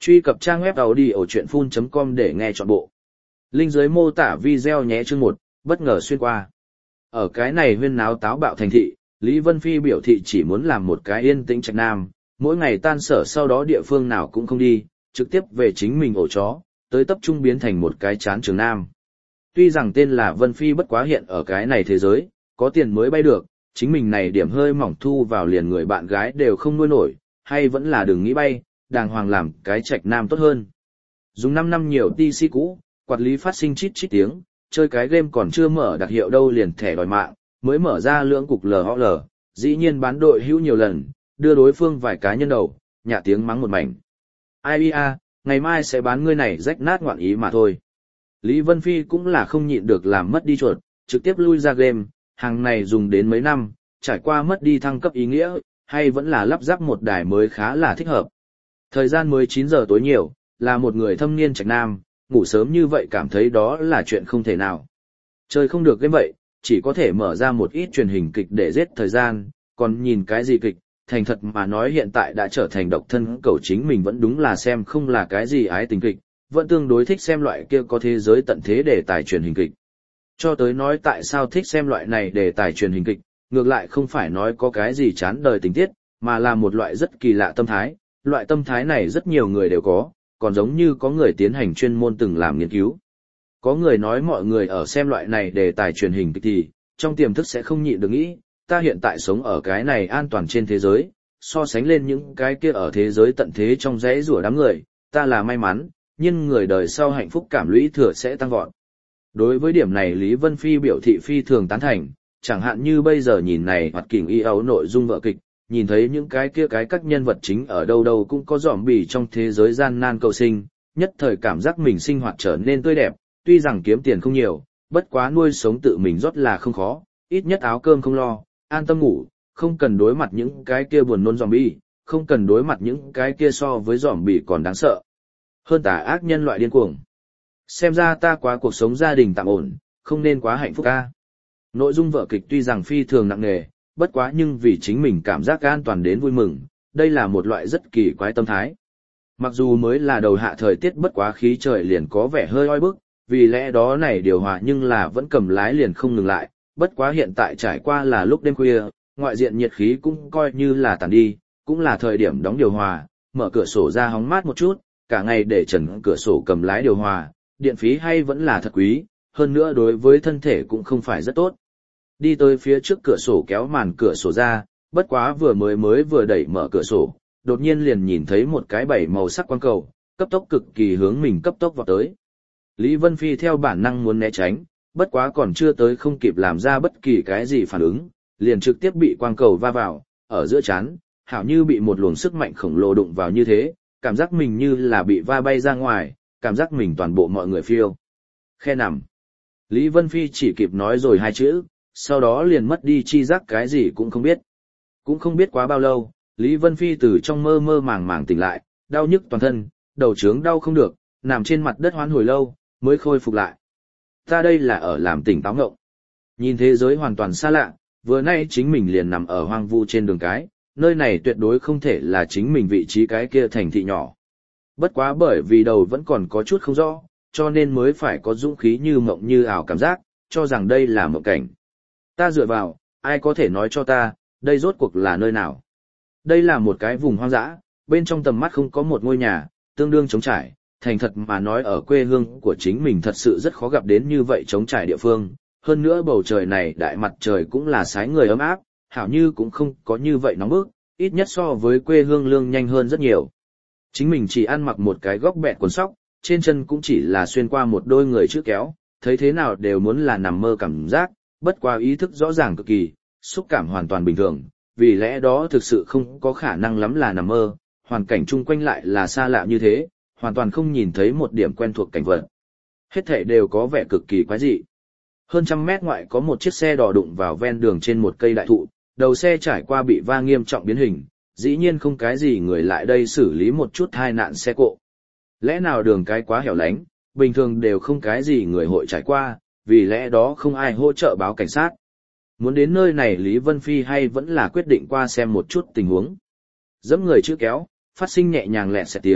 Truy cập trang web audiochuyenphun.com để nghe trọn bộ. Link dưới mô tả video nhé. Chương 1, bất ngờ xuyên qua. Ở cái này huyên náo táo bạo thành thị, Lý Vân Phi biểu thị chỉ muốn làm một cái yên tĩnh trạch nam, mỗi ngày tan sở sau đó địa phương nào cũng không đi, trực tiếp về chính mình ổ chó, tới tập trung biến thành một cái chán trường nam. Tuy rằng tên là Vân Phi bất quá hiện ở cái này thế giới, có tiền mới bay được, chính mình này điểm hơi mỏng thu vào liền người bạn gái đều không nuôi nổi, hay vẫn là đừng nghĩ bay, đàng hoàng làm cái trạch nam tốt hơn. Dùng 5 năm nhiều PC cũ, quạt lý phát sinh chít chít tiếng, chơi cái game còn chưa mở đặc hiệu đâu liền thẻ đòi mạng, mới mở ra lưỡng cục LOL, dĩ nhiên bán đội hữu nhiều lần, đưa đối phương vài cá nhân đầu, nhả tiếng mắng một mảnh. Ai ngày mai sẽ bán ngươi này rách nát ngoạn ý mà thôi. Lý Vân Phi cũng là không nhịn được làm mất đi chuột, trực tiếp lui ra game, hàng này dùng đến mấy năm, trải qua mất đi thăng cấp ý nghĩa, hay vẫn là lắp ráp một đài mới khá là thích hợp. Thời gian mới 9 giờ tối nhiều, là một người thâm niên trạch nam, ngủ sớm như vậy cảm thấy đó là chuyện không thể nào. Chơi không được game vậy, chỉ có thể mở ra một ít truyền hình kịch để giết thời gian, còn nhìn cái gì kịch, thành thật mà nói hiện tại đã trở thành độc thân cầu chính mình vẫn đúng là xem không là cái gì ái tình kịch, vẫn tương đối thích xem loại kia có thế giới tận thế đề tài truyền hình kịch. Cho tới nói tại sao thích xem loại này đề tài truyền hình kịch, ngược lại không phải nói có cái gì chán đời tình tiết, mà là một loại rất kỳ lạ tâm thái, loại tâm thái này rất nhiều người đều có, còn giống như có người tiến hành chuyên môn từng làm nghiên cứu. Có người nói mọi người ở xem loại này đề tài truyền hình kịch thì, trong tiềm thức sẽ không nhịn được nghĩ, ta hiện tại sống ở cái này an toàn trên thế giới, so sánh lên những cái kia ở thế giới tận thế trong rẽ rủa đám người, ta là may mắn, nhưng người đời sau hạnh phúc cảm lũy thừa sẽ tăng vọt. Đối với điểm này Lý Vân Phi biểu thị phi thường tán thành, chẳng hạn như bây giờ nhìn này hoặc kình y ấu nội dung vợ kịch, nhìn thấy những cái kia cái các nhân vật chính ở đâu đâu cũng có zombie trong thế giới gian nan cầu sinh, nhất thời cảm giác mình sinh hoạt trở nên tươi đẹp, tuy rằng kiếm tiền không nhiều, bất quá nuôi sống tự mình rót là không khó, ít nhất áo cơm không lo, an tâm ngủ, không cần đối mặt những cái kia buồn nôn zombie, không cần đối mặt những cái kia so với zombie còn đáng sợ hơn tà ác nhân loại điên cuồng. Xem ra ta quá cuộc sống gia đình tạm ổn, không nên quá hạnh phúc ca. Nội dung vở kịch tuy rằng phi thường nặng nề, bất quá nhưng vì chính mình cảm giác an toàn đến vui mừng, đây là một loại rất kỳ quái tâm thái. Mặc dù mới là đầu hạ thời tiết bất quá khí trời liền có vẻ hơi oi bức, vì lẽ đó này điều hòa nhưng là vẫn cầm lái liền không ngừng lại, bất quá hiện tại trải qua là lúc đêm khuya, ngoại diện nhiệt khí cũng coi như là tàn đi, cũng là thời điểm đóng điều hòa, mở cửa sổ ra hóng mát một chút, cả ngày để trần cửa sổ cầm lái điều hòa, điện phí hay vẫn là thật quý, hơn nữa đối với thân thể cũng không phải rất tốt. Đi tới phía trước cửa sổ kéo màn cửa sổ ra, bất quá vừa đẩy mở cửa sổ, đột nhiên liền nhìn thấy một cái bảy màu sắc quang cầu, cấp tốc cực kỳ hướng mình cấp tốc vào tới. Lý Vân Phi theo bản năng muốn né tránh, bất quá còn chưa tới không kịp làm ra bất kỳ cái gì phản ứng, liền trực tiếp bị quang cầu va vào, ở giữa trán, hảo như bị một luồng sức mạnh khổng lồ đụng vào như thế, cảm giác mình như là bị va bay ra ngoài, cảm giác mình toàn bộ mọi người phiêu. Khe nằm. Lý Vân Phi chỉ kịp nói rồi hai chữ, sau đó liền mất đi chi giác cái gì cũng không biết. Cũng không biết quá bao lâu, Lý Vân Phi từ trong mơ mơ màng màng tỉnh lại, đau nhức toàn thân, đầu trướng đau không được, nằm trên mặt đất hoán hồi lâu, mới khôi phục lại. Ta đây là ở làm tỉnh táo ngộng. Nhìn thế giới hoàn toàn xa lạ, vừa nay chính mình liền nằm ở hoang vu trên đường cái, nơi này tuyệt đối không thể là chính mình vị trí cái kia thành thị nhỏ. Bất quá bởi vì đầu vẫn còn có chút không rõ, cho nên mới phải có dũng khí như mộng như ảo cảm giác, cho rằng đây là mộng cảnh. Ta dựa vào, ai có thể nói cho ta, đây rốt cuộc là nơi nào? Đây là một cái vùng hoang dã, bên trong tầm mắt không có một ngôi nhà, tương đương trống trải, thành thật mà nói ở quê hương của chính mình thật sự rất khó gặp đến như vậy trống trải địa phương. Hơn nữa bầu trời này đại mặt trời cũng là sái người ấm áp, hảo như cũng không có như vậy nóng bức, ít nhất so với quê hương lương nhanh hơn rất nhiều. Chính mình chỉ ăn mặc một cái góc bẹt quần sóc, trên chân cũng chỉ là xuyên qua một đôi người chữ kéo, thấy thế nào đều muốn là nằm mơ cảm giác, bất qua ý thức rõ ràng cực kỳ, xúc cảm hoàn toàn bình thường, vì lẽ đó thực sự không có khả năng lắm là nằm mơ, hoàn cảnh chung quanh lại là xa lạ như thế, hoàn toàn không nhìn thấy một điểm quen thuộc cảnh vật. Hết thảy đều có vẻ cực kỳ quái dị. Hơn trăm mét ngoại có một chiếc xe đò đụng vào ven đường trên một cây đại thụ, đầu xe trải qua bị va nghiêm trọng biến hình, dĩ nhiên không cái gì người lại đây xử lý một chút tai nạn xe cộ. Lẽ nào đường cái quá hẻo lánh, bình thường đều không cái gì người hội trải qua, vì lẽ đó không ai hỗ trợ báo cảnh sát. Muốn đến nơi này Lý Vân Phi hay vẫn là quyết định qua xem một chút tình huống. Dẫm người chữ kéo, phát sinh nhẹ nhàng lẹ xẹt tiếng,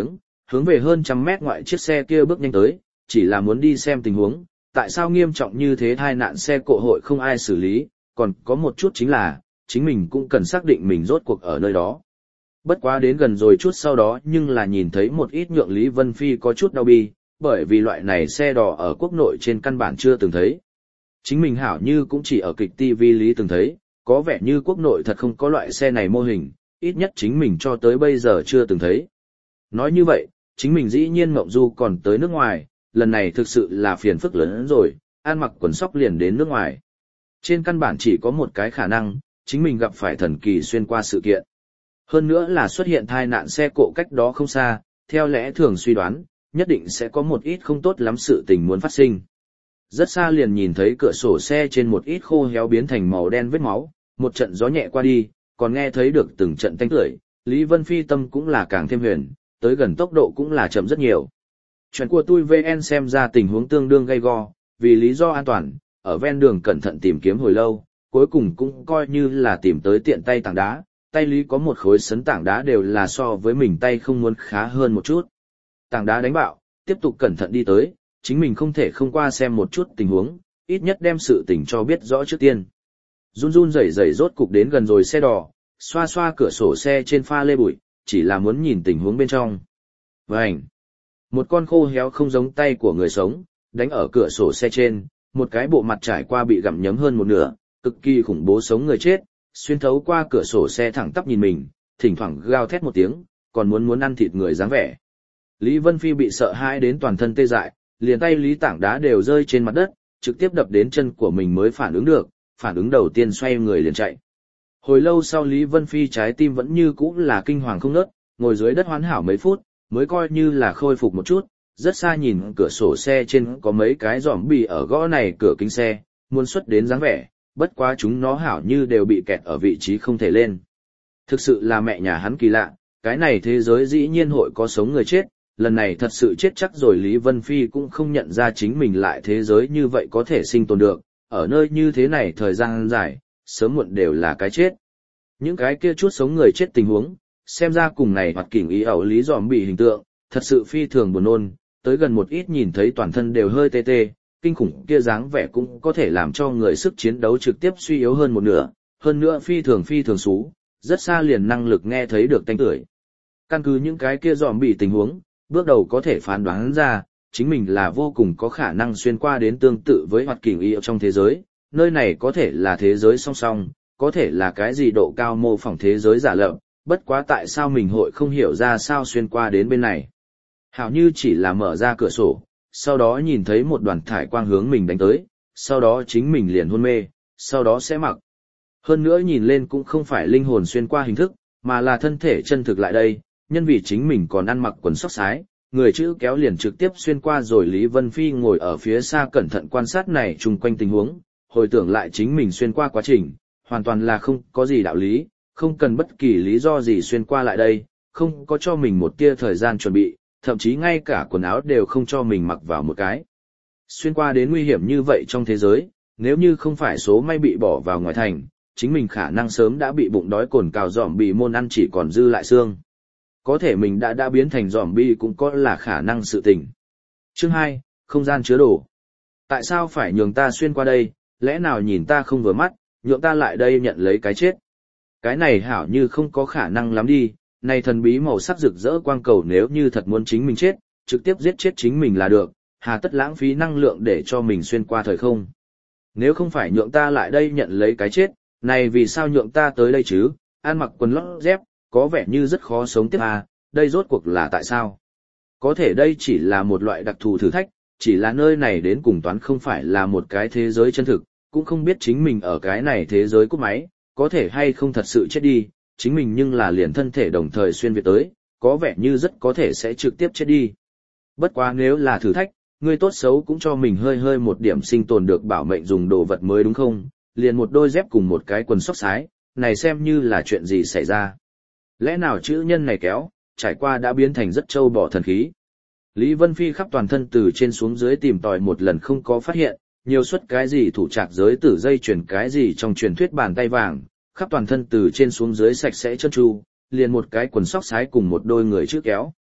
hướng về hơn trăm mét ngoại chiếc xe kia bước nhanh tới, chỉ là muốn đi xem tình huống, tại sao nghiêm trọng như thế tai nạn xe cộ hội không ai xử lý, còn có một chút chính là, chính mình cũng cần xác định mình rốt cuộc ở nơi đó. Bất quá đến gần rồi chút sau đó nhưng là nhìn thấy một ít nhượng Lý Vân Phi có chút đau bi, bởi vì loại này xe đò ở quốc nội trên căn bản chưa từng thấy. Chính mình hảo như cũng chỉ ở kịch TV Lý từng thấy, có vẻ như quốc nội thật không có loại xe này mô hình, ít nhất chính mình cho tới bây giờ chưa từng thấy. Nói như vậy, chính mình dĩ nhiên mộng du còn tới nước ngoài, lần này thực sự là phiền phức lớn hơn rồi, ăn mặc quần sóc liền đến nước ngoài. Trên căn bản chỉ có một cái khả năng, chính mình gặp phải thần kỳ xuyên qua sự kiện. Hơn nữa là xuất hiện tai nạn xe cộ cách đó không xa, theo lẽ thường suy đoán, nhất định sẽ có một ít không tốt lắm sự tình muốn phát sinh. Rất xa liền nhìn thấy cửa sổ xe trên một ít khô héo biến thành màu đen vết máu, một trận gió nhẹ qua đi, còn nghe thấy được từng trận tanh tưởi, Lý Vân Phi tâm cũng là càng thêm huyền, tới gần tốc độ cũng là chậm rất nhiều. Chuyện của tôi VN xem ra tình huống tương đương gay go, vì lý do an toàn, ở ven đường cẩn thận tìm kiếm hồi lâu, cuối cùng cũng coi như là tìm tới tiện tay tảng đá, tay Lý có một khối sấn tảng đá đều là so với mình tay không muốn khá hơn một chút. Tảng đá đánh bạo, tiếp tục cẩn thận đi tới, chính mình không thể không qua xem một chút tình huống, ít nhất đem sự tình cho biết rõ trước tiên. Run run rẩy rẩy rốt cục đến gần rồi xe đò, xoa xoa cửa sổ xe trên pha lê bụi, chỉ là muốn nhìn tình huống bên trong. Vành! Một con khô héo không giống tay của người sống, đánh ở cửa sổ xe trên, một cái bộ mặt trải qua bị gặm nhấm hơn một nửa, cực kỳ khủng bố sống người chết, xuyên thấu qua cửa sổ xe thẳng tắp nhìn mình, thỉnh thoảng gào thét một tiếng, còn muốn ăn thịt người dáng vẻ. Lý Vân Phi bị sợ hãi đến toàn thân tê dại, liền tay Lý tảng đá đều rơi trên mặt đất, trực tiếp đập đến chân của mình mới phản ứng được, phản ứng đầu tiên xoay người liền chạy. Hồi lâu sau Lý Vân Phi trái tim vẫn như cũ là kinh hoàng không ngớt, ngồi dưới đất hoán hảo mấy phút, mới coi như là khôi phục một chút, rất xa nhìn cửa sổ xe trên có mấy cái zombie ở gõ này cửa kính xe, muốn xuất đến dáng vẻ, bất quá chúng nó hảo như đều bị kẹt ở vị trí không thể lên. Thực sự là mẹ nhà hắn kỳ lạ, cái này thế giới dĩ nhiên hội có sống người chết, lần này thật sự chết chắc rồi. Lý Vân Phi cũng không nhận ra chính mình lại thế giới như vậy có thể sinh tồn được, ở nơi như thế này thời gian dài, sớm muộn đều là cái chết. Những cái kia chút sống người chết tình huống, xem ra cùng này hoặc kỉnh ý ẩu lý dòm bị hình tượng, thật sự phi thường buồn nôn, tới gần một ít nhìn thấy toàn thân đều hơi tê tê, kinh khủng kia dáng vẻ cũng có thể làm cho người sức chiến đấu trực tiếp suy yếu hơn một nửa, hơn nữa phi thường xú, rất xa liền năng lực nghe thấy được tanh tưởi. Căn cứ những cái kia dòm bị tình huống, bước đầu có thể phán đoán ra, chính mình là vô cùng có khả năng xuyên qua đến tương tự với hoạt kỉnh y trong thế giới, nơi này có thể là thế giới song song, có thể là cái gì độ cao mô phỏng thế giới giả lập, bất quá tại sao mình hội không hiểu ra sao xuyên qua đến bên này. Hảo như chỉ là mở ra cửa sổ, sau đó nhìn thấy một đoàn thải quang hướng mình đánh tới, sau đó chính mình liền hôn mê, sau đó sẽ mặc. Hơn nữa nhìn lên cũng không phải linh hồn xuyên qua hình thức, mà là thân thể chân thực lại đây, nhân vì chính mình còn ăn mặc quần sóc sái, người chữ kéo liền trực tiếp xuyên qua rồi. Lý Vân Phi ngồi ở phía xa cẩn thận quan sát này chung quanh tình huống, hồi tưởng lại chính mình xuyên qua quá trình, hoàn toàn là không có gì đạo lý, không cần bất kỳ lý do gì xuyên qua lại đây, không có cho mình một tia thời gian chuẩn bị, thậm chí ngay cả quần áo đều không cho mình mặc vào một cái. Xuyên qua đến nguy hiểm như vậy trong thế giới, nếu như không phải số may bị bỏ vào ngoài thành, chính mình khả năng sớm đã bị bụng đói cồn cào dòm bị môn ăn chỉ còn dư lại xương. Có thể mình đã biến thành dòm bi cũng có là khả năng sự tình. Chương 2, không gian chứa đồ. Tại sao phải nhường ta xuyên qua đây, lẽ nào nhìn ta không vừa mắt, nhượng ta lại đây nhận lấy cái chết. Cái này hảo như không có khả năng lắm đi, này thần bí màu sắc rực rỡ quang cầu nếu như thật muốn chính mình chết, trực tiếp giết chết chính mình là được, hà tất lãng phí năng lượng để cho mình xuyên qua thời không. Nếu không phải nhượng ta lại đây nhận lấy cái chết, này vì sao nhượng ta tới đây chứ, ăn mặc quần lót dép, có vẻ như rất khó sống tiếp à, đây rốt cuộc là tại sao? Có thể đây chỉ là một loại đặc thù thử thách, chỉ là nơi này đến cùng toán không phải là một cái thế giới chân thực, cũng không biết chính mình ở cái này thế giới cúp máy, có thể hay không thật sự chết đi, chính mình nhưng là liền thân thể đồng thời xuyên việt tới, có vẻ như rất có thể sẽ trực tiếp chết đi. Bất quá nếu là thử thách, người tốt xấu cũng cho mình hơi một điểm sinh tồn được bảo mệnh dùng đồ vật mới đúng không, liền một đôi dép cùng một cái quần sóc sái, này xem như là chuyện gì xảy ra. Lẽ nào chữ nhân này kéo, trải qua đã biến thành rất trâu bò thần khí. Lý Vân Phi khắp toàn thân từ trên xuống dưới tìm tòi một lần không có phát hiện, nhiều suất cái gì thủ trạc giới tử dây chuyển cái gì trong truyền thuyết bàn tay vàng, khắp toàn thân từ trên xuống dưới sạch sẽ trơn tru, liền một cái quần sóc sái cùng một đôi người chữ kéo.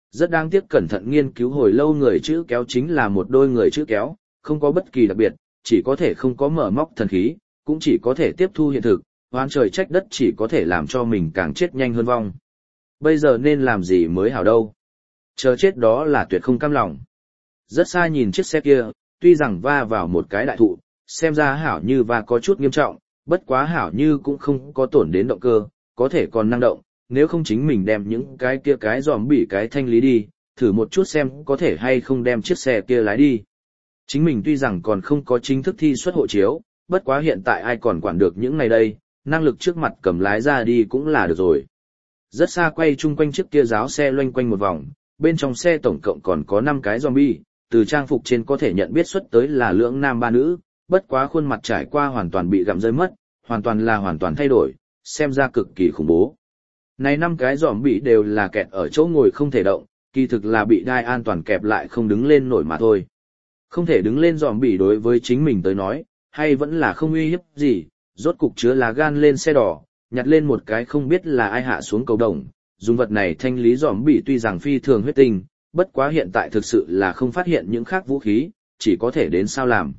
Rất đáng tiếc cẩn thận nghiên cứu hồi lâu người chữ kéo chính là một đôi người chữ kéo, không có bất kỳ đặc biệt, chỉ có thể không có mở móc thần khí, cũng chỉ có thể tiếp thu hiện thực, oán trời trách đất chỉ có thể làm cho mình càng chết nhanh hơn vong. Bây giờ nên làm gì mới hảo đâu? Chờ chết đó là tuyệt không cam lòng. Rất xa nhìn chiếc xe kia, tuy rằng va vào một cái đại thụ, xem ra hảo như và có chút nghiêm trọng, bất quá hảo như cũng không có tổn đến động cơ, có thể còn năng động, nếu không chính mình đem những cái kia cái giòm bị cái thanh lý đi, thử một chút xem có thể hay không đem chiếc xe kia lái đi. Chính mình tuy rằng còn không có chính thức thi xuất hộ chiếu, bất quá hiện tại ai còn quản được những ngày đây, năng lực trước mặt cầm lái ra đi cũng là được rồi. Rất xa quay chung quanh chiếc kia giáo xe loanh quanh một vòng, bên trong xe tổng cộng còn có 5 cái zombie, từ trang phục trên có thể nhận biết xuất tới là lưỡng nam ba nữ, bất quá khuôn mặt trải qua hoàn toàn bị gặm rơi mất, hoàn toàn thay đổi, xem ra cực kỳ khủng bố. Này 5 cái zombie đều là kẹt ở chỗ ngồi không thể động, kỳ thực là bị đai an toàn kẹp lại không đứng lên nổi mà thôi. Không thể đứng lên zombie đối với chính mình tới nói, hay vẫn là không uy hiếp gì, rốt cục chứa lá gan lên xe đỏ, nhặt lên một cái không biết là ai hạ xuống cầu đồng, dùng vật này thanh lý zombie tuy rằng phi thường huyết tinh, bất quá hiện tại thực sự là không phát hiện những khác vũ khí, chỉ có thể đến sao làm.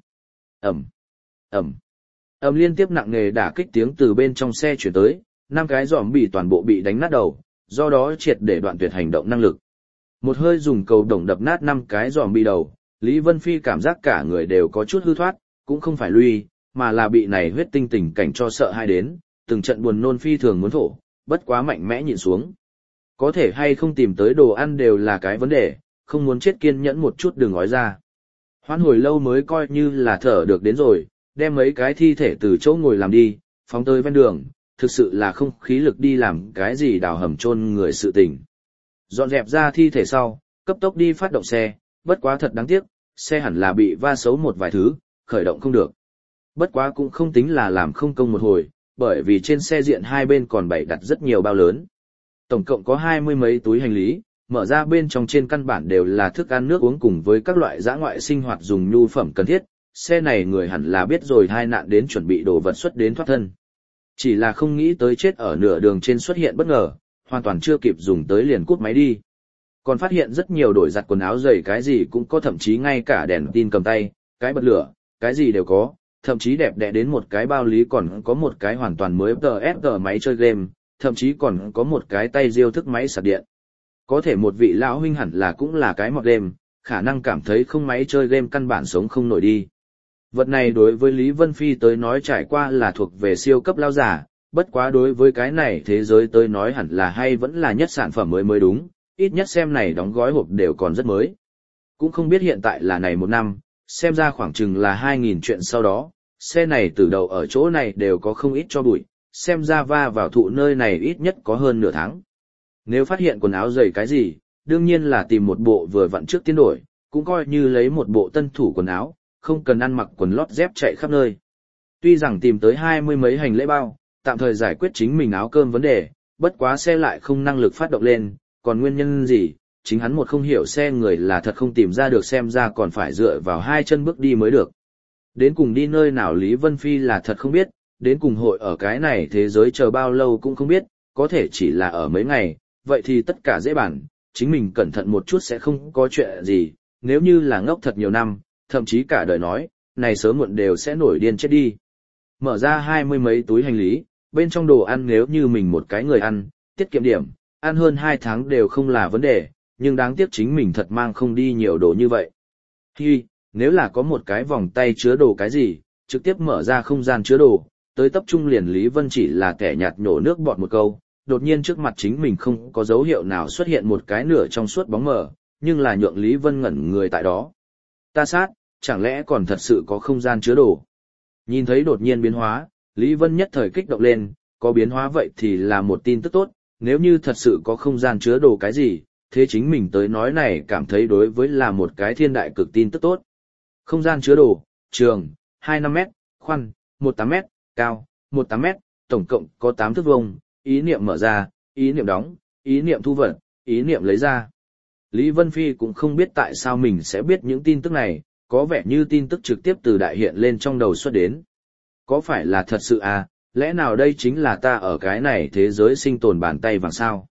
Ầm liên tiếp nặng nề đả kích tiếng từ bên trong xe chuyển tới, 5 cái zombie toàn bộ bị đánh nát đầu, do đó triệt để đoạn tuyệt hành động năng lực. Một hơi dùng cầu đồng đập nát 5 cái zombie đầu, Lý Vân Phi cảm giác cả người đều có chút hư thoát, cũng không phải lui, mà là bị này huyết tinh tình cảnh cho sợ hai đến, từng trận buồn nôn phi thường muốn thổ, bất quá mạnh mẽ nhịn xuống. Có thể hay không tìm tới đồ ăn đều là cái vấn đề, không muốn chết kiên nhẫn một chút đừng nói ra. Hoãn hồi lâu mới coi như là thở được đến rồi, đem mấy cái thi thể từ chỗ ngồi làm đi, phóng tới ven đường, thực sự là không khí lực đi làm cái gì đào hầm chôn người sự tình. Dọn dẹp ra thi thể sau, cấp tốc đi phát động xe, bất quá thật đáng tiếc, xe hẳn là bị va xấu một vài thứ, khởi động không được. Bất quá cũng không tính là làm không công một hồi, bởi vì trên xe diện hai bên còn bày đặt rất nhiều bao lớn. Tổng cộng có 20 mấy túi hành lý, mở ra bên trong trên căn bản đều là thức ăn nước uống cùng với các loại dã ngoại sinh hoạt dùng nhu phẩm cần thiết. Xe này người hẳn là biết rồi hai nạn đến chuẩn bị đồ vật xuất đến thoát thân. Chỉ là không nghĩ tới chết ở nửa đường trên xuất hiện bất ngờ, hoàn toàn chưa kịp dùng tới liền cút máy đi. Còn phát hiện rất nhiều đổi giặt quần áo giày cái gì cũng có, thậm chí ngay cả đèn tin cầm tay, cái bật lửa, cái gì đều có, thậm chí đẹp đẽ đến một cái bao lý còn có một cái hoàn toàn mới TFT máy chơi game, thậm chí còn có một cái tay diêu thức máy sạc điện. Có thể một vị lão huynh hẳn là cũng là cái mọt game, khả năng cảm thấy không máy chơi game căn bản sống không nổi đi. Vật này đối với Lý Vân Phi tới nói trải qua là thuộc về siêu cấp lao giả, bất quá đối với cái này thế giới tới nói hẳn là hay vẫn là nhất sản phẩm mới đúng, ít nhất xem này đóng gói hộp đều còn rất mới. Cũng không biết hiện tại là này 1 năm, xem ra khoảng chừng là 2000 chuyện sau đó, xe này từ đầu ở chỗ này đều có không ít cho bụi, xem ra va vào thụ nơi này ít nhất có hơn nửa tháng. Nếu phát hiện quần áo giày cái gì, đương nhiên là tìm một bộ vừa vặn trước tiến đổi, cũng coi như lấy một bộ tân thủ quần áo, không cần ăn mặc quần lót dép chạy khắp nơi. Tuy rằng tìm tới 20 mấy hành lễ bao, tạm thời giải quyết chính mình áo cơm vấn đề, bất quá xe lại không năng lực phát động lên, còn nguyên nhân gì, chính hắn một không hiểu xe người là thật không tìm ra được, xem ra còn phải dựa vào 2 chân bước đi mới được. Đến cùng đi nơi nào Lý Vân Phi là thật không biết, đến cùng hội ở cái này thế giới chờ bao lâu cũng không biết, có thể chỉ là ở mấy ngày, vậy thì tất cả dễ bản, chính mình cẩn thận một chút sẽ không có chuyện gì, nếu như là ngốc thật nhiều năm, thậm chí cả đời nói, này sớm muộn đều sẽ nổi điên chết đi. Mở ra 20 mấy túi hành lý, bên trong đồ ăn nếu như mình một cái người ăn, tiết kiệm điểm, ăn hơn 2 tháng đều không là vấn đề, nhưng đáng tiếc chính mình thật mang không đi nhiều đồ như vậy. Nếu là có một cái vòng tay chứa đồ cái gì, trực tiếp mở ra không gian chứa đồ, tới tập trung liền Lý Vân chỉ là kẻ nhạt nhổ nước bọt một câu, đột nhiên trước mặt chính mình không có dấu hiệu nào xuất hiện một cái nửa trong suốt bóng mờ, nhưng là nhượng Lý Vân ngẩn người tại đó. Ta sát, chẳng lẽ còn thật sự có không gian chứa đồ? Nhìn thấy đột nhiên biến hóa, Lý Vân nhất thời kích động lên, có biến hóa vậy thì là một tin tức tốt, nếu như thật sự có không gian chứa đồ cái gì, thế chính mình tới nói này cảm thấy đối với là một cái thiên đại cực tin tức tốt. Không gian chứa đồ, trường, 25m, khoan, 18m, cao, 18m, tổng cộng có 8 thước vuông, ý niệm mở ra, ý niệm đóng, ý niệm thu vật, ý niệm lấy ra. Lý Vân Phi cũng không biết tại sao mình sẽ biết những tin tức này, có vẻ như tin tức trực tiếp từ đại hiện lên trong đầu xuất đến. Có phải là thật sự à, lẽ nào đây chính là ta ở cái này thế giới sinh tồn bàn tay vàng sao?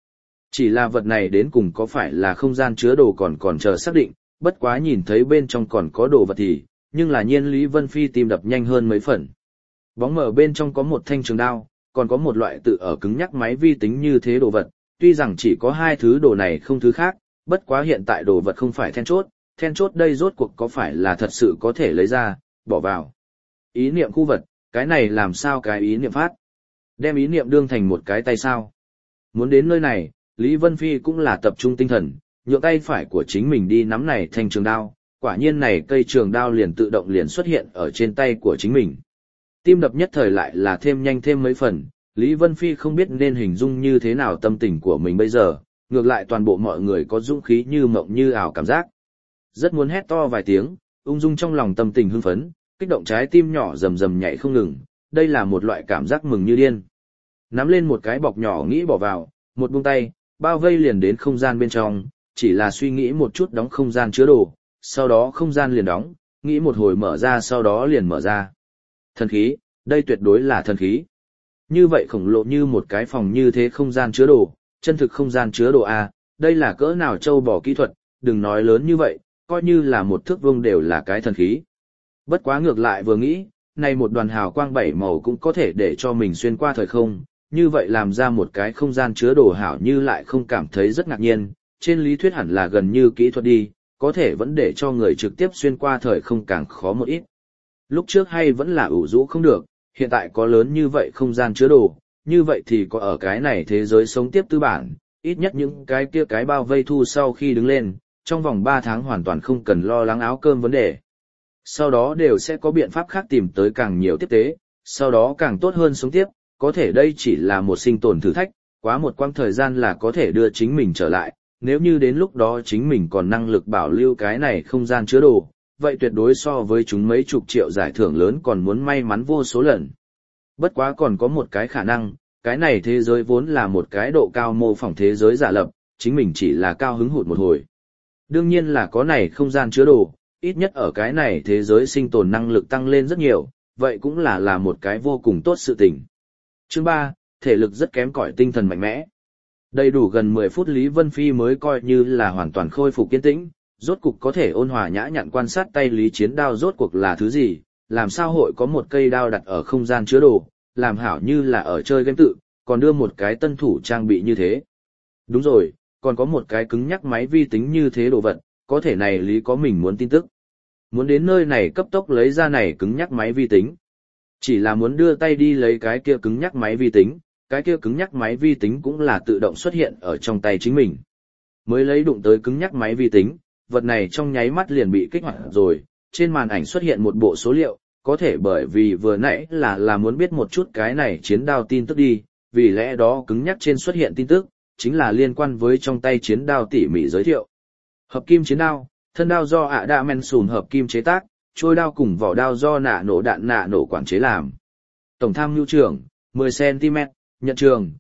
Chỉ là vật này đến cùng có phải là không gian chứa đồ còn chờ xác định, bất quá nhìn thấy bên trong còn có đồ vật thì, nhưng là nhiên Lý Vân Phi tim đập nhanh hơn mấy phần. Bóng mở bên trong có một thanh trường đao, còn có một loại tự ở cứng nhắc máy vi tính như thế đồ vật, tuy rằng chỉ có hai thứ đồ này không thứ khác, bất quá hiện tại đồ vật không phải then chốt đây rốt cuộc có phải là thật sự có thể lấy ra, bỏ vào. Ý niệm khu vật, cái này làm sao cái ý niệm phát? Đem ý niệm đương thành một cái tay sao? Muốn đến nơi này, Lý Vân Phi cũng là tập trung tinh thần, nhượng tay phải của chính mình đi nắm này thanh trường đao, quả nhiên này cây trường đao liền tự động liền xuất hiện ở trên tay của chính mình. Tim đập nhất thời lại là thêm nhanh thêm mấy phần, Lý Vân Phi không biết nên hình dung như thế nào tâm tình của mình bây giờ, ngược lại toàn bộ mọi người có dũng khí như mộng như ảo cảm giác. Rất muốn hét to vài tiếng, ung dung trong lòng tâm tình hưng phấn, kích động trái tim nhỏ rầm rầm nhảy không ngừng, đây là một loại cảm giác mừng như điên. Nắm lên một cái bọc nhỏ nghĩ bỏ vào, một buông tay, bao vây liền đến không gian bên trong, chỉ là suy nghĩ một chút đóng không gian chứa đồ, sau đó không gian liền đóng, nghĩ một hồi mở ra sau đó liền mở ra. Thần khí, đây tuyệt đối là thần khí. Như vậy khổng lồ như một cái phòng như thế không gian chứa đồ, chân thực không gian chứa đồ A, đây là cỡ nào trâu bò kỹ thuật, đừng nói lớn như vậy, coi như là một thước vuông đều là cái thần khí. Bất quá ngược lại vừa nghĩ, này một đoàn hào quang bảy màu cũng có thể để cho mình xuyên qua thời không, như vậy làm ra một cái không gian chứa đồ hảo như lại không cảm thấy rất ngạc nhiên, trên lý thuyết hẳn là gần như kỹ thuật đi, có thể vẫn để cho người trực tiếp xuyên qua thời không càng khó một ít. Lúc trước hay vẫn là ủ rũ không được, hiện tại có lớn như vậy không gian chứa đồ, như vậy thì có ở cái này thế giới sống tiếp tư bản, ít nhất những cái kia cái bao vây thu sau khi đứng lên, trong vòng 3 tháng hoàn toàn không cần lo lắng áo cơm vấn đề. Sau đó đều sẽ có biện pháp khác tìm tới càng nhiều tiếp tế, sau đó càng tốt hơn sống tiếp, có thể đây chỉ là một sinh tồn thử thách, quá một quãng thời gian là có thể đưa chính mình trở lại, nếu như đến lúc đó chính mình còn năng lực bảo lưu cái này không gian chứa đồ, vậy tuyệt đối so với chúng mấy chục triệu giải thưởng lớn còn muốn may mắn vô số lần. Bất quá còn có một cái khả năng, cái này thế giới vốn là một cái độ cao mô phỏng thế giới giả lập, chính mình chỉ là cao hứng hụt một hồi. Đương nhiên là có này không gian chứa đồ, ít nhất ở cái này thế giới sinh tồn năng lực tăng lên rất nhiều, vậy cũng là một cái vô cùng tốt sự tình. Chương 3, thể lực rất kém cỏi tinh thần mạnh mẽ. Đầy đủ gần 10 phút Lý Vân Phi mới coi như là hoàn toàn khôi phục kiên tĩnh, rốt cục có thể ôn hòa nhã nhặn quan sát tay Lý Chiến đao rốt cuộc là thứ gì, làm sao hội có một cây đao đặt ở không gian chứa đồ, làm hảo như là ở chơi game tự, còn đưa một cái tân thủ trang bị như thế. Đúng rồi, còn có một cái cứng nhắc máy vi tính như thế đồ vật, có thể này Lý có mình muốn tin tức. Muốn đến nơi này cấp tốc lấy ra này cứng nhắc máy vi tính. Chỉ là muốn đưa tay đi lấy cái kia cứng nhắc máy vi tính, cái kia cứng nhắc máy vi tính cũng là tự động xuất hiện ở trong tay chính mình. Mới lấy đụng tới cứng nhắc máy vi tính, vật này trong nháy mắt liền bị kích hoạt rồi, trên màn ảnh xuất hiện một bộ số liệu, có thể bởi vì vừa nãy là muốn biết một chút cái này chiến đao tin tức đi, vì lẽ đó cứng nhắc trên xuất hiện tin tức, chính là liên quan với trong tay chiến đao tỉ mỉ giới thiệu. Hợp kim chiến đao, thân đao do Adamantium hợp kim chế tác, trôi đao cùng vỏ đao do nạ nổ quản chế làm. Tổng tham mưu trưởng, 10cm, nhận trường,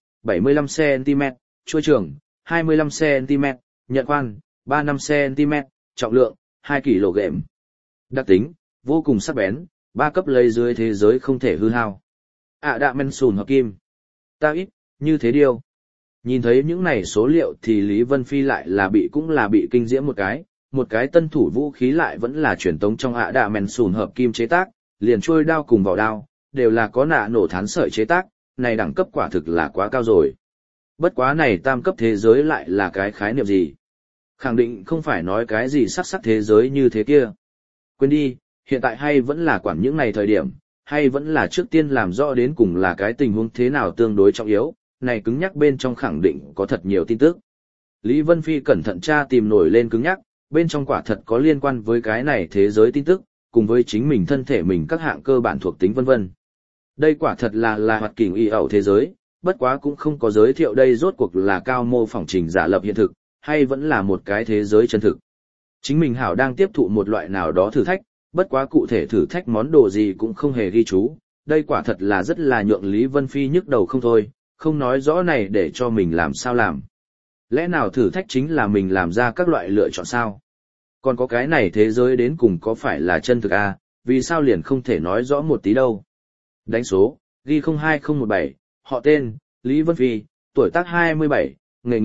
75cm, chuôi trường, 25cm, nhận khoan, 35cm, trọng lượng, 2 kg. Đặc tính, vô cùng sắc bén, 3 cấp lấy dưới thế giới không thể hư hao. Adamantium hợp kim. Ta ít, như thế điều. Nhìn thấy những này số liệu thì Lý Vân Phi lại cũng là bị kinh diễm một cái tân thủ vũ khí lại vẫn là truyền tống trong Adamantium hợp kim chế tác, liền trôi đao cùng vỏ đao, đều là có nạ nổ thán sợi chế tác, này đẳng cấp quả thực là quá cao rồi. Bất quá này tam cấp thế giới lại là cái khái niệm gì? Khẳng định không phải nói cái gì sắc thế giới như thế kia. Quên đi, hiện tại hay vẫn là quản những này thời điểm, hay vẫn là trước tiên làm rõ đến cùng là cái tình huống thế nào tương đối trọng yếu, này cứng nhắc bên trong khẳng định có thật nhiều tin tức. Lý Vân Phi cẩn thận tra tìm nổi lên cứng nhắc, bên trong quả thật có liên quan với cái này thế giới tin tức, cùng với chính mình thân thể mình các hạng cơ bản thuộc tính vân vân. Đây quả thật là hoạt kỉnh y ảo thế giới, bất quá cũng không có giới thiệu đây rốt cuộc là cao mô phỏng trình giả lập hiện thực, hay vẫn là một cái thế giới chân thực. Chính mình hảo đang tiếp thụ một loại nào đó thử thách, bất quá cụ thể thử thách món đồ gì cũng không hề ghi chú, đây quả thật là rất là nhượng Lý Vân Phi nhức đầu không thôi, không nói rõ này để cho mình làm sao làm. Lẽ nào thử thách chính là mình làm ra các loại lựa chọn sao? Còn có cái này thế giới đến cùng có phải là chân thực à, vì sao liền không thể nói rõ một tí đâu? Đánh số, ghi 02017, họ tên, Lý Vân Phi, tuổi tác 27, nghề nghiệp,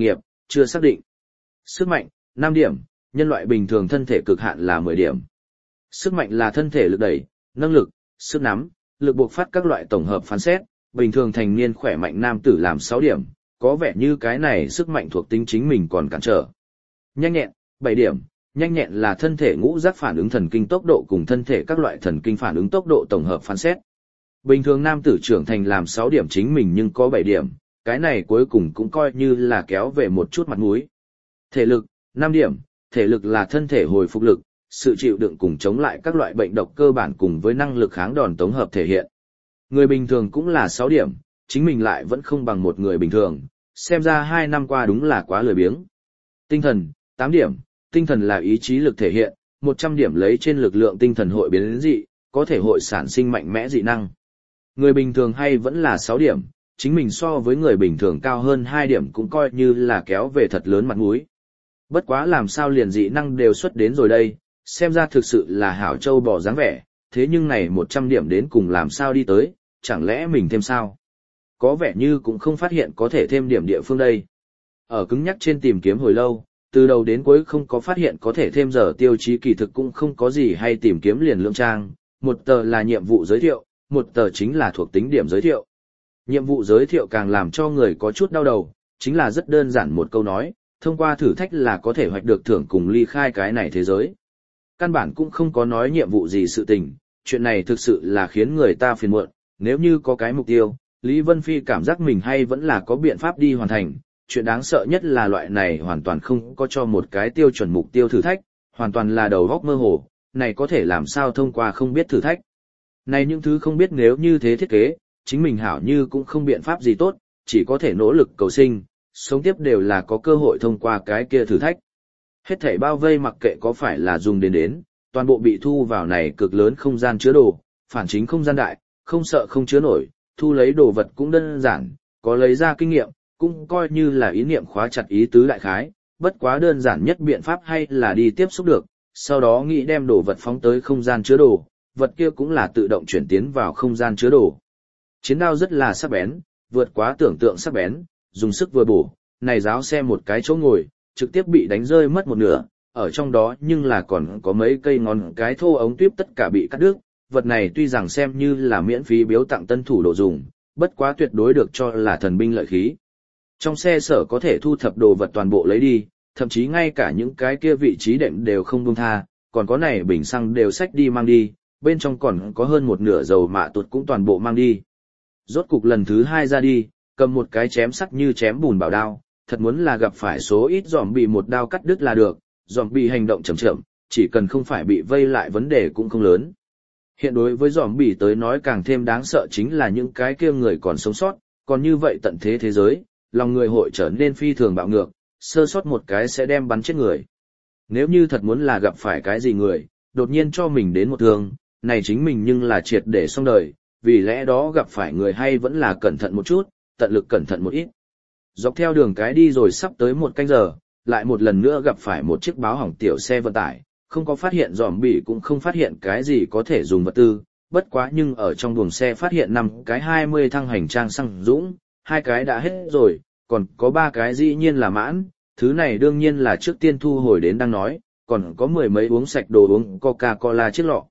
chưa xác định. Sức mạnh, 5 điểm, nhân loại bình thường thân thể cực hạn là 10 điểm. Sức mạnh là thân thể lực đẩy, nâng lực, sức nắm, lực buộc phát các loại tổng hợp phán xét, bình thường thành niên khỏe mạnh nam tử làm 6 điểm, có vẻ như cái này sức mạnh thuộc tính chính mình còn cản trở. Nhanh nhẹn, 7 điểm, nhanh nhẹn là thân thể ngũ giác phản ứng thần kinh tốc độ cùng thân thể các loại thần kinh phản ứng tốc độ tổng hợp phán xét. Bình thường nam tử trưởng thành làm 6 điểm chính mình nhưng có 7 điểm, cái này cuối cùng cũng coi như là kéo về một chút mặt mũi. Thể lực, 5 điểm, thể lực là thân thể hồi phục lực, sự chịu đựng cùng chống lại các loại bệnh độc cơ bản cùng với năng lực kháng đòn tổng hợp thể hiện. Người bình thường cũng là 6 điểm, chính mình lại vẫn không bằng một người bình thường, xem ra 2 năm qua đúng là quá lười biếng. Tinh thần, 8 điểm, tinh thần là ý chí lực thể hiện, 100 điểm lấy trên lực lượng tinh thần hội biến dị, có thể hội sản sinh mạnh mẽ dị năng. Người bình thường hay vẫn là 6 điểm, chính mình so với người bình thường cao hơn 2 điểm cũng coi như là kéo về thật lớn mặt mũi. Bất quá làm sao liền dị năng đều xuất đến rồi đây, xem ra thực sự là hảo châu bò dáng vẻ, thế nhưng này 100 điểm đến cùng làm sao đi tới, chẳng lẽ mình thêm sao? Có vẻ như cũng không phát hiện có thể thêm điểm địa phương đây. Ở cứng nhắc trên tìm kiếm hồi lâu, từ đầu đến cuối không có phát hiện có thể thêm giờ tiêu chí kỳ thực cũng không có gì hay tìm kiếm liền lượng trang, một tờ là nhiệm vụ giới thiệu, một tờ chính là thuộc tính điểm giới thiệu. Nhiệm vụ giới thiệu càng làm cho người có chút đau đầu, chính là rất đơn giản một câu nói, thông qua thử thách là có thể hoạch được thưởng cùng ly khai cái này thế giới. Căn bản cũng không có nói nhiệm vụ gì sự tình, chuyện này thực sự là khiến người ta phiền muộn, nếu như có cái mục tiêu, Lý Vân Phi cảm giác mình hay vẫn là có biện pháp đi hoàn thành, chuyện đáng sợ nhất là loại này hoàn toàn không có cho một cái tiêu chuẩn mục tiêu thử thách, hoàn toàn là đầu góc mơ hồ, này có thể làm sao thông qua không biết thử thách. Này những thứ không biết nếu như thế thiết kế, chính mình hảo như cũng không biện pháp gì tốt, chỉ có thể nỗ lực cầu sinh, sống tiếp đều là có cơ hội thông qua cái kia thử thách. Hết thảy bao vây mặc kệ có phải là dùng đến, toàn bộ bị thu vào này cực lớn không gian chứa đồ, phản chính không gian đại, không sợ không chứa nổi, thu lấy đồ vật cũng đơn giản, có lấy ra kinh nghiệm, cũng coi như là ý niệm khóa chặt ý tứ đại khái, bất quá đơn giản nhất biện pháp hay là đi tiếp xúc được, sau đó nghĩ đem đồ vật phóng tới không gian chứa đồ, vật kia cũng là tự động chuyển tiến vào không gian chứa đồ. Chiến đao rất là sắc bén, vượt quá tưởng tượng sắc bén, dùng sức vừa bổ, này giáo xe một cái chỗ ngồi, trực tiếp bị đánh rơi mất một nửa, ở trong đó nhưng là còn có mấy cây ngón cái thô ống tuyếp tất cả bị cắt đứt, vật này tuy rằng xem như là miễn phí biếu tặng tân thủ đồ dùng, bất quá tuyệt đối được cho là thần binh lợi khí. Trong xe sở có thể thu thập đồ vật toàn bộ lấy đi, thậm chí ngay cả những cái kia vị trí đệm đều không buông tha, còn có này bình xăng đều xách đi mang đi, bên trong còn có hơn một nửa dầu mạ tuột cũng toàn bộ mang đi. Rốt cục lần thứ 2 ra đi, cầm một cái chém sắt như chém bùn bảo đao, thật muốn là gặp phải số ít giòm bị một đao cắt đứt là được, giòm bị hành động chậm chậm, chỉ cần không phải bị vây lại vấn đề cũng không lớn. Hiện đối với giòm bị tới nói càng thêm đáng sợ chính là những cái kia người còn sống sót, còn như vậy tận thế thế giới, lòng người hội trở nên phi thường bạo ngược, sơ sót một cái sẽ đem bắn chết người. Nếu như thật muốn là gặp phải cái gì người, đột nhiên cho mình đến một thương, này chính mình nhưng là triệt để xong đời, vì lẽ đó gặp phải người hay vẫn là cẩn thận một chút, tận lực cẩn thận một ít. Dọc theo đường cái đi rồi sắp tới 1 canh giờ, lại một lần nữa gặp phải một chiếc báo hỏng tiểu xe vận tải, không có phát hiện giòm bị cũng không phát hiện cái gì có thể dùng vật tư, bất quá nhưng ở trong buồng xe phát hiện 5 cái 20 thăng hành trang xăng dũng, 2 cái đã hết rồi, còn có 3 cái dĩ nhiên là mãn, thứ này đương nhiên là trước tiên thu hồi đến đang nói, còn có 10 mấy uống sạch đồ uống Coca-Cola chiếc lọ.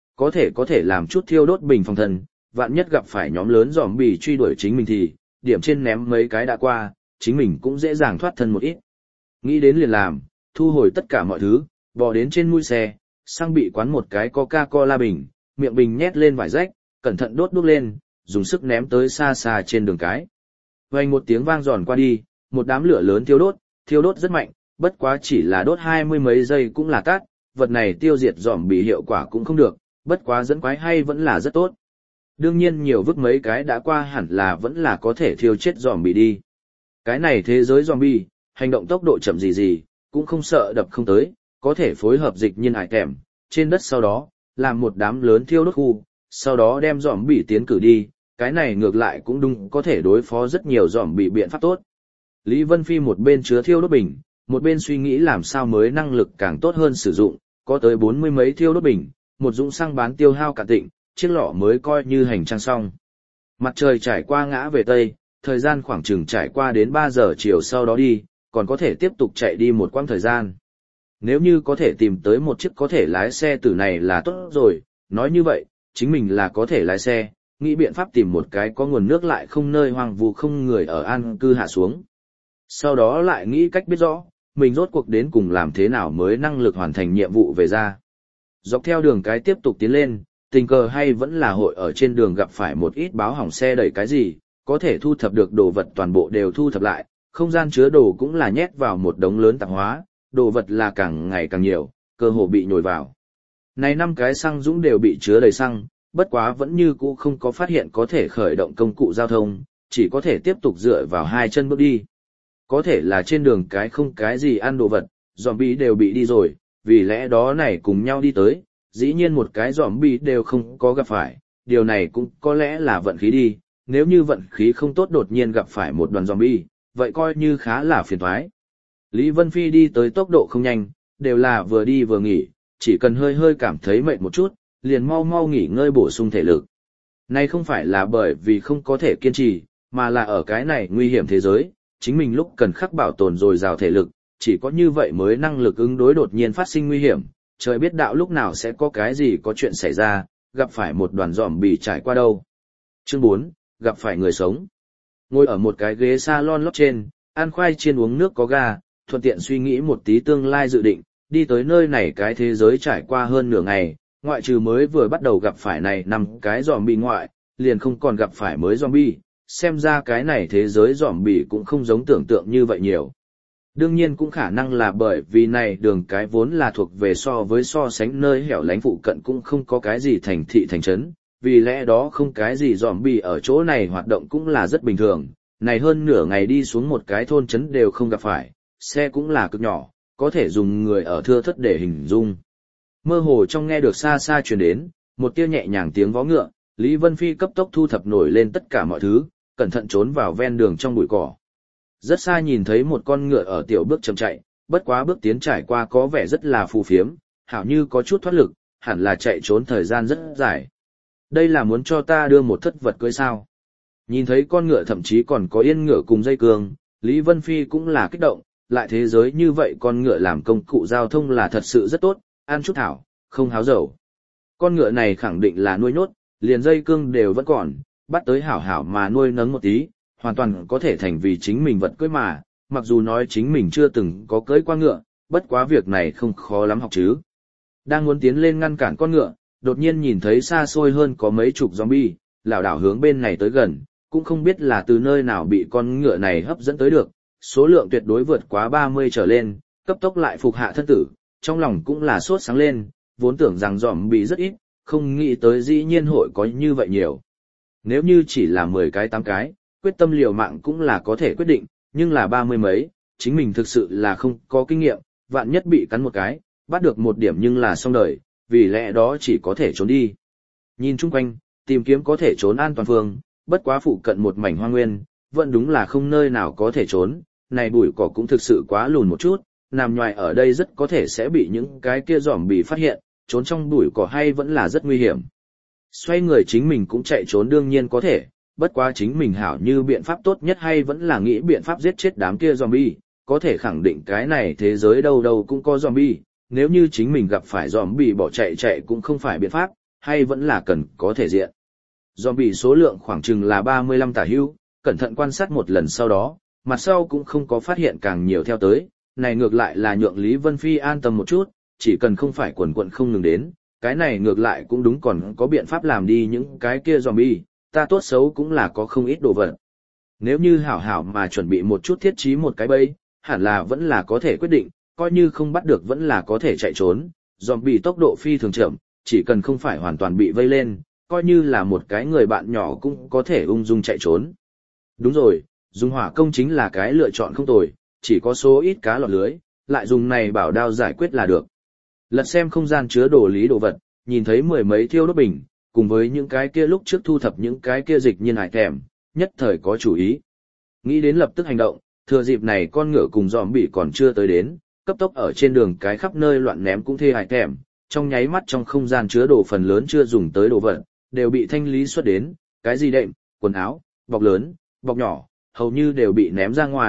Có thể làm chút thiêu đốt bình phòng thân, vạn nhất gặp phải nhóm lớn giòm bị truy đuổi chính mình thì, điểm trên ném mấy cái đã qua, chính mình cũng dễ dàng thoát thân một ít. Nghĩ đến liền làm, thu hồi tất cả mọi thứ, bò đến trên mui xe, sang bị quán một cái Coca-Cola bình, miệng bình nhét lên vải rách, cẩn thận đốt đuốc lên, dùng sức ném tới xa xa trên đường cái. Vang một tiếng vang giòn qua đi, một đám lửa lớn thiêu đốt rất mạnh, bất quá chỉ là đốt 20 mấy giây cũng là tắt, vật này tiêu diệt giòm bị hiệu quả cũng không được, bất quá dẫn quái hay vẫn là rất tốt. Đương nhiên nhiều vứt mấy cái đã qua hẳn là vẫn là có thể thiêu chết giòm bị đi. Cái này thế giới zombie, hành động tốc độ chậm gì, cũng không sợ đập không tới, có thể phối hợp dịch nhiên ải kèm, trên đất sau đó, làm một đám lớn thiêu đốt khu, sau đó đem zombie tiến cử đi, cái này ngược lại cũng đúng có thể đối phó rất nhiều zombie biện pháp tốt. Lý Vân Phi một bên chứa thiêu đốt bình, một bên suy nghĩ làm sao mới năng lực càng tốt hơn sử dụng, có tới 40 mấy thiêu đốt bình, một dũng xăng bán tiêu hao cả tịnh, chiếc lọ mới coi như hành trang xong. Mặt trời trải qua ngã về Tây, thời gian khoảng chừng trải qua đến 3 giờ chiều sau đó đi, còn có thể tiếp tục chạy đi một quãng thời gian. Nếu như có thể tìm tới một chiếc có thể lái xe tử này là tốt rồi, nói như vậy, chính mình là có thể lái xe, nghĩ biện pháp tìm một cái có nguồn nước lại không nơi hoang vu không người ở an cư hạ xuống. Sau đó lại nghĩ cách biết rõ, mình rốt cuộc đến cùng làm thế nào mới năng lực hoàn thành nhiệm vụ về ra. Dọc theo đường cái tiếp tục tiến lên, tình cờ hay vẫn là hội ở trên đường gặp phải một ít báo hỏng xe đẩy cái gì, có thể thu thập được đồ vật toàn bộ đều thu thập lại, không gian chứa đồ cũng là nhét vào một đống lớn tạp hóa, đồ vật là càng ngày càng nhiều, cơ hồ bị nhồi vào. Này 5 cái xăng dũng đều bị chứa đầy xăng, bất quá vẫn như cũ không có phát hiện có thể khởi động công cụ giao thông, chỉ có thể tiếp tục dựa vào 2 chân bước đi. Có thể là trên đường cái không cái gì ăn đồ vật, zombie đều bị đi rồi, vì lẽ đó này cùng nhau đi tới, dĩ nhiên một cái zombie đều không có gặp phải, điều này cũng có lẽ là vận khí đi, nếu như vận khí không tốt đột nhiên gặp phải một đoàn zombie, vậy coi như khá là phiền toái. Lý Vân Phi đi tới tốc độ không nhanh, đều là vừa đi vừa nghỉ, chỉ cần hơi hơi cảm thấy mệt một chút, liền mau mau nghỉ ngơi bổ sung thể lực. Này không phải là bởi vì không có thể kiên trì, mà là ở cái này nguy hiểm thế giới, chính mình lúc cần khắc bảo tồn dồi dào thể lực, chỉ có như vậy mới năng lực ứng đối đột nhiên phát sinh nguy hiểm, trời biết đạo lúc nào sẽ có cái gì có chuyện xảy ra, gặp phải một đoàn zombie trải qua đâu. Chương 4, gặp phải người sống. Ngồi ở một cái ghế salon lót trên, ăn khoai chiên uống nước có ga, thuận tiện suy nghĩ một tí tương lai dự định, đi tới nơi này cái thế giới trải qua hơn nửa ngày, ngoại trừ mới vừa bắt đầu gặp phải này 5 cái zombie ngoại, liền không còn gặp phải mới zombie, xem ra cái này thế giới zombie cũng không giống tưởng tượng như vậy nhiều. Đương nhiên cũng khả năng là bởi vì này đường cái vốn là thuộc về so sánh nơi hẻo lánh phụ cận cũng không có cái gì thành thị thành trấn, vì lẽ đó không cái gì zombie ở chỗ này hoạt động cũng là rất bình thường, này hơn nửa ngày đi xuống một cái thôn trấn đều không gặp phải, xe cũng là cực nhỏ, có thể dùng người ở thưa thất để hình dung. Mơ hồ trong nghe được xa xa truyền đến, một tia nhẹ nhàng tiếng vó ngựa, Lý Vân Phi cấp tốc thu thập nổi lên tất cả mọi thứ, cẩn thận trốn vào ven đường trong bụi cỏ. Rất xa nhìn thấy một con ngựa ở tiểu bước chậm chạy, bất quá bước tiến trải qua có vẻ rất là phù phiếm, hảo như có chút thoát lực, hẳn là chạy trốn thời gian rất dài. Đây là muốn cho ta đưa một thất vật cưới sao? Nhìn thấy con ngựa thậm chí còn có yên ngựa cùng dây cương, Lý Vân Phi cũng là kích động, lại thế giới như vậy con ngựa làm công cụ giao thông là thật sự rất tốt, ăn chút thảo, không háo dầu. Con ngựa này khẳng định là nuôi nhốt, liền dây cương đều vẫn còn, bắt tới hảo hảo mà nuôi nấng một tí, hoàn toàn có thể thành vì chính mình vật cưới mà, mặc dù nói chính mình chưa từng có cưới qua ngựa, bất quá việc này không khó lắm học chứ. Đang muốn tiến lên ngăn cản con ngựa, đột nhiên nhìn thấy xa xôi hơn có mấy chục zombie, lảo đảo hướng bên này tới gần, cũng không biết là từ nơi nào bị con ngựa này hấp dẫn tới được, số lượng tuyệt đối vượt quá 30 trở lên, cấp tốc lại phục hạ thân tử, trong lòng cũng là sốt sáng lên, vốn tưởng rằng zombie rất ít, không nghĩ tới dĩ nhiên hội có như vậy nhiều. Nếu như chỉ là 10 cái 8 cái, quyết tâm liều mạng cũng là có thể quyết định, nhưng là 30 mấy, chính mình thực sự là không có kinh nghiệm, vạn nhất bị cắn một cái, bắt được một điểm nhưng là xong đời, vì lẽ đó chỉ có thể trốn đi. Nhìn chung quanh, tìm kiếm có thể trốn an toàn phương, bất quá phụ cận một mảnh hoang nguyên, vẫn đúng là không nơi nào có thể trốn, này bụi cỏ cũng thực sự quá lùn một chút, nằm ngoài ở đây rất có thể sẽ bị những cái kia zombie phát hiện, trốn trong bụi cỏ hay vẫn là rất nguy hiểm. Xoay người chính mình cũng chạy trốn đương nhiên có thể, bất quá chính mình hảo như biện pháp tốt nhất hay vẫn là nghĩ biện pháp giết chết đám kia zombie, có thể khẳng định cái này thế giới đâu đâu cũng có zombie, nếu như chính mình gặp phải zombie bỏ chạy cũng không phải biện pháp, hay vẫn là cần có thể diện. Zombie số lượng khoảng chừng là 35 tả hữu, cẩn thận quan sát một lần sau đó, mặt sau cũng không có phát hiện càng nhiều theo tới, này ngược lại là nhượng Lý Vân Phi an tâm một chút, chỉ cần không phải quần quận không ngừng đến, cái này ngược lại cũng đúng còn có biện pháp làm đi những cái kia zombie, ta tốt xấu cũng là có không ít đồ vật. Nếu như hảo hảo mà chuẩn bị một chút thiết trí một cái bẫy, hẳn là vẫn là có thể quyết định, coi như không bắt được vẫn là có thể chạy trốn, zombie tốc độ phi thường chậm, chỉ cần không phải hoàn toàn bị vây lên, coi như là một cái người bạn nhỏ cũng có thể ung dung chạy trốn. Đúng rồi, dùng hỏa công chính là cái lựa chọn không tồi, chỉ có số ít cá lọt lưới, lại dùng này bảo đao giải quyết là được. Lật xem không gian chứa đồ lý đồ vật, nhìn thấy mười mấy thiêu đốt bình, cùng với những cái kia lúc trước thu thập những cái kia dịch nhiên hải thèm, nhất thời có chủ ý. Nghĩ đến lập tức hành động, thừa dịp này con ngựa cùng zombie còn chưa tới đến, cấp tốc ở trên đường cái khắp nơi loạn ném cũng thê hải thèm, trong nháy mắt trong không gian chứa đồ phần lớn chưa dùng tới đồ vật, đều bị thanh lý xuất đến, cái gì đệm, quần áo, bọc lớn, bọc nhỏ, hầu như đều bị ném ra ngoài,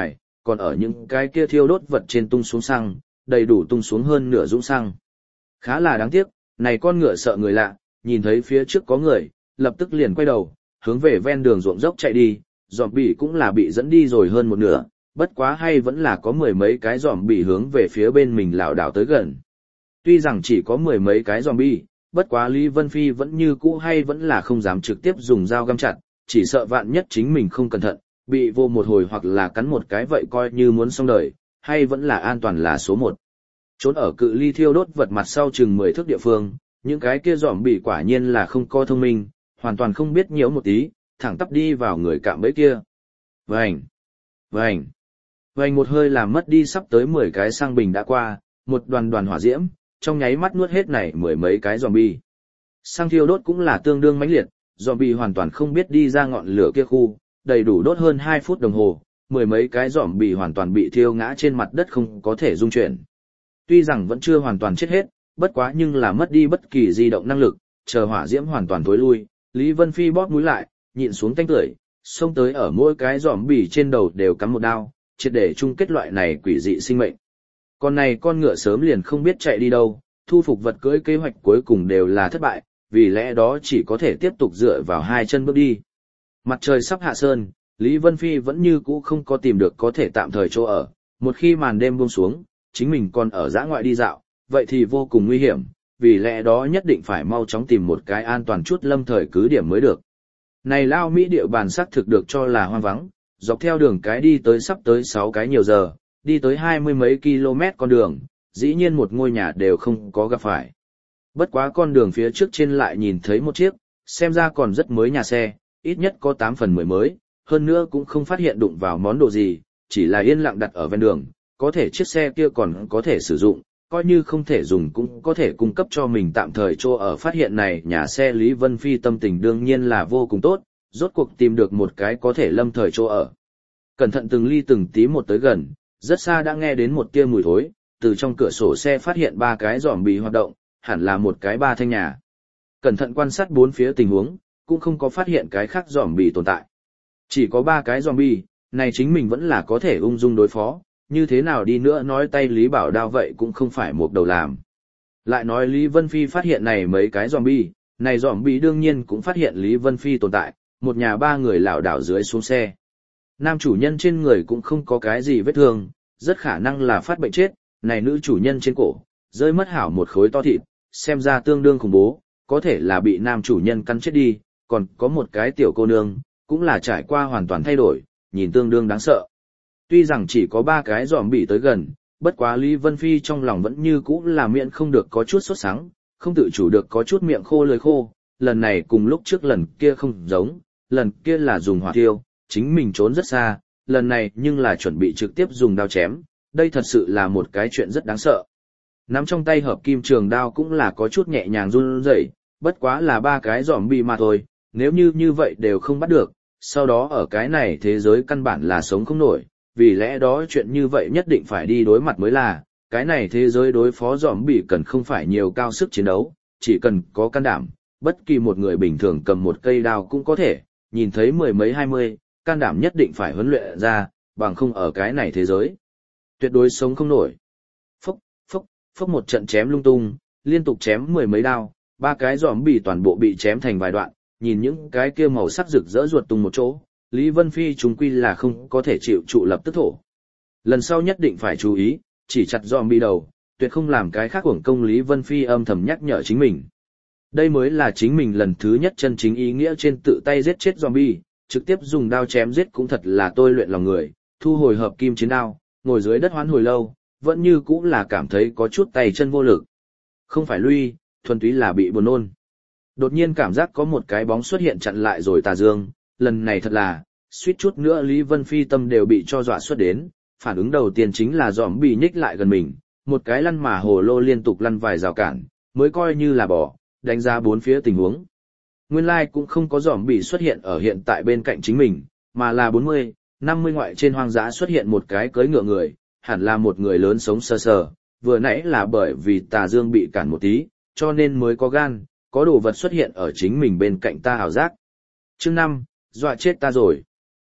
còn ở những cái kia thiêu đốt vật trên tung xuống xăng, đầy đủ tung xuống hơn nửa dũng xăng. Khá là đáng tiếc, này con ngựa sợ người lạ, nhìn thấy phía trước có người, lập tức liền quay đầu, hướng về ven đường ruộng dốc chạy đi, zombie cũng là bị dẫn đi rồi hơn một nửa, bất quá hay vẫn là có mười mấy cái zombie hướng về phía bên mình lảo đảo tới gần. Tuy rằng chỉ có mười mấy cái zombie, bất quá Lý Vân Phi vẫn như cũ hay vẫn là không dám trực tiếp dùng dao găm chặt, chỉ sợ vạn nhất chính mình không cẩn thận, bị vô một hồi hoặc là cắn một cái vậy coi như muốn xong đời, hay vẫn là an toàn là số một. Trốn ở cự ly thiêu đốt vật mặt sau chừng 10 thước địa phương, những cái kia zombie quả nhiên là không có thông minh, hoàn toàn không biết nhiễu một tí, thẳng tắp đi vào người cạm bẫy kia. Vành, vành, vành một hơi làm mất đi sắp tới 10 cái xăng bình đã qua, một đoàn đoàn hỏa diễm, trong nháy mắt nuốt hết này mười mấy cái zombie. Xăng thiêu đốt cũng là tương đương mãnh liệt, zombie hoàn toàn không biết đi ra ngọn lửa kia khu, đầy đủ đốt hơn 2 phút đồng hồ, mười mấy cái zombie hoàn toàn bị thiêu ngã trên mặt đất không có thể dung chuyển. Tuy rằng vẫn chưa hoàn toàn chết hết, bất quá nhưng là mất đi bất kỳ di động năng lực, chờ hỏa diễm hoàn toàn tối lui, Lý Vân Phi bóp mũi lại, nhịn xuống tanh tưởi, xông tới ở mỗi cái zombie trên đầu đều cắm một đao, triệt để chung kết loại này quỷ dị sinh mệnh. Con này con ngựa sớm liền không biết chạy đi đâu, thu phục vật cưỡi kế hoạch cuối cùng đều là thất bại, vì lẽ đó chỉ có thể tiếp tục dựa vào hai chân bước đi. Mặt trời sắp hạ sơn, Lý Vân Phi vẫn như cũ không có tìm được có thể tạm thời chỗ ở, một khi màn đêm buông xuống, chính mình còn ở dã ngoại đi dạo, vậy thì vô cùng nguy hiểm, vì lẽ đó nhất định phải mau chóng tìm một cái an toàn chút lâm thời cứ điểm mới được. Này Lao Mỹ địa bàn xác thực được cho là hoang vắng, dọc theo đường cái đi tới sắp tới 6 cái nhiều giờ, đi tới 20 mấy km con đường, dĩ nhiên một ngôi nhà đều không có gặp phải. Bất quá con đường phía trước trên lại nhìn thấy một chiếc, xem ra còn rất mới nhà xe, ít nhất có 8 phần 10 mới, hơn nữa cũng không phát hiện đụng vào món đồ gì, chỉ là yên lặng đặt ở ven đường, có thể chiếc xe kia còn có thể sử dụng, coi như không thể dùng cũng có thể cung cấp cho mình tạm thời chỗ ở. Phát hiện này nhà xe Lý Vân Phi tâm tình đương nhiên là vô cùng tốt, rốt cuộc tìm được một cái có thể lâm thời chỗ ở. Cẩn thận từng ly từng tí một tới gần, rất xa đã nghe đến một tia mùi thối, từ trong cửa sổ xe phát hiện 3 cái zombie hoạt động, hẳn là một cái 3 thanh nhà. Cẩn thận quan sát bốn phía tình huống, cũng không có phát hiện cái khác zombie tồn tại. Chỉ có 3 cái zombie, này chính mình vẫn là có thể ung dung đối phó, như thế nào đi nữa nói tay Lý Bảo Đao vậy cũng không phải một đầu làm. Lại nói Lý Vân Phi phát hiện này mấy cái zombie, này zombie đương nhiên cũng phát hiện Lý Vân Phi tồn tại, một nhà 3 người lảo đảo dưới xuống xe. Nam chủ nhân trên người cũng không có cái gì vết thương, rất khả năng là phát bệnh chết, này nữ chủ nhân trên cổ, rơi mất hảo một khối to thịt, xem ra tương đương khủng bố, có thể là bị nam chủ nhân cắn chết đi, còn có một cái tiểu cô nương, cũng là trải qua hoàn toàn thay đổi, nhìn tương đương đáng sợ. Tuy rằng chỉ có 3 cái zombie tới gần, bất quá Lý Vân Phi trong lòng vẫn như cũ là miệng không được có chút sốt sắng, không tự chủ được có chút miệng khô lưỡi khô, lần này cùng lúc trước lần kia không giống, lần kia là dùng hỏa tiêu, chính mình trốn rất xa, lần này nhưng là chuẩn bị trực tiếp dùng đao chém, đây thật sự là một cái chuyện rất đáng sợ. Nắm trong tay hợp kim trường đao cũng là có chút nhẹ nhàng run rẩy, bất quá là 3 cái zombie mà thôi, nếu như vậy đều không bắt được, sau đó ở cái này thế giới căn bản là sống không nổi, vì lẽ đó chuyện như vậy nhất định phải đi đối mặt mới là, cái này thế giới đối phó zombie cần không phải nhiều cao sức chiến đấu, chỉ cần có can đảm, bất kỳ một người bình thường cầm một cây đao cũng có thể, nhìn thấy 10 mấy 20, can đảm nhất định phải huấn luyện ra, bằng không ở cái này thế giới, tuyệt đối sống không nổi. Phốc, phốc, phốc một trận chém lung tung, liên tục chém 10 mấy đao, 3 cái zombie toàn bộ bị chém thành vài đoạn, nhìn những cái kia màu sắc rực rỡ ruột tung một chỗ, Lý Vân Phi chúng quy là không có thể chịu trụ lập tức thổ. Lần sau nhất định phải chú ý, chỉ chặt zombie đầu, tuyệt không làm cái khác uổng công. Lý Vân Phi âm thầm nhắc nhở chính mình. Đây mới là chính mình lần thứ nhất chân chính ý nghĩa trên tự tay giết chết zombie, trực tiếp dùng đao chém giết cũng thật là tôi luyện lòng người, thu hồi hợp kim chiến đao, ngồi dưới đất hoán hồi lâu, vẫn như cũng là cảm thấy có chút tay chân vô lực. Không phải lui, thuần túy là bị buồn nôn. Đột nhiên cảm giác có một cái bóng xuất hiện chặn lại rồi tà dương, lần này thật là, suýt chút nữa Lý Vân Phi tâm đều bị cho dọa xuất đến, phản ứng đầu tiên chính là zombie nhích lại gần mình, một cái lăn mà hồ lô liên tục lăn vài rào cản, mới coi như là bỏ, đánh giá bốn phía tình huống. Nguyên lai cũng không có zombie xuất hiện ở hiện tại bên cạnh chính mình, mà là 40, 50 ngoại trên hoang dã xuất hiện một cái cưỡi ngựa người, hẳn là một người lớn sống sờ sờ, vừa nãy là bởi vì tà dương bị cản một tí, cho nên mới có gan, có đồ vật xuất hiện ở chính mình bên cạnh ta ảo giác. Chương 5, dọa chết ta rồi.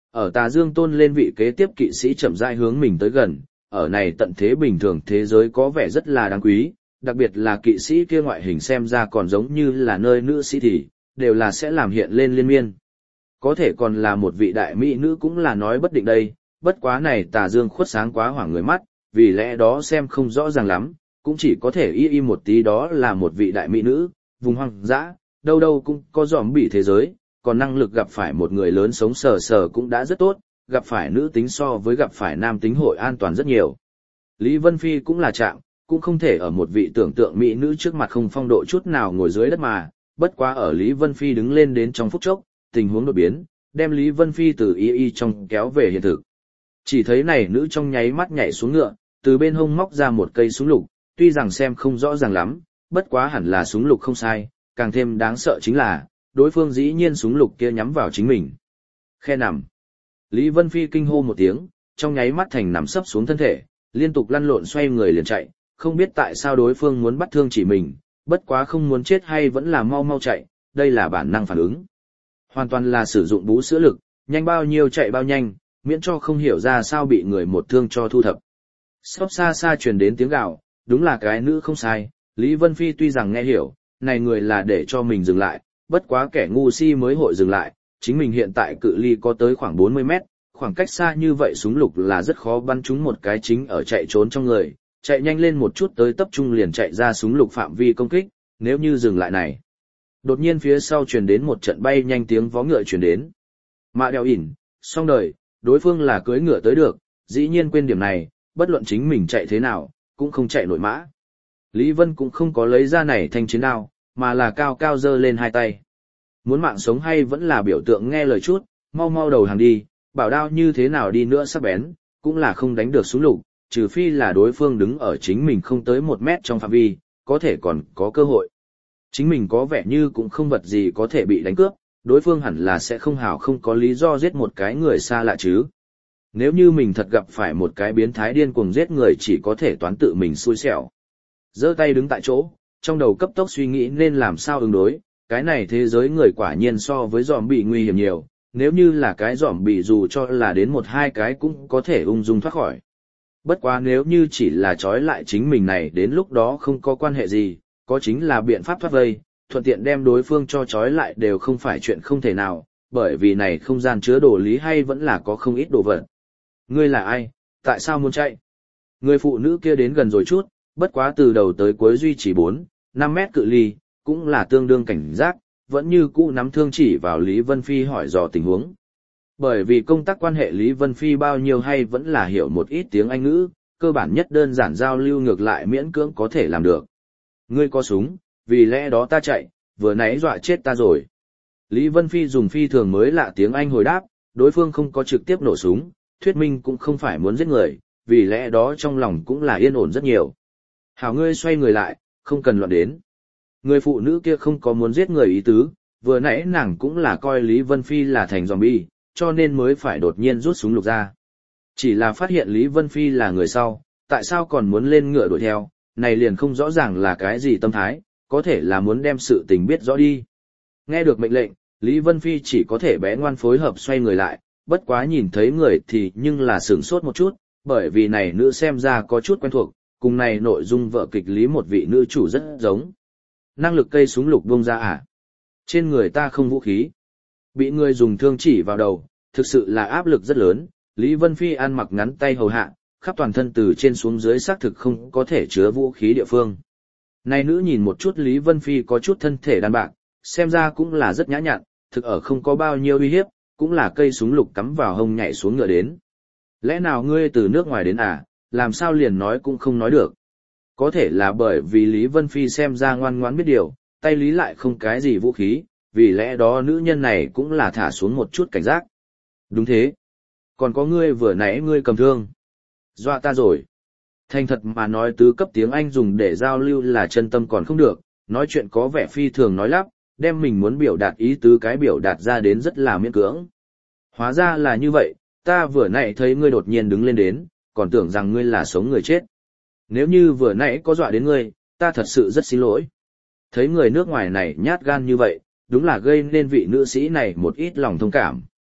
Ở Tà Dương tôn lên vị kế tiếp kỵ sĩ chậm rãi hướng mình tới gần, ở này tận thế bình thường thế giới có vẻ rất là đáng quý, đặc biệt là kỵ sĩ kia ngoại hình xem ra còn giống như là nơi nữ sĩ thì, đều là sẽ làm hiện lên liên miên. Có thể còn là một vị đại mỹ nữ cũng là nói bất định đây, bất quá này Tà Dương khuất sáng quá hoảng người mắt, vì lẽ đó xem không rõ ràng lắm, cũng chỉ có thể y một tí đó là một vị đại mỹ nữ, vùng hoang dã, đâu đâu cũng có zombie thế giới, còn năng lực gặp phải một người lớn sống sờ sờ cũng đã rất tốt, gặp phải nữ tính so với gặp phải nam tính hội an toàn rất nhiều. Lý Vân Phi cũng là chạm, cũng không thể ở một vị tưởng tượng mỹ nữ trước mặt không phong độ chút nào ngồi dưới đất mà, bất quá ở Lý Vân Phi đứng lên đến trong phút chốc, tình huống đột biến, đem Lý Vân Phi từ y trong kéo về hiện thực. Chỉ thấy này nữ trong nháy mắt nhảy xuống ngựa, từ bên hông móc ra một cây súng lục, tuy rằng xem không rõ ràng lắm, bất quá hẳn là súng lục không sai, càng thêm đáng sợ chính là, đối phương dĩ nhiên súng lục kia nhắm vào chính mình. Khe nằm. Lý Vân Phi kinh hô một tiếng, trong nháy mắt thành nằm sấp xuống thân thể, liên tục lăn lộn xoay người liền chạy, không biết tại sao đối phương muốn bắt thương chỉ mình, bất quá không muốn chết hay vẫn là mau mau chạy, đây là bản năng phản ứng. Hoàn toàn là sử dụng bú sữa lực, nhanh bao nhiêu chạy bao nhanh, miễn cho không hiểu ra sao bị người một thương cho thu thập. Xóp xa xa truyền đến tiếng gào, đúng là cái nữ không sai, Lý Vân Phi tuy rằng nghe hiểu, này người là để cho mình dừng lại, bất quá kẻ ngu si mới hội dừng lại, chính mình hiện tại cự ly có tới khoảng 40 mét, khoảng cách xa như vậy súng lục là rất khó bắn trúng một cái chính ở chạy trốn trong người, chạy nhanh lên một chút tới tập trung liền chạy ra súng lục phạm vi công kích, nếu như dừng lại này. Đột nhiên phía sau truyền đến một trận bay nhanh tiếng vó ngựa truyền đến. Mạ đèo ỉn, xong đời, đối phương là cưỡi ngựa tới được, dĩ nhiên quên điểm này, bất luận chính mình chạy thế nào, cũng không chạy nổi mã. Lý Vân cũng không có lấy ra này thanh chiến đao, mà là cao cao giơ lên hai tay. Muốn mạng sống hay vẫn là biểu tượng nghe lời chút, mau mau đầu hàng đi, bảo đao như thế nào đi nữa sắc bén, cũng là không đánh được súng lục, trừ phi là đối phương đứng ở chính mình không tới 1 mét trong phạm vi, có thể còn có cơ hội. Chính mình có vẻ như cũng không vật gì có thể bị đánh cướp, đối phương hẳn là sẽ không có lý do giết một cái người xa lạ chứ. Nếu như mình thật gặp phải một cái biến thái điên cuồng giết người chỉ có thể toán tự mình xui xẻo. Giơ tay đứng tại chỗ, trong đầu cấp tốc suy nghĩ nên làm sao ứng đối, cái này thế giới người quả nhiên so với zombie nguy hiểm nhiều, nếu như là cái zombie dù cho là đến 1-2 cái cũng có thể ung dung thoát khỏi. Bất quá nếu như chỉ là trói lại chính mình này đến lúc đó không có quan hệ gì, có chính là biện pháp thoát vây, thuận tiện đem đối phương cho trói lại đều không phải chuyện không thể nào, bởi vì này không gian chứa đồ lý hay vẫn là có không ít đồ vật. Ngươi là ai? Tại sao muốn chạy? Người phụ nữ kia đến gần rồi chút, bất quá từ đầu tới cuối duy trì 4-5 mét cự ly, cũng là tương đương cảnh giác, vẫn như cũ nắm thương chỉ vào Lý Vân Phi hỏi dò tình huống. Bởi vì công tác quan hệ Lý Vân Phi bao nhiêu hay vẫn là hiểu một ít tiếng Anh ngữ, cơ bản nhất đơn giản giao lưu ngược lại miễn cưỡng có thể làm được. Ngươi có súng, vì lẽ đó ta chạy, vừa nãy dọa chết ta rồi. Lý Vân Phi dùng phi thường mới lạ tiếng Anh hồi đáp, đối phương không có trực tiếp nổ súng, thuyết minh cũng không phải muốn giết người, vì lẽ đó trong lòng cũng là yên ổn rất nhiều. Hảo ngươi xoay người lại, không cần loạn đến. Người phụ nữ kia không có muốn giết người ý tứ, vừa nãy nàng cũng là coi Lý Vân Phi là thành zombie, cho nên mới phải đột nhiên rút súng lục ra. Chỉ là phát hiện Lý Vân Phi là người sau, tại sao còn muốn lên ngựa đuổi theo, này liền không rõ ràng là cái gì tâm thái, có thể là muốn đem sự tình biết rõ đi. Nghe được mệnh lệnh, Lý Vân Phi chỉ có thể bé ngoan phối hợp xoay người lại, bất quá nhìn thấy người thì nhưng là sửng sốt một chút, bởi vì này nữ xem ra có chút quen thuộc, cùng này nội dung vở kịch lý một vị nữ chủ rất giống. Năng lực cây súng lục bung ra à? Trên người ta không vũ khí. Bị người dùng thương chỉ vào đầu, thực sự là áp lực rất lớn, Lý Vân Phi ăn mặc ngắn tay hầu hạ, khắp toàn thân từ trên xuống dưới xác thực không có thể chứa vũ khí địa phương. Này nữ nhìn một chút Lý Vân Phi có chút thân thể đàn bạc, xem ra cũng là rất nhã nhặn, thực ở không có bao nhiêu uy hiếp, cũng là cây súng lục cắm vào hông nhảy xuống ngựa đến. Lẽ nào ngươi từ nước ngoài đến à, làm sao liền nói cũng không nói được. Có thể là bởi vì Lý Vân Phi xem ra ngoan ngoãn biết điều, tay Lý lại không cái gì vũ khí, vì lẽ đó nữ nhân này cũng là thả xuống một chút cảnh giác. Đúng thế. Còn có ngươi vừa nãy ngươi cầm thương. Dọa ta rồi. Thành thật mà nói tứ cấp tiếng Anh dùng để giao lưu là chân tâm còn không được, nói chuyện có vẻ phi thường nói lắp, đem mình muốn biểu đạt ý tứ cái biểu đạt ra đến rất là miễn cưỡng. Hóa ra là như vậy, ta vừa nãy thấy ngươi đột nhiên đứng lên đến, còn tưởng rằng ngươi là sống người chết. Nếu như vừa nãy có dọa đến ngươi, ta thật sự rất xin lỗi. Thấy người nước ngoài này nhát gan như vậy, đúng là gây nên vị nữ sĩ này một ít lòng thông cảm.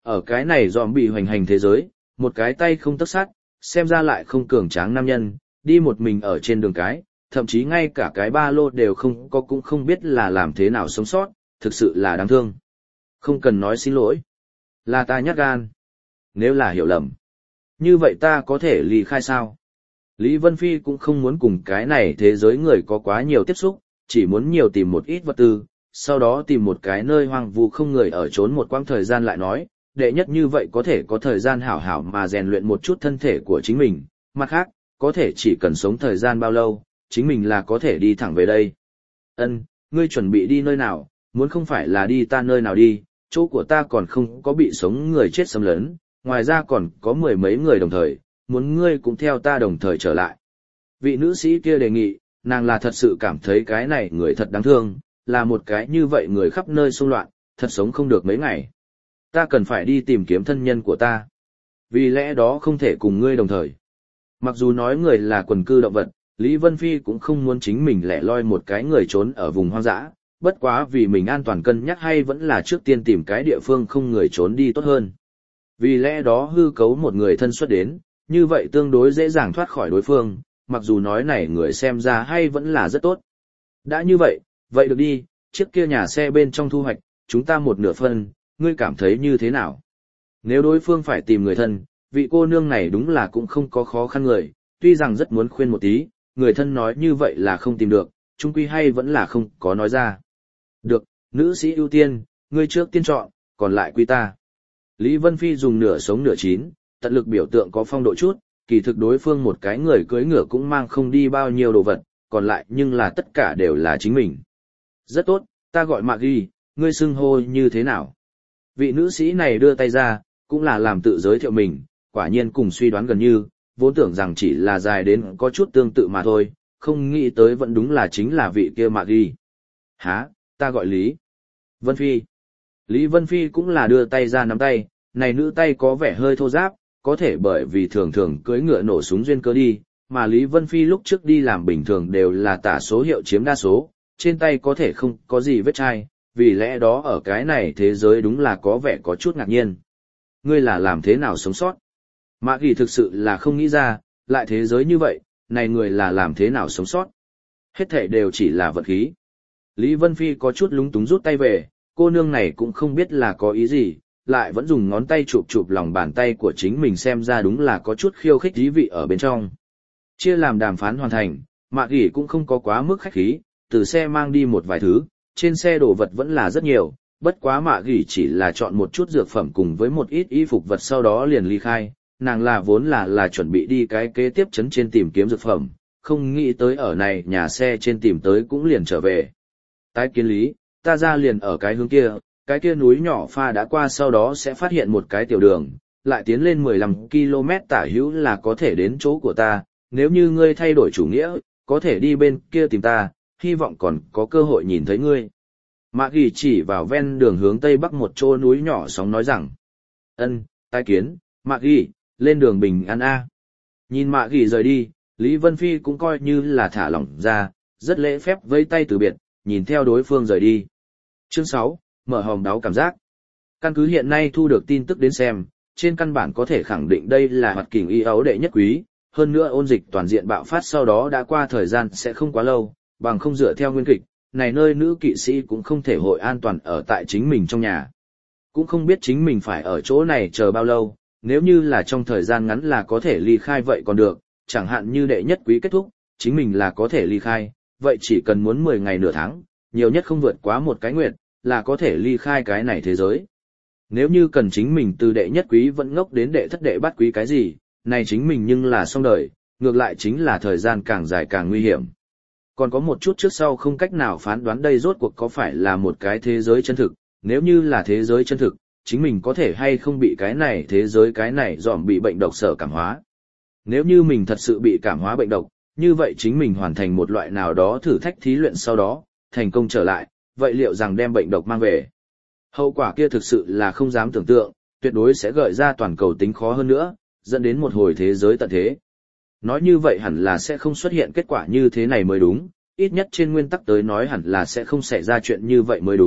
Ở cái này dòm bị hoành hành thế giới, một cái tay không tấc sắt, xem ra lại không cường tráng nam nhân, đi một mình ở trên đường cái, thậm chí ngay cả cái ba lô đều không có cũng không biết là làm thế nào sống sót, thực sự là đáng thương. Không cần nói xin lỗi. Là ta nhát gan. Nếu là hiểu lầm, như vậy ta có thể ly khai sao? Lý Vân Phi cũng không muốn cùng cái này thế giới người có quá nhiều tiếp xúc, chỉ muốn nhiều tìm một ít vật tư, sau đó tìm một cái nơi hoang vu không người ở trốn một quãng thời gian lại nói, đệ nhất như vậy có thể có thời gian hảo hảo mà rèn luyện một chút thân thể của chính mình, mặt khác, có thể chỉ cần sống thời gian bao lâu, chính mình là có thể đi thẳng về đây. Ân, ngươi chuẩn bị đi nơi nào, muốn không phải là đi ta nơi nào đi, chỗ của ta còn không có bị sống người chết xâm lấn, ngoài ra còn có mười mấy người đồng thời, muốn ngươi cũng theo ta đồng thời trở lại. Vị nữ sĩ kia đề nghị, nàng là thật sự cảm thấy cái này người thật đáng thương, là một cái như vậy người khắp nơi xung loạn, thật sống không được mấy ngày. Ta cần phải đi tìm kiếm thân nhân của ta. Vì lẽ đó không thể cùng ngươi đồng thời. Mặc dù nói người là quần cư động vật, Lý Vân Phi cũng không muốn chính mình lẻ loi một cái người trốn ở vùng hoang dã, bất quá vì mình an toàn cân nhắc hay vẫn là trước tiên tìm cái địa phương không người trốn đi tốt hơn. Vì lẽ đó hư cấu một người thân xuất đến, như vậy tương đối dễ dàng thoát khỏi đối phương, mặc dù nói này người xem ra hay vẫn là rất tốt. Đã như vậy, vậy được đi, chiếc kia nhà xe bên trong thu hoạch, chúng ta một nửa phân, ngươi cảm thấy như thế nào? Nếu đối phương phải tìm người thân, vị cô nương này đúng là cũng không có khó khăn người, tuy rằng rất muốn khuyên một tí, người thân nói như vậy là không tìm được, chung quy hay vẫn là không có nói ra. Được, nữ sĩ ưu tiên, ngươi trước tiên chọn, còn lại quy ta. Lý Vân Phi dùng nửa sống nửa chín, tận lực biểu tượng có phong độ chút, kỳ thực đối phương một cái người cưỡi ngựa cũng mang không đi bao nhiêu đồ vật, còn lại nhưng là tất cả đều là chính mình. Rất tốt, ta gọi Maggie, ngươi xưng hô như thế nào? Vị nữ sĩ này đưa tay ra, cũng là làm tự giới thiệu mình, quả nhiên cùng suy đoán gần như, vốn tưởng rằng chỉ là dài đến có chút tương tự mà thôi, không nghĩ tới vẫn đúng là chính là vị kia Maggie. Hả, ta gọi Lý Vân Phi. Lý Vân Phi cũng là đưa tay ra nắm tay, này nữ tay có vẻ hơi thô ráp, có thể bởi vì thường thường cưỡi ngựa nổ súng duyên cơ đi, mà Lý Vân Phi lúc trước đi làm bình thường đều là tả số hiệu chiếm đa số, trên tay có thể không có gì vết chai, vì lẽ đó ở cái này thế giới đúng là có vẻ có chút ngạc nhiên. Ngươi là làm thế nào sống sót? Mã Kỳ thực sự là không nghĩ ra, lại thế giới như vậy, này người là làm thế nào sống sót? Hết thể đều chỉ là vật khí. Lý Vân Phi có chút lúng túng rút tay về, cô nương này cũng không biết là có ý gì, lại vẫn dùng ngón tay chụp chụp lòng bàn tay của chính mình xem ra đúng là có chút khiêu khích dí vị ở bên trong. Chia làm đàm phán hoàn thành, Mạc Gỉ cũng không có quá mức khách khí, từ xe mang đi một vài thứ, trên xe đồ vật vẫn là rất nhiều, bất quá Mạc Gỉ chỉ là chọn một chút dược phẩm cùng với một ít y phục vật sau đó liền ly khai, nàng là vốn là chuẩn bị đi cái kế tiếp trấn trên tìm kiếm dược phẩm, không nghĩ tới ở này nhà xe trên tìm tới cũng liền trở về. Tái kiến Lý, ta ra liền ở cái hướng kia, cái kia núi nhỏ pha đã qua sau đó sẽ phát hiện một cái tiểu đường, lại tiến lên 15 km tả hữu là có thể đến chỗ của ta, nếu như ngươi thay đổi chủ nghĩa, có thể đi bên kia tìm ta, hy vọng còn có cơ hội nhìn thấy ngươi. Mạc Gỉ chỉ vào ven đường hướng tây bắc một chỗ núi nhỏ sóng nói rằng, ân, tái kiến, Mạc Gỉ, lên đường bình an a. Nhìn Mạc Gỉ rời đi, Lý Vân Phi cũng coi như là thả lỏng ra, rất lễ phép vẫy tay từ biệt, nhìn theo đối phương rời đi. Chương 6, mở hòm đáo cảm giác. Căn cứ hiện nay thu được tin tức đến xem, trên căn bản có thể khẳng định đây là hoạt kình y ấu đệ nhất quý, hơn nữa ôn dịch toàn diện bạo phát sau đó đã qua thời gian sẽ không quá lâu, bằng không dựa theo nguyên kịch, này nơi nữ kỵ sĩ cũng không thể hội an toàn ở tại chính mình trong nhà. Cũng không biết chính mình phải ở chỗ này chờ bao lâu, nếu như là trong thời gian ngắn là có thể ly khai vậy còn được, chẳng hạn như đệ nhất quý kết thúc, chính mình là có thể ly khai, vậy chỉ cần muốn 10 ngày nửa tháng, nhiều nhất không vượt quá một cái nguyệt, là có thể ly khai cái này thế giới. Nếu như cần chính mình từ đệ nhất quý vẫn ngốc đến đệ thất đệ bát quý cái gì, này chính mình nhưng là xong đời, ngược lại chính là thời gian càng dài càng nguy hiểm. Còn có một chút trước sau không cách nào phán đoán đây rốt cuộc có phải là một cái thế giới chân thực, nếu như là thế giới chân thực, chính mình có thể hay không bị cái này thế giới cái này dòm bị bệnh độc sở cảm hóa. Nếu như mình thật sự bị cảm hóa bệnh độc, như vậy chính mình hoàn thành một loại nào đó thử thách thí luyện sau đó, thành công trở lại, vậy liệu rằng đem bệnh độc mang về? Hậu quả kia thực sự là không dám tưởng tượng, tuyệt đối sẽ gợi ra toàn cầu tính khó hơn nữa, dẫn đến một hồi thế giới tận thế. Nói như vậy hẳn là sẽ không xuất hiện kết quả như thế này mới đúng, ít nhất trên nguyên tắc tới nói hẳn là sẽ không xảy ra chuyện như vậy mới đúng,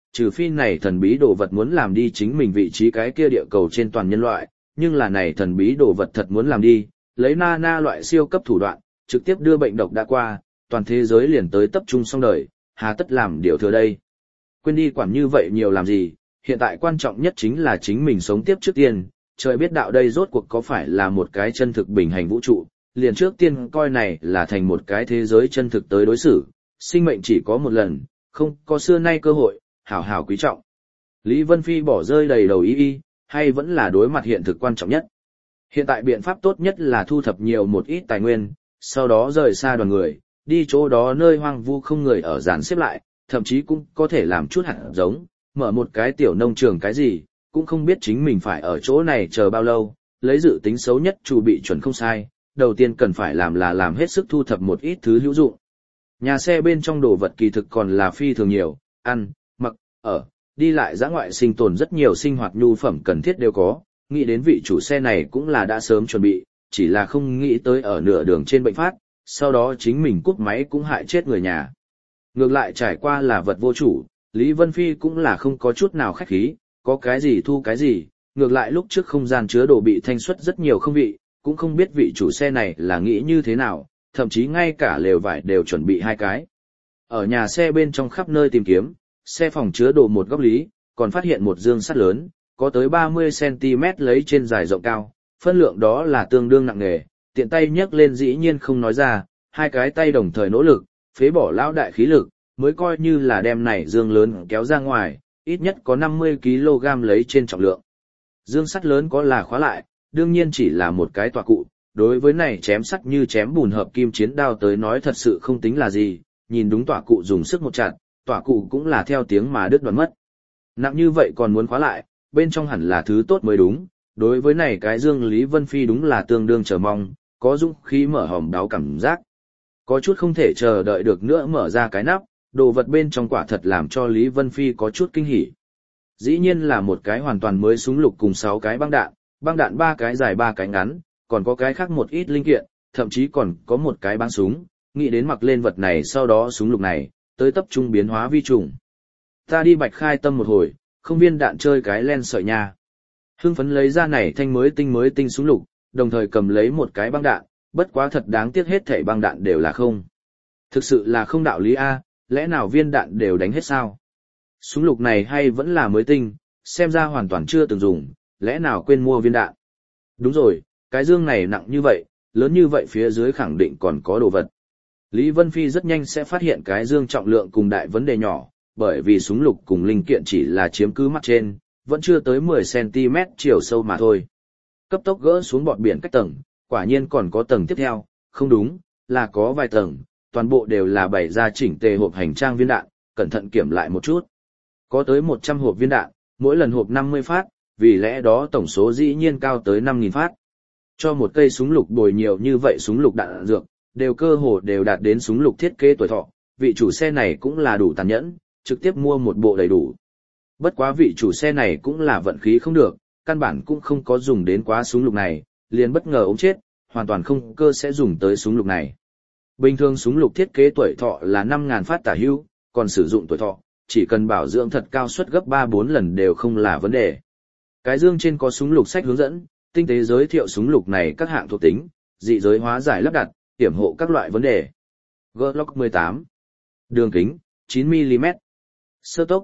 trừ phi này thần bí đồ vật muốn làm đi chính mình vị trí cái kia địa cầu trên toàn nhân loại, nhưng là này thần bí đồ vật thật muốn làm đi, lấy na loại siêu cấp thủ đoạn, trực tiếp đưa bệnh độc đã qua, toàn thế giới liền tới tập trung xong đời, hà tất làm điều thừa đây. Quên đi quản như vậy nhiều làm gì, hiện tại quan trọng nhất chính là chính mình sống tiếp trước tiên, trời biết đạo đây rốt cuộc có phải là một cái chân thực bình hành vũ trụ, liền trước tiên coi này là thành một cái thế giới chân thực tới đối xử, sinh mệnh chỉ có một lần, không có xưa nay cơ hội, hảo hảo quý trọng. Lý Vân Phi bỏ rơi đầy đầu y, hay vẫn là đối mặt hiện thực quan trọng nhất. Hiện tại biện pháp tốt nhất là thu thập nhiều một ít tài nguyên, sau đó rời xa đoàn người, đi chỗ đó nơi hoang vu không người ở dàn xếp lại, thậm chí cũng có thể làm chút hạt giống, mở một cái tiểu nông trường cái gì, cũng không biết chính mình phải ở chỗ này chờ bao lâu, lấy dự tính xấu nhất chuẩn bị chuẩn không sai, đầu tiên cần phải làm là làm hết sức thu thập một ít thứ hữu dụng. Nhà xe bên trong đồ vật kỳ thực còn là phi thường nhiều, ăn, mặc, ở, đi lại dã ngoại sinh tồn rất nhiều sinh hoạt nhu phẩm cần thiết đều có, nghĩ đến vị chủ xe này cũng là đã sớm chuẩn bị, chỉ là không nghĩ tới ở nửa đường trên bệnh phát, sau đó chính mình cúp máy cũng hại chết người nhà. Ngược lại trải qua là vật vô chủ, Lý Vân Phi cũng là không có chút nào khách khí, có cái gì thu cái gì, ngược lại lúc trước không gian chứa đồ bị thanh xuất rất nhiều không vị, cũng không biết vị chủ xe này là nghĩ như thế nào, thậm chí ngay cả lều vải đều chuẩn bị 2 cái. Ở nhà xe bên trong khắp nơi tìm kiếm, xe phòng chứa đồ một góc lý, còn phát hiện một dương sắt lớn, có tới 30cm lấy trên dài rộng cao, phân lượng đó là tương đương nặng nề, tiện tay nhấc lên dĩ nhiên không nói ra, 2 cái tay đồng thời nỗ lực, phế bỏ lão đại khí lực, mới coi như là đem này dương lớn kéo ra ngoài, ít nhất có 50kg lấy trên trọng lượng. Dương sắt lớn có là khóa lại, đương nhiên chỉ là một cái tọa cụ, đối với này chém sắt như chém bùn hợp kim chiến đao tới nói thật sự không tính là gì, nhìn đúng tọa cụ dùng sức một chặt, tọa cụ cũng là theo tiếng mà đứt đoạn mất. Nặng như vậy còn muốn khóa lại, bên trong hẳn là thứ tốt mới đúng, đối với này cái dương Lý Vân Phi đúng là tương đương chờ mong, có dũng khí mở hòm đáo cảm giác. Có chút không thể chờ đợi được nữa mở ra cái nắp, đồ vật bên trong quả thật làm cho Lý Vân Phi có chút kinh hỉ. Dĩ nhiên là một cái hoàn toàn mới súng lục cùng 6 cái băng đạn 3 cái dài 3 cái ngắn, còn có cái khác một ít linh kiện, thậm chí còn có một cái băng súng, nghĩ đến mặc lên vật này sau đó súng lục này, tới tập trung biến hóa vi trùng. Ta đi bạch khai tâm một hồi, không viên đạn chơi cái len sợi nha. Hưng phấn lấy ra này thanh mới tinh súng lục, đồng thời cầm lấy một cái băng đạn, bất quá thật đáng tiếc hết thảy băng đạn đều là không. Thực sự là không đạo lý a, lẽ nào viên đạn đều đánh hết sao? Súng lục này hay vẫn là mới tinh, xem ra hoàn toàn chưa từng dùng, lẽ nào quên mua viên đạn? Đúng rồi, cái dương này nặng như vậy, lớn như vậy phía dưới khẳng định còn có đồ vật. Lý Vân Phi rất nhanh sẽ phát hiện cái dương trọng lượng cùng đại vấn đề nhỏ, bởi vì súng lục cùng linh kiện chỉ là chiếm cứ mặt trên, vẫn chưa tới 10cm chiều sâu mà thôi. Cấp tốc gỡ xuống bọt biển cách tầng, quả nhiên còn có tầng tiếp theo, không đúng, là có vài tầng, toàn bộ đều là bày ra chỉnh tề hộp hành trang viên đạn, cẩn thận kiểm lại một chút. Có tới 100 hộp viên đạn, mỗi lần hộp 50 phát, vì lẽ đó tổng số dĩ nhiên cao tới 5.000 phát. Cho một cây súng lục bồi nhiều như vậy súng lục đạn dược, đều cơ hồ đều đạt đến súng lục thiết kế tuổi thọ, vị chủ xe này cũng là đủ tàn nhẫn, trực tiếp mua một bộ đầy đủ. Bất quá vị chủ xe này cũng là vận khí không được, căn bản cũng không có dùng đến quá súng lục này, liền bất ngờ ống chết, hoàn toàn không cơ sẽ dùng tới súng lục này. Bình thường súng lục thiết kế tuổi thọ là 5.000 phát tả hữu, còn sử dụng tuổi thọ, chỉ cần bảo dưỡng thật cao suất gấp 3-4 lần đều không là vấn đề. Cái dương trên có súng lục sách hướng dẫn, tinh tế giới thiệu súng lục này các hạng thuộc tính, dị giới hóa giải lắp đặt, hiểm hộ các loại vấn đề. Glock 18. Đường kính, 9mm. Sơ tốc,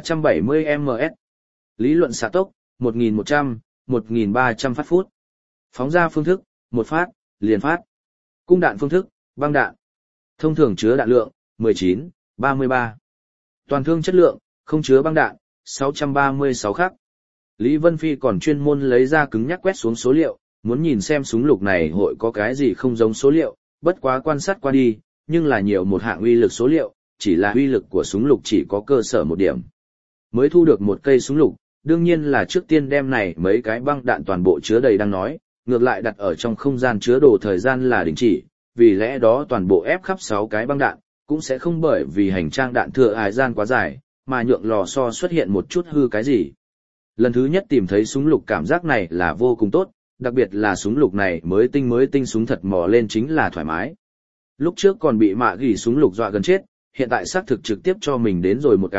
370ms. Lý luận xạ tốc, 1.100, 1.300 phát phút. Phóng ra phương thức, một phát, liền phát. Cung đạn phương thức, băng đạn. Thông thường chứa đạn lượng, 19, 33. Toàn thương chất lượng, không chứa băng đạn, 636 khắc. Lý Vân Phi còn chuyên môn lấy ra cứng nhắc quét xuống số liệu, muốn nhìn xem súng lục này hội có cái gì không giống số liệu, bất quá quan sát qua đi, nhưng là nhiều một hạng uy lực số liệu, chỉ là uy lực của súng lục chỉ có cơ sở một điểm. Mới thu được một cây súng lục, đương nhiên là trước tiên đem này mấy cái băng đạn toàn bộ chứa đầy đang nói, ngược lại đặt ở trong không gian chứa đồ thời gian là đình chỉ, vì lẽ đó toàn bộ ép khắp 6 cái băng đạn, cũng sẽ không bởi vì hành trang đạn thừa thời gian quá dài, mà nhượng lò xo xuất hiện một chút hư cái gì. Lần thứ nhất tìm thấy súng lục cảm giác này là vô cùng tốt, đặc biệt là súng lục này mới tinh súng thật mò lên chính là thoải mái. Lúc trước còn bị mạ gỉ súng lục dọa gần chết, hiện tại xác thực trực tiếp cho mình đến rồi một cái,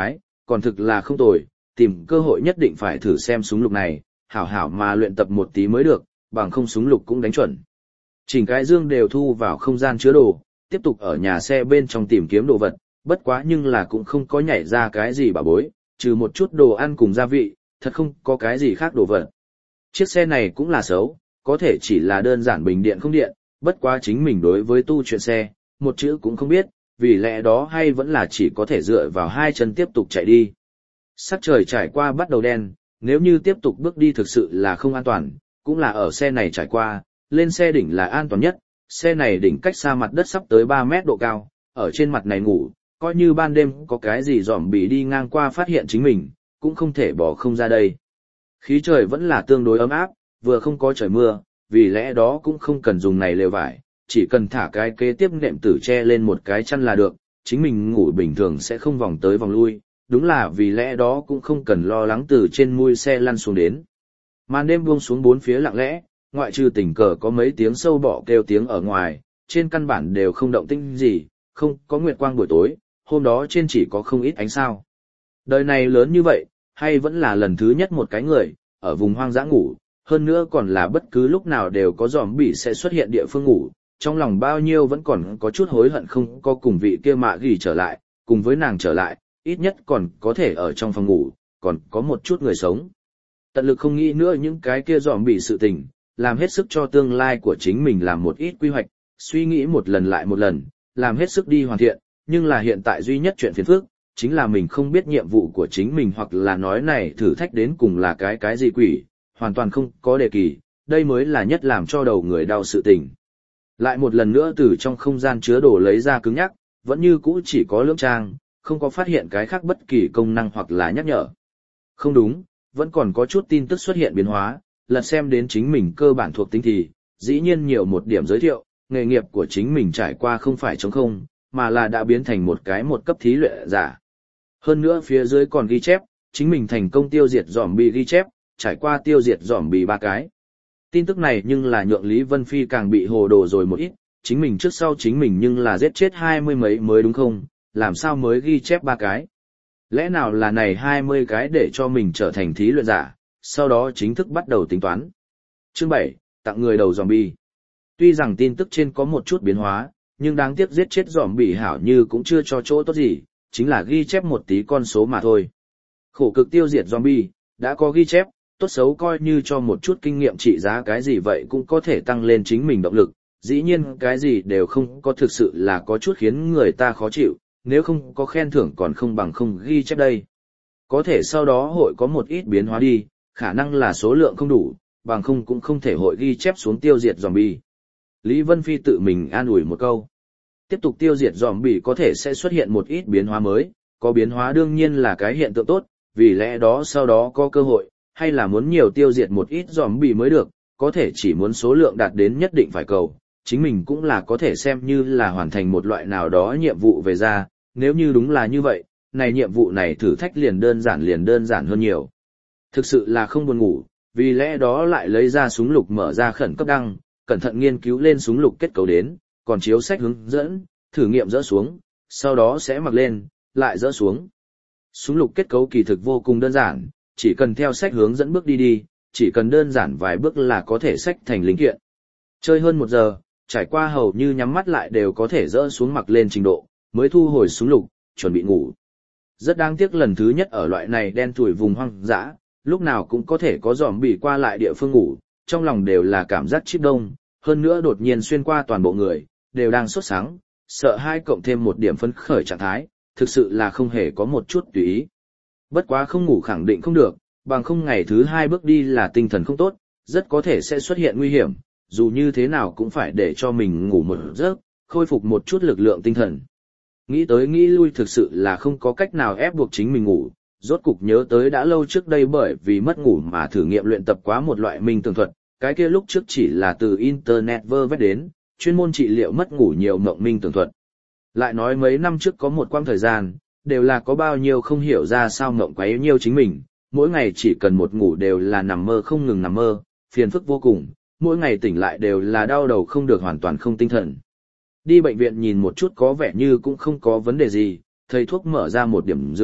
còn thực là không tồi, tìm cơ hội nhất định phải thử xem súng lục này, hảo hảo mà luyện tập một tí mới được, bằng không súng lục cũng đánh chuẩn. Chỉnh cái dương đều thu vào không gian chứa đồ, tiếp tục ở nhà xe bên trong tìm kiếm đồ vật, bất quá nhưng là cũng không có nhảy ra cái gì bà bối, trừ một chút đồ ăn cùng gia vị, thật không có cái gì khác đồ vật. Chiếc xe này cũng là xấu, có thể chỉ là đơn giản bình điện không điện, bất quá chính mình đối với tu chuyện xe, một chữ cũng không biết, vì lẽ đó hay vẫn là chỉ có thể dựa vào hai chân tiếp tục chạy đi. Sắc trời trải qua bắt đầu đen, nếu như tiếp tục bước đi thực sự là không an toàn, cũng là ở xe này trải qua, lên xe đỉnh là an toàn nhất, xe này đỉnh cách xa mặt đất sắp tới 3 mét độ cao, ở trên mặt này ngủ, coi như ban đêm có cái gì dòm bị đi ngang qua phát hiện chính mình, cũng không thể bỏ không ra đây. Khí trời vẫn là tương đối ấm áp, vừa không có trời mưa, vì lẽ đó cũng không cần dùng này lều vải, chỉ cần thả cái kế tiếp nệm tử che lên một cái chăn là được, chính mình ngủ bình thường sẽ không vòng tới vòng lui, đúng là vì lẽ đó cũng không cần lo lắng từ trên mui xe lăn xuống đến. Màn đêm buông xuống bốn phía lặng lẽ, ngoại trừ tình cờ có mấy tiếng sâu bọ kêu tiếng ở ngoài, trên căn bản đều không động tĩnh gì, không có nguyệt quang buổi tối, hôm đó trên chỉ có không ít ánh sao. Đời này lớn như vậy, hay vẫn là lần thứ nhất một cái người, ở vùng hoang dã ngủ, hơn nữa còn là bất cứ lúc nào đều có zombie sẽ xuất hiện địa phương ngủ, trong lòng bao nhiêu vẫn còn có chút hối hận không có cùng vị kia mạ gỉ trở lại, cùng với nàng trở lại, ít nhất còn có thể ở trong phòng ngủ, còn có một chút người sống. Tận lực không nghĩ nữa những cái kia zombie sự tình, làm hết sức cho tương lai của chính mình làm một ít quy hoạch, suy nghĩ một lần lại một lần, làm hết sức đi hoàn thiện, nhưng là hiện tại duy nhất chuyện phiền phức, chính là mình không biết nhiệm vụ của chính mình hoặc là nói này thử thách đến cùng là cái gì quỷ, hoàn toàn không có đề kỳ, đây mới là nhất làm cho đầu người đau sự tình. Lại một lần nữa từ trong không gian chứa đồ lấy ra cứng nhắc, vẫn như cũ chỉ có lưỡng trang, không có phát hiện cái khác bất kỳ công năng hoặc là nhắc nhở. Không đúng, vẫn còn có chút tin tức xuất hiện biến hóa, lật xem đến chính mình cơ bản thuộc tính thì, dĩ nhiên nhiều một điểm giới thiệu, nghề nghiệp của chính mình trải qua không phải trống không, mà là đã biến thành một cấp thí luyện giả. Hơn nữa phía dưới còn ghi chép, chính mình thành công tiêu diệt zombie ghi chép, trải qua tiêu diệt zombie 3 cái. Tin tức này nhưng là nhượng Lý Vân Phi càng bị hồ đồ rồi một ít, chính mình trước sau chính mình nhưng là giết chết 20 mấy mới đúng không, làm sao mới ghi chép 3 cái. Lẽ nào là này 20 cái để cho mình trở thành thí luyện giả, sau đó chính thức bắt đầu tính toán. Chương 7, tặng người đầu zombie. Tuy rằng tin tức trên có một chút biến hóa, nhưng đáng tiếc giết chết zombie hảo như cũng chưa cho chỗ tốt gì, chính là ghi chép một tí con số mà thôi. Khổ cực tiêu diệt zombie, đã có ghi chép, tốt xấu coi như cho một chút kinh nghiệm trị giá cái gì vậy cũng có thể tăng lên chính mình động lực, dĩ nhiên cái gì đều không có thực sự là có chút khiến người ta khó chịu, nếu không có khen thưởng còn không bằng không ghi chép đây. Có thể sau đó hội có một ít biến hóa đi, khả năng là số lượng không đủ, bằng không cũng không thể hội ghi chép xuống tiêu diệt zombie. Lý Vân Phi tự mình an ủi một câu. Tiếp tục tiêu diệt zombie có thể sẽ xuất hiện một ít biến hóa mới, có biến hóa đương nhiên là cái hiện tượng tốt, vì lẽ đó sau đó có cơ hội, hay là muốn nhiều tiêu diệt một ít zombie mới được, có thể chỉ muốn số lượng đạt đến nhất định phải cầu, chính mình cũng là có thể xem như là hoàn thành một loại nào đó nhiệm vụ về ra, nếu như đúng là như vậy, này nhiệm vụ này thử thách liền đơn giản hơn nhiều. Thực sự là không buồn ngủ, vì lẽ đó lại lấy ra súng lục mở ra khẩn cấp đăng, cẩn thận nghiên cứu lên súng lục kết cấu đến, còn chiếu sách hướng dẫn, thử nghiệm dỡ xuống, sau đó sẽ mặc lên, lại dỡ xuống. Súng lục kết cấu kỳ thực vô cùng đơn giản, chỉ cần theo sách hướng dẫn bước đi, chỉ cần đơn giản vài bước là có thể xách thành linh kiện. Chơi hơn 1 giờ, trải qua hầu như nhắm mắt lại đều có thể dỡ xuống mặc lên trình độ, mới thu hồi súng lục, chuẩn bị ngủ. Rất đáng tiếc lần thứ nhất ở loại này đen tủi vùng hoang dã, lúc nào cũng có thể có zombie qua lại địa phương ngủ, trong lòng đều là cảm giác chíp đông, hơn nữa đột nhiên xuyên qua toàn bộ người, đều đang sốt sáng, sợ hai cộng thêm một điểm phấn khởi trạng thái, thực sự là không hề có một chút tùy ý. Bất quá không ngủ khẳng định không được, bằng không ngày thứ 2 bước đi là tinh thần không tốt, rất có thể sẽ xuất hiện nguy hiểm, dù như thế nào cũng phải để cho mình ngủ một giấc, khôi phục một chút lực lượng tinh thần. Nghĩ tới nghĩ lui thực sự là không có cách nào ép buộc chính mình ngủ, rốt cục nhớ tới đã lâu trước đây bởi vì mất ngủ mà thử nghiệm luyện tập quá một loại minh tường thuật, cái kia lúc trước chỉ là từ internet vơ vét đến, chuyên môn trị liệu mất ngủ nhiều mộng minh tường thuật. Lại nói mấy năm trước có một quãng thời gian, đều là có bao nhiêu không hiểu ra sao mộng quấy nhiêu chính mình, mỗi ngày chỉ cần một ngủ đều là nằm mơ không ngừng nằm mơ, phiền phức vô cùng, mỗi ngày tỉnh lại đều là đau đầu không được hoàn toàn không tinh thần. Đi bệnh viện nhìn một chút có vẻ như cũng không có vấn đề gì, thầy thuốc mở ra một điểm dược,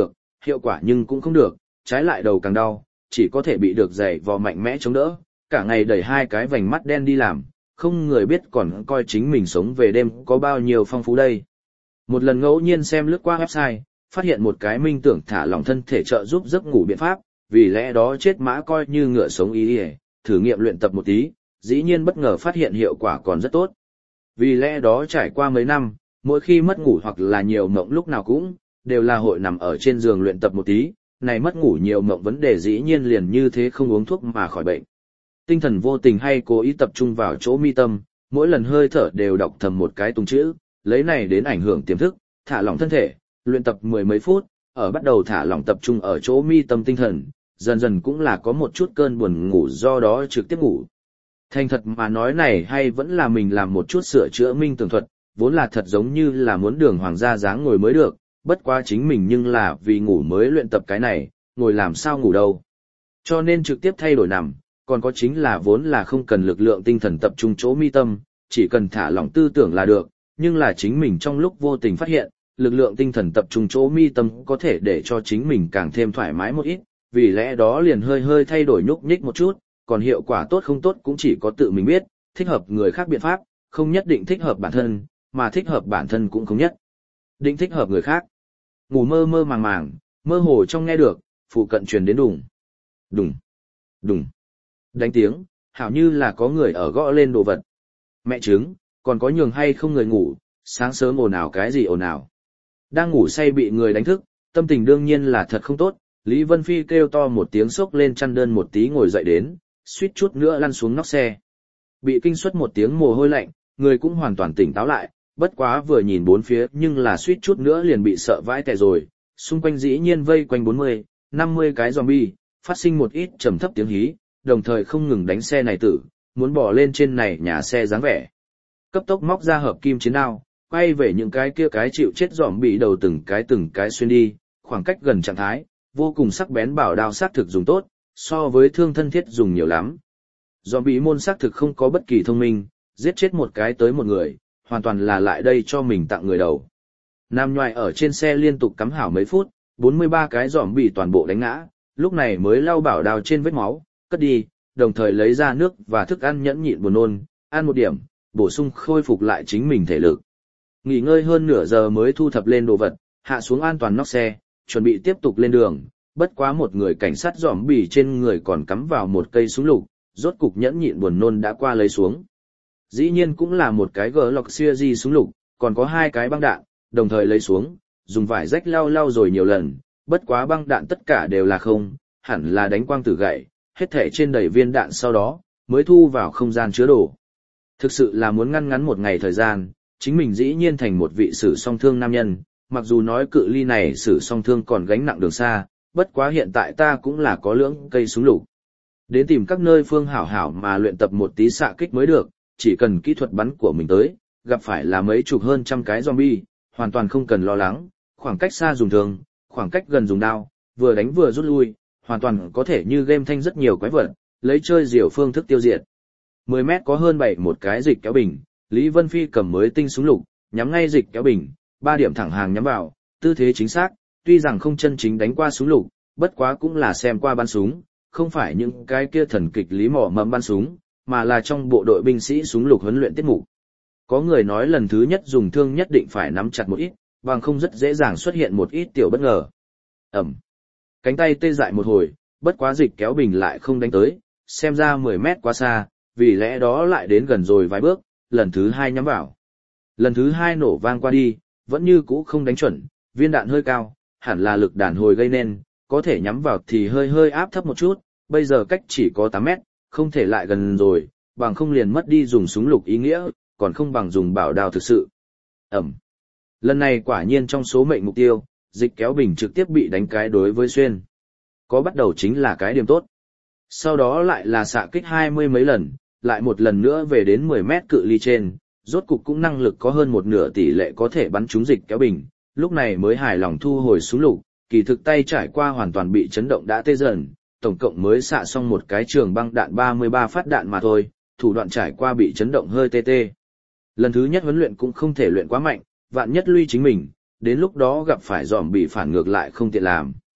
hiệu quả nhưng cũng không được, trái lại đầu càng đau, chỉ có thể bị được giày vò mạnh mẽ chống đỡ, cả ngày đẩy hai cái vành mắt đen đi làm, không người biết còn coi chính mình sống về đêm có bao nhiêu phong phú đây. Một lần ngẫu nhiên xem lướt qua website, phát hiện một cái minh tưởng thả lỏng thân thể trợ giúp giấc ngủ biện pháp, vì lẽ đó chết mã coi như ngựa sống ý ỉa, thử nghiệm luyện tập một tí, dĩ nhiên bất ngờ phát hiện hiệu quả còn rất tốt. Vì lẽ đó trải qua mấy năm, mỗi khi mất ngủ hoặc là nhiều mộng lúc nào cũng, đều là hội nằm ở trên giường luyện tập một tí, này mất ngủ nhiều mộng vấn đề dĩ nhiên liền như thế không uống thuốc mà khỏi bệnh. Tinh thần vô tình hay cố ý tập trung vào chỗ mi tâm, mỗi lần hơi thở đều đọc thầm một cái tung chữ, lấy này đến ảnh hưởng tiềm thức, thả lỏng thân thể, luyện tập mười mấy phút, ở bắt đầu thả lỏng tập trung ở chỗ mi tâm tinh thần, dần dần cũng là có một chút cơn buồn ngủ do đó trực tiếp ngủ. Thành thật mà nói này hay vẫn là mình làm một chút sửa chữa minh tưởng thuật, vốn là thật giống như là muốn đường hoàng gia dáng ngồi mới được, bất quá chính mình nhưng là vì ngủ mới luyện tập cái này, ngồi làm sao ngủ đâu. Cho nên trực tiếp thay đổi nằm, còn có chính là vốn là không cần lực lượng tinh thần tập trung chỗ mi tâm, chỉ cần thả lỏng tư tưởng là được, nhưng là chính mình trong lúc vô tình phát hiện, lực lượng tinh thần tập trung chỗ mi tâm có thể để cho chính mình càng thêm thoải mái một ít, vì lẽ đó liền hơi hơi thay đổi nhúc nhích một chút, còn hiệu quả tốt không tốt cũng chỉ có tự mình biết, thích hợp người khác biện pháp, không nhất định thích hợp bản thân, mà thích hợp bản thân cũng không nhất định thích hợp người khác. Ngủ mơ mơ màng màng, mơ hồ trong nghe được, phụ cận truyền đến đùng, đùng, đùng, đánh tiếng, hảo như là có người ở gõ lên đồ vật. Mẹ trứng, còn có nhường hay không người ngủ, sáng sớm ồn ào cái gì ồn ào. Đang ngủ say bị người đánh thức, tâm tình đương nhiên là thật không tốt, Lý Vân Phi kêu to một tiếng sốc lên chăn đơn một tí ngồi dậy đến, suýt chút nữa lăn xuống nóc xe. Bị kinh suất một tiếng mồ hôi lạnh, người cũng hoàn toàn tỉnh táo lại, bất quá vừa nhìn bốn phía nhưng là suýt chút nữa liền bị sợ vãi tè rồi, xung quanh dĩ nhiên vây quanh 40, 50 cái zombie, phát sinh một ít trầm thấp tiếng hí, đồng thời không ngừng đánh xe này tử, muốn bỏ lên trên này nhà xe dáng vẻ. Cấp tốc móc ra hợp kim chiến đao, quay về những cái kia cái chịu chết zombie đầu từng cái xuyên đi, khoảng cách gần trạng thái, vô cùng sắc bén bảo đao xác thực dùng tốt, so với thương thân thiết dùng nhiều lắm. Zombie môn xác thực không có bất kỳ thông minh, giết chết một cái tới một người, hoàn toàn là lại đây cho mình tặng người đầu. Nam nhoài ở trên xe liên tục cắm hảo mấy phút, 43 cái zombie toàn bộ đánh ngã, lúc này mới lau bảo đao trên vết máu, cất đi, đồng thời lấy ra nước và thức ăn nhẫn nhịn buồn nôn, ăn một điểm, bổ sung khôi phục lại chính mình thể lực. Nghỉ ngơi hơn nửa giờ mới thu thập lên đồ vật, hạ xuống an toàn nóc xe, chuẩn bị tiếp tục lên đường, bất quá một người cảnh sát zombie trên người còn cắm vào một cây súng lục, rốt cục nhẫn nhịn buồn nôn đã qua lấy xuống. Dĩ nhiên cũng là một cái Glock series súng lục, còn có hai cái băng đạn, đồng thời lấy xuống, dùng vải rách lau rồi nhiều lần, bất quá băng đạn tất cả đều là không, hẳn là đánh quang tử gậy, hết thể trên đầy viên đạn sau đó, mới thu vào không gian chứa đồ. Thực sự là muốn ngăn một ngày thời gian, chính mình dĩ nhiên thành một vị sử song thương nam nhân, mặc dù nói cự ly này sử song thương còn gánh nặng đường xa, bất quá hiện tại ta cũng là có lưỡng cây súng lục. Đến tìm các nơi phương hảo mà luyện tập một tí xạ kích mới được, chỉ cần kỹ thuật bắn của mình tới, gặp phải là mấy chục hơn trăm cái zombie, hoàn toàn không cần lo lắng, khoảng cách xa dùng thương, khoảng cách gần dùng đao, vừa đánh vừa rút lui, hoàn toàn có thể như game thanh rất nhiều quái vật, lấy chơi diều phương thức tiêu diệt. 10 mét có hơn 7 một cái dịch kéo bình, Lý Vân Phi cầm mới tinh súng lục, nhắm ngay dịch kéo bình, 3 điểm thẳng hàng nhắm vào, tư thế chính xác, tuy rằng không chân chính đánh qua súng lục, bất quá cũng là xem qua bắn súng, không phải những cái kia thần kịch lý mỏ mẫm bắn súng, mà là trong bộ đội binh sĩ súng lục huấn luyện tiết mục. Có người nói lần thứ nhất dùng thương nhất định phải nắm chặt một ít, bằng không rất dễ dàng xuất hiện một ít tiểu bất ngờ. Ẩm. Cánh tay tê dại một hồi, bất quá dịch kéo bình lại không đánh tới, xem ra 10 mét quá xa, vì lẽ đó lại đến gần rồi vài bước, lần thứ 2 nhắm vào. Lần thứ 2 nổ vang qua đi, vẫn như cũ không đánh chuẩn, viên đạn hơi cao, hẳn là lực đàn hồi gây nên, có thể nhắm vào thì hơi áp thấp một chút, bây giờ cách chỉ có 8 mét, không thể lại gần rồi, bằng không liền mất đi dùng súng lục ý nghĩa, còn không bằng dùng bảo đao thực sự. Ẩm. Lần này quả nhiên trong số mệnh mục tiêu, dịch kéo bình trực tiếp bị đánh cái đối với xuyên. Có bắt đầu chính là cái điểm tốt. Sau đó lại là xạ kích 20 mấy lần, lại một lần nữa về đến 10 mét cự ly trên, rốt cục cũng năng lực có hơn một nửa tỷ lệ có thể bắn trúng dịch kéo bình, lúc này mới hài lòng thu hồi súng lục, kỳ thực tay trải qua hoàn toàn bị chấn động đã tê dần, tổng cộng mới xạ xong một cái trường băng đạn 33 phát đạn mà thôi, thủ đoạn trải qua bị chấn động hơi tê tê. Lần thứ nhất huấn luyện cũng không thể luyện quá mạnh, vạn nhất lui chính mình, đến lúc đó gặp phải giòm bị phản ngược lại không tiện làm.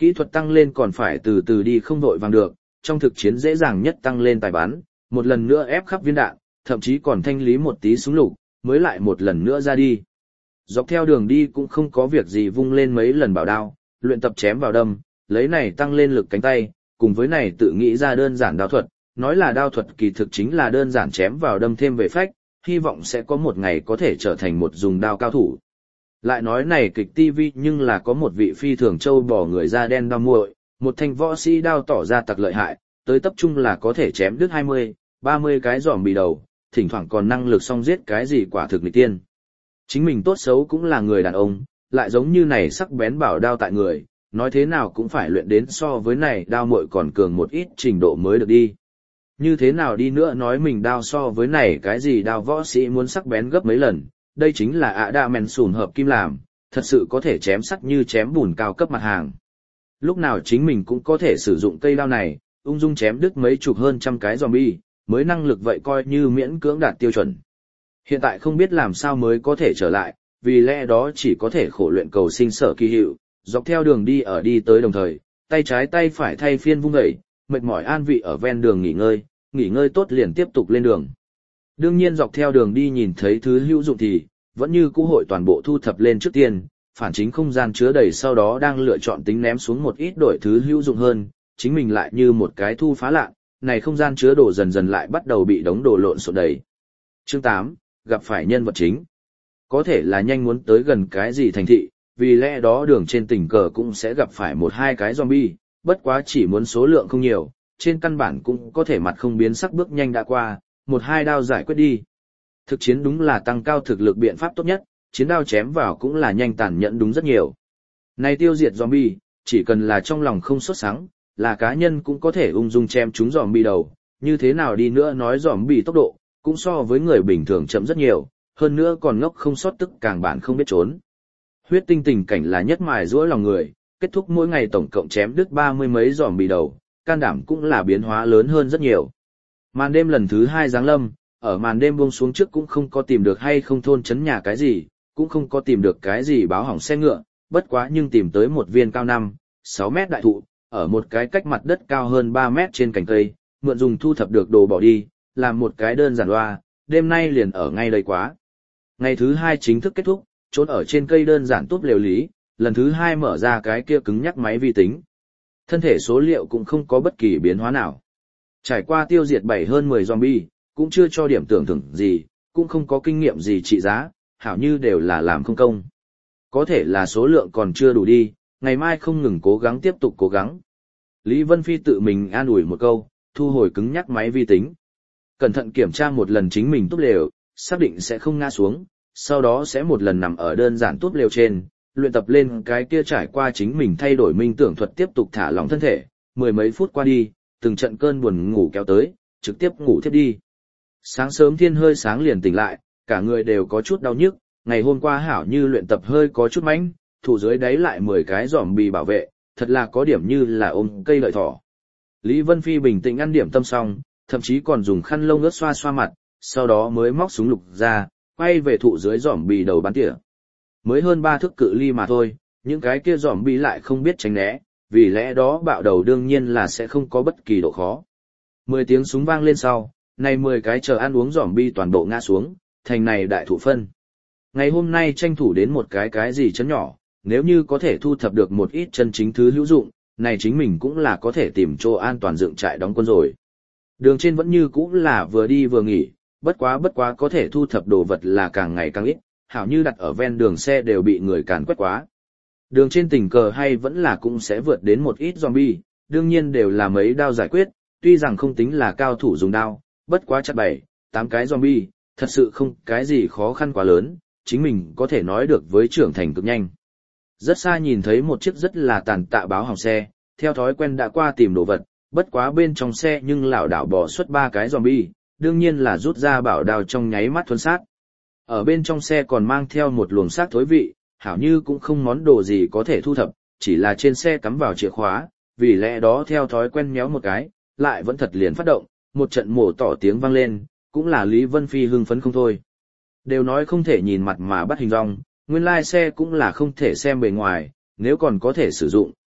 Kỹ thuật tăng lên còn phải từ từ đi không vội vàng được, trong thực chiến dễ dàng nhất tăng lên tài bắn, một lần nữa ép khắp viên đạn, thậm chí còn thanh lý một tí súng lục, mới lại một lần nữa ra đi. Dọc theo đường đi cũng không có việc gì vung lên mấy lần bảo đao, luyện tập chém vào đâm, lấy này tăng lên lực cánh tay, cùng với này tự nghĩ ra đơn giản đao thuật, nói là đao thuật kỳ thực chính là đơn giản chém vào đâm thêm về phách, hy vọng sẽ có một ngày có thể trở thành một dùng đao cao thủ. Lại nói này kịch TV nhưng là có một vị phi thường châu bò người da đen đao muội, một thanh võ sĩ đao tỏ ra tặc lợi hại, tới tập trung là có thể chém đứt 20, 30 cái giòm bị đầu, thỉnh thoảng còn năng lực song giết cái gì quả thực nghịch tiên. Chính mình tốt xấu cũng là người đàn ông, lại giống như này sắc bén bảo đao tại người, nói thế nào cũng phải luyện đến so với này đao muội còn cường một ít trình độ mới được đi. Như thế nào đi nữa nói mình đao so với này cái gì đao võ sĩ muốn sắc bén gấp mấy lần, đây chính là ạ đa men sùn hợp kim làm, thật sự có thể chém sắt như chém bùn cao cấp mặt hàng. Lúc nào chính mình cũng có thể sử dụng cây đao này, ung dung chém đứt mấy chục hơn trăm cái zombie, mới năng lực vậy coi như miễn cưỡng đạt tiêu chuẩn. Hiện tại không biết làm sao mới có thể trở lại, vì lẽ đó chỉ có thể khổ luyện cầu sinh sở kỳ hiệu, dọc theo đường đi ở đi tới đồng thời, tay trái tay phải thay phiên vung dậy, mệt mỏi an vị ở ven đường nghỉ ngơi tốt liền tiếp tục lên đường. Đương nhiên dọc theo đường đi nhìn thấy thứ hữu dụng thì, vẫn như cũ hội toàn bộ thu thập lên trước tiên, phản chính không gian chứa đầy sau đó đang lựa chọn tính ném xuống một ít đổi thứ hữu dụng hơn, chính mình lại như một cái thu phá lạ, này không gian chứa đồ dần dần lại bắt đầu bị đống đồ lộn xộn đầy. Chương 8, gặp phải nhân vật chính. Có thể là nhanh muốn tới gần cái gì thành thị, vì lẽ đó đường trên tình cờ cũng sẽ gặp phải một hai cái zombie, bất quá chỉ muốn số lượng không nhiều, trên căn bản cũng có thể mặt không biến sắc bước nhanh đã qua, một hai đao giải quyết đi. Thực chiến đúng là tăng cao thực lực biện pháp tốt nhất, chiến đao chém vào cũng là nhanh tàn nhẫn đúng rất nhiều. Này tiêu diệt zombie, chỉ cần là trong lòng không sốt sắng, là cá nhân cũng có thể ung dung chém chúng zombie đầu, như thế nào đi nữa nói zombie tốc độ, cũng so với người bình thường chậm rất nhiều, hơn nữa còn ngốc không sót tức càng bản không biết trốn. Huyết tinh tình cảnh là nhất mài giũa lòng người, kết thúc mỗi ngày tổng cộng chém đứt 30 mấy zombie đầu, can đảm cũng là biến hóa lớn hơn rất nhiều. Màn đêm lần thứ 2 giáng lâm, ở màn đêm buông xuống trước cũng không có tìm được hay không thôn trấn nhà cái gì, cũng không có tìm được cái gì báo hỏng xe ngựa, bất quá nhưng tìm tới một viên cao 5, 6 mét đại thụ, ở một cái cách mặt đất cao hơn 3 mét trên cành cây, mượn dùng thu thập được đồ bỏ đi, làm một cái đơn giản loa, đêm nay liền ở ngay đây quá. Ngày thứ 2 chính thức kết thúc, trốn ở trên cây đơn giản tốt lều lý, lần thứ 2 mở ra cái kia cứng nhắc máy vi tính. Thân thể số liệu cũng không có bất kỳ biến hóa nào. Trải qua tiêu diệt 7 hơn 10 zombie, cũng chưa cho điểm tưởng thưởng gì, cũng không có kinh nghiệm gì trị giá, hảo như đều là làm không công. Có thể là số lượng còn chưa đủ đi, ngày mai không ngừng cố gắng tiếp tục cố gắng. Lý Vân Phi tự mình an ủi một câu, thu hồi cứng nhắc máy vi tính. Cẩn thận kiểm tra một lần chính mình túp lều, xác định sẽ không ngã xuống, sau đó sẽ một lần nằm ở đơn giản túp lều trên, luyện tập lên cái kia trải qua chính mình thay đổi minh tưởng thuật tiếp tục thả lỏng thân thể, mười mấy phút qua đi, từng trận cơn buồn ngủ kéo tới, trực tiếp ngủ thiếp đi. Sáng sớm thiên hơi sáng liền tỉnh lại, cả người đều có chút đau nhức, ngày hôm qua hảo như luyện tập hơi có chút mánh, thủ dưới đáy lại 10 cái giòm bì bảo vệ, thật là có điểm như là ôm cây lợi thỏ. Lý Vân Phi bình tĩnh ăn điểm tâm xong, thậm chí còn dùng khăn lông ướt xoa xoa mặt, sau đó mới móc súng lục ra, quay về thụ dưới giòm bì đầu bắn tỉa. Mới hơn 3 thước cự ly mà thôi, những cái kia giòm bì lại không biết tránh né, vì lẽ đó bạo đầu đương nhiên là sẽ không có bất kỳ độ khó. 10 tiếng súng vang lên sau, này 10 cái chờ ăn uống giòm bì toàn bộ ngã xuống, thành này đại thụ phân. Ngày hôm nay tranh thủ đến một cái gì chấn nhỏ, nếu như có thể thu thập được một ít chân chính thứ hữu dụng, này chính mình cũng là có thể tìm chỗ an toàn dựng trại đóng quân rồi. Đường trên vẫn như cũ là vừa đi vừa nghỉ, bất quá có thể thu thập đồ vật là càng ngày càng ít, hảo như đặt ở ven đường xe đều bị người càn quét quá. Đường trên tình cờ hay vẫn là cũng sẽ vượt đến một ít zombie, đương nhiên đều là mấy đao giải quyết, tuy rằng không tính là cao thủ dùng đao, bất quá chặt 7, 8 cái zombie, thật sự không cái gì khó khăn quá lớn, chính mình có thể nói được với trưởng thành cực nhanh. Rất xa nhìn thấy một chiếc rất là tàn tạ báo hỏng xe, theo thói quen đã qua tìm đồ vật, bất quá bên trong xe nhưng lảo đảo bỏ xuất 3 cái zombie, đương nhiên là rút ra bảo đao trong nháy mắt thuần sát. Ở bên trong xe còn mang theo một luồng xác thối vị, hảo như cũng không món đồ gì có thể thu thập, chỉ là trên xe cắm vào chìa khóa, vì lẽ đó theo thói quen méo một cái, lại vẫn thật liền phát động, một trận mổ tỏ tiếng vang lên, cũng là Lý Vân Phi hưng phấn không thôi. Đều nói không thể nhìn mặt mà bắt hình dong, nguyên lai xe cũng là không thể xem bề ngoài, nếu còn có thể sử dụng,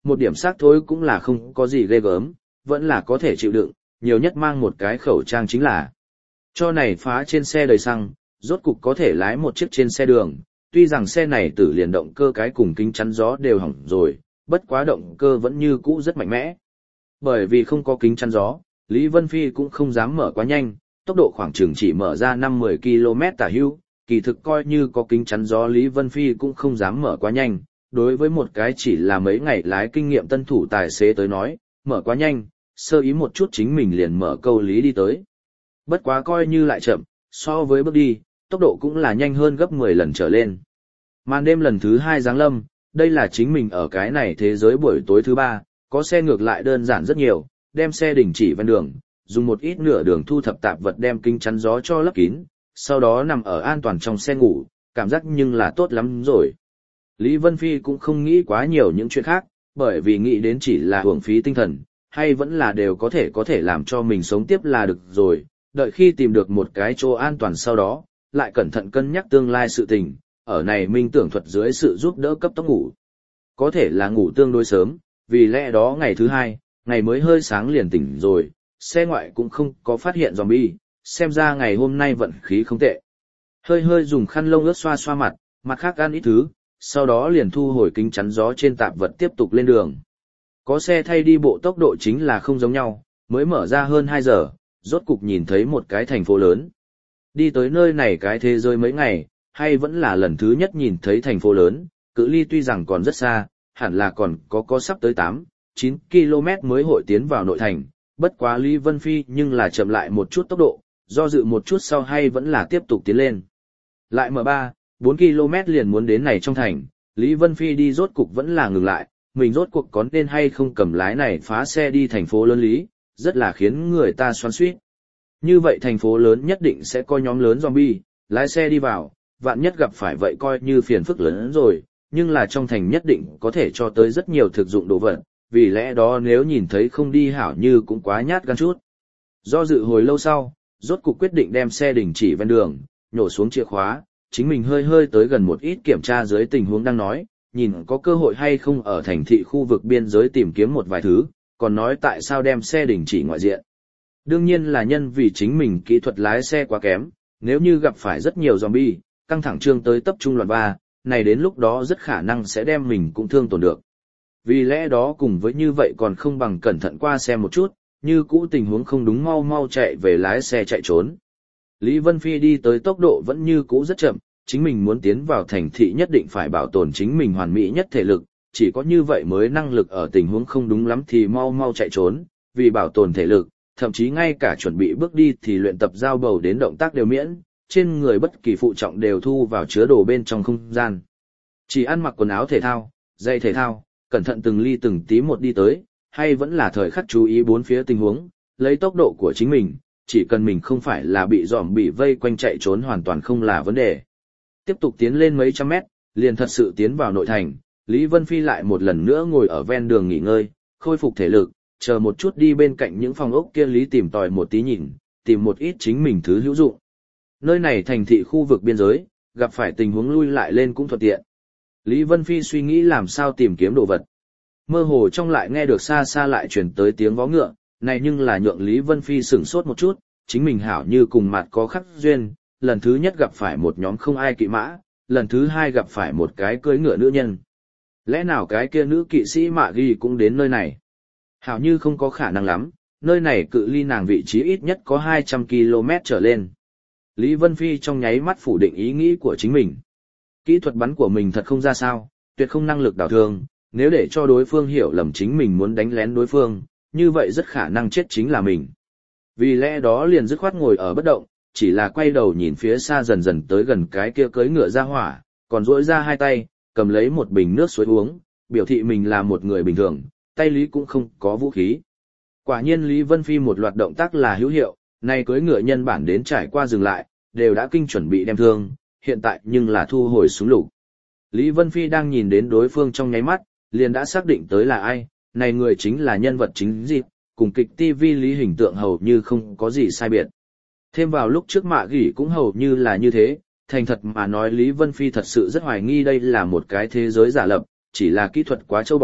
một điểm xác thối cũng là không có gì ghê gớm, vẫn là có thể chịu đựng, nhiều nhất mang một cái khẩu trang chính là. Cho này phá trên xe đầy xăng, rốt cục có thể lái một chiếc trên xe đường, tuy rằng xe này tử liền động cơ cái cùng kính chắn gió đều hỏng rồi, bất quá động cơ vẫn như cũ rất mạnh mẽ. Bởi vì không có kính chắn gió, Lý Vân Phi cũng không dám mở quá nhanh, tốc độ khoảng chừng chỉ mở ra 5-10 km tả hữu, kỳ thực coi như có kính chắn gió Lý Vân Phi cũng không dám mở quá nhanh, đối với một cái chỉ là mấy ngày lái kinh nghiệm tân thủ tài xế tới nói, mở quá nhanh, sơ ý một chút chính mình liền mở câu lý đi tới. Bất quá coi như lại chậm, so với bước đi, tốc độ cũng là nhanh hơn gấp 10 lần trở lên. Màn đêm lần thứ 2 giáng lâm, đây là chính mình ở cái này thế giới buổi tối thứ 3, có xe ngược lại đơn giản rất nhiều, đem xe đình chỉ ven đường, dùng một ít nửa đường thu thập tạp vật đem kính chắn gió cho lấp kín, sau đó nằm ở an toàn trong xe ngủ, cảm giác nhưng là tốt lắm rồi. Lý Vân Phi cũng không nghĩ quá nhiều những chuyện khác, bởi vì nghĩ đến chỉ là hưởng phí tinh thần, hay vẫn là đều có thể làm cho mình sống tiếp là được rồi, đợi khi tìm được một cái chỗ an toàn sau đó, lại cẩn thận cân nhắc tương lai sự tình, ở này minh tưởng thuật dưới sự giúp đỡ cấp tốc ngủ. Có thể là ngủ tương đối sớm, vì lẽ đó ngày thứ 2, ngày mới hơi sáng liền tỉnh rồi, xe ngoại cũng không có phát hiện zombie, xem ra ngày hôm nay vận khí không tệ. Hơi dùng khăn lông ướt xoa xoa mặt, mặt khác ăn ít thứ, sau đó liền thu hồi kính chắn gió trên tạp vật tiếp tục lên đường. Có xe thay đi bộ tốc độ chính là không giống nhau, mới mở ra hơn 2 giờ, rốt cục nhìn thấy một cái thành phố lớn. Đi tới nơi này cái thế giới mấy ngày, hay vẫn là lần thứ nhất nhìn thấy thành phố lớn, cự ly tuy rằng còn rất xa, hẳn là còn có sắp tới 8-9 km mới hội tiến vào nội thành, bất quá Lý Vân Phi nhưng là chậm lại một chút tốc độ, do dự một chút sau hay vẫn là tiếp tục tiến lên. Lại mở 3-4 km liền muốn đến này trong thành, Lý Vân Phi đi rốt cục vẫn là ngừng lại, mình rốt cuộc có nên hay không cầm lái này phá xe đi thành phố lớn Lý, rất là khiến người ta xoắn xuýt. Như vậy thành phố lớn nhất định sẽ có nhóm lớn zombie, lái xe đi vào, vạn nhất gặp phải vậy coi như phiền phức lớn rồi, nhưng là trong thành nhất định có thể cho tới rất nhiều thực dụng đồ vật, vì lẽ đó nếu nhìn thấy không đi hảo như cũng quá nhát gan chút. Do dự hồi lâu sau, rốt cục quyết định đem xe đình chỉ ven đường, nhổ xuống chìa khóa, chính mình hơi tới gần một ít kiểm tra dưới tình huống đang nói, nhìn có cơ hội hay không ở thành thị khu vực biên giới tìm kiếm một vài thứ, còn nói tại sao đem xe đình chỉ ngoại diện. Đương nhiên là nhân vì chính mình kỹ thuật lái xe quá kém, nếu như gặp phải rất nhiều zombie, căng thẳng trương tới tập trung loạn va, này đến lúc đó rất khả năng sẽ đem mình cũng thương tổn được. Vì lẽ đó cùng với như vậy còn không bằng cẩn thận qua xe một chút, như cũ tình huống không đúng mau chạy về lái xe chạy trốn. Lý Vân Phi đi tới tốc độ vẫn như cũ rất chậm, chính mình muốn tiến vào thành thị nhất định phải bảo tồn chính mình hoàn mỹ nhất thể lực, chỉ có như vậy mới năng lực ở tình huống không đúng lắm thì mau chạy trốn, vì bảo tồn thể lực, thậm chí ngay cả chuẩn bị bước đi thì luyện tập giao bầu đến động tác đều miễn, trên người bất kỳ phụ trọng đều thu vào chứa đồ bên trong không gian. Chỉ ăn mặc quần áo thể thao, giày thể thao, cẩn thận từng ly từng tí một đi tới, hay vẫn là thời khắc chú ý bốn phía tình huống, lấy tốc độ của chính mình, chỉ cần mình không phải là bị bị vây quanh chạy trốn hoàn toàn không là vấn đề. Tiếp tục tiến lên mấy trăm mét, liền thật sự tiến vào nội thành, Lý Vân Phi lại một lần nữa ngồi ở ven đường nghỉ ngơi, khôi phục thể lực, chờ một chút đi bên cạnh những phòng ốc kia Lý tìm tòi một tí nhìn, tìm một ít chính mình thứ hữu dụng. Nơi này thành thị khu vực biên giới, gặp phải tình huống lui lại lên cũng thuận tiện. Lý Vân Phi suy nghĩ làm sao tìm kiếm đồ vật. Mơ hồ trong lại nghe được xa lại truyền tới tiếng vó ngựa, này nhưng là nhượng Lý Vân Phi sửng sốt một chút, chính mình hảo như cùng mặt có khắc duyên, lần thứ nhất gặp phải một nhóm không ai kỵ mã, lần thứ hai gặp phải một cái cưỡi ngựa nữ nhân. Lẽ nào cái kia nữ kỵ sĩ Mạ Ghi cũng đến nơi này? Hảo như không có khả năng lắm, nơi này cự ly nàng vị trí ít nhất có 200 km trở lên. Lý Vân Phi trong nháy mắt phủ định ý nghĩ của chính mình. Kỹ thuật bắn của mình thật không ra sao, tuyệt không năng lực đảo thương, nếu để cho đối phương hiểu lầm chính mình muốn đánh lén đối phương, như vậy rất khả năng chết chính là mình. Vì lẽ đó liền dứt khoát ngồi ở bất động, chỉ là quay đầu nhìn phía xa dần tới gần cái kia cưỡi ngựa ra hỏa, còn duỗi ra hai tay, cầm lấy một bình nước suối uống, biểu thị mình là một người bình thường, tay Lý cũng không có vũ khí. Quả nhiên Lý Vân Phi một loạt động tác là hữu hiệu, nay cưỡi ngựa nhân bản đến trải qua dừng lại, đều đã kinh chuẩn bị đem thương, hiện tại nhưng là thu hồi súng lục. Lý Vân Phi đang nhìn đến đối phương trong nháy mắt, liền đã xác định tới là ai, này người chính là nhân vật chính dịp, cùng kịch TV Lý hình tượng hầu như không có gì sai biệt. Thêm vào lúc trước Mạ Gỉ cũng hầu như là như thế, thành thật mà nói Lý Vân Phi thật sự rất hoài nghi đây là một cái thế giới giả lập, chỉ là kỹ thuật quá trâu bò,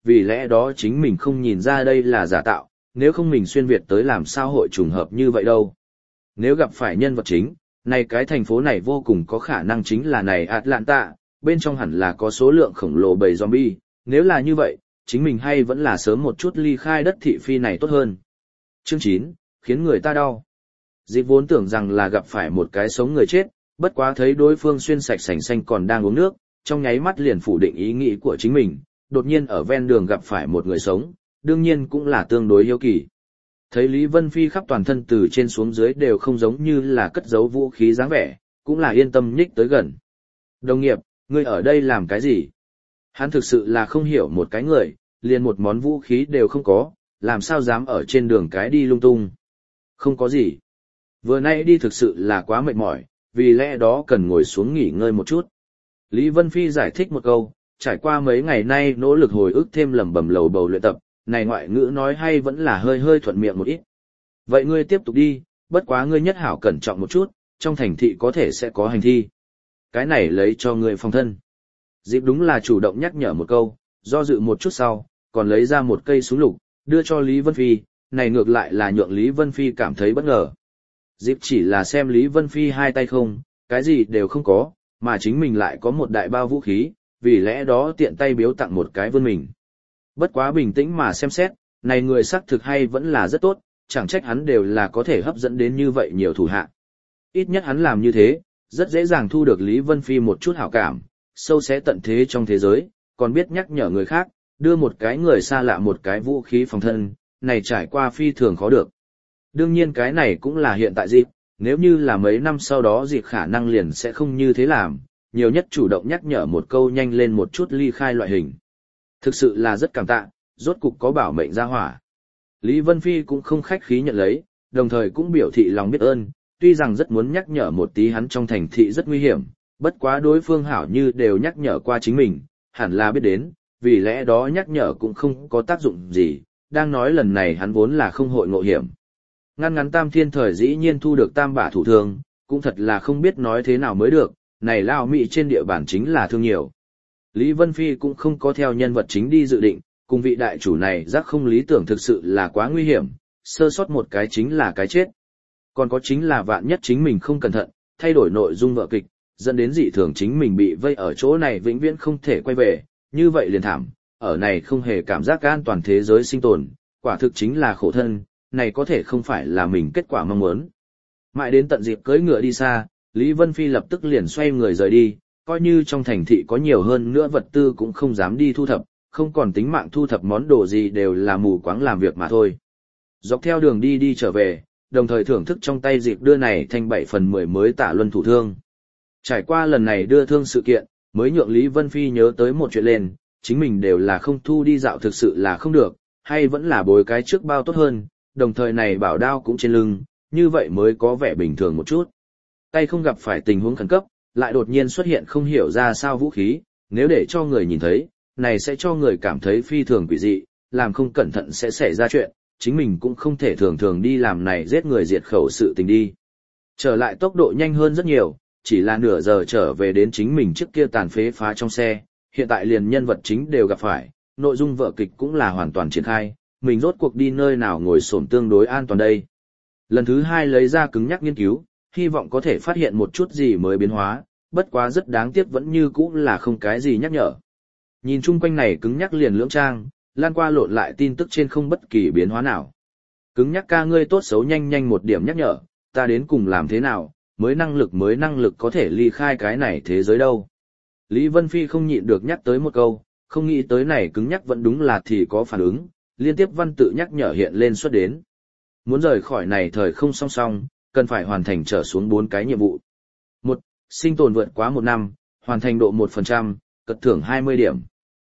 vì lẽ đó chính mình không nhìn ra đây là giả tạo, nếu không mình xuyên Việt tới làm sao hội trùng hợp như vậy đâu. Nếu gặp phải nhân vật chính, này cái thành phố này vô cùng có khả năng chính là này Atlanta, bên trong hẳn là có số lượng khổng lồ bầy zombie, nếu là như vậy, chính mình hay vẫn là sớm một chút ly khai đất thị phi này tốt hơn. Chương 9, khiến người ta đau. Dịp vốn tưởng rằng là gặp phải một cái sống người chết, bất quá thấy đối phương xuyên sạch sành xanh còn đang uống nước, trong nháy mắt liền phủ định ý nghĩ của chính mình, đột nhiên ở ven đường gặp phải một người sống, đương nhiên cũng là tương đối hiếu kỳ. Thấy Lý Vân Phi khắp toàn thân từ trên xuống dưới đều không giống như là cất giấu vũ khí dáng vẻ, cũng là yên tâm nhích tới gần. Đồng nghiệp, ngươi ở đây làm cái gì? Hắn thực sự là không hiểu một cái người, liền một món vũ khí đều không có, làm sao dám ở trên đường cái đi lung tung. Không có gì. Vừa nay đi thực sự là quá mệt mỏi, vì lẽ đó cần ngồi xuống nghỉ ngơi một chút. Lý Vân Phi giải thích một câu, trải qua mấy ngày nay nỗ lực hồi ức thêm lẩm bẩm lầu bầu luyện tập, này ngoại ngữ nói hay vẫn là hơi hơi thuận miệng một ít. Vậy ngươi tiếp tục đi, bất quá ngươi nhất hảo cẩn trọng một chút, trong thành thị có thể sẽ có hành thi. Cái này lấy cho ngươi phòng thân. Dịp đúng là chủ động nhắc nhở một câu, do dự một chút sau, còn lấy ra một cây súng lục, đưa cho Lý Vân Phi, này ngược lại là nhượng Lý Vân Phi cảm thấy bất ngờ. Dịp chỉ là xem Lý Vân Phi hai tay không, cái gì đều không có, mà chính mình lại có một đại bao vũ khí, vì lẽ đó tiện tay biếu tặng một cái vươn mình. Bất quá bình tĩnh mà xem xét, này người sắc thực hay vẫn là rất tốt, chẳng trách hắn đều là có thể hấp dẫn đến như vậy nhiều thủ hạ. Ít nhất hắn làm như thế, rất dễ dàng thu được Lý Vân Phi một chút hảo cảm, sâu xé tận thế trong thế giới, còn biết nhắc nhở người khác, đưa một cái người xa lạ một cái vũ khí phòng thân, này trải qua phi thường khó được. Đương nhiên cái này cũng là hiện tại dịp, nếu như là mấy năm sau đó dịp khả năng liền sẽ không như thế làm, nhiều nhất chủ động nhắc nhở một câu nhanh lên một chút ly khai loại hình. Thực sự là rất cảm tạ, rốt cục có bảo mệnh ra hỏa. Lý Vân Phi cũng không khách khí nhận lấy, đồng thời cũng biểu thị lòng biết ơn, tuy rằng rất muốn nhắc nhở một tí hắn trong thành thị rất nguy hiểm, bất quá đối phương hảo như đều nhắc nhở qua chính mình, hẳn là biết đến, vì lẽ đó nhắc nhở cũng không có tác dụng gì, đang nói lần này hắn vốn là không hội ngộ hiểm. Ngăn ngắn tam thiên thời dĩ nhiên thu được tam bả thủ thương, cũng thật là không biết nói thế nào mới được, này lao Mỹ trên địa bàn chính là thương nhiều. Lý Vân Phi cũng không có theo nhân vật chính đi dự định, cùng vị đại chủ này giác không lý tưởng thực sự là quá nguy hiểm, sơ sót một cái chính là cái chết. Còn có chính là vạn nhất chính mình không cẩn thận, thay đổi nội dung vở kịch, dẫn đến dị thường chính mình bị vây ở chỗ này vĩnh viễn không thể quay về, như vậy liền thảm, ở này không hề cảm giác an toàn thế giới sinh tồn, quả thực chính là khổ thân, này có thể không phải là mình kết quả mong muốn. Mãi đến tận dịp cưỡi ngựa đi xa, Lý Vân Phi lập tức liền xoay người rời đi, coi như trong thành thị có nhiều hơn nữa vật tư cũng không dám đi thu thập, không còn tính mạng thu thập món đồ gì đều là mù quáng làm việc mà thôi. Dọc theo đường đi trở về, đồng thời thưởng thức trong tay dịp đưa này thành 7/10 mới tả luân thủ thương. Trải qua lần này đưa thương sự kiện, mới nhượng Lý Vân Phi nhớ tới một chuyện lên, chính mình đều là không thu đi dạo thực sự là không được, hay vẫn là bối cái trước bao tốt hơn, đồng thời này bảo đao cũng trên lưng, như vậy mới có vẻ bình thường một chút. Tay không gặp phải tình huống khẩn cấp, lại đột nhiên xuất hiện không hiểu ra sao vũ khí, nếu để cho người nhìn thấy, này sẽ cho người cảm thấy phi thường quỷ dị, làm không cẩn thận sẽ xảy ra chuyện, chính mình cũng không thể thường thường đi làm này giết người diệt khẩu sự tình đi. Trở lại tốc độ nhanh hơn rất nhiều, chỉ là nửa giờ trở về đến chính mình trước kia tàn phế phá trong xe, hiện tại liền nhân vật chính đều gặp phải, nội dung vở kịch cũng là hoàn toàn triển khai, mình rốt cuộc đi nơi nào ngồi xổm tương đối an toàn đây. Lần thứ hai lấy ra cứng nhắc nghiên cứu, hy vọng có thể phát hiện một chút gì mới biến hóa, bất quá rất đáng tiếc vẫn như cũ là không cái gì nhắc nhở. Nhìn chung quanh này cứng nhắc liền lưỡng trang, lan qua lộn lại tin tức trên không bất kỳ biến hóa nào. Cứng nhắc ca ngươi tốt xấu nhanh một điểm nhắc nhở, ta đến cùng làm thế nào, mới năng lực có thể ly khai cái này thế giới đâu. Lý Vân Phi không nhịn được nhắc tới một câu, không nghĩ tới này cứng nhắc vẫn đúng là thì có phản ứng, liên tiếp văn tự nhắc nhở hiện lên xuất đến. Muốn rời khỏi này thời không song song, cần phải hoàn thành trở xuống 4 cái nhiệm vụ. 1. Sinh tồn vượt quá 1 năm, hoàn thành độ 1%, cật thưởng 20 điểm.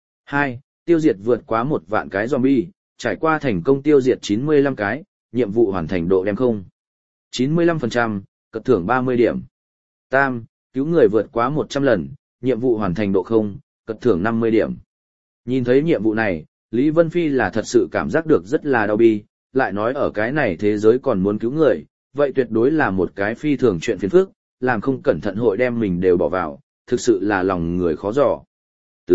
2. Tiêu diệt vượt quá 1 vạn cái zombie, trải qua thành công tiêu diệt 95 cái, nhiệm vụ hoàn thành độ đem không. 95%, cật thưởng 30 điểm. 3. Cứu người vượt quá 100 lần, nhiệm vụ hoàn thành độ không, cật thưởng 50 điểm. Nhìn thấy nhiệm vụ này, Lý Vân Phi là thật sự cảm giác được rất là đau bi, lại nói ở cái này thế giới còn muốn cứu người, vậy tuyệt đối là một cái phi thường chuyện phiền phức, làm không cẩn thận hội đem mình đều bỏ vào, thực sự là lòng người khó dò. Tứ,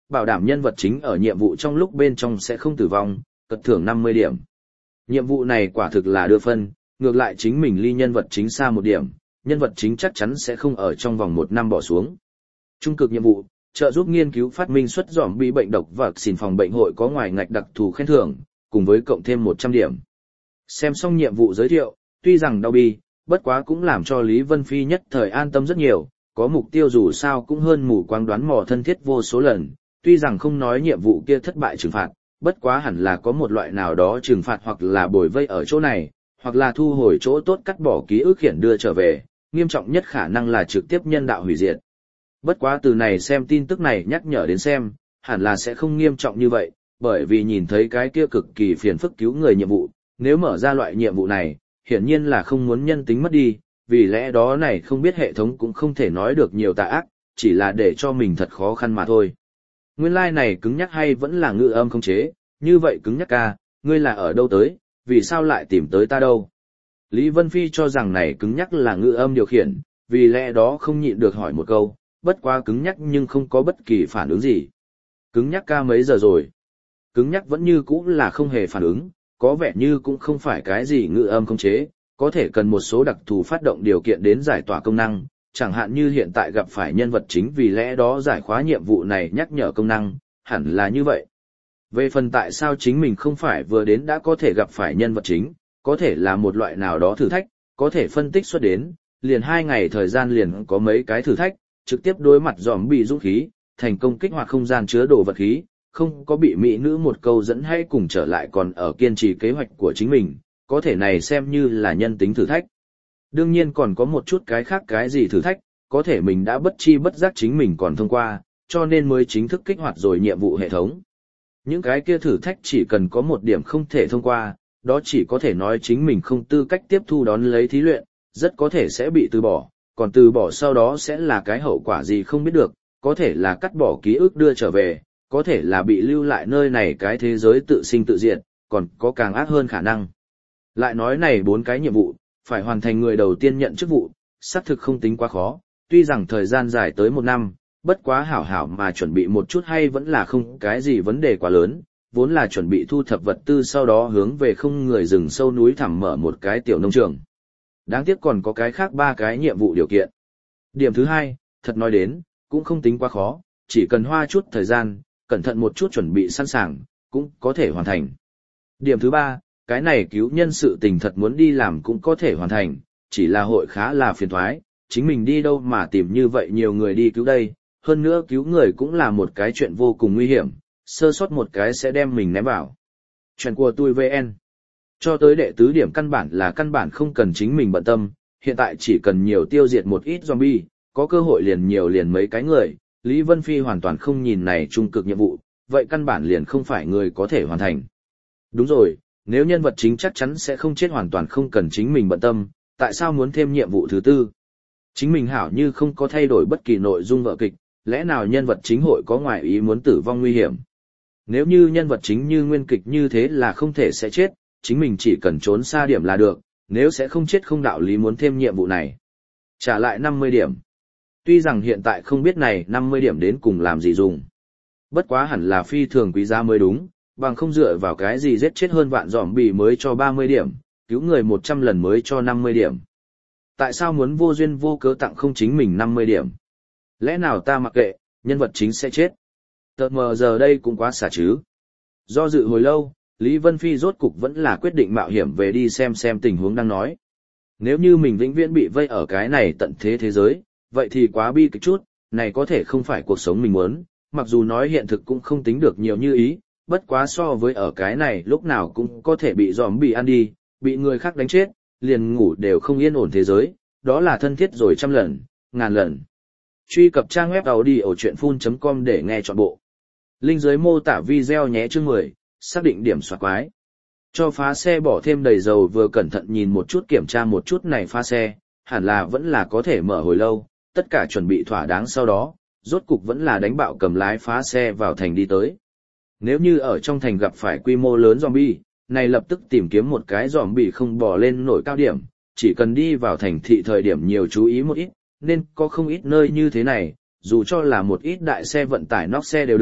bảo đảm nhân vật chính ở nhiệm vụ trong lúc bên trong sẽ không tử vong, cất thưởng 50 điểm. Nhiệm vụ này quả thực là đưa phân, ngược lại chính mình ly nhân vật chính xa một điểm, nhân vật chính chắc chắn sẽ không ở trong vòng 1 năm bỏ xuống. Trung cực nhiệm vụ, trợ giúp nghiên cứu phát minh xuất zombie bệnh độc và xin phòng bệnh hội có ngoài ngạch đặc thù khen thưởng, cùng với cộng thêm 100 điểm. Xem xong nhiệm vụ giới thiệu, tuy rằng đau bi, bất quá cũng làm cho Lý Vân Phi nhất thời an tâm rất nhiều, có mục tiêu dù sao cũng hơn mù quáng đoán mò thân thiết vô số lần, tuy rằng không nói nhiệm vụ kia thất bại trừng phạt, bất quá hẳn là có một loại nào đó trừng phạt hoặc là bồi vây ở chỗ này, hoặc là thu hồi chỗ tốt cắt bỏ ký ức khiển đưa trở về, nghiêm trọng nhất khả năng là trực tiếp nhân đạo hủy diệt. Bất quá từ này xem tin tức này nhắc nhở đến xem, hẳn là sẽ không nghiêm trọng như vậy, bởi vì nhìn thấy cái kia cực kỳ phiền phức cứu người nhiệm vụ, nếu mở ra loại nhiệm vụ này, hiển nhiên là không muốn nhân tính mất đi, vì lẽ đó này không biết hệ thống cũng không thể nói được nhiều tà ác, chỉ là để cho mình thật khó khăn mà thôi. Nguyên lai này cứng nhắc hay vẫn là ngữ âm không chế, như vậy cứng nhắc ca, ngươi là ở đâu tới, vì sao lại tìm tới ta đâu? Lý Vân Phi cho rằng này cứng nhắc là ngữ âm điều khiển, vì lẽ đó không nhịn được hỏi một câu, bất quá cứng nhắc nhưng không có bất kỳ phản ứng gì. Cứng nhắc ca mấy giờ rồi? Cứng nhắc vẫn như cũ là không hề phản ứng, có vẻ như cũng không phải cái gì ngữ âm không chế, có thể cần một số đặc thù phát động điều kiện đến giải tỏa công năng, chẳng hạn như hiện tại gặp phải nhân vật chính vì lẽ đó giải khóa nhiệm vụ này nhắc nhở công năng, hẳn là như vậy. Về phần tại sao chính mình không phải vừa đến đã có thể gặp phải nhân vật chính, có thể là một loại nào đó thử thách, có thể phân tích xuất đến, liền 2 ngày thời gian liền có mấy cái thử thách, trực tiếp đối mặt zombie dũng khí, thành công kích hoạt không gian chứa đồ vật khí, không có bị mỹ nữ một câu dẫn hay cùng trở lại còn ở kiên trì kế hoạch của chính mình, có thể này xem như là nhân tính thử thách. Đương nhiên còn có một chút cái khác cái gì thử thách, có thể mình đã bất chi bất giác chính mình còn thông qua, cho nên mới chính thức kích hoạt rồi nhiệm vụ hệ thống. Những cái kia thử thách chỉ cần có một điểm không thể thông qua, đó chỉ có thể nói chính mình không tư cách tiếp thu đón lấy thí luyện, rất có thể sẽ bị từ bỏ, còn từ bỏ sau đó sẽ là cái hậu quả gì không biết được, có thể là cắt bỏ ký ức đưa trở về, có thể là bị lưu lại nơi này cái thế giới tự sinh tự diệt, còn có càng ác hơn khả năng. Lại nói này 4 cái nhiệm vụ, phải hoàn thành người đầu tiên nhận chức vụ, xác thực không tính quá khó, tuy rằng thời gian dài tới 1 năm, bất quá hảo hảo mà chuẩn bị một chút hay vẫn là không cái gì vấn đề quá lớn, vốn là chuẩn bị thu thập vật tư sau đó hướng về không người rừng sâu núi thẳm mở một cái tiểu nông trường. Đáng tiếc còn có cái khác 3 cái nhiệm vụ điều kiện. Điểm thứ 2, thật nói đến, cũng không tính quá khó, chỉ cần hoa chút thời gian, cẩn thận một chút chuẩn bị sẵn sàng, cũng có thể hoàn thành. Điểm thứ 3, cái này cứu nhân sự tình thật muốn đi làm cũng có thể hoàn thành, chỉ là hội khá là phiền toái, chính mình đi đâu mà tìm như vậy nhiều người đi cứu đây, hơn nữa cứu người cũng là một cái chuyện vô cùng nguy hiểm, sơ sót một cái sẽ đem mình ném vào. Chuyện của tôi VN. Cho tới đệ tứ điểm căn bản không cần chính mình bận tâm, hiện tại chỉ cần nhiều tiêu diệt một ít zombie, có cơ hội liền nhiều liền mấy cái người, Lý Vân Phi hoàn toàn không nhìn này trung cực nhiệm vụ, vậy căn bản liền không phải người có thể hoàn thành. Đúng rồi, nếu nhân vật chính chắc chắn sẽ không chết hoàn toàn không cần chính mình bận tâm, tại sao muốn thêm nhiệm vụ thứ tư? Chính mình hảo như không có thay đổi bất kỳ nội dung vở kịch, lẽ nào nhân vật chính hội có ngoại ý muốn tử vong nguy hiểm? Nếu như nhân vật chính như nguyên kịch như thế là không thể sẽ chết, chính mình chỉ cần trốn xa điểm là được, nếu sẽ không chết không đạo lý muốn thêm nhiệm vụ này. Trả lại 50 điểm. Tuy rằng hiện tại không biết này 50 điểm đến cùng làm gì dùng. Bất quá hẳn là phi thường quý giá mới đúng, bằng không dựa vào cái gì giết chết hơn vạn zombie mới cho 30 điểm, cứu người 100 lần mới cho 50 điểm. Tại sao muốn vô duyên vô cớ tặng không chính mình 50 điểm? Lẽ nào ta mặc kệ, nhân vật chính sẽ chết? Tợt mờ giờ đây cũng quá xả chứ. Do dự hồi lâu, Lý Vân Phi rốt cục vẫn là quyết định mạo hiểm về đi xem tình huống đang nói. Nếu như mình vĩnh viễn bị vây ở cái này tận thế thế giới, vậy thì quá bi kịch chút, này có thể không phải cuộc sống mình muốn, mặc dù nói hiện thực cũng không tính được nhiều như ý, bất quá so với ở cái này lúc nào cũng có thể bị zombie ăn đi, bị người khác đánh chết, liền ngủ đều không yên ổn thế giới, đó là thân thiết rồi 100 lần, 1000 lần. Truy cập trang web audiochuyenphun.com để nghe trọn bộ. Link dưới mô tả video nhé. Chương 10, xác định điểm soạt quái. Cho phá xe bỏ thêm đầy dầu vừa cẩn thận nhìn một chút kiểm tra một chút này phá xe, hẳn là vẫn là có thể mở hồi lâu, tất cả chuẩn bị thỏa đáng sau đó, rốt cục vẫn là đánh bạo cầm lái phá xe vào thành đi tới. Nếu như ở trong thành gặp phải quy mô lớn zombie, này lập tức tìm kiếm một cái zombie không bò lên nổi cao điểm, chỉ cần đi vào thành thị thời điểm nhiều chú ý một ít, nên có không ít nơi như thế này, dù cho là một ít đại xe vận tải nóc xe đều được,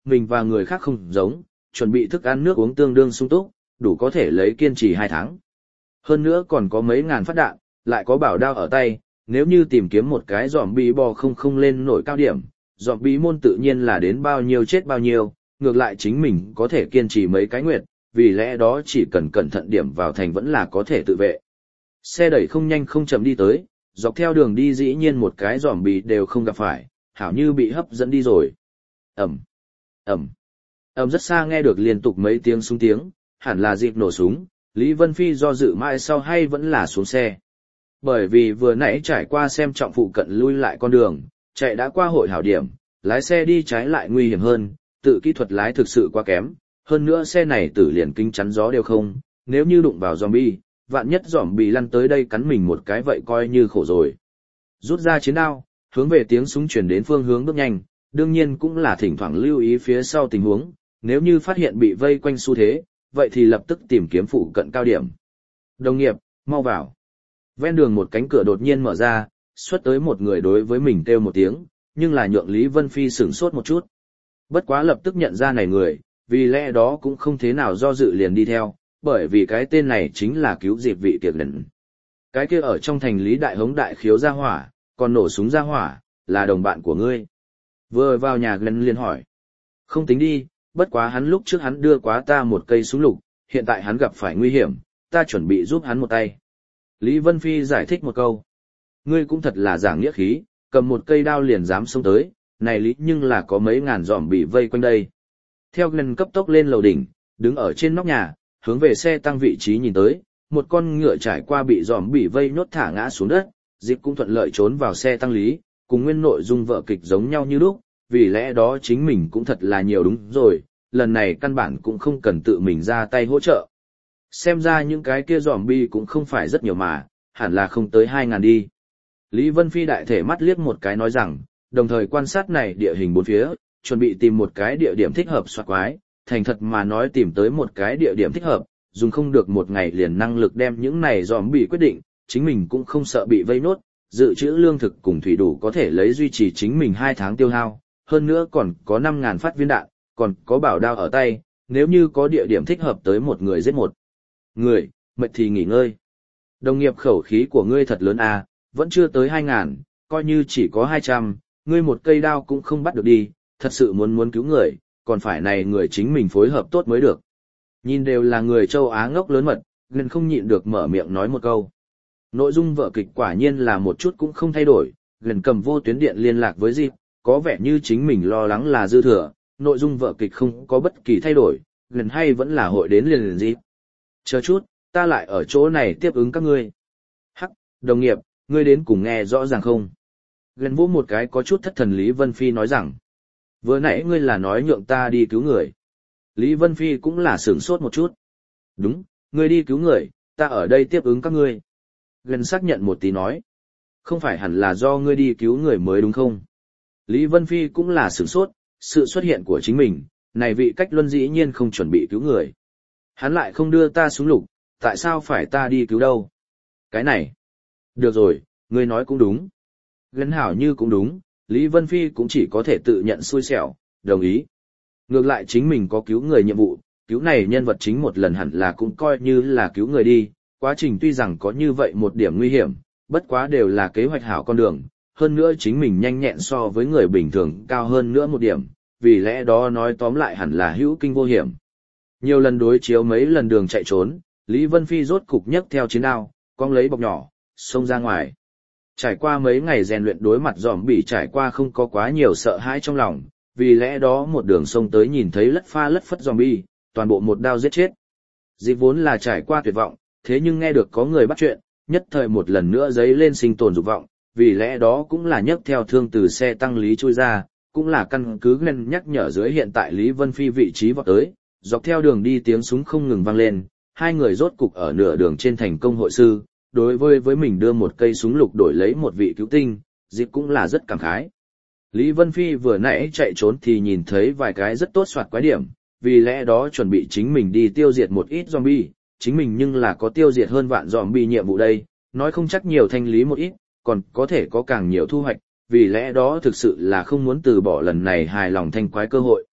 mình và người khác không giống, chuẩn bị thức ăn nước uống tương đương sung túc, đủ có thể lấy kiên trì 2 tháng. Hơn nữa còn có mấy ngàn phát đạn, lại có bảo đao ở tay, nếu như tìm kiếm một cái zombie bò không lên nổi cao điểm, zombie môn tự nhiên là đến bao nhiêu chết bao nhiêu, ngược lại chính mình có thể kiên trì mấy cái nguyệt, vì lẽ đó chỉ cần cẩn thận điểm vào thành vẫn là có thể tự vệ. Xe đẩy không nhanh không chậm đi tới, dọc theo đường đi dĩ nhiên một cái zombie đều không gặp phải, hảo như bị hấp dẫn đi rồi. Ầm, ầm, ầm, rất xa nghe được liên tục mấy tiếng súng tiếng, hẳn là dịp nổ súng, Lý Vân Phi do dự mãi sau hay vẫn là xuống xe. Bởi vì vừa nãy trải qua xem trọng phụ cận lui lại con đường, chạy đã qua hội hảo điểm, lái xe đi trái lại nguy hiểm hơn, tự kỹ thuật lái thực sự quá kém, hơn nữa xe này tử liền kính chắn gió đều không, nếu như đụng vào zombie, vạn nhất zombie lăn tới đây cắn mình một cái vậy coi như khổ rồi. Rút ra chiến đao, hướng về tiếng súng chuyển đến phương hướng bước nhanh, đương nhiên cũng là thỉnh thoảng lưu ý phía sau tình huống, nếu như phát hiện bị vây quanh xu thế, vậy thì lập tức tìm kiếm phụ cận cao điểm. Đồng nghiệp, mau vào. Ven đường một cánh cửa đột nhiên mở ra, xuất tới một người đối với mình kêu một tiếng, nhưng là nhượng Lý Vân Phi sửng sốt một chút. Bất quá lập tức nhận ra này người, vì lẽ đó cũng không thế nào do dự liền đi theo, bởi vì cái tên này chính là cứu dịp vị tiệc lần. Cái kia ở trong thành Lý Đại Hống Đại Khiếu ra hỏa, còn nổ súng ra hỏa, là đồng bạn của ngươi. Vừa vào nhà Glenn liền hỏi. Không tính đi, bất quá hắn lúc trước hắn đưa quá ta một cây súng lục, hiện tại hắn gặp phải nguy hiểm, ta chuẩn bị giúp hắn một tay. Lý Vân Phi giải thích một câu. Ngươi cũng thật là giảng nghĩa khí, cầm một cây đao liền dám xông tới, này lý nhưng là có mấy ngàn giòm bị vây quanh đây. Theo Glenn cấp tốc lên lầu đỉnh, đứng ở trên nóc nhà, hướng về xe tăng vị trí nhìn tới, một con ngựa trải qua bị giòm bị vây nhốt thả ngã xuống đất, dịp cũng thuận lợi trốn vào xe tăng lý, cùng nguyên nội dung vở kịch giống nhau như lúc, vì lẽ đó chính mình cũng thật là nhiều đúng rồi, lần này căn bản cũng không cần tự mình ra tay hỗ trợ. Xem ra những cái kia zombie cũng không phải rất nhiều mà, hẳn là không tới 2.000 đi. Lý Vân Phi đại thể mắt liếc một cái nói rằng, đồng thời quan sát này địa hình bốn phía, chuẩn bị tìm một cái địa điểm thích hợp soạt quái, thành thật mà nói tìm tới một cái địa điểm thích hợp, dùng không được một ngày liền năng lực đem những này zombie quyết định, chính mình cũng không sợ bị vây nốt, dự trữ lương thực cùng thủy đủ có thể lấy duy trì chính mình 2 tháng tiêu hao, hơn nữa còn có 5.000 phát viên đạn, còn có bảo đao ở tay, nếu như có địa điểm thích hợp tới một người giết một người, mệt thì nghỉ ngơi. Đồng nghiệp khẩu khí của ngươi thật lớn à, vẫn chưa tới 2.000, coi như chỉ có 200, ngươi một cây đao cũng không bắt được đi, thật sự muốn cứu người, còn phải này người chính mình phối hợp tốt mới được. Nhìn đều là người châu Á ngốc lớn mật, nên không nhịn được mở miệng nói một câu. Nội dung vở kịch quả nhiên là một chút cũng không thay đổi, gần cầm vô tuyến điện liên lạc với Dịp, có vẻ như chính mình lo lắng là dư thừa, nội dung vở kịch không có bất kỳ thay đổi, gần hay vẫn là hội đến liền Dịp. Chờ chút, ta lại ở chỗ này tiếp ứng các ngươi. Hắc, đồng nghiệp, ngươi đến cùng nghe rõ ràng không? Gần vỗ một cái có chút thất thần Lý Vân Phi nói rằng, vừa nãy ngươi là nói nhượng ta đi cứu người. Lý Vân Phi cũng là sửng sốt một chút. Đúng, ngươi đi cứu người, ta ở đây tiếp ứng các ngươi. Gần xác nhận một tí nói, không phải hẳn là do ngươi đi cứu người mới đúng không? Lý Vân Phi cũng là sửng sốt, sự xuất hiện của chính mình, này vị cách luân dĩ nhiên không chuẩn bị cứu người. Hắn lại không đưa ta súng lục, tại sao phải ta đi cứu đâu? Cái này. Được rồi, ngươi nói cũng đúng. Gần hảo như cũng đúng, Lý Vân Phi cũng chỉ có thể tự nhận xui xẻo, đồng ý. Ngược lại chính mình có cứu người nhiệm vụ, cứu này nhân vật chính một lần hẳn là cũng coi như là cứu người đi, quá trình tuy rằng có như vậy một điểm nguy hiểm, bất quá đều là kế hoạch hảo con đường, hơn nữa chính mình nhanh nhẹn so với người bình thường cao hơn nữa một điểm, vì lẽ đó nói tóm lại hẳn là hữu kinh vô hiểm. Nhiều lần đối chiếu mấy lần đường chạy trốn, Lý Vân Phi rốt cục nhấc theo chiến đao, cong lấy bọc nhỏ, xông ra ngoài. Trải qua mấy ngày rèn luyện đối mặt zombie trải qua không có quá nhiều sợ hãi trong lòng, vì lẽ đó một đường sông tới nhìn thấy lất pha lất phất zombie, toàn bộ một đao giết chết. Dịp vốn là trải qua tuyệt vọng, thế nhưng nghe được có người bắt chuyện, nhất thời một lần nữa dấy lên sinh tồn dục vọng, vì lẽ đó cũng là nhấc theo thương từ xe tăng Lý chui ra, cũng là căn cứ Glenn nhắc nhở dưới hiện tại Lý Vân Phi vị trí vọt tới, dọc theo đường đi tiếng súng không ngừng vang lên, hai người rốt cục ở nửa đường trên thành công hội sư, đối với mình đưa một cây súng lục đổi lấy một vị cứu tinh, Dịp cũng là rất cảm khái. Lý Vân Phi vừa nãy chạy trốn thì nhìn thấy vài cái rất tốt soạt quái điểm, vì lẽ đó chuẩn bị chính mình đi tiêu diệt một ít zombie, chính mình nhưng là có tiêu diệt hơn vạn zombie nhiệm vụ đây, nói không chắc nhiều thanh lý một ít, còn có thể có càng nhiều thu hoạch, vì lẽ đó thực sự là không muốn từ bỏ lần này hài lòng thanh quái cơ hội.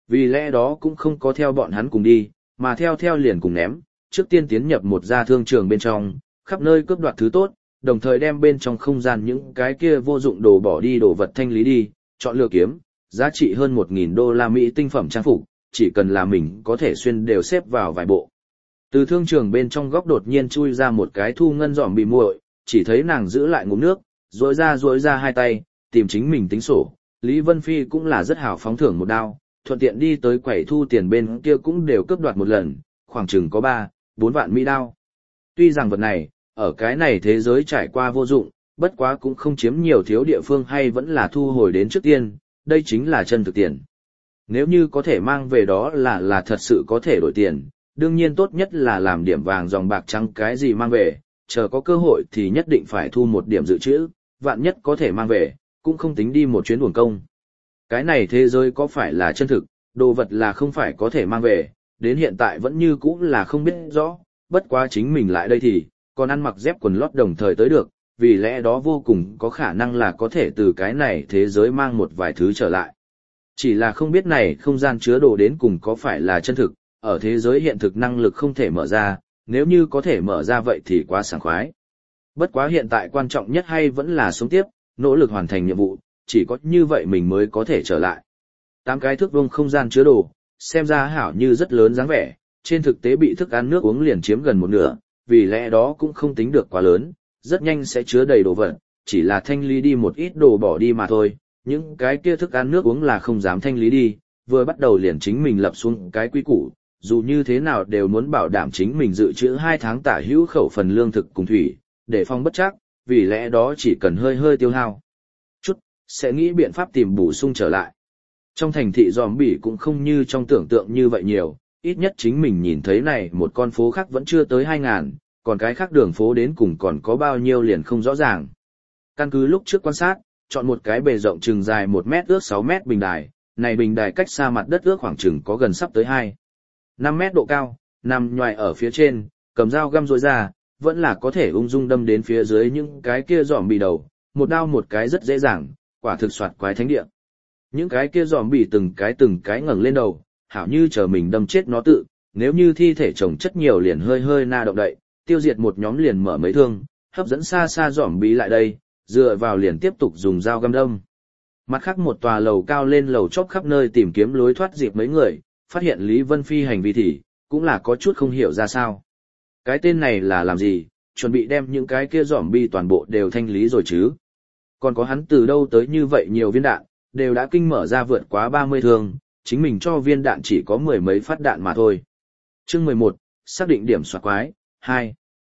Vì lẽ đó cũng không có theo bọn hắn cùng đi, mà theo liền cùng ném, trước tiên tiến nhập một gia thương trường bên trong, khắp nơi cướp đoạt thứ tốt, đồng thời đem bên trong không gian những cái kia vô dụng đồ bỏ đi đồ vật thanh lý đi, chọn lựa kiếm, giá trị hơn 1.000 đô la Mỹ tinh phẩm trang phục, chỉ cần là mình có thể xuyên đều xếp vào vài bộ. Từ thương trường bên trong góc đột nhiên chui ra một cái thu ngân giỏm bị muội, chỉ thấy nàng giữ lại ngụm nước, rỗi ra hai tay, tìm chính mình tính sổ. Lý Vân Phi cũng là rất hào phóng thưởng một đao, thuận tiện đi tới quầy thu tiền bên kia cũng đều cướp đoạt một lần, khoảng chừng có 3-4 vạn Mỹ đao. Tuy rằng vật này, ở cái này thế giới trải qua vô dụng, bất quá cũng không chiếm nhiều thiếu địa phương hay vẫn là thu hồi đến trước tiên, đây chính là chân thực tiền. Nếu như có thể mang về đó là thật sự có thể đổi tiền, đương nhiên tốt nhất là làm điểm vàng dòng bạc trắng cái gì mang về, chờ có cơ hội thì nhất định phải thu một điểm dự trữ, vạn nhất có thể mang về, cũng không tính đi một chuyến uổng công. Cái này thế giới có phải là chân thực, đồ vật là không phải có thể mang về, đến hiện tại vẫn như cũ là không biết rõ, bất quá chính mình lại đây thì, còn ăn mặc dép quần lót đồng thời tới được, vì lẽ đó vô cùng có khả năng là có thể từ cái này thế giới mang một vài thứ trở lại. Chỉ là không biết này không gian chứa đồ đến cùng có phải là chân thực, ở thế giới hiện thực năng lực không thể mở ra, nếu như có thể mở ra vậy thì quá sảng khoái. Bất quá hiện tại quan trọng nhất hay vẫn là sống tiếp, nỗ lực hoàn thành nhiệm vụ, chỉ có như vậy mình mới có thể trở lại. 8 cái thước vuông không gian chứa đồ, xem ra hảo như rất lớn dáng vẻ, trên thực tế bị thức ăn nước uống liền chiếm gần một nửa, vì lẽ đó cũng không tính được quá lớn, rất nhanh sẽ chứa đầy đồ vật, chỉ là thanh lý đi một ít đồ bỏ đi mà thôi, những cái kia thức ăn nước uống là không dám thanh lý đi, vừa bắt đầu liền chính mình lập xuống cái quy củ, dù như thế nào đều muốn bảo đảm chính mình dự trữ 2 tháng tả hữu khẩu phần lương thực cùng thủy, để phòng bất chắc, vì lẽ đó chỉ cần hơi tiêu hao chút, sẽ nghĩ biện pháp tìm bổ sung trở lại. Trong thành thị zombie cũng không như trong tưởng tượng như vậy nhiều, ít nhất chính mình nhìn thấy này một con phố khác vẫn chưa tới 2.000, còn cái khác đường phố đến cùng còn có bao nhiêu liền không rõ ràng. Căn cứ lúc trước quan sát, chọn một cái bề rộng chừng dài 1 mét ước 6 mét bình đài, này bình đài cách xa mặt đất ước khoảng chừng có gần sắp tới 2-5 mét độ cao, nằm nhoài ở phía trên, cầm dao găm rối ra, vẫn là có thể ung dung đâm đến phía dưới những cái kia giòm bị đầu, một đao một cái rất dễ dàng, quả thực soạt quái thánh địa. Những cái kia giòm bị từng cái ngẩng lên đầu, hảo như chờ mình đâm chết nó tự, nếu như thi thể chồng chất nhiều liền hơi na động đậy, tiêu diệt một nhóm liền mở mấy thương, hấp dẫn xa giòm bị lại đây, dựa vào liền tiếp tục dùng dao găm đâm. Mặt khác một tòa lầu cao lên lầu chóp khắp nơi tìm kiếm lối thoát dịp mấy người, phát hiện Lý Vân Phi hành vi thì, cũng là có chút không hiểu ra sao. Cái tên này là làm gì, chuẩn bị đem những cái kia zombie toàn bộ đều thanh lý rồi chứ. Còn có hắn từ đâu tới như vậy nhiều viên đạn, đều đã kinh mở ra vượt quá 30 thương, chính mình cho viên đạn chỉ có 10 mấy phát đạn mà thôi. Chương 11, xác định điểm soạt quái, 2.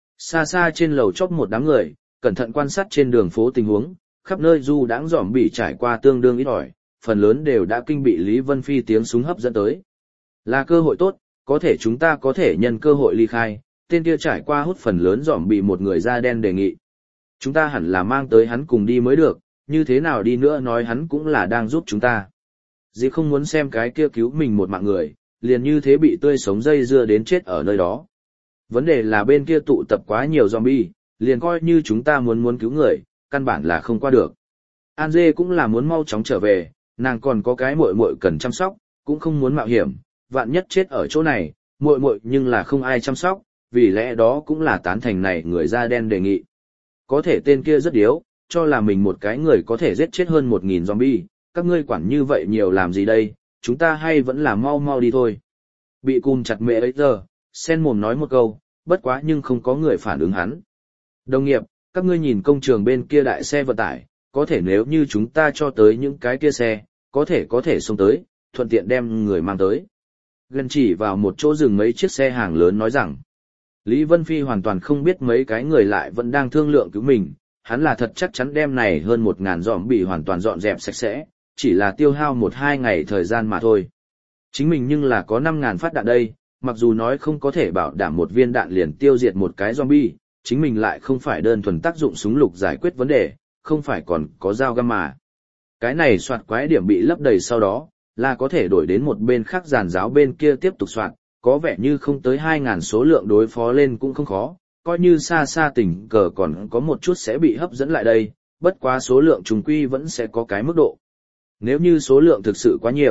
Xa trên lầu chóp một đám người, cẩn thận quan sát trên đường phố tình huống, khắp nơi du đãng zombie trải qua tương đương ít ỏi, phần lớn đều đã kinh bị Lý Vân Phi tiếng súng hấp dẫn tới. Là cơ hội tốt, có thể chúng ta có thể nhân cơ hội ly khai, tên kia trải qua hút phần lớn dòm bị một người da đen đề nghị. Chúng ta hẳn là mang tới hắn cùng đi mới được, như thế nào đi nữa nói hắn cũng là đang giúp chúng ta. Dì không muốn xem cái kia cứu mình một mạng người, liền như thế bị tươi sống dây dưa đến chết ở nơi đó. Vấn đề là bên kia tụ tập quá nhiều zombie, liền coi như chúng ta muốn cứu người, căn bản là không qua được. An Dê cũng là muốn mau chóng trở về, nàng còn có cái muội muội cần chăm sóc, cũng không muốn mạo hiểm, vạn nhất chết ở chỗ này, muội muội nhưng là không ai chăm sóc, vì lẽ đó cũng là tán thành này người da đen đề nghị. Có thể tên kia rất điếu, cho là mình một cái người có thể giết chết hơn 1.000 zombie, các ngươi quản như vậy nhiều làm gì đây, chúng ta hay vẫn là mau đi thôi. Bị cùm chặt mẹ ấy giờ, sen mồm nói một câu, bất quá nhưng không có người phản ứng hắn. Đồng nghiệp, các ngươi nhìn công trường bên kia đại xe vận tải, có thể nếu như chúng ta cho tới những cái kia xe, có thể xông tới, thuận tiện đem người mang tới. Gần chỉ vào một chỗ dừng mấy chiếc xe hàng lớn nói rằng, Lý Vân Phi hoàn toàn không biết mấy cái người lại vẫn đang thương lượng cứu mình, hắn là thật chắc chắn đem này hơn 1.000 dòm bị hoàn toàn dọn dẹp sạch sẽ, chỉ là tiêu hao 1-2 ngày thời gian mà thôi. Chính mình nhưng là có 5.000 phát đạn đây, mặc dù nói không có thể bảo đảm một viên đạn liền tiêu diệt một cái zombie, chính mình lại không phải đơn thuần tác dụng súng lục giải quyết vấn đề, không phải còn có dao găm mà. Cái này soạt quái điểm bị lấp đầy sau đó, là có thể đổi đến một bên khác giàn giáo bên kia tiếp tục soạt, có vẻ như không tới 2.000 số lượng đối phó lên cũng không khó, coi như xa tình cờ còn có một chút sẽ bị hấp dẫn lại đây, bất quá số lượng trùng quy vẫn sẽ có cái mức độ. Nếu như số lượng thực sự quá nhiều,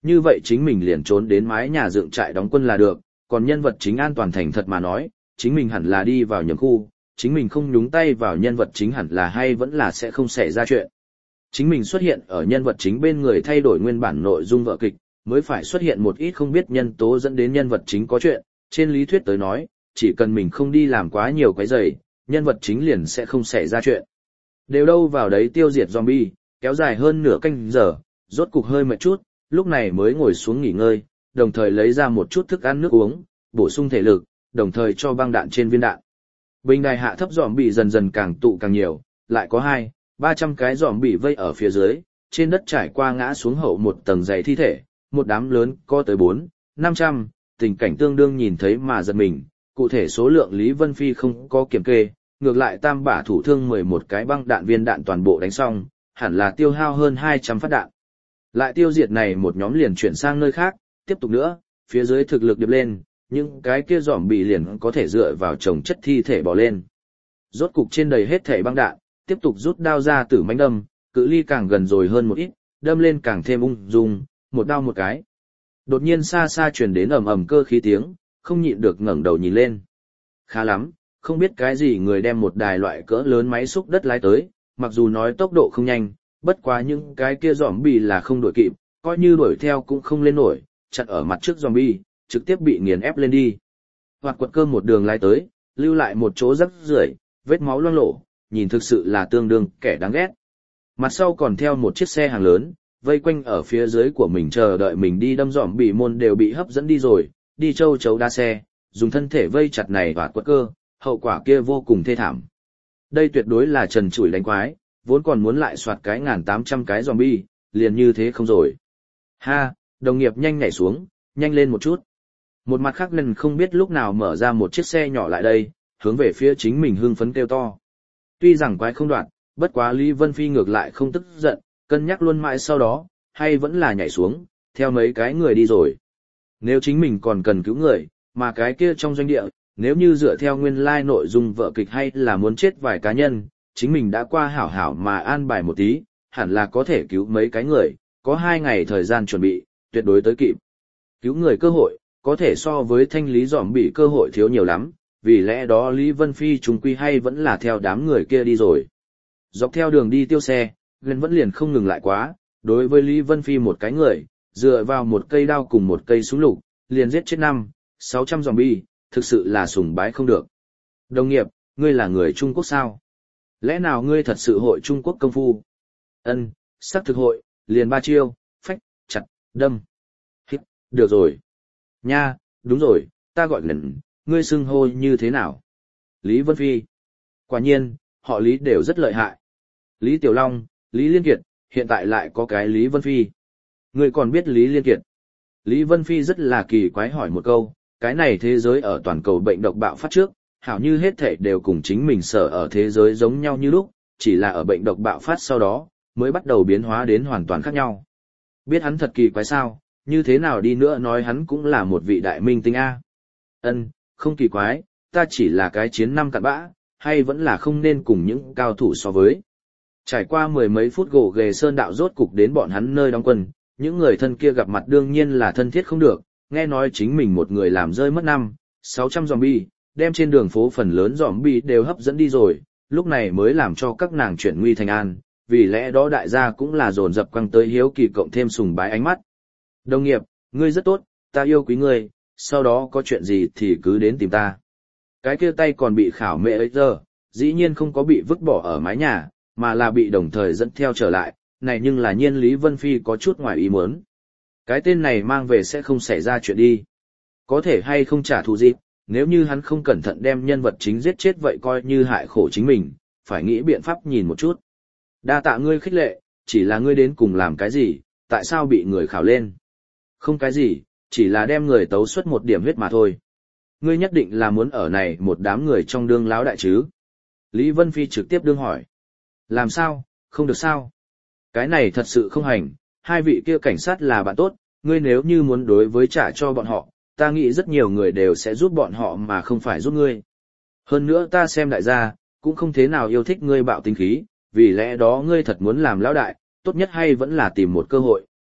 như vậy chính mình liền trốn đến mái nhà dựng trại đóng quân là được, còn nhân vật chính an toàn thành thật mà nói, chính mình hẳn là đi vào nhầm khu, chính mình không nhúng tay vào nhân vật chính hẳn là hay vẫn là sẽ không xảy ra chuyện. Chính mình xuất hiện ở nhân vật chính bên người thay đổi nguyên bản nội dung vở kịch, mới phải xuất hiện một ít không biết nhân tố dẫn đến nhân vật chính có chuyện, trên lý thuyết tới nói, chỉ cần mình không đi làm quá nhiều cái giày, nhân vật chính liền sẽ không xảy ra chuyện. Đều đâu vào đấy tiêu diệt zombie, kéo dài hơn nửa canh giờ, rốt cục hơi mệt chút, lúc này mới ngồi xuống nghỉ ngơi, đồng thời lấy ra một chút thức ăn nước uống, bổ sung thể lực, đồng thời cho băng đạn trên viên đạn. Bình đài hạ thấp zombie dần dần càng tụ càng nhiều, lại có 200-300 cái zombie vây ở phía dưới, trên đất trải qua ngã xuống hậu một tầng dày thi thể, một đám lớn có tới 400-500, tình cảnh tương đương nhìn thấy mà giật mình, cụ thể số lượng Lý Vân Phi không có kiểm kê, ngược lại tam bả thủ thương 11 cái băng đạn viên đạn toàn bộ đánh xong, hẳn là tiêu hao hơn 200 phát đạn. Lại tiêu diệt này một nhóm liền chuyển sang nơi khác, tiếp tục nữa, phía dưới thực lực điệp lên, những cái kia zombie liền có thể dựa vào chồng chất thi thể bỏ lên. Rốt cục trên đầy hết thể băng đạn, tiếp tục rút đao ra tử mãnh đâm, cự ly càng gần rồi hơn một ít, đâm lên càng thêm ung dung, một đao một cái. Đột nhiên xa xa truyền đến ầm ầm cơ khí tiếng, không nhịn được ngẩng đầu nhìn lên. Khá lắm, không biết cái gì người đem một đài loại cỡ lớn máy xúc đất lái tới, mặc dù nói tốc độ không nhanh, bất quá những cái kia zombie là không đuổi kịp, coi như đuổi theo cũng không lên nổi, chặn ở mặt trước zombie, trực tiếp bị nghiền ép lên đi. Hoạt quật cơ một đường lái tới, lưu lại một chỗ rắc rưởi, vết máu loang lổ, nhìn thực sự là tương đương kẻ đáng ghét. Mặt sau còn theo một chiếc xe hàng lớn, vây quanh ở phía dưới của mình chờ đợi mình đi đâm zombie môn đều bị hấp dẫn đi rồi, đi châu chấu đa xe, dùng thân thể vây chặt này hoạt quật cơ, hậu quả kia vô cùng thê thảm. Đây tuyệt đối là trần trụi đánh quái, vốn còn muốn lại soạt cái 1.800 cái zombie, liền như thế không rồi. Ha, đồng nghiệp nhanh nhảy xuống, nhanh lên một chút. Một mặt khác lần không biết lúc nào mở ra một chiếc xe nhỏ lại đây, hướng về phía chính mình hưng phấn kêu to. Tuy rằng quái không đoạn, bất quá Lý Vân Phi ngược lại không tức giận, cân nhắc luôn mãi sau đó, hay vẫn là nhảy xuống, theo mấy cái người đi rồi. Nếu chính mình còn cần cứu người, mà cái kia trong doanh địa, nếu như dựa theo nguyên lai nội dung vở kịch hay là muốn chết vài cá nhân, chính mình đã qua hảo hảo mà an bài một tí, hẳn là có thể cứu mấy cái người, có 2 ngày thời gian chuẩn bị, tuyệt đối tới kịp. Cứu người cơ hội, có thể so với thanh lý zombie cơ hội thiếu nhiều lắm, vì lẽ đó Lý Vân Phi chúng quy hay vẫn là theo đám người kia đi rồi. Dọc theo đường đi tiêu xe, Glenn vẫn liền không ngừng lại quá, đối với Lý Vân Phi một cái người, dựa vào một cây đao cùng một cây súng lục, liền giết chết 500-600 zombie, thực sự là sùng bái không được. Đồng nghiệp, ngươi là người Trung Quốc sao? Lẽ nào ngươi thật sự hội Trung Quốc công phu? Ân, sắc thực hội, liền 3 chiêu, phách, chặt, đâm. Hít, được rồi. Nha, đúng rồi, ta gọi Glenn, ngươi xưng hô như thế nào? Lý Vân Phi. Quả nhiên, họ Lý đều rất lợi hại. Lý Tiểu Long, Lý Liên Kiệt, hiện tại lại có cái Lý Vân Phi. Ngươi còn biết Lý Liên Kiệt? Lý Vân Phi rất là kỳ quái hỏi một câu, cái này thế giới ở toàn cầu bệnh độc bạo phát trước, hảo như hết thảy đều cùng chính mình sở ở thế giới giống nhau như lúc, chỉ là ở bệnh độc bạo phát sau đó, mới bắt đầu biến hóa đến hoàn toàn khác nhau. Biết hắn thật kỳ quái sao, như thế nào đi nữa nói hắn cũng là một vị đại minh tinh A. Ân, không kỳ quái, ta chỉ là cái chiến năm cặn bã, hay vẫn là không nên cùng những cao thủ so với. Trải qua 10 mấy phút gỗ ghề sơn đạo rốt cục đến bọn hắn nơi đóng quân, những người thân kia gặp mặt đương nhiên là thân thiết không được, nghe nói chính mình một người làm rơi mất 500-600 zombie, đem trên đường phố phần lớn zombie đều hấp dẫn đi rồi, lúc này mới làm cho các nàng chuyển nguy thành an, vì lẽ đó đại gia cũng là dồn dập quăng tới hiếu kỳ cộng thêm sùng bái ánh mắt. Đồng nghiệp, ngươi rất tốt, ta yêu quý ngươi, sau đó có chuyện gì thì cứ đến tìm ta. Cái kia tay còn bị khảo mẹ ấy giờ, dĩ nhiên không có bị vứt bỏ ở mái nhà, mà là bị đồng thời dẫn theo trở lại, này nhưng là nhiên Lý Vân Phi có chút ngoài ý muốn. Cái tên này mang về sẽ không xảy ra chuyện đi. Có thể hay không trả thù dịp, nếu như hắn không cẩn thận đem nhân vật chính giết chết vậy coi như hại khổ chính mình, phải nghĩ biện pháp nhìn một chút. Đa tạ ngươi khích lệ, chỉ là ngươi đến cùng làm cái gì, tại sao bị người khảo lên? Không cái gì, chỉ là đem người tấu xuất một điểm huyết mà thôi. Ngươi nhất định là muốn ở này một đám người trong đương láo đại chứ? Lý Vân Phi trực tiếp đương hỏi. Làm sao, không được sao? Cái này thật sự không hành, hai vị kia cảnh sát là bạn tốt, ngươi nếu như muốn đối với trả cho bọn họ, ta nghĩ rất nhiều người đều sẽ giúp bọn họ mà không phải giúp ngươi. Hơn nữa ta xem đại gia, cũng không thế nào yêu thích ngươi bạo tính khí, vì lẽ đó ngươi thật muốn làm lão đại, tốt nhất hay vẫn là tìm một cơ hội,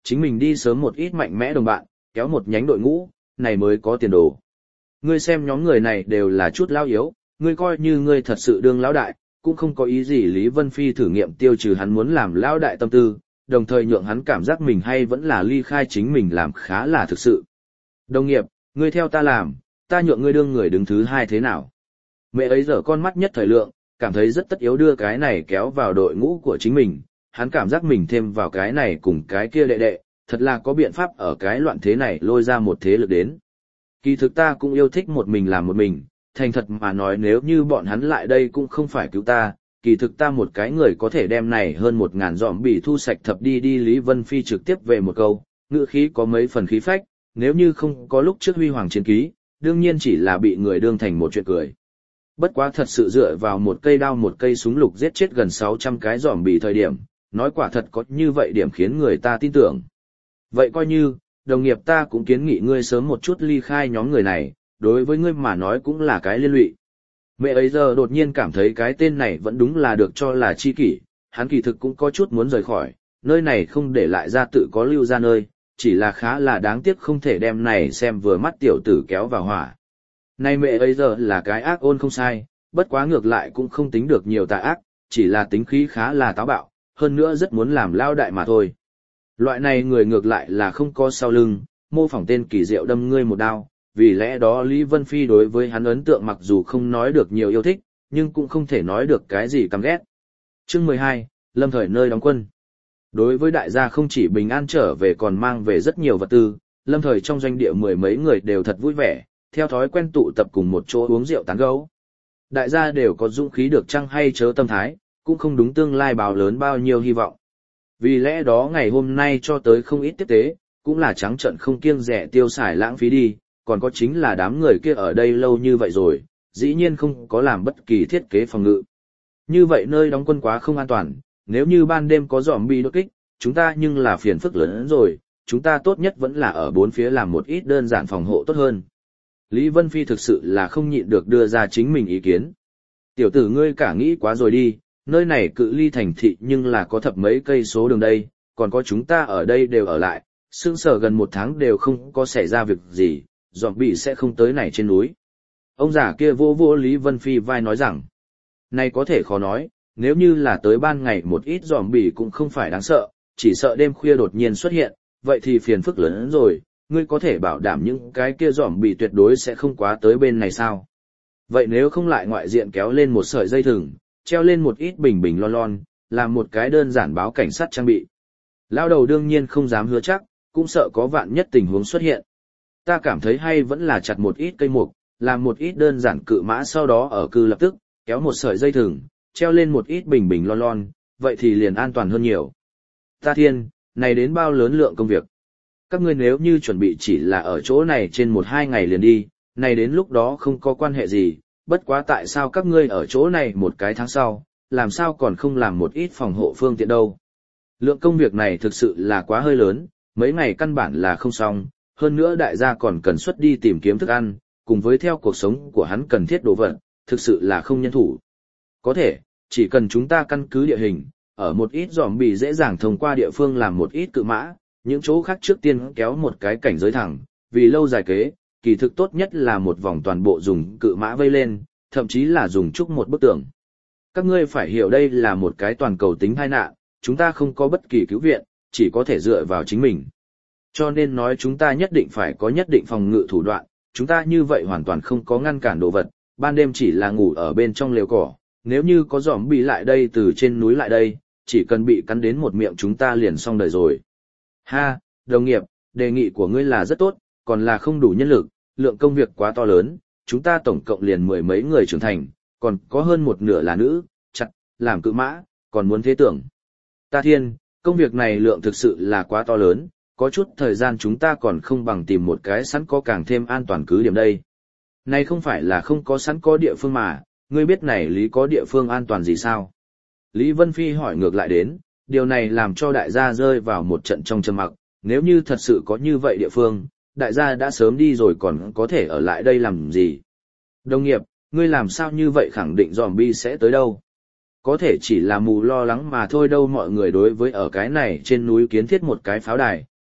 chính mình đi sớm một ít mạnh mẽ đồng bạn, kéo một nhánh đội ngũ, này mới có tiền đồ. Ngươi xem nhóm người này đều là chút lao yếu, ngươi coi như ngươi thật sự đương lão đại, cũng không có ý gì. Lý Vân Phi thử nghiệm tiêu trừ hắn muốn làm lão đại tâm tư, đồng thời nhượng hắn cảm giác mình hay vẫn là ly khai chính mình làm khá là thực sự. Đồng nghiệp, ngươi theo ta làm, ta nhượng ngươi đương người đứng thứ hai thế nào? Mẹ ấy giờ con mắt nhất thời lượng, cảm thấy rất tất yếu đưa cái này kéo vào đội ngũ của chính mình, hắn cảm giác mình thêm vào cái này cùng cái kia đệ đệ, thật là có biện pháp ở cái loạn thế này lôi ra một thế lực đến. Kỳ thực ta cũng yêu thích một mình làm một mình, thành thật mà nói nếu như bọn hắn lại đây cũng không phải cứu ta, kỳ thực ta một cái người có thể đem này hơn 1000 dòm bị thu sạch thập đi. Lý Vân Phi trực tiếp về một câu, ngữ khí có mấy phần khí phách, nếu như không có lúc trước huy hoàng chiến ký, đương nhiên chỉ là bị người đương thành một chuyện cười. Bất quá thật sự dựa vào một cây đao một cây súng lục giết chết gần 600 cái dòm bị thời điểm, nói quả thật có như vậy điểm khiến người ta tin tưởng. Vậy coi như, đồng nghiệp ta cũng kiến nghị ngươi sớm một chút ly khai nhóm người này, đối với ngươi mà nói cũng là cái liên lụy. Mẹ ấy giờ đột nhiên cảm thấy cái tên này vẫn đúng là được cho là chi kỷ, hắn kỳ thực cũng có chút muốn rời khỏi, nơi này không để lại ra tự có lưu ra nơi, chỉ là khá là đáng tiếc không thể đem này xem vừa mắt tiểu tử kéo vào hỏa. Này mẹ ấy giờ là cái ác ôn không sai, bất quá ngược lại cũng không tính được nhiều tà ác, chỉ là tính khí khá là táo bạo, hơn nữa rất muốn làm lao đại mà thôi. Loại này người ngược lại là không có sau lưng, mô phỏng tên kỳ diệu đâm ngươi một đao, vì lẽ đó Lý Vân Phi đối với hắn ấn tượng mặc dù không nói được nhiều yêu thích, nhưng cũng không thể nói được cái gì căm ghét. Chương 12, Lâm Thời nơi đóng quân. Đối với đại gia không chỉ bình an trở về còn mang về rất nhiều vật tư, Lâm Thời trong doanh địa mười mấy người đều thật vui vẻ, theo thói quen tụ tập cùng một chỗ uống rượu tán gẫu. Đại gia đều có dũng khí được chăng hay chớ tâm thái, cũng không đúng tương lai báo lớn bao nhiêu hy vọng. Vì lẽ đó ngày hôm nay cho tới không ít tiếp tế, cũng là trắng trợn không kiêng dè tiêu xài lãng phí đi, còn có chính là đám người kia ở đây lâu như vậy rồi, dĩ nhiên không có làm bất kỳ thiết kế phòng ngự. Như vậy nơi đóng quân quá không an toàn, nếu như ban đêm có zombie đột kích, chúng ta nhưng là phiền phức lớn hơn rồi, chúng ta tốt nhất vẫn là ở bốn phía làm một ít đơn giản phòng hộ tốt hơn. Lý Vân Phi thực sự là không nhịn được đưa ra chính mình ý kiến. Tiểu tử ngươi cả nghĩ quá rồi đi, nơi này cự ly thành thị nhưng là có thập mấy cây số đường đây, còn có chúng ta ở đây đều ở lại, sương sở gần 1 tháng đều không có xảy ra việc gì, zombie sẽ không tới này trên núi. Ông già kia vô vô Lý Vân Phi vai nói rằng, này có thể khó nói, nếu như là tới ban ngày một ít zombie cũng không phải đáng sợ, chỉ sợ đêm khuya đột nhiên xuất hiện, vậy thì phiền phức lớn hơn rồi, ngươi có thể bảo đảm những cái kia zombie tuyệt đối sẽ không quá tới bên này sao? Vậy nếu không lại ngoại diện kéo lên một sợi dây thừng, treo lên một ít bình bình lon lon, làm một cái đơn giản báo cảnh sát trang bị. Lao đầu đương nhiên không dám hứa chắc, cũng sợ có vạn nhất tình huống xuất hiện. Ta cảm thấy hay vẫn là chặt một ít cây mục, làm một ít đơn giản cự mã sau đó ở cư lập tức, kéo một sợi dây thừng, treo lên một ít bình bình lon lon, vậy thì liền an toàn hơn nhiều. Ta thiên, này đến bao lớn lượng công việc. Các ngươi nếu như chuẩn bị chỉ là ở chỗ này trên 1-2 ngày liền đi, này đến lúc đó không có quan hệ gì, bất quá tại sao các ngươi ở chỗ này một cái tháng sau, làm sao còn không làm một ít phòng hộ phương tiện đâu. Lượng công việc này thực sự là quá hơi lớn, mấy ngày căn bản là không xong, hơn nữa đại gia còn cần xuất đi tìm kiếm thức ăn, cùng với theo cuộc sống của hắn cần thiết đồ vật, thực sự là không nhân thủ. Có thể, chỉ cần chúng ta căn cứ địa hình, ở một ít zombie dễ dàng thông qua địa phương làm một ít cự mã, những chỗ khác trước tiên kéo một cái cảnh giới thẳng, vì lâu dài kế, kỳ thực tốt nhất là một vòng toàn bộ dùng cự mã vây lên, thậm chí là dùng trúc một bức tường. Các ngươi phải hiểu đây là một cái toàn cầu tính tai nạn, chúng ta không có bất kỳ cứu viện, chỉ có thể dựa vào chính mình. Cho nên nói chúng ta nhất định phải có nhất định phòng ngự thủ đoạn, chúng ta như vậy hoàn toàn không có ngăn cản đồ vật, ban đêm chỉ là ngủ ở bên trong lều cỏ, nếu như có zombie lại đây từ trên núi lại đây, chỉ cần bị cắn đến một miệng chúng ta liền xong đời rồi. Ha, đồng nghiệp, đề nghị của ngươi là rất tốt, còn là không đủ nhân lực, lượng công việc quá to lớn, chúng ta tổng cộng liền 10 mấy người trưởng thành, còn có hơn một nửa là nữ, chặt, làm cự mã, còn muốn thế tưởng. Ta thiên, công việc này lượng thực sự là quá to lớn, có chút thời gian chúng ta còn không bằng tìm một cái sẵn có càng thêm an toàn cứ điểm đây. Này không phải là không có sẵn có địa phương mà, ngươi biết này Lý có địa phương an toàn gì sao? Lý Vân Phi hỏi ngược lại đến, điều này làm cho đại gia rơi vào một trận trong trầm mặc, nếu như thật sự có như vậy địa phương, đại gia đã sớm đi rồi còn có thể ở lại đây làm gì? Đồng nghiệp, ngươi làm sao như vậy khẳng định zombie sẽ tới đâu? Có thể chỉ là mù lo lắng mà thôi đâu. Mọi người đối với ở cái này trên núi kiến thiết một cái pháo đài,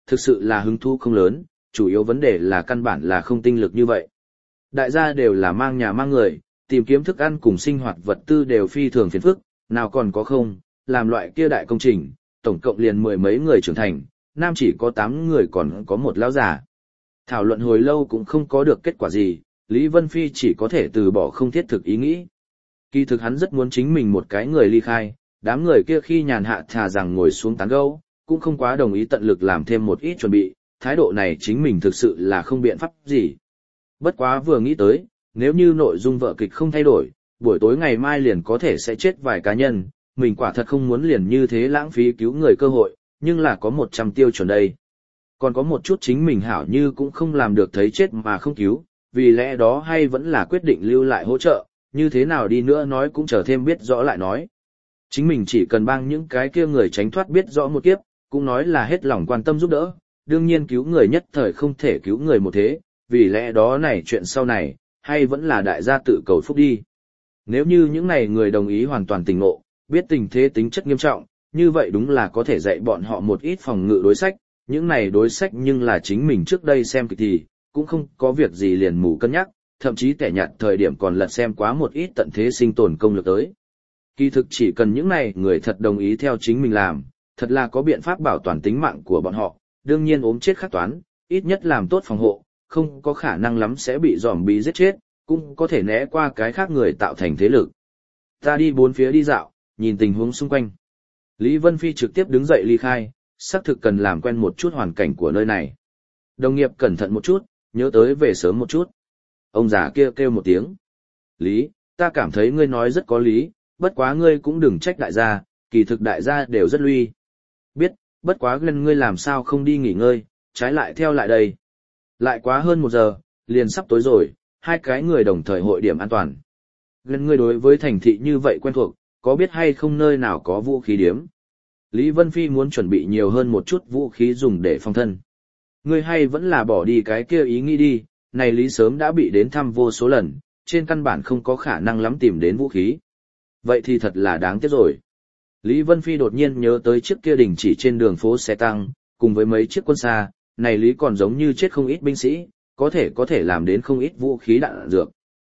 thực sự là hứng thú không lớn, chủ yếu vấn đề là căn bản là không tinh lực như vậy. Đại gia đều là mang nhà mang người, tìm kiếm thức ăn cùng sinh hoạt vật tư đều phi thường phiền phức, nào còn có không, làm loại kia đại công trình, tổng cộng liền 10 mấy người trưởng thành, nam chỉ có 8 người còn có một lão già. Thảo luận hồi lâu cũng không có được kết quả gì, Lý Vân Phi chỉ có thể từ bỏ không thiết thực ý nghĩ. Kỳ thực hắn rất muốn chính mình một cái người ly khai, đám người kia khi nhàn hạ thà rằng ngồi xuống tán gẫu, cũng không quá đồng ý tận lực làm thêm một ít chuẩn bị, thái độ này chính mình thực sự là không biện pháp gì. Bất quá vừa nghĩ tới, nếu như nội dung vở kịch không thay đổi, buổi tối ngày mai liền có thể sẽ chết vài cá nhân, mình quả thật không muốn liền như thế lãng phí cứu người cơ hội, nhưng là có 100 tiêu chuẩn đây. Còn có một chút chính mình hảo như cũng không làm được thấy chết mà không cứu, vì lẽ đó hay vẫn là quyết định lưu lại hỗ trợ, như thế nào đi nữa nói cũng chờ thêm biết rõ lại nói. Chính mình chỉ cần bang những cái kia người tránh thoát biết rõ một kiếp, cũng nói là hết lòng quan tâm giúp đỡ, đương nhiên cứu người nhất thời không thể cứu người một thế, vì lẽ đó này chuyện sau này, hay vẫn là đại gia tự cầu phúc đi. Nếu như những này người đồng ý hoàn toàn tỉnh ngộ, biết tình thế tính chất nghiêm trọng, như vậy đúng là có thể dạy bọn họ một ít phòng ngự đối sách, những này đối sách nhưng là chính mình trước đây xem kịch thì, cũng không có việc gì liền mù cân nhắc, thậm chí tẻ nhạt thời điểm còn lật xem quá một ít tận thế sinh tồn công lược tới. Kỳ thực chỉ cần những này người thật đồng ý theo chính mình làm, thật là có biện pháp bảo toàn tính mạng của bọn họ, đương nhiên ốm chết khắc toán, ít nhất làm tốt phòng hộ, không có khả năng lắm sẽ bị zombie giết chết, cũng có thể né qua cái khác người tạo thành thế lực. Ta đi bốn phía đi dạo, nhìn tình huống xung quanh. Lý Vân Phi trực tiếp đứng dậy ly khai, xác thực cần làm quen một chút hoàn cảnh của nơi này. Đồng nghiệp cẩn thận một chút, nhớ tới về sớm một chút. Ông già kia kêu một tiếng. Lý, ta cảm thấy ngươi nói rất có lý, bất quá ngươi cũng đừng trách đại gia, kỳ thực đại gia đều rất lui. Biết, bất quá gần ngươi làm sao không đi nghỉ ngơi, trái lại theo lại đây. Lại quá hơn 1 giờ, liền sắp tối rồi, hai cái người đồng thời hội điểm an toàn. Gần ngươi đối với thành thị như vậy quen thuộc, có biết hay không nơi nào có vũ khí điếm? Lý Vân Phi muốn chuẩn bị nhiều hơn một chút vũ khí dùng để phòng thân. Ngươi hay vẫn là bỏ đi cái kia ý nghĩ đi, này Lý sớm đã bị đến thăm vô số lần, trên căn bản không có khả năng lắm tìm đến vũ khí. Vậy thì thật là đáng tiếc rồi. Lý Vân Phi đột nhiên nhớ tới chiếc kia đình chỉ trên đường phố xe tăng, cùng với mấy chiếc quân xa, này Lý còn giống như chết không ít binh sĩ, có thể làm đến không ít vũ khí đạn dược.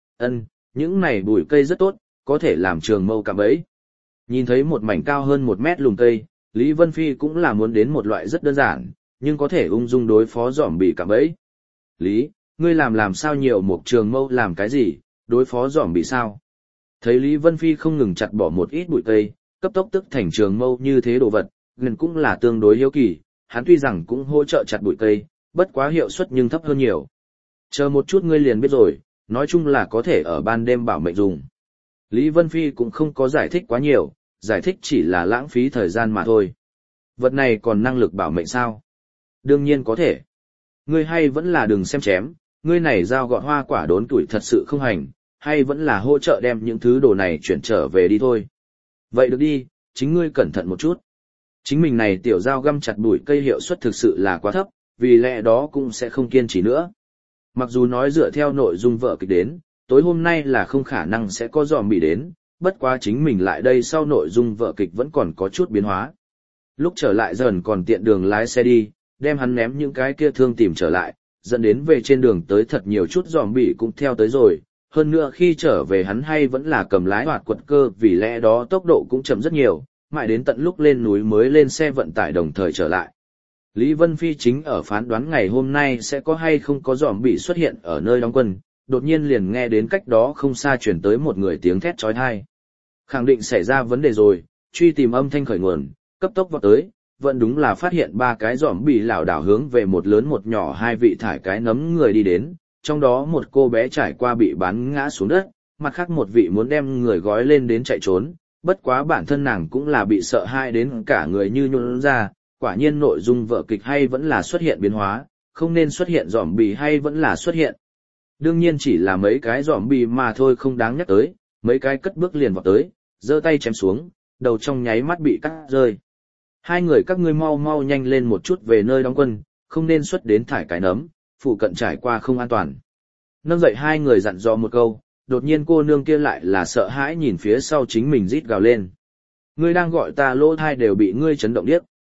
Những này bụi cây rất tốt, có thể làm trường mâu cạm bẫy. Nhìn thấy một mảnh cao hơn 1 mét lùm cây, Lý Vân Phi cũng là muốn đến một loại rất đơn giản, nhưng có thể ung dung đối phó zombie cạm bẫy. Lý, ngươi làm sao nhiều một trường mâu làm cái gì, đối phó zombie sao? Thấy Lý Vân Phi không ngừng chặt bỏ một ít bụi cây, cấp tốc tức thành trường mâu như thế đồ vật, gần cũng là tương đối hiếu kỳ, hắn tuy rằng cũng hỗ trợ chặt bụi cây, bất quá hiệu suất nhưng thấp hơn nhiều. Chờ một chút ngươi liền biết rồi, nói chung là có thể ở ban đêm bảo mệnh dùng. Lý Vân Phi cũng không có giải thích quá nhiều, giải thích chỉ là lãng phí thời gian mà thôi. Vật này còn năng lực bảo mệnh sao? Đương nhiên có thể. Ngươi hay vẫn là đừng xem chém, ngươi này dao gọt hoa quả đốn tuổi thật sự không hành, hay vẫn là hỗ trợ đem những thứ đồ này chuyển trở về đi thôi. Vậy được đi, chính ngươi cẩn thận một chút. Chính mình này tiểu dao găm chặt bụi cây hiệu suất thực sự là quá thấp, vì lẽ đó cũng sẽ không kiên trì nữa. Mặc dù nói dựa theo nội dung vở kịch đến, tối hôm nay là không khả năng sẽ có zombie đến, bất quá chính mình lại đây sau nội dung vở kịch vẫn còn có chút biến hóa. Lúc trở lại dần còn tiện đường lái xe đi, đem hắn ném những cái kia thương tìm trở lại, dẫn đến về trên đường tới thật nhiều chút zombie cũng theo tới rồi. Hơn nữa khi trở về hắn hay vẫn là cầm lái hoạt quật cơ, vì lẽ đó tốc độ cũng chậm rất nhiều, mãi đến tận lúc lên núi mới lên xe vận tải đồng thời trở lại. Lý Vân Phi chính ở phán đoán ngày hôm nay sẽ có hay không có zombie xuất hiện ở nơi đóng quân, đột nhiên liền nghe đến cách đó không xa chuyển tới một người tiếng thét chói tai. Khẳng định xảy ra vấn đề rồi, truy tìm âm thanh khởi nguồn, cấp tốc vọt tới, vẫn đúng là phát hiện 3 cái zombie lảo đảo hướng về một lớn một nhỏ 2 vị thải cái nấm người đi đến, trong đó một cô bé trải qua bị bắn ngã xuống đất, mặt khác một vị muốn đem người gói lên đến chạy trốn, bất quá bản thân nàng cũng là bị sợ hãi đến cả người như nhũn ra, quả nhiên nội dung vở kịch hay vẫn là xuất hiện biến hóa, không nên xuất hiện zombie hay vẫn là xuất hiện. Đương nhiên chỉ là mấy cái zombie mà thôi, không đáng nhắc tới, mấy cái cất bước liền vọt tới, giơ tay chém xuống, đầu trong nháy mắt bị cắt rơi. Hai người các ngươi mau nhanh lên một chút về nơi đóng quân, không nên xuất đến thải cái nấm, phụ cận trải qua không an toàn. Nâng dậy hai người dặn dò một câu, đột nhiên cô nương kia lại là sợ hãi nhìn phía sau chính mình rít gào lên. Ngươi đang gọi ta, lỗ thai đều bị ngươi chấn động điếc.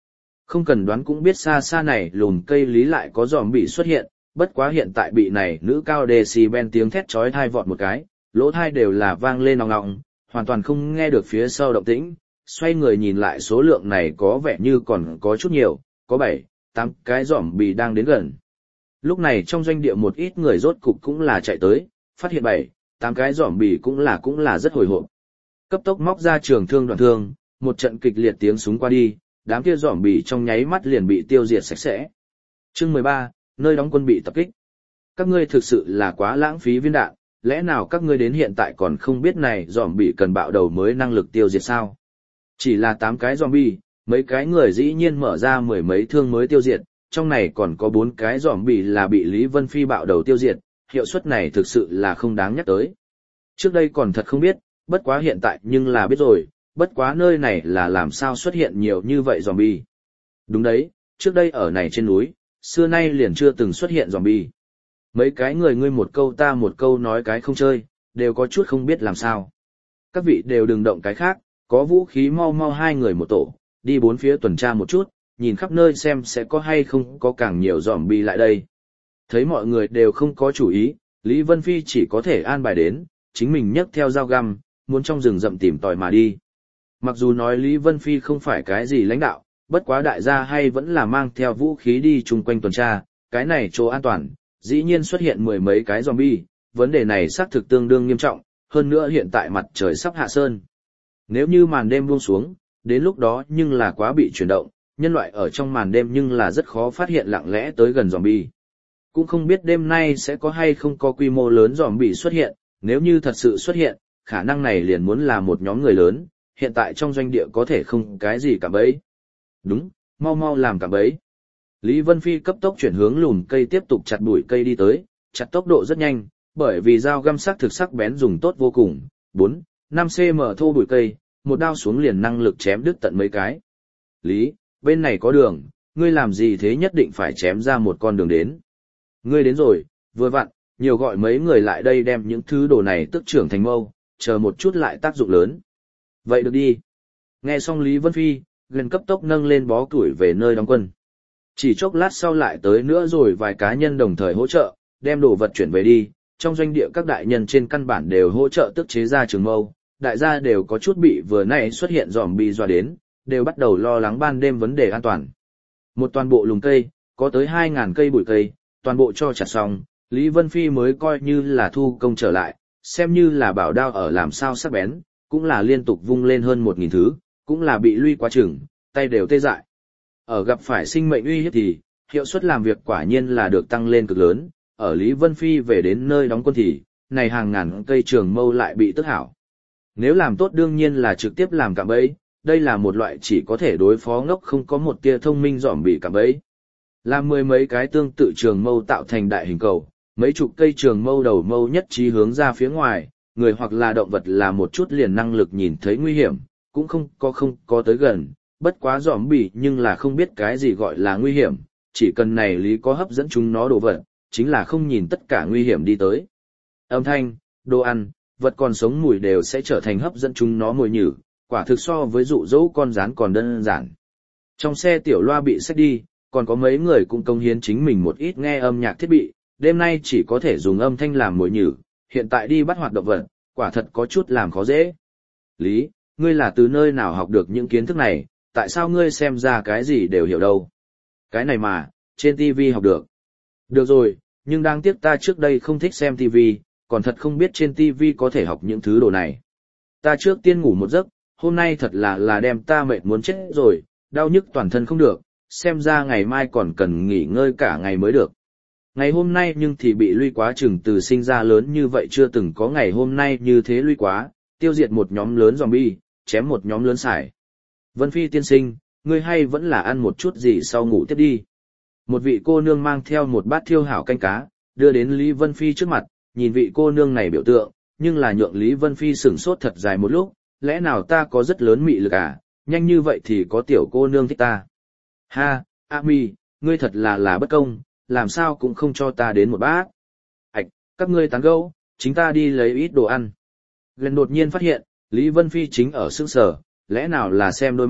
Không cần đoán cũng biết xa xa này lùn cây lý lại có zombie xuất hiện, bất quá hiện tại bị này nữ cao decibel tiếng thét chói tai vọt một cái, lỗ tai đều là vang lên ong ong, hoàn toàn không nghe được phía sau động tĩnh, xoay người nhìn lại số lượng này có vẻ như còn có chút nhiều, có 7, 8 cái zombie đang đến gần. Lúc này trong doanh địa một ít người rốt cục cũng là chạy tới, phát hiện 7, 8 cái zombie cũng là rất hồi hộp. Cấp tốc móc ra trường thương đoạn thương, một trận kịch liệt tiếng súng qua đi, đám kia zombie trong nháy mắt liền bị tiêu diệt sạch sẽ. Chương 13, nơi đóng quân bị tập kích. Các ngươi thực sự là quá lãng phí viên đạn, lẽ nào các ngươi đến hiện tại còn không biết này zombie cần bạo đầu mới năng lực tiêu diệt sao? Chỉ là 8 cái zombie, mấy cái người dĩ nhiên mở ra mười mấy thương mới tiêu diệt, trong này còn có 4 cái zombie là bị Lý Vân Phi bạo đầu tiêu diệt, hiệu suất này thực sự là không đáng nhắc tới. Trước đây còn thật không biết, bất quá hiện tại nhưng là biết rồi, bất quá nơi này là làm sao xuất hiện nhiều như vậy zombie. Đúng đấy, trước đây ở này trên núi, xưa nay liền chưa từng xuất hiện zombie. Mấy cái người ngươi một câu ta một câu nói cái không chơi, đều có chút không biết làm sao. Các vị đều đừng động cái khác, có vũ khí mau mau hai người một tổ, đi bốn phía tuần tra một chút, nhìn khắp nơi xem sẽ có hay không có càng nhiều zombie lại đây. Thấy mọi người đều không có chủ ý, Lý Vân Phi chỉ có thể an bài đến, chính mình nhấc theo dao găm, muốn trong rừng rậm tìm tòi mà đi. Mặc dù nói Lý Vân Phi không phải cái gì lãnh đạo, bất quá đại gia hay vẫn là mang theo vũ khí đi chung quanh tuần tra, cái này chỗ an toàn, dĩ nhiên xuất hiện mười mấy cái zombie, vấn đề này xác thực tương đương nghiêm trọng, hơn nữa hiện tại mặt trời sắp hạ sơn. Nếu như màn đêm buông xuống, đến lúc đó nhưng là quá bị chuyển động, nhân loại ở trong màn đêm nhưng là rất khó phát hiện lặng lẽ tới gần zombie. Cũng không biết đêm nay sẽ có hay không có quy mô lớn zombie xuất hiện, nếu như thật sự xuất hiện, khả năng này liền muốn là một nhóm người lớn, hiện tại trong doanh địa có thể không cái gì cả bấy. Đúng, mau mau làm cả bấy. Lý Vân Phi cấp tốc chuyển hướng lùm cây tiếp tục chặt bụi cây đi tới, chặt tốc độ rất nhanh, bởi vì dao găm sắc thực sắc bén dùng tốt vô cùng, 4, 5 cm thô bụi cây, một đao xuống liền năng lực chém đứt tận mấy cái. Lý, bên này có đường, ngươi làm gì thế nhất định phải chém ra một con đường đến. Ngươi đến rồi, vừa vặn, nhiều gọi mấy người lại đây đem những thứ đồ này tức trưởng thành mâu, chờ một chút lại tác dụng lớn. Vậy được đi. Nghe xong Lý Vân Phi, gần cấp tốc nâng lên bó củi về nơi đóng quân. Chỉ chốc lát sau lại tới nữa rồi vài cá nhân đồng thời hỗ trợ, đem đồ vật chuyển về đi, trong doanh địa các đại nhân trên căn bản đều hỗ trợ tức chế ra trường mâu, đại gia đều có chút bị vừa nãy xuất hiện zombie dọa đến, đều bắt đầu lo lắng ban đêm vấn đề an toàn. Một toàn bộ lùm cây, có tới 2.000 cây bụi cây, toàn bộ cho chặt xong, Lý Vân Phi mới coi như là thu công trở lại, xem như là bảo đao ở làm sao sắc bén, cũng là liên tục vung lên hơn 1.000 thứ, cũng là bị lui quá chừng, tay đều tê dại. Ở gặp phải sinh mệnh uy hiếp thì, hiệu suất làm việc quả nhiên là được tăng lên cực lớn, ở Lý Vân Phi về đến nơi đóng quân thì, này hàng ngàn cây trường mâu lại bị tức hảo. Nếu làm tốt đương nhiên là trực tiếp làm cạm bẫy, đây là một loại chỉ có thể đối phó ngốc không có một tia thông minh giỏm bị cạm bẫy. Làm mười mấy cái tương tự trường mâu tạo thành đại hình cầu, mấy chục cây trường mâu đầu mâu nhất trí hướng ra phía ngoài, người hoặc là động vật là một chút liền năng lực nhìn thấy nguy hiểm, cũng không có tới gần, bất quá giỏm bị nhưng là không biết cái gì gọi là nguy hiểm, chỉ cần này lý có hấp dẫn chúng nó đồ vật, chính là không nhìn tất cả nguy hiểm đi tới. Âm thanh, đồ ăn, vật còn sống mùi đều sẽ trở thành hấp dẫn chúng nó mồi nhử, quả thực so với dụ dỗ con rán còn đơn giản. Trong xe tiểu loa bị xách đi, còn có mấy người cũng công hiến chính mình một ít nghe âm nhạc thiết bị, đêm nay chỉ có thể dùng âm thanh làm mồi nhử, hiện tại đi bắt hoạt động vật, quả thật có chút làm khó dễ. Lý, ngươi là từ nơi nào học được những kiến thức này, tại sao ngươi xem ra cái gì đều hiểu đâu? Cái này mà, trên TV học được. Được rồi, nhưng đáng tiếc ta trước đây không thích xem TV, còn thật không biết trên TV có thể học những thứ đồ này. Ta trước tiên ngủ một giấc, hôm nay thật là đem ta mệt muốn chết rồi, đau nhức toàn thân không được, xem ra ngày mai còn cần nghỉ ngơi cả ngày mới được. Ngày hôm nay nhưng thì bị lui quá chừng từ sinh ra lớn như vậy chưa từng có ngày hôm nay như thế lui quá, tiêu diệt một nhóm lớn zombie, chém một nhóm lớn sải. Vân Phi tiên sinh, ngươi hay vẫn là ăn một chút gì sau ngủ tiếp đi. Một vị cô nương mang theo một bát thiêu hảo canh cá, đưa đến Lý Vân Phi trước mặt, nhìn vị cô nương này biểu tượng, nhưng là nhượng Lý Vân Phi sửng sốt thật dài một lúc, lẽ nào ta có rất lớn mị lực à, nhanh như vậy thì có tiểu cô nương thích ta. Ha, A Mi, ngươi thật là bất công, làm sao cũng không cho ta đến một bát. Ảch, các ngươi tán gẫu, chính ta đi lấy ít đồ ăn. Gần đột nhiên phát hiện, Lý Vân Phi chính ở sững sờ, lẽ nào là xem đôi mắt,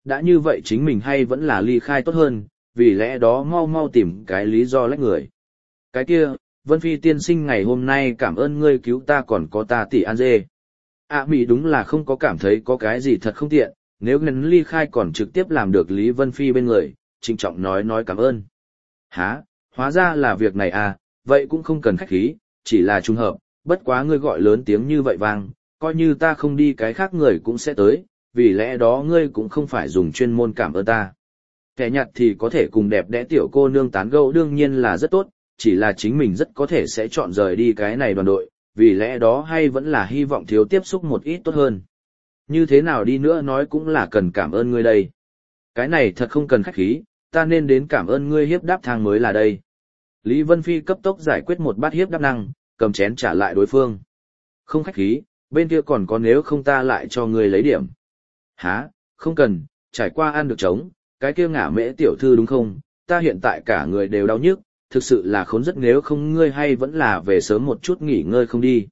đã như vậy chính mình hay vẫn là ly khai tốt hơn, vì lẽ đó mau mau tìm cái lý do lách người. Cái kia, Vân Phi tiên sinh ngày hôm nay cảm ơn ngươi cứu ta còn có ta tỷ An Dê. Mỹ đúng là không có cảm thấy có cái gì thật không tiện, nếu ngân ly khai còn trực tiếp làm được Lý Vân Phi bên người, trịnh trọng nói cảm ơn. Hả, hóa ra là việc này à, vậy cũng không cần khách khí, chỉ là trùng hợp, bất quá ngươi gọi lớn tiếng như vậy vang, coi như ta không đi cái khác người cũng sẽ tới, vì lẽ đó ngươi cũng không phải dùng chuyên môn cảm ơn ta. Kẻ nhặt thì có thể cùng đẹp đẽ tiểu cô nương tán gẫu đương nhiên là rất tốt, chỉ là chính mình rất có thể sẽ chọn rời đi cái này đoàn đội, vì lẽ đó hay vẫn là hy vọng thiếu tiếp xúc một ít tốt hơn. Như thế nào đi nữa nói cũng là cần cảm ơn ngươi đây. Cái này thật không cần khách khí, ta nên đến cảm ơn ngươi hiếp đáp thang mới là đây. Lý Vân Phi cấp tốc giải quyết một bát hiếp đáp năng, cầm chén trả lại đối phương. Không khách khí, bên kia còn có nếu không ta lại cho ngươi lấy điểm. Hả, không cần, trải qua ăn được trống, cái kia ngả mễ tiểu thư đúng không, ta hiện tại cả người đều đau nhức, thực sự là khốn rất nếu không ngươi hay vẫn là về sớm một chút nghỉ ngơi không đi.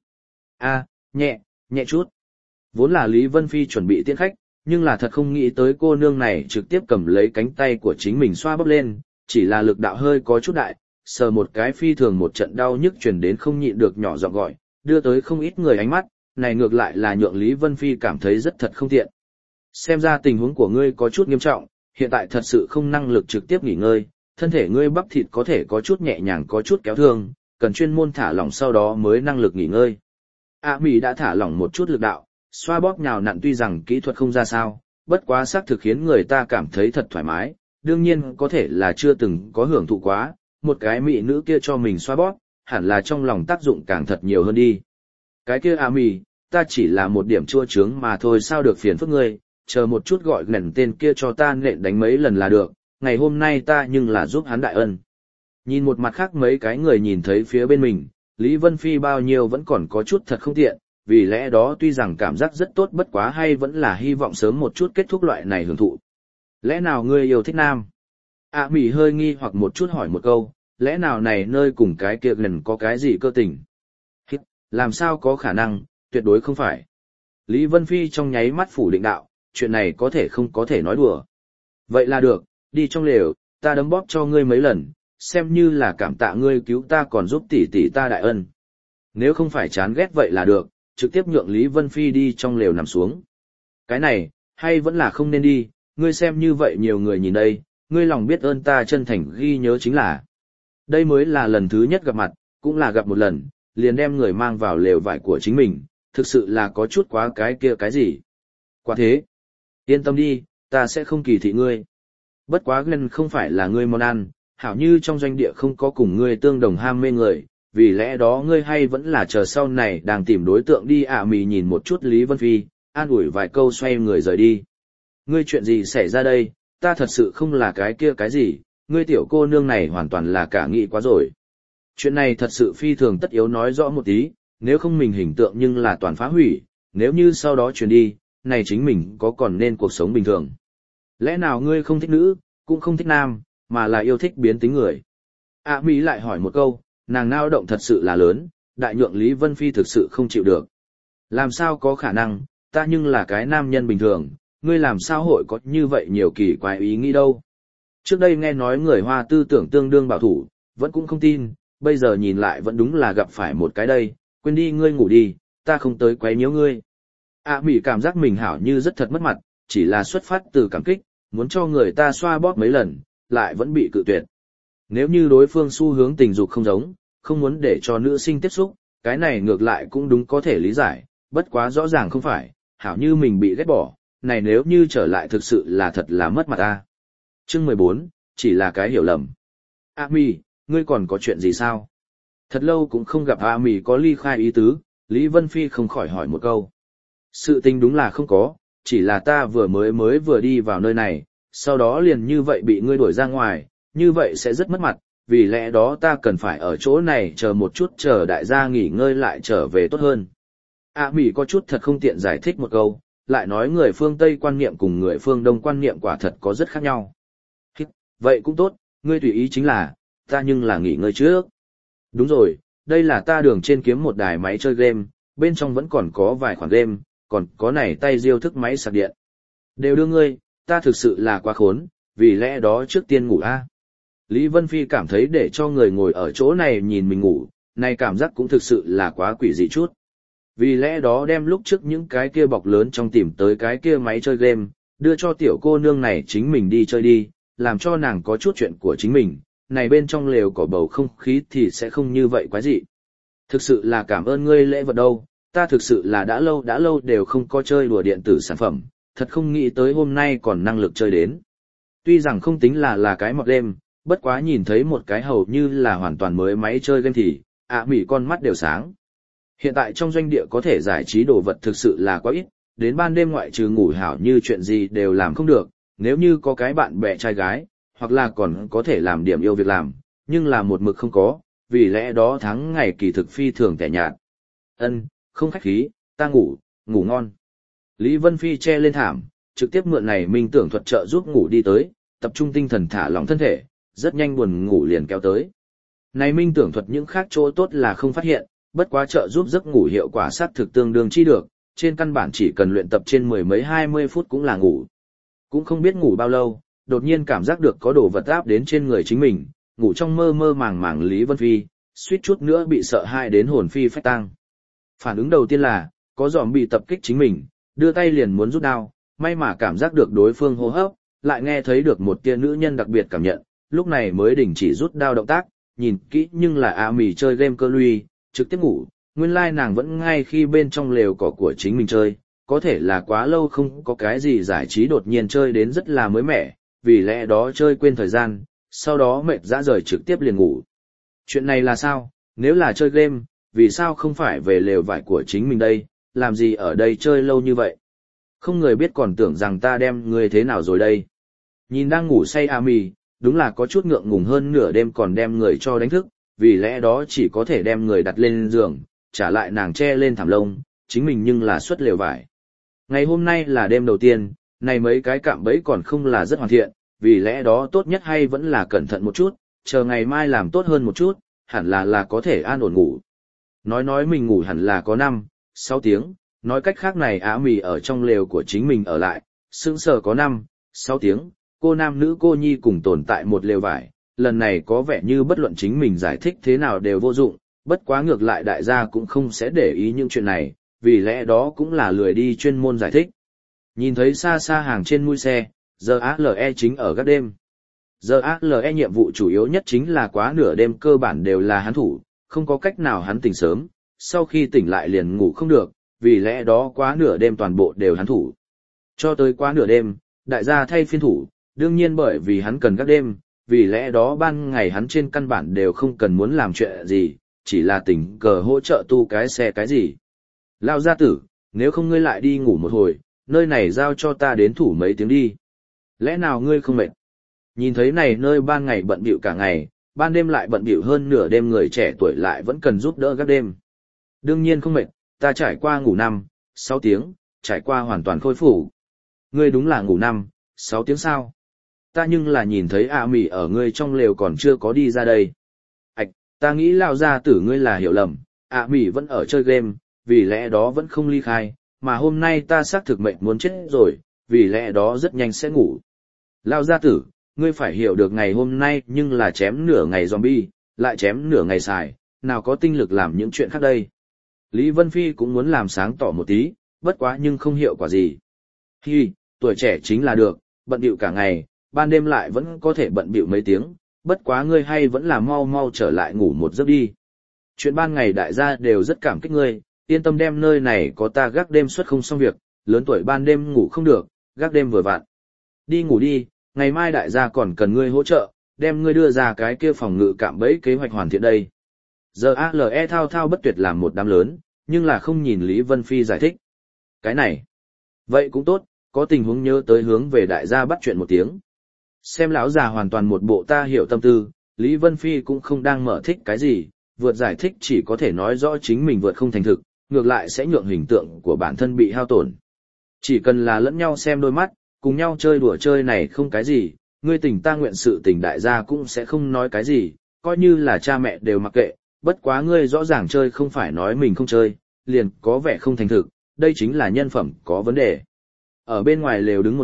Nhẹ chút. Vốn là Lý Vân Phi chuẩn bị tiễn khách, nhưng là thật không nghĩ tới cô nương này trực tiếp cầm lấy cánh tay của chính mình xoa bóp lên, chỉ là lực đạo hơi có chút đại, sờ một cái phi thường một trận đau nhức truyền đến không nhịn được nhỏ giọng gọi, đưa tới không ít người ánh mắt, này ngược lại là nhượng Lý Vân Phi cảm thấy rất thật không tiện. Xem ra tình huống của ngươi có chút nghiêm trọng, hiện tại thật sự không năng lực trực tiếp nghỉ ngơi, thân thể ngươi bắp thịt có thể có chút nhẹ nhàng có chút kéo thương, cần chuyên môn thả lỏng sau đó mới năng lực nghỉ ngơi. Mỹ đã thả lỏng một chút lực đạo, xoa bóp nhào nặn tuy rằng kỹ thuật không ra sao, bất quá xác thực khiến người ta cảm thấy thật thoải mái, đương nhiên có thể là chưa từng có hưởng thụ quá, một cái mỹ nữ kia cho mình xoa bóp, hẳn là trong lòng tác dụng càng thật nhiều hơn đi. Cái kia Mỹ, ta chỉ là một điểm chua chướng mà thôi sao được phiền phức ngươi, chờ một chút gọi nền tên kia cho ta nện đánh mấy lần là được, ngày hôm nay ta nhưng là giúp hắn đại ân. Nhìn một mặt khác mấy cái người nhìn thấy phía bên mình, Lý Vân Phi bao nhiêu vẫn còn có chút thật không tiện, vì lẽ đó tuy rằng cảm giác rất tốt bất quá hay vẫn là hy vọng sớm một chút kết thúc loại này hưởng thụ. Lẽ nào ngươi yêu thích nam? Mỹ hơi nghi hoặc một chút hỏi một câu, lẽ nào này nơi cùng cái kia gần có cái gì cơ tình? Làm sao có khả năng, tuyệt đối không phải. Lý Vân Phi trong nháy mắt phủ định đạo, chuyện này có thể không có thể nói đùa. Vậy là được, đi trong lều, ta đấm bóp cho ngươi mấy lần, xem như là cảm tạ ngươi cứu ta còn giúp tỷ tỷ ta đại ân. Nếu không phải chán ghét vậy là được, trực tiếp nhượng Lý Vân Phi đi trong lều nằm xuống. Cái này, hay vẫn là không nên đi, ngươi xem như vậy nhiều người nhìn đây, ngươi lòng biết ơn ta chân thành ghi nhớ chính là. Đây mới là lần thứ nhất gặp mặt, cũng là gặp một lần, liền đem người mang vào lều vải của chính mình, thực sự là có chút quá cái kia cái gì. Quả thế, yên tâm đi, ta sẽ không kỳ thị ngươi. Bất quá gần không phải là ngươi món ăn, hảo như trong doanh địa không có cùng ngươi tương đồng ham mê người, vì lẽ đó ngươi hay vẫn là chờ sau này đang tìm đối tượng đi Mỹ nhìn một chút Lý Vân Phi, an ủi vài câu xoay người rời đi. Ngươi chuyện gì xảy ra đây, ta thật sự không là cái kia cái gì, ngươi tiểu cô nương này hoàn toàn là cả nghĩ quá rồi. Chuyện này thật sự phi thường tất yếu nói rõ một tí, nếu không mình hình tượng nhưng là toàn phá hủy, nếu như sau đó chuyển đi, này chính mình có còn nên cuộc sống bình thường. Lẽ nào ngươi không thích nữ, cũng không thích nam, mà là yêu thích biến tính người? Mỹ lại hỏi một câu, nàng nao động thật sự là lớn, đại nhượng Lý Vân Phi thực sự không chịu được. Làm sao có khả năng, ta nhưng là cái nam nhân bình thường, ngươi làm sao hội có như vậy nhiều kỳ quái ý nghĩ đâu. Trước đây nghe nói người Hoa tư tưởng tương đương bảo thủ, vẫn cũng không tin, bây giờ nhìn lại vẫn đúng là gặp phải một cái đây, quên đi ngươi ngủ đi, ta không tới quấy nhiễu ngươi. Mỹ cảm giác mình hảo như rất thật mất mặt, chỉ là xuất phát từ cảm kích, muốn cho người ta xoa bóp mấy lần, lại vẫn bị cự tuyệt. Nếu như đối phương xu hướng tình dục không giống, không muốn để cho nữ sinh tiếp xúc, cái này ngược lại cũng đúng có thể lý giải, bất quá rõ ràng không phải, hảo như mình bị ghét bỏ, này nếu như trở lại thực sự là thật là mất mặt ta. Chương 14, chỉ là cái hiểu lầm. Mỹ, ngươi còn có chuyện gì sao? Thật lâu cũng không gặp Mỹ có ly khai ý tứ, Lý Vân Phi không khỏi hỏi một câu. Sự tình đúng là không có, chỉ là ta vừa đi vào nơi này, sau đó liền như vậy bị ngươi đuổi ra ngoài, như vậy sẽ rất mất mặt, vì lẽ đó ta cần phải ở chỗ này chờ một chút chờ đại gia nghỉ ngơi lại trở về tốt hơn. Mỹ có chút thật không tiện giải thích một câu, lại nói người phương Tây quan niệm cùng người phương Đông quan niệm quả thật có rất khác nhau. Vậy cũng tốt, ngươi tùy ý chính là, ta nhưng là nghỉ ngơi trước. Đúng rồi, đây là ta đường trên kiếm một đài máy chơi game, bên trong vẫn còn có vài khoản game, còn có này tay diêu thức máy sạc điện. Đều đưa ngươi, ta thực sự là quá khốn, vì lẽ đó trước tiên ngủ a. Lý Vân Phi cảm thấy để cho người ngồi ở chỗ này nhìn mình ngủ, này cảm giác cũng thực sự là quá quỷ dị chút. Vì lẽ đó đem lúc trước những cái kia bọc lớn trong tìm tới cái kia máy chơi game, đưa cho tiểu cô nương này chính mình đi chơi đi, làm cho nàng có chút chuyện của chính mình, này bên trong lều có bầu không khí thì sẽ không như vậy quái dị. Thực sự là cảm ơn ngươi lễ vật đâu, ta thực sự là đã lâu đều không có chơi đùa điện tử sản phẩm, thật không nghĩ tới hôm nay còn năng lực chơi đến. Tuy rằng không tính là cái mọt game, bất quá nhìn thấy một cái hầu như là hoàn toàn mới máy chơi game thì, Mỹ con mắt đều sáng. Hiện tại trong doanh địa có thể giải trí đồ vật thực sự là quá ít, đến ban đêm ngoại trừ ngủ hảo như chuyện gì đều làm không được, nếu như có cái bạn bè trai gái, hoặc là còn có thể làm điểm yêu việc làm, nhưng là một mực không có, vì lẽ đó tháng ngày kỳ thực phi thường tẻ nhạt. Không khách khí, ta ngủ ngon. Lý Vân Phi che lên thảm, trực tiếp mượn này minh tưởng thuật trợ giúp ngủ đi tới, tập trung tinh thần thả lỏng thân thể, rất nhanh buồn ngủ liền kéo tới. Này minh tưởng thuật những khác chỗ tốt là không phát hiện, bất quá trợ giúp giấc ngủ hiệu quả sát thực tương đương chi được, trên căn bản chỉ cần luyện tập trên 10 mấy 20 phút cũng là ngủ. Cũng không biết ngủ bao lâu, đột nhiên cảm giác được có đồ vật áp đến trên người chính mình, ngủ trong mơ mơ màng Lý Vân Phi, suýt chút nữa bị sợ hãi đến hồn phi phách tang. Phản ứng đầu tiên là, có giòm bị tập kích chính mình, đưa tay liền muốn rút đao, may mà cảm giác được đối phương hô hấp, lại nghe thấy được một tia nữ nhân đặc biệt cảm nhận, lúc này mới đình chỉ rút đao động tác, nhìn kỹ nhưng là Mỹ chơi game cơ lui, trực tiếp ngủ, nguyên lai nàng vẫn ngay khi bên trong lều cỏ của chính mình chơi, có thể là quá lâu không có cái gì giải trí đột nhiên chơi đến rất là mới mẻ, vì lẽ đó chơi quên thời gian, sau đó mệt dã rời trực tiếp liền ngủ. Chuyện này là sao, nếu là chơi game, vì sao không phải về lều vải của chính mình đây, làm gì ở đây chơi lâu như vậy? Không người biết còn tưởng rằng ta đem người thế nào rồi đây. Nhìn đang ngủ say Mỹ, đúng là có chút ngượng ngùng hơn nửa đêm còn đem người cho đánh thức, vì lẽ đó chỉ có thể đem người đặt lên giường, trả lại nàng che lên thảm lông, chính mình nhưng là xuất lều vải. Ngày hôm nay là đêm đầu tiên, này mấy cái cạm bẫy còn không là rất hoàn thiện, vì lẽ đó tốt nhất hay vẫn là cẩn thận một chút, chờ ngày mai làm tốt hơn một chút, hẳn là có thể an ổn ngủ. Nói mình ngủ hẳn là có 5-6 tiếng, nói cách khác này Mỹ ở trong lều của chính mình ở lại, sững sờ có 5-6 tiếng, cô nam nữ cô nhi cùng tồn tại một lều vải, lần này có vẻ như bất luận chính mình giải thích thế nào đều vô dụng, bất quá ngược lại đại gia cũng không sẽ để ý những chuyện này, vì lẽ đó cũng là lười đi chuyên môn giải thích. Nhìn thấy xa xa hàng trên mui xe, giờ ALE chính ở các đêm. Giờ ALE nhiệm vụ chủ yếu nhất chính là quá nửa đêm cơ bản đều là hắn thủ, không có cách nào hắn tỉnh sớm, sau khi tỉnh lại liền ngủ không được, vì lẽ đó quá nửa đêm toàn bộ đều hắn thủ. Cho tới quá nửa đêm, đại gia thay phiên thủ, đương nhiên bởi vì hắn cần các đêm, vì lẽ đó ban ngày hắn trên căn bản đều không cần muốn làm chuyện gì, chỉ là tình cờ hỗ trợ tu cái xe cái gì. Lao gia tử, nếu không ngươi lại đi ngủ một hồi, nơi này giao cho ta đến thủ mấy tiếng đi. Lẽ nào ngươi không mệt? Nhìn thấy này nơi ban ngày bận bịu cả ngày, ban đêm lại bận bịu hơn nửa đêm, người trẻ tuổi lại vẫn cần giúp đỡ các đêm. Đương nhiên không mệt, ta trải qua ngủ 5-6 tiếng, trải qua hoàn toàn khôi phục. Ngươi đúng là ngủ 5-6 tiếng sao? Ta nhưng là nhìn thấy Mỹ ở ngươi trong lều còn chưa có đi ra đây. Ta nghĩ Lao gia tử ngươi là hiểu lầm, Mỹ vẫn ở chơi game, vì lẽ đó vẫn không ly khai, mà hôm nay ta xác thực mệnh muốn chết rồi, vì lẽ đó rất nhanh sẽ ngủ. Lao gia tử, ngươi phải hiểu được ngày hôm nay nhưng là chém nửa ngày zombie, lại chém nửa ngày xài, nào có tinh lực làm những chuyện khác đây. Lý Vân Phi cũng muốn làm sáng tỏ một tí, bất quá nhưng không hiệu quả gì. Tuổi trẻ chính là được, bận bịu cả ngày, ban đêm lại vẫn có thể bận bịu mấy tiếng, bất quá ngươi hay vẫn là mau trở lại ngủ một giấc đi. Chuyện ban ngày đại gia đều rất cảm kích ngươi, yên tâm đem nơi này có ta gác đêm suốt không xong việc, lớn tuổi ban đêm ngủ không được, gác đêm vừa vặn. Đi ngủ đi, ngày mai đại gia còn cần ngươi hỗ trợ, đem ngươi đưa ra cái kia phòng ngự cạm bẫy kế hoạch hoàn thiện đây. Giờ ALE thao bất tuyệt làm một đám lớn, nhưng là không nhìn Lý Vân Phi giải thích. Cái này, vậy cũng tốt, có tình huống nhớ tới hướng về đại gia bắt chuyện một tiếng. Xem lão già hoàn toàn một bộ ta hiểu tâm tư, Lý Vân Phi cũng không đang mở thích cái gì, vượt giải thích chỉ có thể nói rõ chính mình vượt không thành thực, ngược lại sẽ nhượng hình tượng của bản thân bị hao tổn. Chỉ cần là lẫn nhau xem đôi mắt, cùng nhau chơi đùa chơi này không cái gì, ngươi tình ta nguyện sự tình đại gia cũng sẽ không nói cái gì, coi như là cha mẹ đều mặc kệ, bất quá ngươi rõ ràng chơi không phải nói mình không chơi, liền có vẻ không thành thực, đây chính là nhân phẩm có vấn đề. Ở bên ngoài lều đứng một lúc,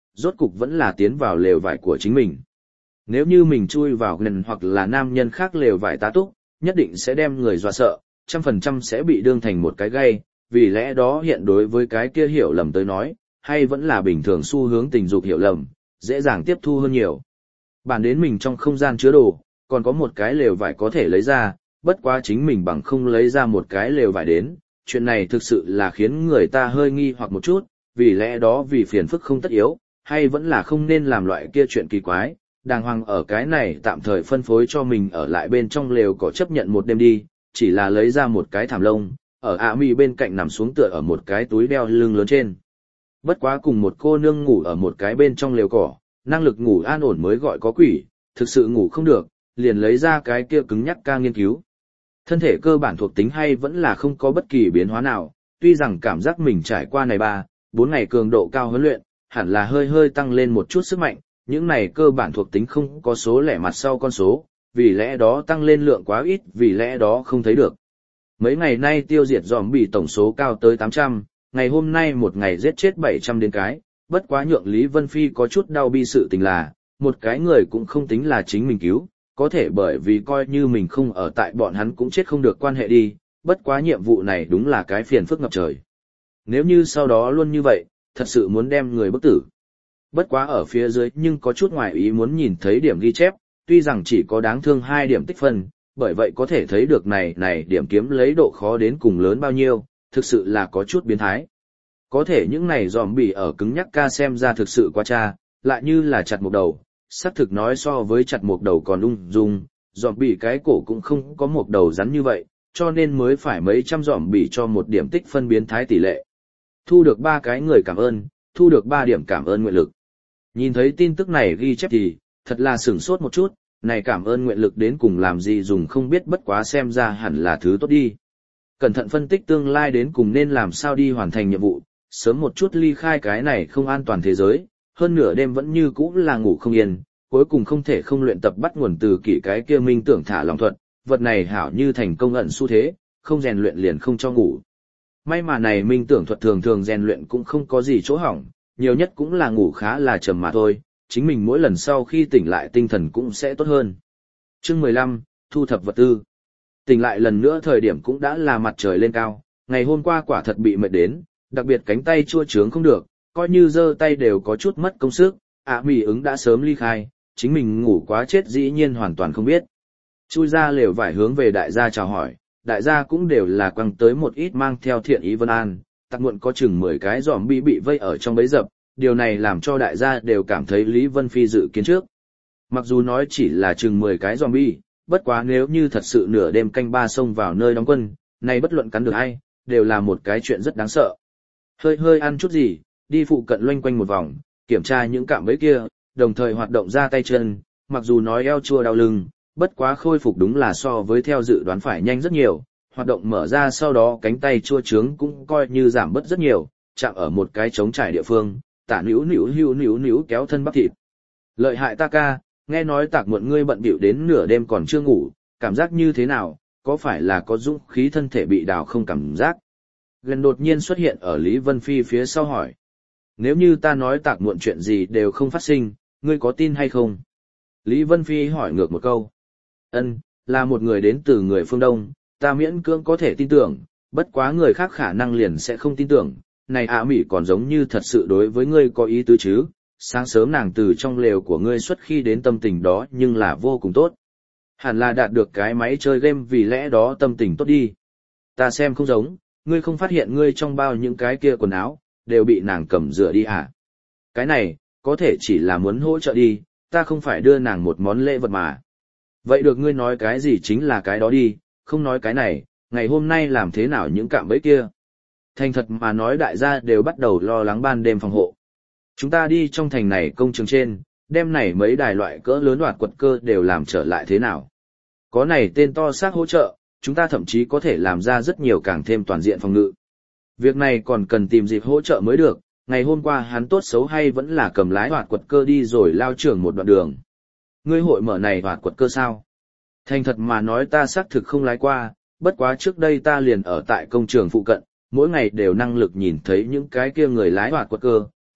rốt cục vẫn là tiến vào lều vải của chính mình. Nếu như mình chui vào gần hoặc là nam nhân khác lều vải tá túc, nhất định sẽ đem người dọa sợ, 100% sẽ bị đương thành một cái gay, vì lẽ đó hiện đối với cái kia hiểu lầm tới nói, hay vẫn là bình thường xu hướng tình dục hiểu lầm, dễ dàng tiếp thu hơn nhiều. Bản đến mình trong không gian chứa đồ, còn có một cái lều vải có thể lấy ra, bất quá chính mình bằng không lấy ra một cái lều vải đến, chuyện này thực sự là khiến người ta hơi nghi hoặc một chút, vì lẽ đó vì phiền phức không tất yếu, hay vẫn là không nên làm loại kia chuyện kỳ quái, đàng hoàng ở cái này tạm thời phân phối cho mình ở lại bên trong lều có chấp nhận một đêm đi, chỉ là lấy ra một cái thảm lông, ở ạ mì bên cạnh nằm xuống tựa ở một cái túi đeo lưng lớn trên. Bất quá cùng một cô nương ngủ ở một cái bên trong lều cỏ, năng lực ngủ an ổn mới gọi có quỷ, thực sự ngủ không được, liền lấy ra cái kia cứng nhắc ca nghiên cứu. Thân thể cơ bản thuộc tính hay vẫn là không có bất kỳ biến hóa nào, tuy rằng cảm giác mình trải qua này 3-4 ngày cường độ cao huấn luyện, hẳn là hơi tăng lên một chút sức mạnh, những này cơ bản thuộc tính không có số lẻ mặt sau con số, vì lẽ đó tăng lên lượng quá ít, vì lẽ đó không thấy được. Mấy ngày nay tiêu diệt zombie tổng số cao tới 800, ngày hôm nay một ngày giết chết 700 đến cái, bất quá nhượng Lý Vân Phi có chút đau bi sự tình là, một cái người cũng không tính là chính mình cứu, có thể bởi vì coi như mình không ở tại bọn hắn cũng chết không được quan hệ đi, bất quá nhiệm vụ này đúng là cái phiền phức ngập trời. Nếu như sau đó luôn như vậy, thật sự muốn đem người bức tử. Bất quá ở phía dưới nhưng có chút ngoài ý muốn nhìn thấy điểm ghi chép, tuy rằng chỉ có đáng thương 2 điểm tích phân, bởi vậy có thể thấy được này điểm kiếm lấy độ khó đến cùng lớn bao nhiêu, thực sự là có chút biến thái. Có thể những này zombie ở cứng nhắc ca xem ra thực sự quá cha, lại như là chặt một đầu, xác thực nói so với chặt một đầu còn ung dung, zombie cái cổ cũng không có một đầu rắn như vậy, cho nên mới phải mấy trăm zombie cho một điểm tích phân biến thái tỷ lệ. Thu được 3 cái người cảm ơn, thu được 3 điểm cảm ơn nguyện lực. Nhìn thấy tin tức này ghi chép thì, thật là sửng sốt một chút, này cảm ơn nguyện lực đến cùng làm gì dùng không biết, bất quá xem ra hẳn là thứ tốt đi. Cẩn thận phân tích tương lai đến cùng nên làm sao đi hoàn thành nhiệm vụ, sớm một chút ly khai cái này không an toàn thế giới, hơn nửa đêm vẫn như cũ là ngủ không yên, cuối cùng không thể không luyện tập bắt nguồn từ kỷ cái kia minh tưởng thả lòng thuật, vật này hảo như thành công ẩn xu thế, không rèn luyện liền không cho ngủ. May mà này minh tưởng thuật thường thường rèn luyện cũng không có gì chỗ hỏng, nhiều nhất cũng là ngủ khá là trầm mà thôi, chính mình mỗi lần sau khi tỉnh lại tinh thần cũng sẽ tốt hơn. Chương 15, thu thập vật tư. Tỉnh lại lần nữa thời điểm cũng đã là mặt trời lên cao, ngày hôm qua quả thật bị mệt đến, đặc biệt cánh tay chua chướng không được, coi như giơ tay đều có chút mất công sức, Mị ứng đã sớm ly khai, chính mình ngủ quá chết dĩ nhiên hoàn toàn không biết. Chui ra lều vải hướng về đại gia chào hỏi, đại gia cũng đều là quăng tới một ít mang theo thiện ý vân an, tặc muộn có chừng 10 cái zombie bị vây ở trong bẫy dập, điều này làm cho đại gia đều cảm thấy Lý Vân Phi dự kiến trước. Mặc dù nói chỉ là chừng 10 cái zombie, bất quá nếu như thật sự nửa đêm canh 3 xông vào nơi đóng quân, này bất luận cắn được ai, đều là một cái chuyện rất đáng sợ. Hơi ăn chút gì, đi phụ cận loanh quanh một vòng, kiểm tra những cạm bẫy kia, đồng thời hoạt động ra tay chân, mặc dù nói eo chua đau lưng, bất quá khôi phục đúng là so với theo dự đoán phải nhanh rất nhiều, hoạt động mở ra sau đó cánh tay chua chướng cũng coi như giảm bớt rất nhiều, chạm ở một cái trống trải địa phương, tả níu kéo thân bắp thịt. Lợi hại ta ca, nghe nói tạc muộn ngươi bận bịu đến nửa đêm còn chưa ngủ, cảm giác như thế nào, có phải là có dũng khí thân thể bị đào không cảm giác? Gần đột nhiên xuất hiện ở Lý Vân Phi phía sau hỏi. Nếu như ta nói tạc muộn chuyện gì đều không phát sinh, ngươi có tin hay không? Lý Vân Phi hỏi ngược một câu. Là một người đến từ người phương Đông, ta miễn cưỡng có thể tin tưởng, bất quá người khác khả năng liền sẽ không tin tưởng. Này Mị còn giống như thật sự đối với ngươi có ý tứ chứ, sáng sớm nàng từ trong lều của ngươi xuất khi đến tâm tình đó nhưng là vô cùng tốt. Hẳn là đạt được cái máy chơi game vì lẽ đó tâm tình tốt đi. Ta xem không giống, ngươi không phát hiện ngươi trong bao những cái kia quần áo, đều bị nàng cầm rửa đi hả? Cái này, có thể chỉ là muốn hỗ trợ đi, ta không phải đưa nàng một món lễ vật mà. Vậy được ngươi nói cái gì chính là cái đó đi, không nói cái này, ngày hôm nay làm thế nào những cạm bẫy kia. Thành thật mà nói đại gia đều bắt đầu lo lắng ban đêm phòng hộ. Chúng ta đi trong thành này công trường trên, đem này mấy đài loại cỡ lớn đoạt quật cơ đều làm trở lại thế nào. Có này tên to xác hỗ trợ, chúng ta thậm chí có thể làm ra rất nhiều càng thêm toàn diện phòng ngự. Việc này còn cần tìm dịp hỗ trợ mới được, ngày hôm qua hắn tốt xấu hay vẫn là cầm lái đoạt quật cơ đi rồi lao trưởng một đoạn đường. Ngươi hội mở này đoạt quật cơ sao? Thành thật mà nói ta xác thực không lái qua, bất quá trước đây ta liền ở tại công trường phụ cận, mỗi ngày đều năng lực nhìn thấy những cái kia người lái đoạt quật cơ,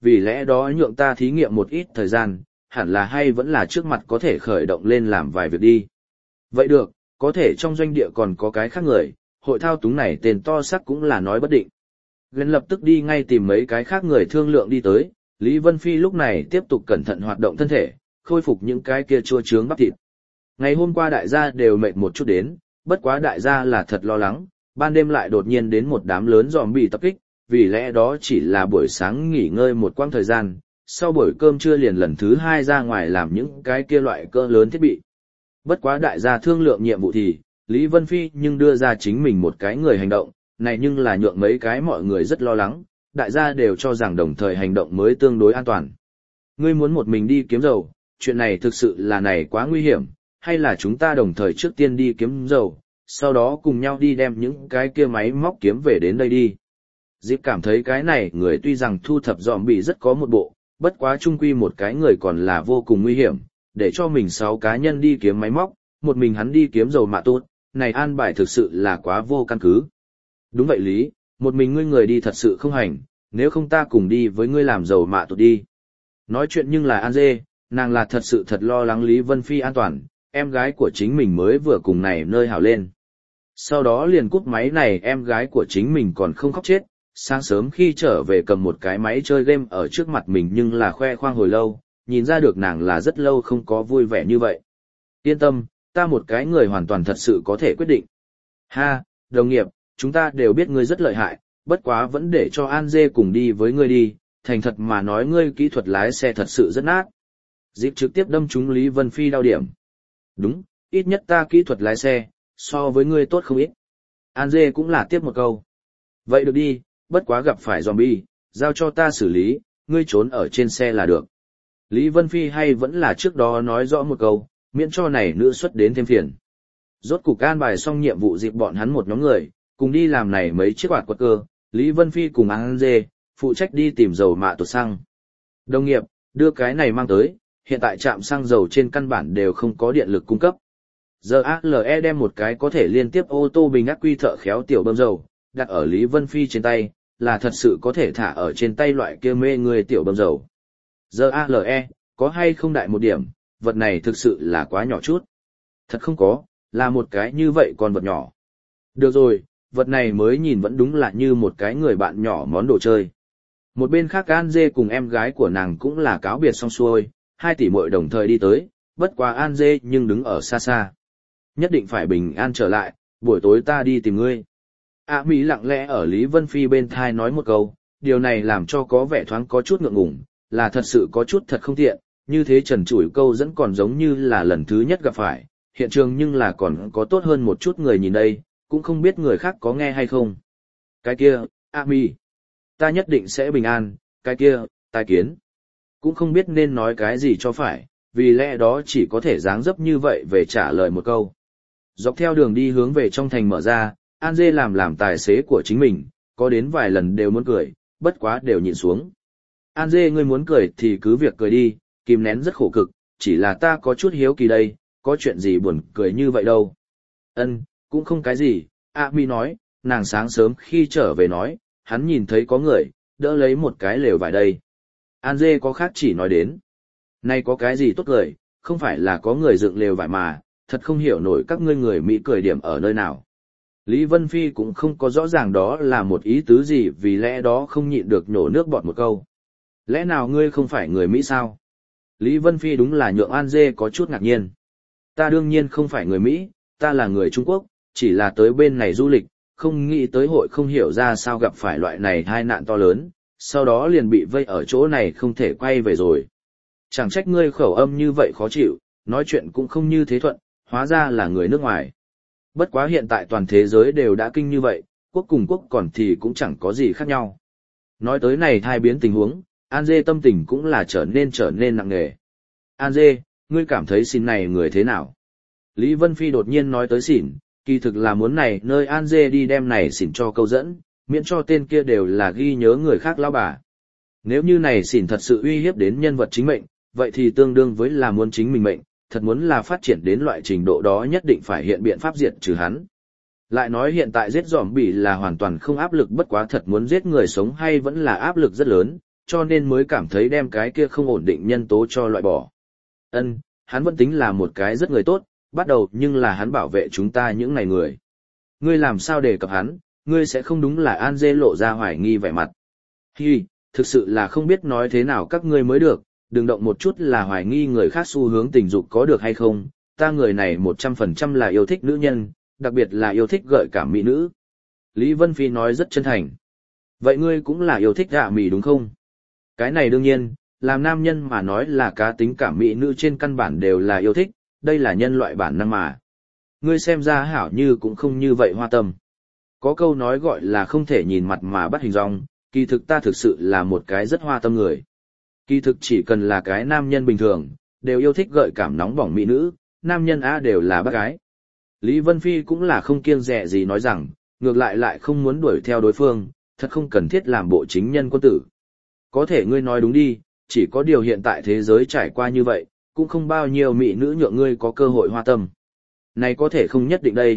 vì lẽ đó nhượng ta thí nghiệm một ít thời gian, hẳn là hay vẫn là trước mặt có thể khởi động lên làm vài việc đi. Vậy được, có thể trong doanh địa còn có cái khác người, hội thao túng này tên to xác cũng là nói bất định. Glenn lập tức đi ngay tìm mấy cái khác người thương lượng đi tới, Lý Vân Phi lúc này tiếp tục cẩn thận hoạt động thân thể, khôi phục những cái kia chua chướng bắp thịt. Ngày hôm qua đại gia đều mệt một chút đến, bất quá đại gia là thật lo lắng, ban đêm lại đột nhiên đến một đám lớn zombie tập kích, vì lẽ đó chỉ là buổi sáng nghỉ ngơi một quãng thời gian, sau buổi cơm trưa liền lần thứ 2 ra ngoài làm những cái kia loại cỡ lớn thiết bị. Bất quá đại gia thương lượng nhiệm vụ thì, Lý Vân Phi nhưng đưa ra chính mình một cái người hành động, này nhưng là nhượng mấy cái mọi người rất lo lắng, đại gia đều cho rằng đồng thời hành động mới tương đối an toàn. Ngươi muốn một mình đi kiếm dầu, chuyện này thực sự là này quá nguy hiểm, hay là chúng ta đồng thời trước tiên đi kiếm dầu, sau đó cùng nhau đi đem những cái kia máy móc kiếm về đến đây đi. Dịp cảm thấy cái này người tuy rằng thu thập dòm bị rất có một bộ, bất quá chung quy một cái người còn là vô cùng nguy hiểm, để cho mình 6 cá nhân đi kiếm máy móc, một mình hắn đi kiếm dầu mạ tốt, này an bài thực sự là quá vô căn cứ. Đúng vậy Lý, một mình ngươi người đi thật sự không hành, nếu không ta cùng đi với ngươi làm dầu mạ tốt đi. Nói chuyện nhưng là An Dê, nàng là thật sự thật lo lắng Lý Vân Phi an toàn, em gái của chính mình mới vừa cùng này nơi hảo lên. Sau đó liền cúp máy này em gái của chính mình còn không khóc chết, sáng sớm khi trở về cầm một cái máy chơi game ở trước mặt mình nhưng là khoe khoang hồi lâu, nhìn ra được nàng là rất lâu không có vui vẻ như vậy. Yên tâm, ta một cái người hoàn toàn thật sự có thể quyết định. Ha, đồng nghiệp, chúng ta đều biết ngươi rất lợi hại, bất quá vẫn để cho An Dê cùng đi với ngươi đi, thành thật mà nói ngươi kỹ thuật lái xe thật sự rất nát. Dịp trực tiếp đâm trúng Lý Vân Phi đau điểm. Đúng, ít nhất ta kỹ thuật lái xe, so với ngươi tốt không ít. An Dê cũng là tiếp một câu. Vậy được đi, bất quá gặp phải zombie, giao cho ta xử lý, ngươi trốn ở trên xe là được. Lý Vân Phi hay vẫn là trước đó nói rõ một câu, miễn cho này nữ xuất đến thêm phiền. Rốt cục an bài xong nhiệm vụ dịp bọn hắn một nhóm người, cùng đi làm này mấy chiếc quạt quật cơ, Lý Vân Phi cùng An Dê, phụ trách đi tìm dầu mạ tột xăng. Đồng nghiệp, đưa cái này mang tới, hiện tại trạm xăng dầu trên căn bản đều không có điện lực cung cấp. Giờ ALE đem một cái có thể liên tiếp ô tô bình ắc quy thợ khéo tiểu bơm dầu, đặt ở Lý Vân Phi trên tay, là thật sự có thể thả ở trên tay loại kia mê người tiểu bơm dầu. Giờ ALE, có hay không đại một điểm, vật này thực sự là quá nhỏ chút. Thật không có, là một cái như vậy còn vật nhỏ. Được rồi, vật này mới nhìn vẫn đúng là như một cái người bạn nhỏ món đồ chơi. Một bên khác An Dê cùng em gái của nàng cũng là cáo biệt xong xuôi, 2 tỷ muội đồng thời đi tới, bất quá An Dê nhưng đứng ở xa xa. Nhất định phải bình an trở lại, buổi tối ta đi tìm ngươi. Mỹ lặng lẽ ở Lý Vân Phi bên thai nói một câu, điều này làm cho có vẻ thoáng có chút ngượng ngùng, là thật sự có chút thật không tiện, như thế trần trụi câu dẫn còn giống như là lần thứ nhất gặp phải, hiện trường nhưng là còn có tốt hơn một chút người nhìn đây, cũng không biết người khác có nghe hay không. Cái kia, Mỹ, ta nhất định sẽ bình an, cái kia, tai kiến. Cũng không biết nên nói cái gì cho phải, vì lẽ đó chỉ có thể dáng dấp như vậy về trả lời một câu. Dọc theo đường đi hướng về trong thành mở ra, An Dê làm tài xế của chính mình, có đến vài lần đều muốn cười, bất quá đều nhịn xuống. An Dê ngươi muốn cười thì cứ việc cười đi, kìm nén rất khổ cực, chỉ là ta có chút hiếu kỳ đây, có chuyện gì buồn cười như vậy đâu. Cũng không cái gì, Mỹ nói, nàng sáng sớm khi trở về nói, hắn nhìn thấy có người, đỡ lấy một cái lều vải đây. An Dê có khác chỉ nói đến. Này có cái gì tốt cười, không phải là có người dựng lều vải mà, thật không hiểu nổi các ngươi người Mỹ cười điểm ở nơi nào. Lý Vân Phi cũng không có rõ ràng đó là một ý tứ gì vì lẽ đó không nhịn được nhổ nước bọt một câu. Lẽ nào ngươi không phải người Mỹ sao? Lý Vân Phi đúng là nhượng An Dê có chút ngạc nhiên. Ta đương nhiên không phải người Mỹ, ta là người Trung Quốc, chỉ là tới bên này du lịch, không nghĩ tới hội không hiểu ra sao gặp phải loại này tai nạn to lớn, sau đó liền bị vây ở chỗ này không thể quay về rồi. Chẳng trách ngươi khẩu âm như vậy khó chịu, nói chuyện cũng không như thế thuận, hóa ra là người nước ngoài. Bất quá hiện tại toàn thế giới đều đã kinh như vậy, quốc cùng quốc còn thì cũng chẳng có gì khác nhau. Nói tới này thai biến tình huống, An Dê tâm tình cũng là trở nên nặng nề. An Dê, ngươi cảm thấy xỉn này người thế nào? Lý Vân Phi đột nhiên nói tới xỉn, kỳ thực là muốn này nơi An Dê đi đem này xỉn cho câu dẫn, miễn cho tên kia đều là ghi nhớ người khác lão bà. Nếu như này xỉn thật sự uy hiếp đến nhân vật chính mệnh, vậy thì tương đương với là muốn chính mình mệnh, thật muốn là phát triển đến loại trình độ đó nhất định phải hiện biện pháp diệt trừ hắn. Lại nói hiện tại giết zombie là hoàn toàn không áp lực bất quá thật muốn giết người sống hay vẫn là áp lực rất lớn, cho nên mới cảm thấy đem cái kia không ổn định nhân tố cho loại bỏ. Hắn vẫn tính là một cái rất người tốt, bắt đầu nhưng là hắn bảo vệ chúng ta những này người. Ngươi làm sao đề cập hắn, ngươi sẽ không đúng là An Dê lộ ra hoài nghi vẻ mặt. Thực sự là không biết nói thế nào các ngươi mới được, đừng động một chút là hoài nghi người khác xu hướng tình dục có được hay không, ta người này 100% là yêu thích nữ nhân, đặc biệt là yêu thích gợi cảm mỹ nữ. Lý Vân Phi nói rất chân thành. Vậy ngươi cũng là yêu thích gạ mì đúng không? Cái này đương nhiên, làm nam nhân mà nói là cá tính cảm mỹ nữ trên căn bản đều là yêu thích, đây là nhân loại bản năng mà. Ngươi xem ra hảo như cũng không như vậy hoa tâm. Có câu nói gọi là không thể nhìn mặt mà bắt hình dong, kỳ thực ta thực sự là một cái rất hoa tâm người. Kỳ thực chỉ cần là cái nam nhân bình thường, đều yêu thích gợi cảm nóng bỏng mỹ nữ, nam nhân á đều là bác gái. Lý Vân Phi cũng là không kiêng dè gì nói rằng, ngược lại không muốn đuổi theo đối phương, thật không cần thiết làm bộ chính nhân quân tử. Có thể ngươi nói đúng đi, chỉ có điều hiện tại thế giới trải qua như vậy, cũng không bao nhiêu mỹ nữ nhượng ngươi có cơ hội hoa tâm. Này có thể không nhất định đây.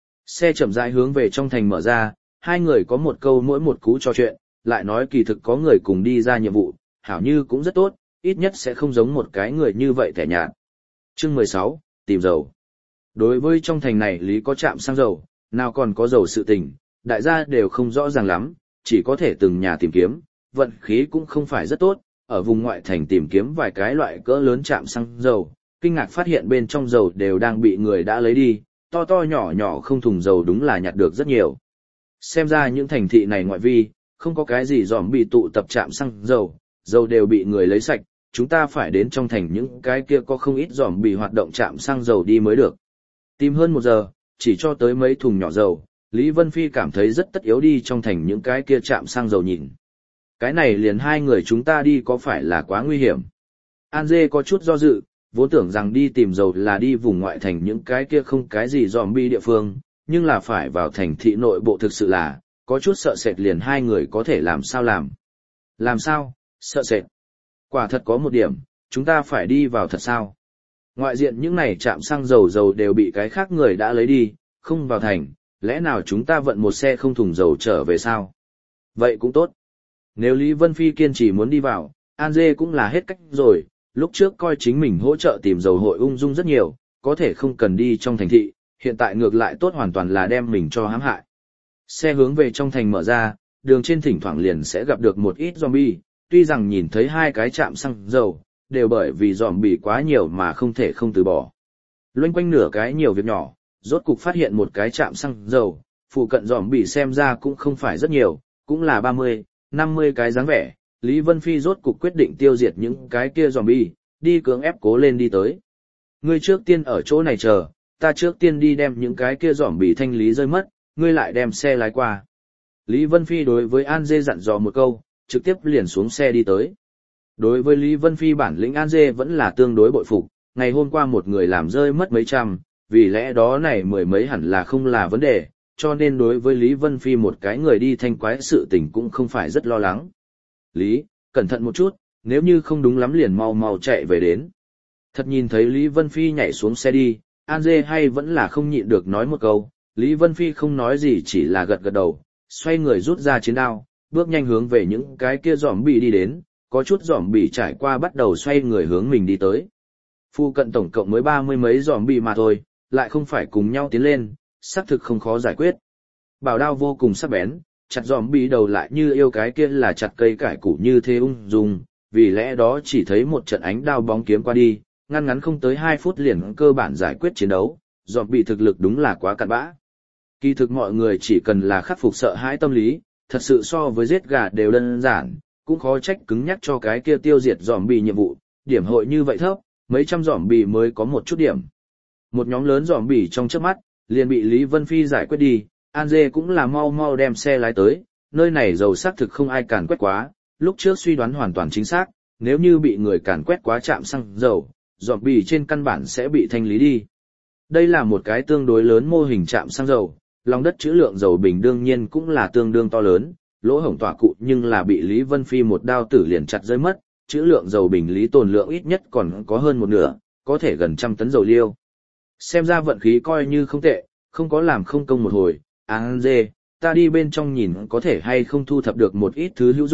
Xe chậm rãi hướng về trong thành mở ra, hai người có một câu mỗi một cú trò chuyện, lại nói kỳ thực có người cùng đi ra nhiệm vụ, hảo như cũng rất tốt, ít nhất sẽ không giống một cái người như vậy tẻ nhạt. Chương 16, tìm dầu. Đối với trong thành này lý có trạm xăng dầu, nào còn có dầu sự tình, đại gia đều không rõ ràng lắm, chỉ có thể từng nhà tìm kiếm, vận khí cũng không phải rất tốt, ở vùng ngoại thành tìm kiếm vài cái loại cỡ lớn trạm xăng dầu, kinh ngạc phát hiện bên trong dầu đều đang bị người đã lấy đi, to to nhỏ nhỏ không thùng dầu đúng là nhặt được rất nhiều. Xem ra những thành thị này ngoại vi, không có cái gì dòm bị tụ tập trạm xăng dầu, dầu đều bị người lấy sạch, chúng ta phải đến trong thành những cái kia có không ít dòm bị hoạt động trạm xăng dầu đi mới được. Tìm hơn 1 giờ, chỉ cho tới mấy thùng nhỏ dầu, Lý Vân Phi cảm thấy rất tất yếu đi trong thành những cái kia trạm xăng dầu nhìn. Cái này liền hai người chúng ta đi có phải là quá nguy hiểm. An Dê có chút do dự, vốn tưởng rằng đi tìm dầu là đi vùng ngoại thành những cái kia không cái gì dòm bi địa phương, nhưng là phải vào thành thị nội bộ thực sự là, có chút sợ sệt liền hai người có thể làm sao làm. Làm sao, sợ sệt. Quả thật có một điểm, chúng ta phải đi vào thật sao. Ngoại diện những này trạm xăng dầu đều bị cái khác người đã lấy đi, không vào thành, lẽ nào chúng ta vận một xe không thùng dầu trở về sao? Vậy cũng tốt. Nếu Lý Vân Phi kiên trì muốn đi vào, An Dê cũng là hết cách rồi, lúc trước coi chính mình hỗ trợ tìm dầu hội ung dung rất nhiều, có thể không cần đi trong thành thị, hiện tại ngược lại tốt hoàn toàn là đem mình cho hãm hại. Xe hướng về trong thành mở ra, đường trên thỉnh thoảng liền sẽ gặp được một ít zombie, tuy rằng nhìn thấy hai cái trạm xăng dầu, đều bởi vì zombie quá nhiều mà không thể không từ bỏ. Loanh quanh nửa cái nhiều việc nhỏ, rốt cục phát hiện một cái trạm xăng dầu, phụ cận zombie xem ra cũng không phải rất nhiều, cũng là 30, 50 cái dáng vẻ. Lý Vân Phi rốt cục quyết định tiêu diệt những cái kia zombie, đi cưỡng ép cố lên đi tới. Ngươi trước tiên ở chỗ này chờ, ta trước tiên đi đem những cái kia zombie thanh lý rơi mất, ngươi lại đem xe lái qua. Lý Vân Phi đối với An Dê dặn dò một câu, trực tiếp liền xuống xe đi tới. Đối với Lý Vân Phi bản lĩnh An Dê vẫn là tương đối bội phục, ngày hôm qua một người làm rơi mất mấy trăm, vì lẽ đó này mười mấy hẳn là không là vấn đề, cho nên đối với Lý Vân Phi một cái người đi thanh quái sự tình cũng không phải rất lo lắng. Lý, cẩn thận một chút, nếu như không đúng lắm liền mau mau chạy về đến. Thật nhìn thấy Lý Vân Phi nhảy xuống xe đi, An Dê hay vẫn là không nhịn được nói một câu, Lý Vân Phi không nói gì chỉ là gật gật đầu, xoay người rút ra chiến đao, bước nhanh hướng về những cái kia zombie đi đến, có chút zombie trải qua bắt đầu xoay người hướng mình đi tới. Phu cận tổng cộng mới 30 mấy zombie mà thôi, lại không phải cùng nhau tiến lên, xác thực không khó giải quyết. Bảo đao vô cùng sắc bén, chặt zombie đầu lại như yêu cái kia là chặt cây cải củ như thế ung dung, vì lẽ đó chỉ thấy một trận ánh đao bóng kiếm qua đi, ngăn ngắn không tới 2 phút liền cơ bản giải quyết chiến đấu, zombie thực lực đúng là quá cặn bã. Kỳ thực mọi người chỉ cần là khắc phục sợ hãi tâm lý, thật sự so với giết gà đều đơn giản, cũng khó trách cứng nhắc cho cái kia tiêu diệt zombie nhiệm vụ, điểm hội như vậy thấp, mấy trăm zombie mới có một chút điểm. Một nhóm lớn zombie trong chớp mắt, liền bị Lý Vân Phi giải quyết đi, An Dê cũng là mau mau đem xe lái tới, nơi này dầu xác thực không ai càn quét quá, lúc trước suy đoán hoàn toàn chính xác, nếu như bị người càn quét quá trạm xăng dầu, zombie trên căn bản sẽ bị thanh lý đi. Đây là một cái tương đối lớn mô hình trạm xăng dầu, lòng đất trữ lượng dầu bình đương nhiên cũng là tương đương to lớn, lỗ hổng tỏa cụ nhưng là bị Lý Vân Phi một đao tử liền chặt rơi mất, trữ lượng dầu bình lý tồn lượng ít nhất còn có hơn một nửa, có thể gần 100 tấn dầu liêu. Xem ra vận khí coi như không tệ, không có làm không công một hồi, An Dê, ta đi bên trong nhìn có thể hay không thu thập được một ít thứ hữu dụng,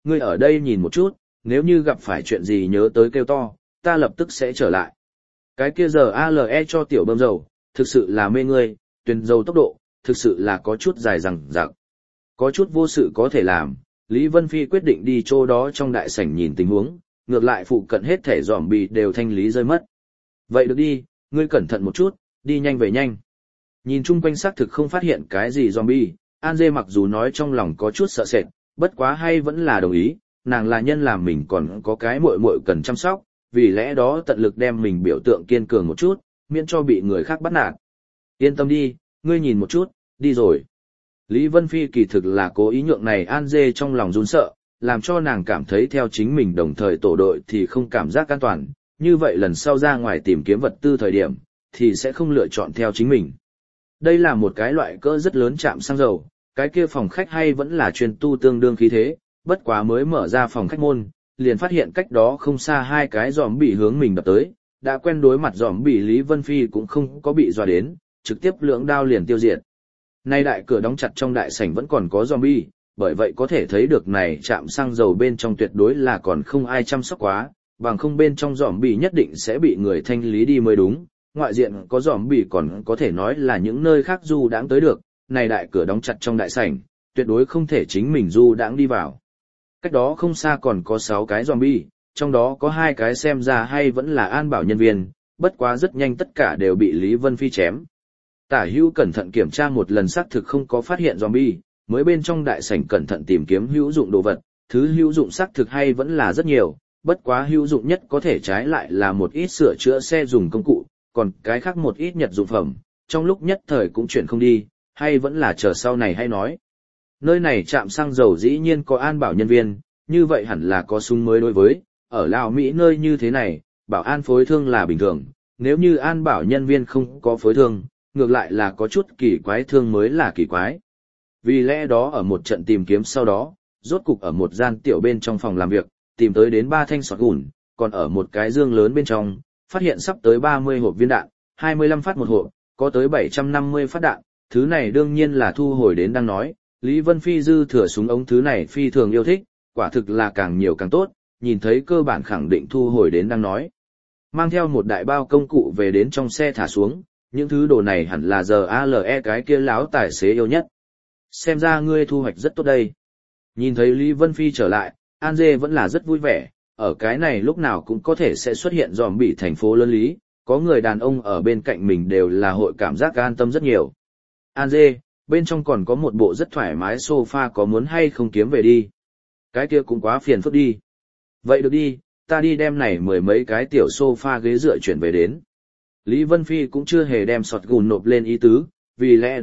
ngươi ở đây nhìn một chút, nếu như gặp phải chuyện gì nhớ tới kêu to, ta lập tức sẽ trở lại. Cái kia giờ ALE cho tiểu bơm dầu, thực sự là mê ngươi, tuyển dầu tốc độ, thực sự là có chút dài dằng dặc. Có chút vô sự có thể làm, Lý Vân Phi quyết định đi chỗ đó trong đại sảnh nhìn tình huống, ngược lại phụ cận hết thể zombie đều thanh lý rơi mất. Vậy được đi, ngươi cẩn thận một chút, đi nhanh về nhanh. Nhìn chung quanh xác thực không phát hiện cái gì zombie, An Dê mặc dù nói trong lòng có chút sợ sệt, bất quá hay vẫn là đồng ý, nàng là nhân làm mình còn có cái muội muội cần chăm sóc, vì lẽ đó tận lực đem mình biểu tượng kiên cường một chút, miễn cho bị người khác bắt nạt. Yên tâm đi, ngươi nhìn một chút, đi rồi. Lý Vân Phi kỳ thực là cố ý nhượng này An Dê trong lòng run sợ, làm cho nàng cảm thấy theo chính mình đồng thời tổ đội thì không cảm giác an toàn, như vậy lần sau ra ngoài tìm kiếm vật tư thời điểm, thì sẽ không lựa chọn theo chính mình. Đây là một cái loại cỡ rất lớn trạm xăng dầu, cái kia phòng khách hay vẫn là chuyên tu tương đương khí thế, bất quá mới mở ra phòng khách môn, liền phát hiện cách đó không xa hai cái zombie hướng mình đập tới, đã quen đối mặt zombie Lý Vân Phi cũng không có bị dọa đến, trực tiếp lưỡng đao liền tiêu diệt. Nay đại cửa đóng chặt trong đại sảnh vẫn còn có zombie, bởi vậy có thể thấy được này trạm xăng dầu bên trong tuyệt đối là còn không ai chăm sóc quá, bằng không bên trong zombie nhất định sẽ bị người thanh lý đi mới đúng. Ngoại diện có zombie còn có thể nói là những nơi khác du đãng tới được, này đại cửa đóng chặt trong đại sảnh, tuyệt đối không thể chính mình du đãng đi vào. Cách đó không xa còn có 6 cái zombie, trong đó có 2 cái xem ra hay vẫn là an bảo nhân viên, bất quá rất nhanh tất cả đều bị Lý Vân Phi chém. Tả Hữu cẩn thận kiểm tra một lần xác thực không có phát hiện zombie, mới bên trong đại sảnh cẩn thận tìm kiếm hữu dụng đồ vật, thứ hữu dụng xác thực hay vẫn là rất nhiều, bất quá hữu dụng nhất có thể trái lại là một ít sửa chữa xe dùng công cụ, còn cái khác một ít nhật dụng phẩm, trong lúc nhất thời cũng chuyển không đi, hay vẫn là chờ sau này hay nói. Nơi này trạm xăng dầu dĩ nhiên có an bảo nhân viên, như vậy hẳn là có súng mới đối với, ở Lào Mỹ nơi như thế này, bảo an phối thương là bình thường, nếu như an bảo nhân viên không có phối thương, ngược lại là có chút kỳ quái thương mới là kỳ quái. Vì lẽ đó ở một trận tìm kiếm sau đó, rốt cục ở một gian tiểu bên trong phòng làm việc, tìm tới đến 3 thanh sọt gùn, còn ở một cái dương lớn bên trong, phát hiện sắp tới 30 hộp viên đạn, 25 phát một hộp, có tới 750 phát đạn, thứ này đương nhiên là thu hồi đến đang nói, Lý Vân Phi dư thừa súng ống thứ này phi thường yêu thích, quả thực là càng nhiều càng tốt, nhìn thấy cơ bản khẳng định thu hồi đến đang nói. Mang theo một đại bao công cụ về đến trong xe thả xuống, những thứ đồ này hẳn là giờ ALE cái kia láo tài xế yêu nhất. Xem ra ngươi thu hoạch rất tốt đây. Nhìn thấy Lý Vân Phi trở lại, An Dê vẫn là rất vui vẻ, ở cái này lúc nào cũng có thể sẽ xuất hiện zombie thành phố lớn Lý, có người đàn ông ở bên cạnh mình đều là hội cảm giác an tâm rất nhiều. An Dê, bên trong còn có một bộ rất thoải mái sofa có muốn hay không kiếm về đi. Cái kia cũng quá phiền phức đi. Vậy được đi, ta đi đem này 10 mấy cái tiểu sofa ghế dựa chuyển về đến. Lý Vân Phi cũng chưa hề đem sọt gùn nộp lên ý tứ, vì lẽ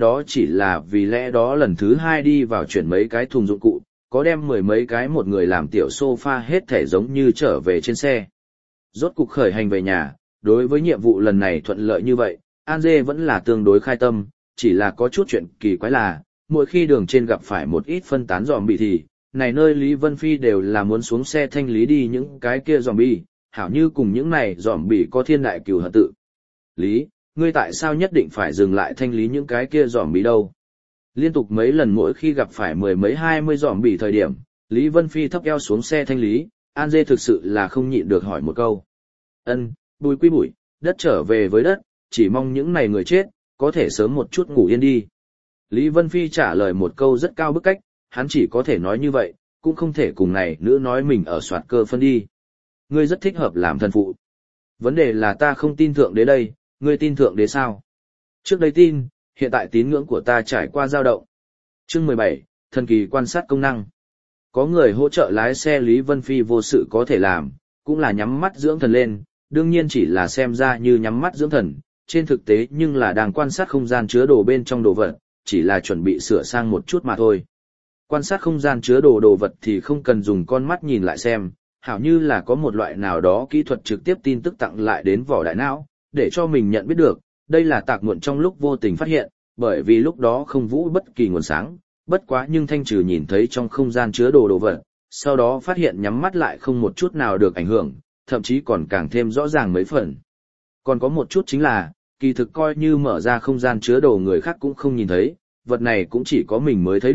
đó lần thứ 2 đi vào chuyển mấy cái thùng dụng cụ, có đem 10 mấy cái một người làm tiểu sofa hết thể giống như trở về trên xe. Rốt cục khởi hành về nhà, đối với nhiệm vụ lần này thuận lợi như vậy, An Dê vẫn là tương đối khai tâm, chỉ là có chút chuyện kỳ quái là, mỗi khi đường trên gặp phải một ít phân tán zombie thì, này nơi Lý Vân Phi đều là muốn xuống xe thanh lý đi những cái kia zombie, hảo như cùng những này zombie có thiên đại cừu hận tự. Lý, ngươi tại sao nhất định phải dừng lại thanh lý những cái kia zombie đâu? Liên tục mấy lần mỗi khi gặp phải 10 mấy 20 zombie thời điểm, Lý Vân Phi thấp eo xuống xe thanh lý, An Dê thực sự là không nhịn được hỏi một câu. Bùi quy bụi, đất trở về với đất, chỉ mong những này người chết, có thể sớm một chút ngủ yên đi. Lý Vân Phi trả lời một câu rất cao bức cách, hắn chỉ có thể nói như vậy, cũng không thể cùng này nữ nói mình ở soạt cơ phân đi. Ngươi rất thích hợp làm thần phụ. Vấn đề là ta không tin thượng đế đây, ngươi tin thượng đế sao? Trước đây tin, hiện tại tín ngưỡng của ta trải qua dao động. Chương 17, thần kỳ quan sát công năng. Có người hỗ trợ lái xe Lý Vân Phi vô sự có thể làm, cũng là nhắm mắt dưỡng thần lên, đương nhiên chỉ là xem ra như nhắm mắt dưỡng thần, trên thực tế nhưng là đang quan sát không gian chứa đồ bên trong đồ vật, chỉ là chuẩn bị sửa sang một chút mà thôi. Quan sát không gian chứa đồ vật thì không cần dùng con mắt nhìn lại xem, hảo như là có một loại nào đó kỹ thuật trực tiếp tin tức tặng lại đến vỏ đại não, để cho mình nhận biết được, đây là tạc muộn trong lúc vô tình phát hiện, bởi vì lúc đó không vũ bất kỳ nguồn sáng, bất quá nhưng thanh trừ nhìn thấy trong không gian chứa đồ vật, sau đó phát hiện nhắm mắt lại không một chút nào được ảnh hưởng, thậm chí còn càng thêm rõ ràng mấy phần. Còn có một chút chính là, kỳ thực coi như mở ra không gian chứa đồ người khác cũng không nhìn thấy, vật này cũng chỉ có mình mới thấy được,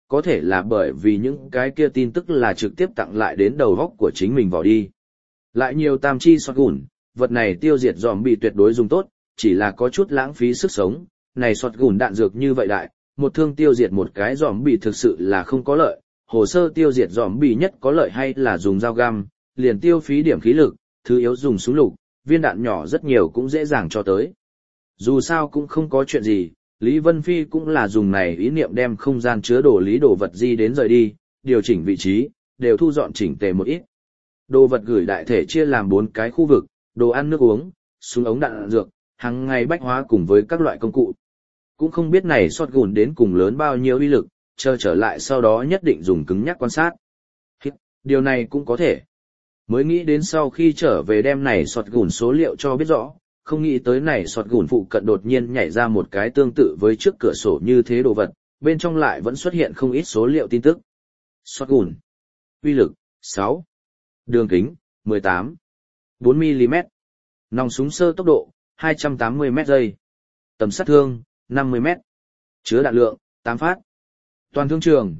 có thể là bởi vì những cái kia tin tức là trực tiếp tặng lại đến đầu góc của chính mình vào đi. Lại nhiều tam chi shotgun, vật này tiêu diệt zombie tuyệt đối dùng tốt, chỉ là có chút lãng phí sức sống, này shotgun đạn dược như vậy đại, một thương tiêu diệt một cái zombie thực sự là không có lợi, hồ sơ tiêu diệt zombie nhất có lợi hay là dùng dao găm, liền tiêu phí điểm khí lực, thứ yếu dùng súng lục, viên đạn nhỏ rất nhiều cũng dễ dàng cho tới. Dù sao cũng không có chuyện gì, Lý Vân Phi cũng là dùng này ý niệm đem không gian chứa đồ lý đồ vật di đến rời đi, điều chỉnh vị trí, đều thu dọn chỉnh tề một ít. Đồ vật gửi đại thể chia làm 4 cái khu vực, đồ ăn nước uống, súng ống đạn dược, hàng ngày bách hóa cùng với các loại công cụ. Cũng không biết này shotgun đến cùng lớn bao nhiêu uy lực, chờ trở lại sau đó nhất định dùng cứng nhắc quan sát. Điều này cũng có thể. Mới nghĩ đến sau khi trở về đem này shotgun số liệu cho biết rõ, không nghĩ tới này shotgun phụ cận đột nhiên nhảy ra một cái tương tự với trước cửa sổ như thế đồ vật, bên trong lại vẫn xuất hiện không ít số liệu tin tức. Shotgun. Uy lực, 6. Đường kính, 18. 4mm. Nòng súng sơ tốc độ, 280m giây. Tầm sát thương, 50m. Chứa đạn lượng, 8 phát. Toàn thương trường,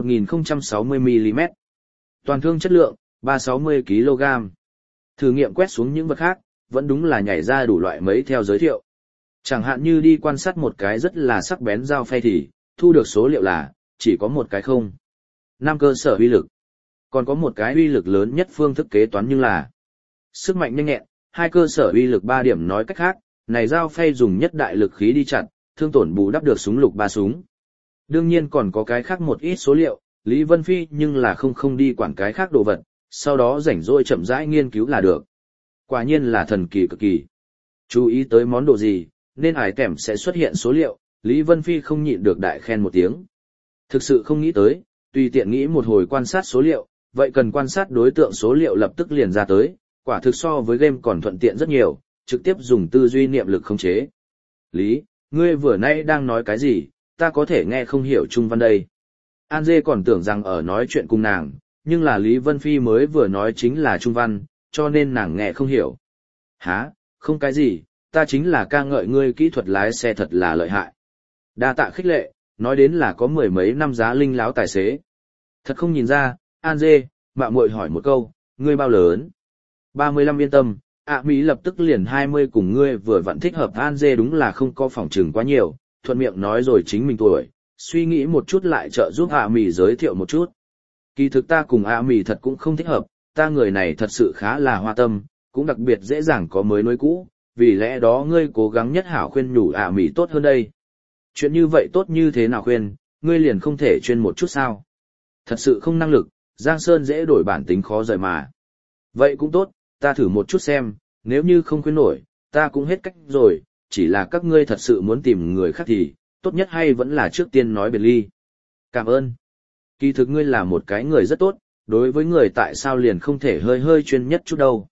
1060mm. Toàn thương chất lượng, 360kg. Thử nghiệm quét xuống những vật khác, vẫn đúng là nhảy ra đủ loại mấy theo giới thiệu. Chẳng hạn như đi quan sát một cái rất là sắc bén dao phay thì, thu được số liệu là, chỉ có một cái không. 5 cơ sở uy lực. Còn có một cái uy lực lớn nhất phương thức kế toán nhưng là sức mạnh nhanh nhẹn, 2 cơ sở uy lực 3 điểm nói cách khác, này dao phay dùng nhất đại lực khí đi chặt, thương tổn bù đắp được súng lục 3 súng. Đương nhiên còn có cái khác một ít số liệu, Lý Vân Phi nhưng là không đi quản cái khác đồ vật, sau đó rảnh rỗi chậm rãi nghiên cứu là được. Quả nhiên là thần kỳ cực kỳ. Chú ý tới món đồ gì, nên ải kèm sẽ xuất hiện số liệu, Lý Vân Phi không nhịn được đại khen một tiếng. Thực sự không nghĩ tới, tùy tiện nghĩ một hồi quan sát số liệu, vậy cần quan sát đối tượng số liệu lập tức liền ra tới, quả thực so với game còn thuận tiện rất nhiều, trực tiếp dùng tư duy niệm lực khống chế. Lý, ngươi vừa nãy đang nói cái gì, ta có thể nghe không hiểu Trung văn đây. An Dê còn tưởng rằng ở nói chuyện cùng nàng, nhưng là Lý Vân Phi mới vừa nói chính là Trung văn, cho nên nàng nghe không hiểu. Hả, không cái gì, ta chính là ca ngợi ngươi kỹ thuật lái xe thật là lợi hại. Đa tạ khích lệ, nói đến là có 10 mấy năm giá linh láo tài xế. Thật không nhìn ra, An Dê, mạo muội hỏi một câu, ngươi bao lớn? 35 yên tâm, Mỹ lập tức liền 20 cùng ngươi vừa vặn thích hợp. An Dê đúng là không có phỏng chừng quá nhiều, thuận miệng nói rồi chính mình tuổi, suy nghĩ một chút lại trợ giúp Mỹ giới thiệu một chút. Kỳ thực ta cùng Mỹ thật cũng không thích hợp, ta người này thật sự khá là hoa tâm, cũng đặc biệt dễ dàng có mới nối cũ, vì lẽ đó ngươi cố gắng nhất hảo khuyên nhủ Mỹ tốt hơn đây. Chuyện như vậy tốt như thế nào khuyên, ngươi liền không thể chuyên một chút sao? Thật sự không năng lực, Giang Sơn dễ đổi bản tính khó rời mà. Vậy cũng tốt, ta thử một chút xem, nếu như không khuyên nổi, ta cũng hết cách rồi, chỉ là các ngươi thật sự muốn tìm người khác thì, tốt nhất hay vẫn là trước tiên nói biệt ly. Cảm ơn. Kỳ thực ngươi là một cái người rất tốt, đối với người tại sao liền không thể hơi chuyên nhất chút đâu.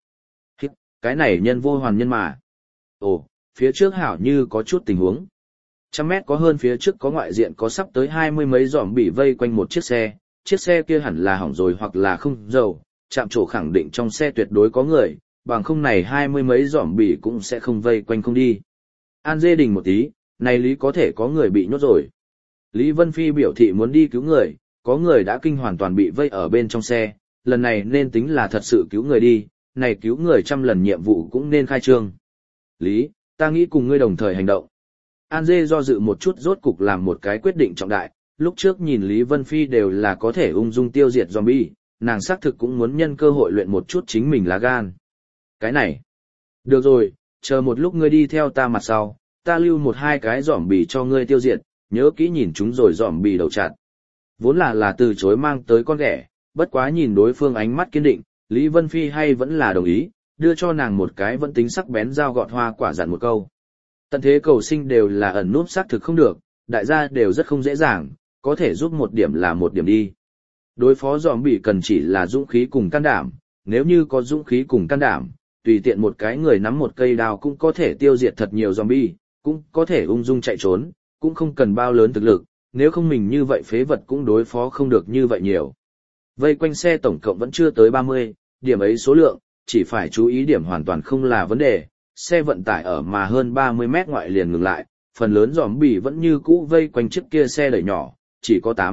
Cái này nhân vô hoàn nhân mà. Ồ, phía trước hảo như có chút tình huống. 100 mét có hơn phía trước có ngoại diện có sắp tới 20 mấy giòm bị vây quanh một chiếc xe kia hẳn là hỏng rồi hoặc là không dầu, trạm trổ khẳng định trong xe tuyệt đối có người, bằng không này 20 mấy giòm bị cũng sẽ không vây quanh không đi. An Dê đình một tí, này Lý có thể có người bị nhốt rồi. Lý Vân Phi biểu thị muốn đi cứu người, có người đã kinh hoàn toàn bị vây ở bên trong xe, lần này nên tính là thật sự cứu người đi, này cứu người 100 lần nhiệm vụ cũng nên khai trương. Lý, ta nghĩ cùng ngươi đồng thời hành động. An Dê do dự một chút rốt cục làm một cái quyết định trọng đại, lúc trước nhìn Lý Vân Phi đều là có thể ung dung tiêu diệt zombie, nàng xác thực cũng muốn nhân cơ hội luyện một chút chính mình lá gan. Cái này, được rồi, chờ một lúc ngươi đi theo ta mặt sau, ta lưu 1-2 cái zombie cho ngươi tiêu diệt, nhớ kỹ nhìn chúng rồi zombie đầu chặt. Vốn là từ chối mang tới con ghẻ, bất quá nhìn đối phương ánh mắt kiên định, Lý Vân Phi hay vẫn là đồng ý, đưa cho nàng một cái vẫn tính sắc bén dao gọt hoa quả dặn một câu. Tận thế cầu sinh đều là ẩn núp xác thực không được, đại gia đều rất không dễ dàng, có thể giúp một điểm là một điểm đi. Đối phó zombie cần chỉ là dũng khí cùng can đảm, nếu như có dũng khí cùng can đảm, tùy tiện một cái người nắm một cây đao cũng có thể tiêu diệt thật nhiều zombie, cũng có thể ung dung chạy trốn, cũng không cần bao lớn thực lực, nếu không mình như vậy phế vật cũng đối phó không được như vậy nhiều. Vây quanh xe tổng cộng vẫn chưa tới 30, điểm ấy số lượng, chỉ phải chú ý điểm hoàn toàn không là vấn đề, xe vận tải ở mà hơn 30 mét ngoại liền ngừng lại, phần lớn zombie vẫn như cũ vây quanh chiếc kia xe đẩy nhỏ, chỉ có 8,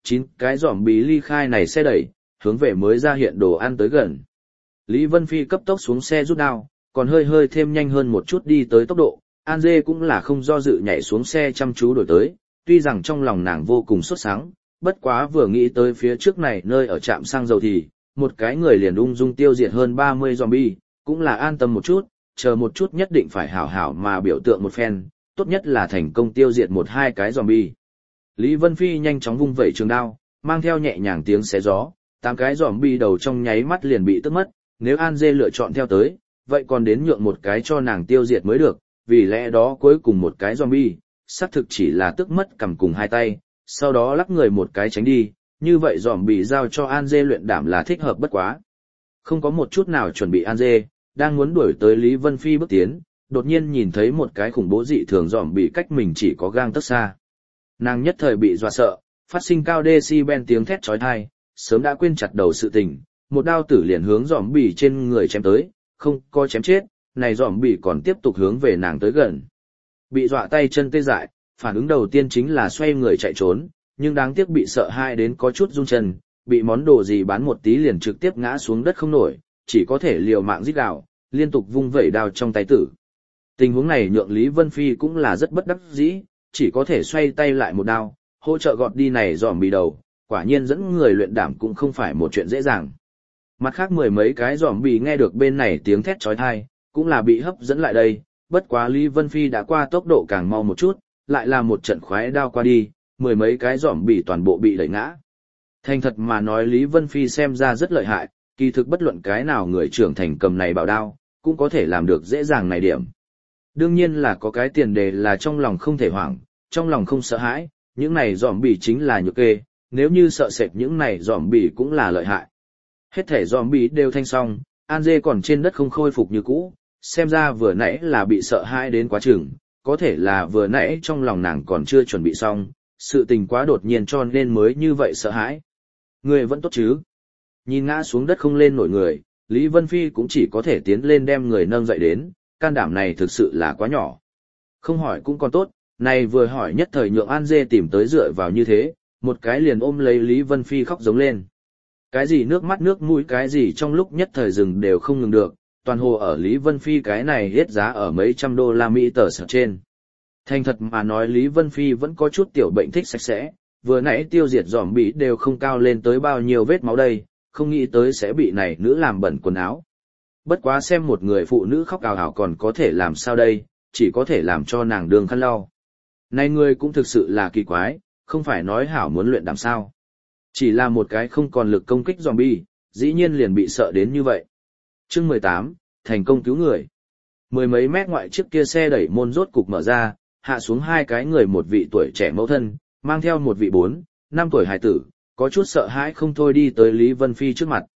9 cái zombie ly khai này xe đẩy, hướng về mới ra hiện đồ ăn tới gần. Lý Vân Phi cấp tốc xuống xe rút đao, còn hơi hơi thêm nhanh hơn một chút đi tới tốc độ, An Dê cũng là không do dự nhảy xuống xe chăm chú đổi tới, tuy rằng trong lòng nàng vô cùng sốt sắng, bất quá vừa nghĩ tới phía trước này nơi ở trạm xăng dầu thì, một cái người liền ung dung tiêu diệt hơn 30 zombie, cũng là an tâm một chút, chờ một chút nhất định phải hảo hảo mà biểu tượng một phen, tốt nhất là thành công tiêu diệt 1-2 cái zombie. Lý Vân Phi nhanh chóng vung vẩy trường đao, mang theo nhẹ nhàng tiếng xé gió, 8 cái zombie đầu trong nháy mắt liền bị tức mất, nếu An Dê lựa chọn theo tới, vậy còn đến nhượng một cái cho nàng tiêu diệt mới được, vì lẽ đó cuối cùng một cái zombie, xác thực chỉ là tức mất cầm cùng 2 tay, sau đó lắc người một cái tránh đi, như vậy zombie giao cho An Dê luyện đảm là thích hợp bất quá. Không có một chút nào chuẩn bị An Dê, đang muốn đuổi tới Lý Vân Phi bước tiến, đột nhiên nhìn thấy một cái khủng bố dị thường zombie cách mình chỉ có gang tấc xa. Nàng nhất thời bị dọa sợ, phát sinh cao decibel tiếng thét chói tai, sớm đã quên chặt đầu sự tình, một đao tử liền hướng zombie trên người chém tới, không có chém chết, này zombie còn tiếp tục hướng về nàng tới gần. Bị dọa tay chân tê dại, phản ứng đầu tiên chính là xoay người chạy trốn, nhưng đáng tiếc bị sợ hãi đến có chút run chân, bị món đồ gì bắn một tí liền trực tiếp ngã xuống đất không nổi, chỉ có thể liều mạng rít gào, liên tục vung vẩy đao trong tay tử. Tình huống này nhượng Lý Vân Phi cũng là rất bất đắc dĩ, chỉ có thể xoay tay lại một đao, hỗ trợ gọt đi này zombie đầu, quả nhiên dẫn người luyện đảm cũng không phải một chuyện dễ dàng. Mặt khác 10 mấy cái zombie nghe được bên này tiếng thét chói tai, cũng là bị hấp dẫn lại đây, bất quá Lý Vân Phi đã qua tốc độ càng mau một chút, lại là một trận khoái đao qua đi, 10 mấy cái zombie toàn bộ bị đẩy ngã. Thành thật mà nói Lý Vân Phi xem ra rất lợi hại, kỳ thực bất luận cái nào người trưởng thành cầm này bảo đao, cũng có thể làm được dễ dàng này điểm. Đương nhiên là có cái tiền đề là trong lòng không thể hoảng, trong lòng không sợ hãi, những này zombie chính là nhược kê, nếu như sợ sệt những này zombie cũng là lợi hại. Hết thể zombie đều thanh xong, An Dê còn trên đất không khôi phục như cũ, xem ra vừa nãy là bị sợ hãi đến quá chừng, có thể là vừa nãy trong lòng nàng còn chưa chuẩn bị xong, sự tình quá đột nhiên cho nên mới như vậy sợ hãi. Người vẫn tốt chứ? Nhìn ngã xuống đất không lên nổi người, Lý Vân Phi cũng chỉ có thể tiến lên đem người nâng dậy đến, can đảm này thực sự là quá nhỏ. Không hỏi cũng còn tốt, này vừa hỏi nhất thời nhượng An Dê tìm tới dựa vào như thế, một cái liền ôm lấy Lý Vân Phi khóc giống lên. Cái gì nước mắt nước mũi cái gì trong lúc nhất thời rừng đều không ngừng được, toàn hồ ở Lý Vân Phi cái này hết giá ở mấy trăm đô la Mỹ tờ sở trên. Thành thật mà nói Lý Vân Phi vẫn có chút tiểu bệnh thích sạch sẽ, vừa nãy tiêu diệt zombie đều không cao lên tới bao nhiêu vết máu đây, không nghĩ tới sẽ bị này nữ làm bẩn quần áo. Bất quá xem một người phụ nữ khóc ào ào còn có thể làm sao đây, chỉ có thể làm cho nàng đường khăn lau. Này người cũng thực sự là kỳ quái, không phải nói hảo muốn luyện đảm sao. Chỉ là một cái không còn lực công kích zombie, dĩ nhiên liền bị sợ đến như vậy. Chương 18, thành công cứu người. 10 mấy mét ngoại chiếc kia xe đẩy môn rốt cục mở ra, hạ xuống 2 cái người, một vị tuổi trẻ mẫu thân, mang theo một vị 4-5 tuổi hài tử, có chút sợ hãi không thôi đi tới Lý Vân Phi trước mặt.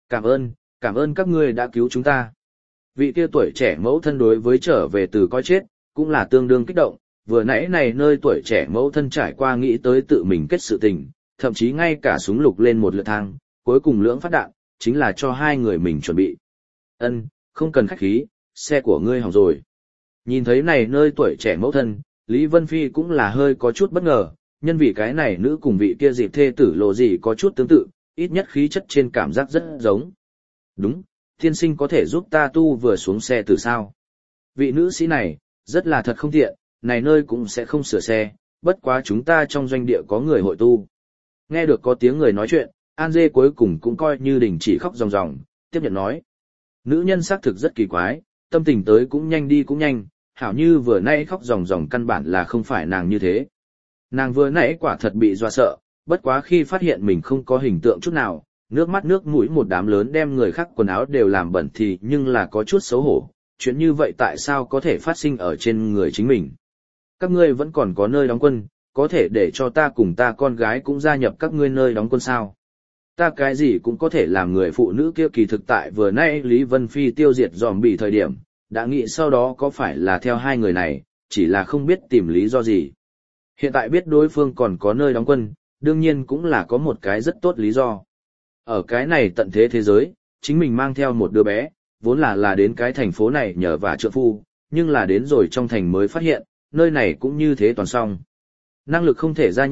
Cảm ơn các ngươi đã cứu chúng ta. Vị kia tuổi trẻ mẫu thân đối với trở về từ coi chết, cũng là tương đương kích động, vừa nãy này nơi tuổi trẻ mẫu thân trải qua nghĩ tới tự mình kết sự tình, thậm chí ngay cả súng lục lên một lượt thang, cuối cùng lưỡng phát đạn, chính là cho 2 người mình chuẩn bị. Không cần khách khí, xe của ngươi hỏng rồi. Nhìn thấy này nơi tuổi trẻ mẫu thân, Lý Vân Phi cũng là hơi có chút bất ngờ, nhân vì cái này nữ cùng vị kia dịp thê tử lộ gì có chút tương tự, ít nhất khí chất trên cảm giác rất giống. Đúng, tiên sinh có thể giúp ta tu vừa xuống xe từ sao? Vị nữ sĩ này, rất là thật không tiện, này nơi cũng sẽ không sửa xe, bất quá chúng ta trong doanh địa có người hội tu. Nghe được có tiếng người nói chuyện, An Dê cuối cùng cũng coi như đình chỉ khóc ròng ròng, tiếp nhận nói. Nữ nhân xác thực rất kỳ quái, tâm tình tới cũng nhanh đi cũng nhanh, hảo như vừa nãy khóc ròng ròng căn bản là không phải nàng như thế. Nàng vừa nãy quả thật bị dọa sợ, bất quá khi phát hiện mình không có hình tượng chút nào, nước mắt nước mũi một đám lớn đem người khác quần áo đều làm bẩn thì nhưng là có chút xấu hổ, chuyện như vậy tại sao có thể phát sinh ở trên người chính mình. Các ngươi vẫn còn có nơi đóng quân, có thể để cho ta cùng ta con gái cũng gia nhập các ngươi nơi đóng quân sao? Ta cái gì cũng có thể làm. Người phụ nữ kia kỳ thực tại vừa nãy Lý Vân Phi tiêu diệt zombie thời điểm, đã nghĩ sau đó có phải là theo 2 người này, chỉ là không biết tìm lý do gì. Hiện tại biết đối phương còn có nơi đóng quân, đương nhiên cũng là có một cái rất tốt lý do. Ở cái này tận thế thế giới, chính mình mang theo một đứa bé, vốn là đến cái thành phố này nhờ vả trượng phu, nhưng là đến rồi trong thành mới phát hiện, nơi này cũng như thế toàn song. Năng lực không thể gia nhập,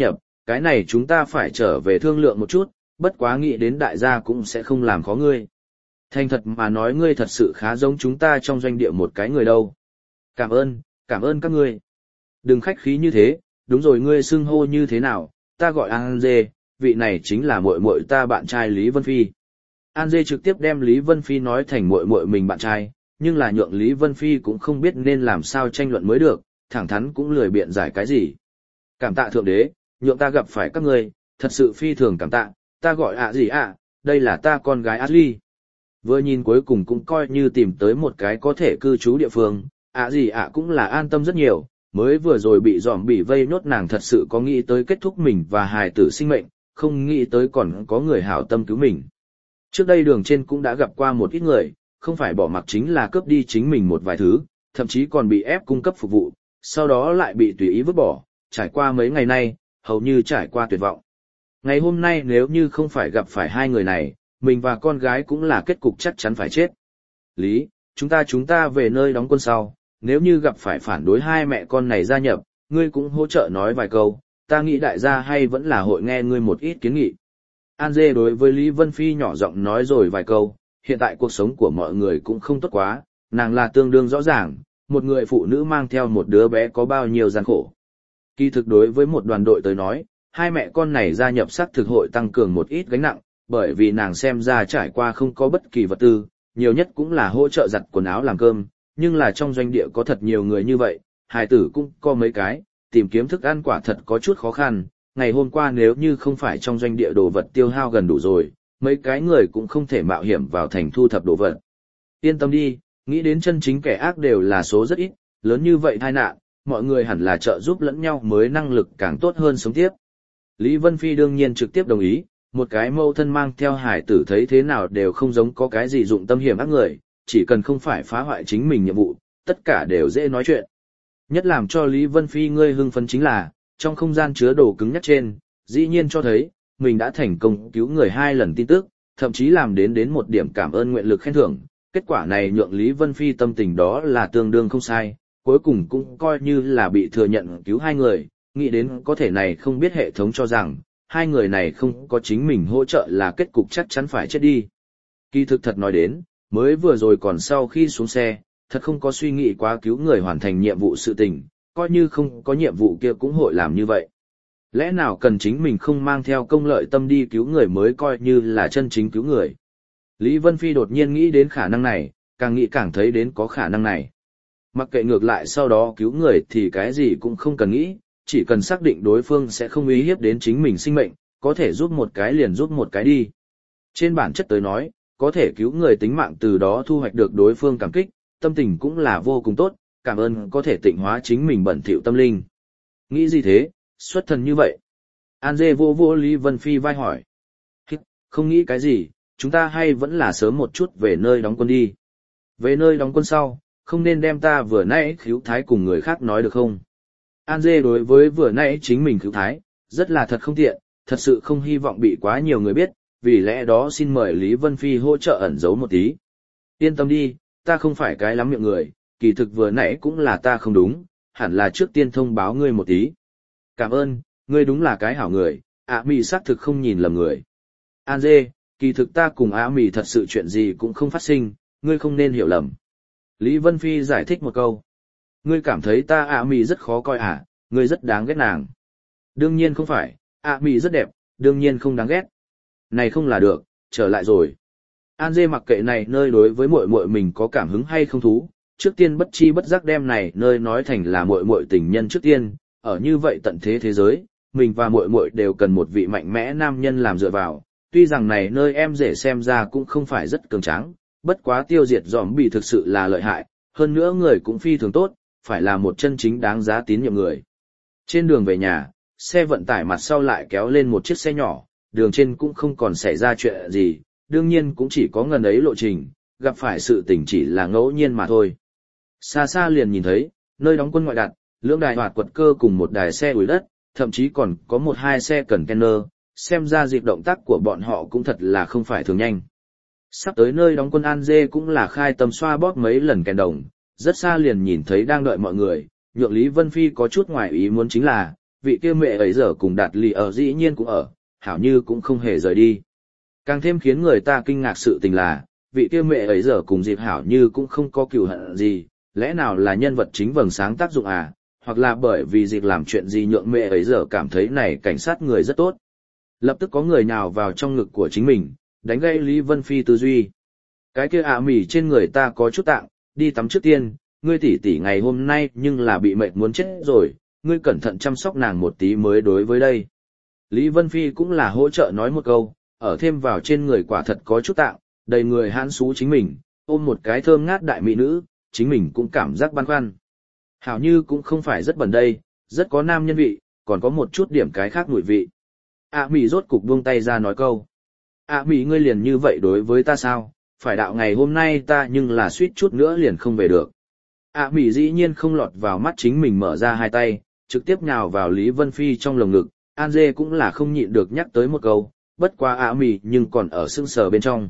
cái này chúng ta phải trở về thương lượng một chút, bất quá nghĩ đến đại gia cũng sẽ không làm khó ngươi. Thành thật mà nói ngươi thật sự khá giống chúng ta trong doanh địa một cái người đâu. Cảm ơn các ngươi. Đừng khách khí như thế, đúng rồi ngươi xưng hô như thế nào, ta gọi An Dê, vị này chính là muội muội ta bạn trai Lý Vân Phi. An Dê trực tiếp đem Lý Vân Phi nói thành muội muội mình bạn trai, nhưng là nhượng Lý Vân Phi cũng không biết nên làm sao tranh luận mới được, thẳng thắn cũng lười biện giải cái gì. Cảm tạ thượng đế, nhượng ta gặp phải các ngươi, thật sự phi thường cảm tạ, ta gọi gì đây là ta con gái Ashley. Vừa nhìn cuối cùng cũng coi như tìm tới một cái có thể cư trú địa phương, cũng là an tâm rất nhiều, mới vừa rồi bị dòm bị vây nhốt nàng thật sự có nghĩ tới kết thúc mình và hài tử sinh mệnh, không nghĩ tới còn có người hảo tâm cứu mình. Trước đây đường trên cũng đã gặp qua một ít người, không phải bỏ mặc chính là cướp đi chính mình một vài thứ, thậm chí còn bị ép cung cấp phục vụ, sau đó lại bị tùy ý vứt bỏ, trải qua mấy ngày nay, hầu như trải qua tuyệt vọng. Ngày hôm nay nếu như không phải gặp phải hai người này, mình và con gái cũng là kết cục chắc chắn phải chết. Lý, chúng ta về nơi đóng quân sau, nếu như gặp phải phản đối hai mẹ con này gia nhập, ngươi cũng hỗ trợ nói vài câu, ta nghĩ đại gia hay vẫn là hội nghe ngươi một ít kiến nghị. An Dê đối với Lý Vân Phi nhỏ giọng nói rồi vài câu, hiện tại cuộc sống của mọi người cũng không tốt quá, nàng là tương đương rõ ràng, một người phụ nữ mang theo một đứa bé có bao nhiêu gian khổ. Kỳ thực đối với một đoàn đội tới nói, hai mẹ con này gia nhập sắc thực hội tăng cường một ít gánh nặng, bởi vì nàng xem ra trải qua không có bất kỳ vật tư, nhiều nhất cũng là hỗ trợ giặt quần áo làm cơm, nhưng là trong doanh địa có thật nhiều người như vậy, hài tử cũng có mấy cái, tìm kiếm thức ăn quả thật có chút khó khăn, ngày hôm qua nếu như không phải trong doanh địa đồ vật tiêu hao gần đủ rồi, mấy cái người cũng không thể mạo hiểm vào thành thu thập đồ vật. Yên tâm đi, nghĩ đến chân chính kẻ ác đều là số rất ít, lớn như vậy tai nạn, mọi người hẳn là trợ giúp lẫn nhau mới năng lực càng tốt hơn sống tiếp. Lý Vân Phi đương nhiên trực tiếp đồng ý, một cái mâu thân mang theo hải tử thấy thế nào đều không giống có cái gì dụng tâm hiểm ác người, chỉ cần không phải phá hoại chính mình nhiệm vụ, tất cả đều dễ nói chuyện. Nhất làm cho Lý Vân Phi ngươi hưng phấn chính là, trong không gian chứa đồ cứng nhắc trên, dĩ nhiên cho thấy, mình đã thành công cứu người 2 lần tin tức, thậm chí làm đến một điểm cảm ơn nguyện lực khen thưởng. Kết quả này nhượng Lý Vân Phi tâm tình đó là tương đương không sai, cuối cùng cũng coi như là bị thừa nhận cứu 2 người, nghĩ đến có thể này không biết hệ thống cho rằng, 2 người này không có chính mình hỗ trợ là kết cục chắc chắn phải chết đi. Kỳ thực thật nói đến, mới vừa rồi còn sau khi xuống xe, thật không có suy nghĩ quá cứu người hoàn thành nhiệm vụ sự tình, coi như không có nhiệm vụ kia cũng hội làm như vậy. Lẽ nào cần chính mình không mang theo công lợi tâm đi cứu người mới coi như là chân chính cứu người. Lý Vân Phi đột nhiên nghĩ đến khả năng này, càng nghĩ càng thấy đến có khả năng này. Mặc kệ ngược lại sau đó cứu người thì cái gì cũng không cần nghĩ, chỉ cần xác định đối phương sẽ không uy hiếp đến chính mình sinh mệnh, có thể giúp một cái liền giúp một cái đi. Trên bản chất tới nói, có thể cứu người tính mạng từ đó thu hoạch được đối phương cảm kích, tâm tình cũng là vô cùng tốt, cảm ơn có thể tịnh hóa chính mình bẩn thỉu tâm linh. Nghĩ gì thế, xuất thần như vậy? An Dê vô vô Lý Vân Phi vai hỏi. Không nghĩ cái gì, chúng ta hay vẫn là sớm một chút về nơi đóng quân đi. Về nơi đóng quân sau, không nên đem ta vừa nãy khíu thái cùng người khác nói được không? An Dê đối với vừa nãy chính mình khíu thái, rất là thật không tiện, thật sự không hy vọng bị quá nhiều người biết, vì lẽ đó xin mời Lý Vân Phi hỗ trợ ẩn giấu một tí. Yên tâm đi, ta không phải cái lắm miệng người, kỳ thực vừa nãy cũng là ta không đúng, hẳn là trước tiên thông báo ngươi một tí. Cảm ơn, ngươi đúng là cái hảo người, Mị xác thực không nhìn lầm người. An Dê, kỳ thực ta cùng Mị thật sự chuyện gì cũng không phát sinh, ngươi không nên hiểu lầm. Lý Vân Phi giải thích một câu. Ngươi cảm thấy ta Mị rất khó coi à, ngươi rất đáng ghét nàng. Đương nhiên không phải, Mị rất đẹp, đương nhiên không đáng ghét. Này không là được, trở lại rồi. An Dê mặc kệ này nơi đối với muội muội mình có cảm hứng hay không thú, trước tiên bất chi bất giác đem này nơi nói thành là muội muội tình nhân trước tiên, ở như vậy tận thế thế giới, mình và muội muội đều cần một vị mạnh mẽ nam nhân làm dựa vào, tuy rằng này nơi em rể xem ra cũng không phải rất cường tráng, bất quá tiêu diệt zombie thực sự là lợi hại, hơn nữa người cũng phi thường tốt, phải là một chân chính đáng giá tín nhiệm người. Trên đường về nhà, xe vận tải mặt sau lại kéo lên một chiếc xe nhỏ, đường trên cũng không còn xảy ra chuyện gì, đương nhiên cũng chỉ có ngần ấy lộ trình, gặp phải sự tình chỉ là ngẫu nhiên mà thôi. Xa xa liền nhìn thấy, nơi đóng quân ngoại đặt, lưỡng đài hoạt quật cơ cùng một đài xe ủi đất, thậm chí còn có 1-2 xe container, xem ra dịp động tác của bọn họ cũng thật là không phải thường nhanh. Sắp tới nơi đóng quân An Dê cũng là khai tâm xoa bóp mấy lần kèn đồng, rất xa liền nhìn thấy đang đợi mọi người, nhượng Lý Vân Phi có chút ngoài ý muốn chính là, vị kia mẹ ấy giờ cùng Đạt Lì ở dĩ nhiên cũng ở, hảo như cũng không hề rời đi. Càng thêm khiến người ta kinh ngạc sự tình là, vị kia mẹ ấy giờ cùng Diệp hảo như cũng không có cừu hận gì, lẽ nào là nhân vật chính vầng sáng tác dụng à, hoặc là bởi vì Diệp làm chuyện gì nhượng mẹ ấy giờ cảm thấy này cảnh sát người rất tốt. Lập tức có người nhào vào trong ngực của chính mình, đánh gây Lý Vân Phi tư duy. Cái kia mỉ trên người ta có chút tạng, đi tắm trước tiên, ngươi tỷ tỷ ngày hôm nay nhưng là bị mệt muốn chết rồi, ngươi cẩn thận chăm sóc nàng một tí mới đối với đây. Lý Vân Phi cũng là hỗ trợ nói một câu, ở thêm vào trên người quả thật có chút tạng, đầy người hãn xú chính mình, ôm một cái thơm ngát đại mỹ nữ, chính mình cũng cảm giác băn khoăn. Hảo như cũng không phải rất bẩn đây, rất có nam nhân vị, còn có một chút điểm cái khác mùi vị. Mỉ rốt cục buông tay ra nói câu. Mỉ ngươi liền như vậy đối với ta sao, phải đạo ngày hôm nay ta nhưng là suýt chút nữa liền không về được. Mỉ dĩ nhiên không lọt vào mắt chính mình mở ra hai tay, trực tiếp nhào vào Lý Vân Phi trong lồng ngực, An Dê cũng là không nhịn được nhắc tới một câu, bất quá Mỉ nhưng còn ở sưng sờ bên trong.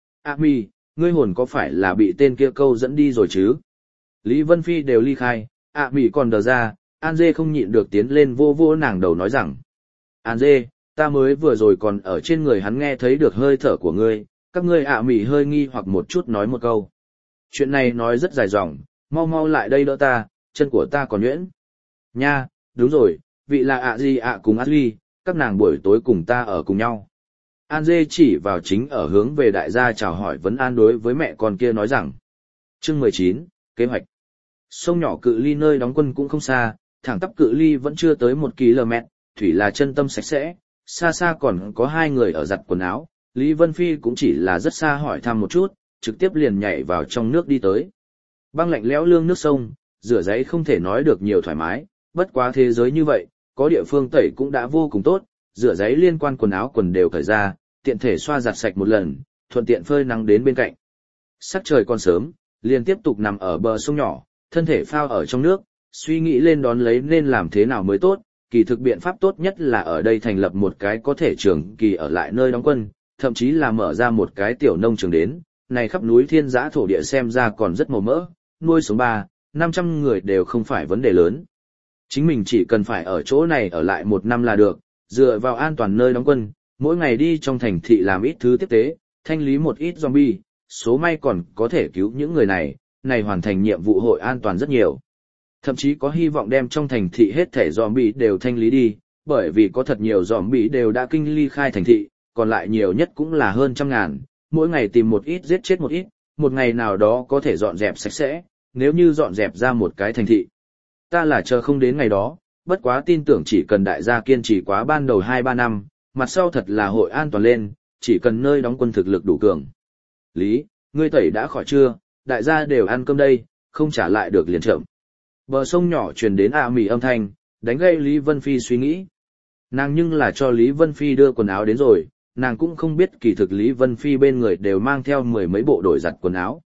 Mỉ, ngươi hồn có phải là bị tên kia câu dẫn đi rồi chứ? Lý Vân Phi đều ly khai, Mỉ còn đờ ra, An Dê không nhịn được tiến lên vô vô nàng đầu nói rằng. An Dê, ta mới vừa rồi còn ở trên người hắn nghe thấy được hơi thở của ngươi, các ngươi Mỉ hơi nghi hoặc một chút nói một câu. Chuyện này nói rất dài dòng, mau mau lại đây đỡ ta, chân của ta còn nhuyễn. Nha, đúng rồi, vị là gì cùng Ashley, các nàng buổi tối cùng ta ở cùng nhau. An Dê chỉ vào chính ở hướng về đại gia chào hỏi vấn an đối với mẹ con kia nói rằng. Chương 19, kế hoạch. Sông nhỏ cự ly nơi đóng quân cũng không xa, thẳng tắp cự ly vẫn chưa tới 1 km, thủy là chân tâm sạch sẽ, xa xa còn có 2 người ở giặt quần áo, Lý Vân Phi cũng chỉ là rất xa hỏi thăm một chút, trực tiếp liền nhảy vào trong nước đi tới. Băng lạnh lẽo lương nước sông, rửa giấy không thể nói được nhiều thoải mái, bất quá thế giới như vậy, có địa phương tẩy cũng đã vô cùng tốt, rửa giấy liên quan quần áo quần đều cởi ra, tiện thể xoa giặt sạch một lần, thuận tiện phơi nắng đến bên cạnh. Sắc trời còn sớm, liền tiếp tục nằm ở bờ sông nhỏ, thân thể phao ở trong nước, suy nghĩ lên đón lấy nên làm thế nào mới tốt, kỳ thực biện pháp tốt nhất là ở đây thành lập một cái có thể trường kỳ ở lại nơi đóng quân, thậm chí là mở ra một cái tiểu nông trường đến, này khắp núi thiên giã thổ địa xem ra còn rất màu mỡ, nuôi sống 300-500 người đều không phải vấn đề lớn. Chính mình chỉ cần phải ở chỗ này ở lại 1 năm là được, dựa vào an toàn nơi đóng quân, mỗi ngày đi trong thành thị làm ít thứ tiếp tế, thanh lý một ít zombie, số may còn có thể cứu những người này, này hoàn thành nhiệm vụ hội an toàn rất nhiều. Thậm chí có hy vọng đem trong thành thị hết thể zombie đều thanh lý đi, bởi vì có thật nhiều zombie đều đã kinh ly khai thành thị, còn lại nhiều nhất cũng là hơn 100.000, mỗi ngày tìm một ít giết chết một ít, một ngày nào đó có thể dọn dẹp sạch sẽ, nếu như dọn dẹp ra một cái thành thị. Ta là chờ không đến ngày đó, bất quá tin tưởng chỉ cần đại gia kiên trì quá ban đầu 2-3 năm, mặt sau thật là hội an toàn lên, chỉ cần nơi đóng quân thực lực đủ cường. Lý, ngươi tẩy đã khỏi chưa, đại gia đều ăn cơm đây, không trả lại được liền chậm. Bờ sông nhỏ truyền đến Mỉ âm thanh, đánh gây Lý Vân Phi suy nghĩ. Nàng nhưng là cho Lý Vân Phi đưa quần áo đến rồi, nàng cũng không biết kỳ thực Lý Vân Phi bên người đều mang theo 10 mấy bộ đổi giặt quần áo.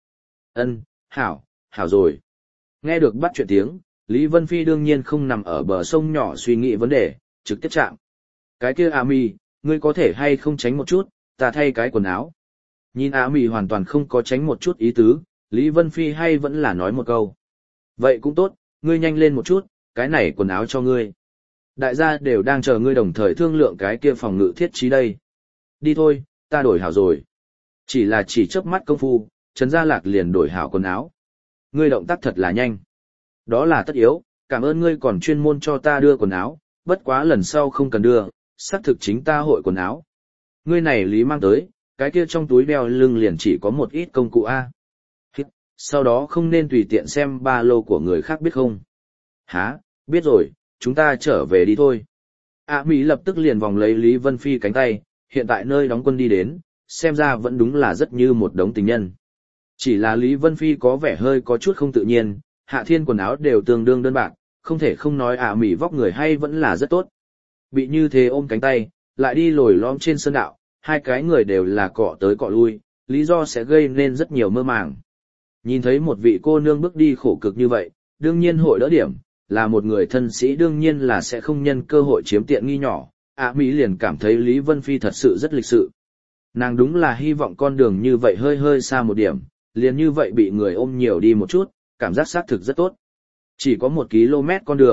Hảo rồi. Nghe được bắt chuyện tiếng, Lý Vân Phi đương nhiên không nằm ở bờ sông nhỏ suy nghĩ vấn đề, trực tiếp chạm. Cái kia Mỉ, ngươi có thể hay không tránh một chút, ta thay cái quần áo. Nhìn Mỉ hoàn toàn không có tránh một chút ý tứ, Lý Vân Phi hay vẫn là nói một câu. Vậy cũng tốt, ngươi nhanh lên một chút, cái này quần áo cho ngươi. Đại gia đều đang chờ ngươi đồng thời thương lượng cái kia phòng ngự thiết trí đây. Đi thôi, ta đổi hảo rồi. Chỉ chớp mắt công phu, Trần Gia Lạc liền đổi hảo quần áo. Ngươi động tác thật là nhanh. Đó là tất yếu, cảm ơn ngươi còn chuyên môn cho ta đưa quần áo, bất quá lần sau không cần đưa, xác thực chính ta hội quần áo. Ngươi này Lý mang tới, cái kia trong túi đeo lưng liền chỉ có một ít công cụ A. Sau đó không nên tùy tiện xem ba lô của người khác biết không? Hả, biết rồi, chúng ta trở về đi thôi. Mỹ lập tức liền vòng lấy Lý Vân Phi cánh tay, hiện tại nơi đóng quân đi đến, xem ra vẫn đúng là rất như một đống tình nhân. Chỉ là Lý Vân Phi có vẻ hơi có chút không tự nhiên, Hạ Thiên quần áo đều tương đương đơn bạc, không thể không nói Mỹ vóc người hay vẫn là rất tốt. Bị như thế ôm cánh tay, lại đi lồi lõm trên sơn đạo, hai cái người đều là cọ tới cọ lui, lý do sẽ gây nên rất nhiều mơ màng. Nhìn thấy một vị cô nương bước đi khổ cực như vậy, đương nhiên hội đỡ điểm, là một người thân sĩ đương nhiên là sẽ không nhân cơ hội chiếm tiện nghi nhỏ. Mỹ liền cảm thấy Lý Vân Phi thật sự rất lịch sự. Nàng đúng là hy vọng con đường như vậy hơi xa một điểm, liền như vậy bị người ôm nhiều đi một chút, cảm giác xác thực rất tốt. Chỉ có 1 km con đường,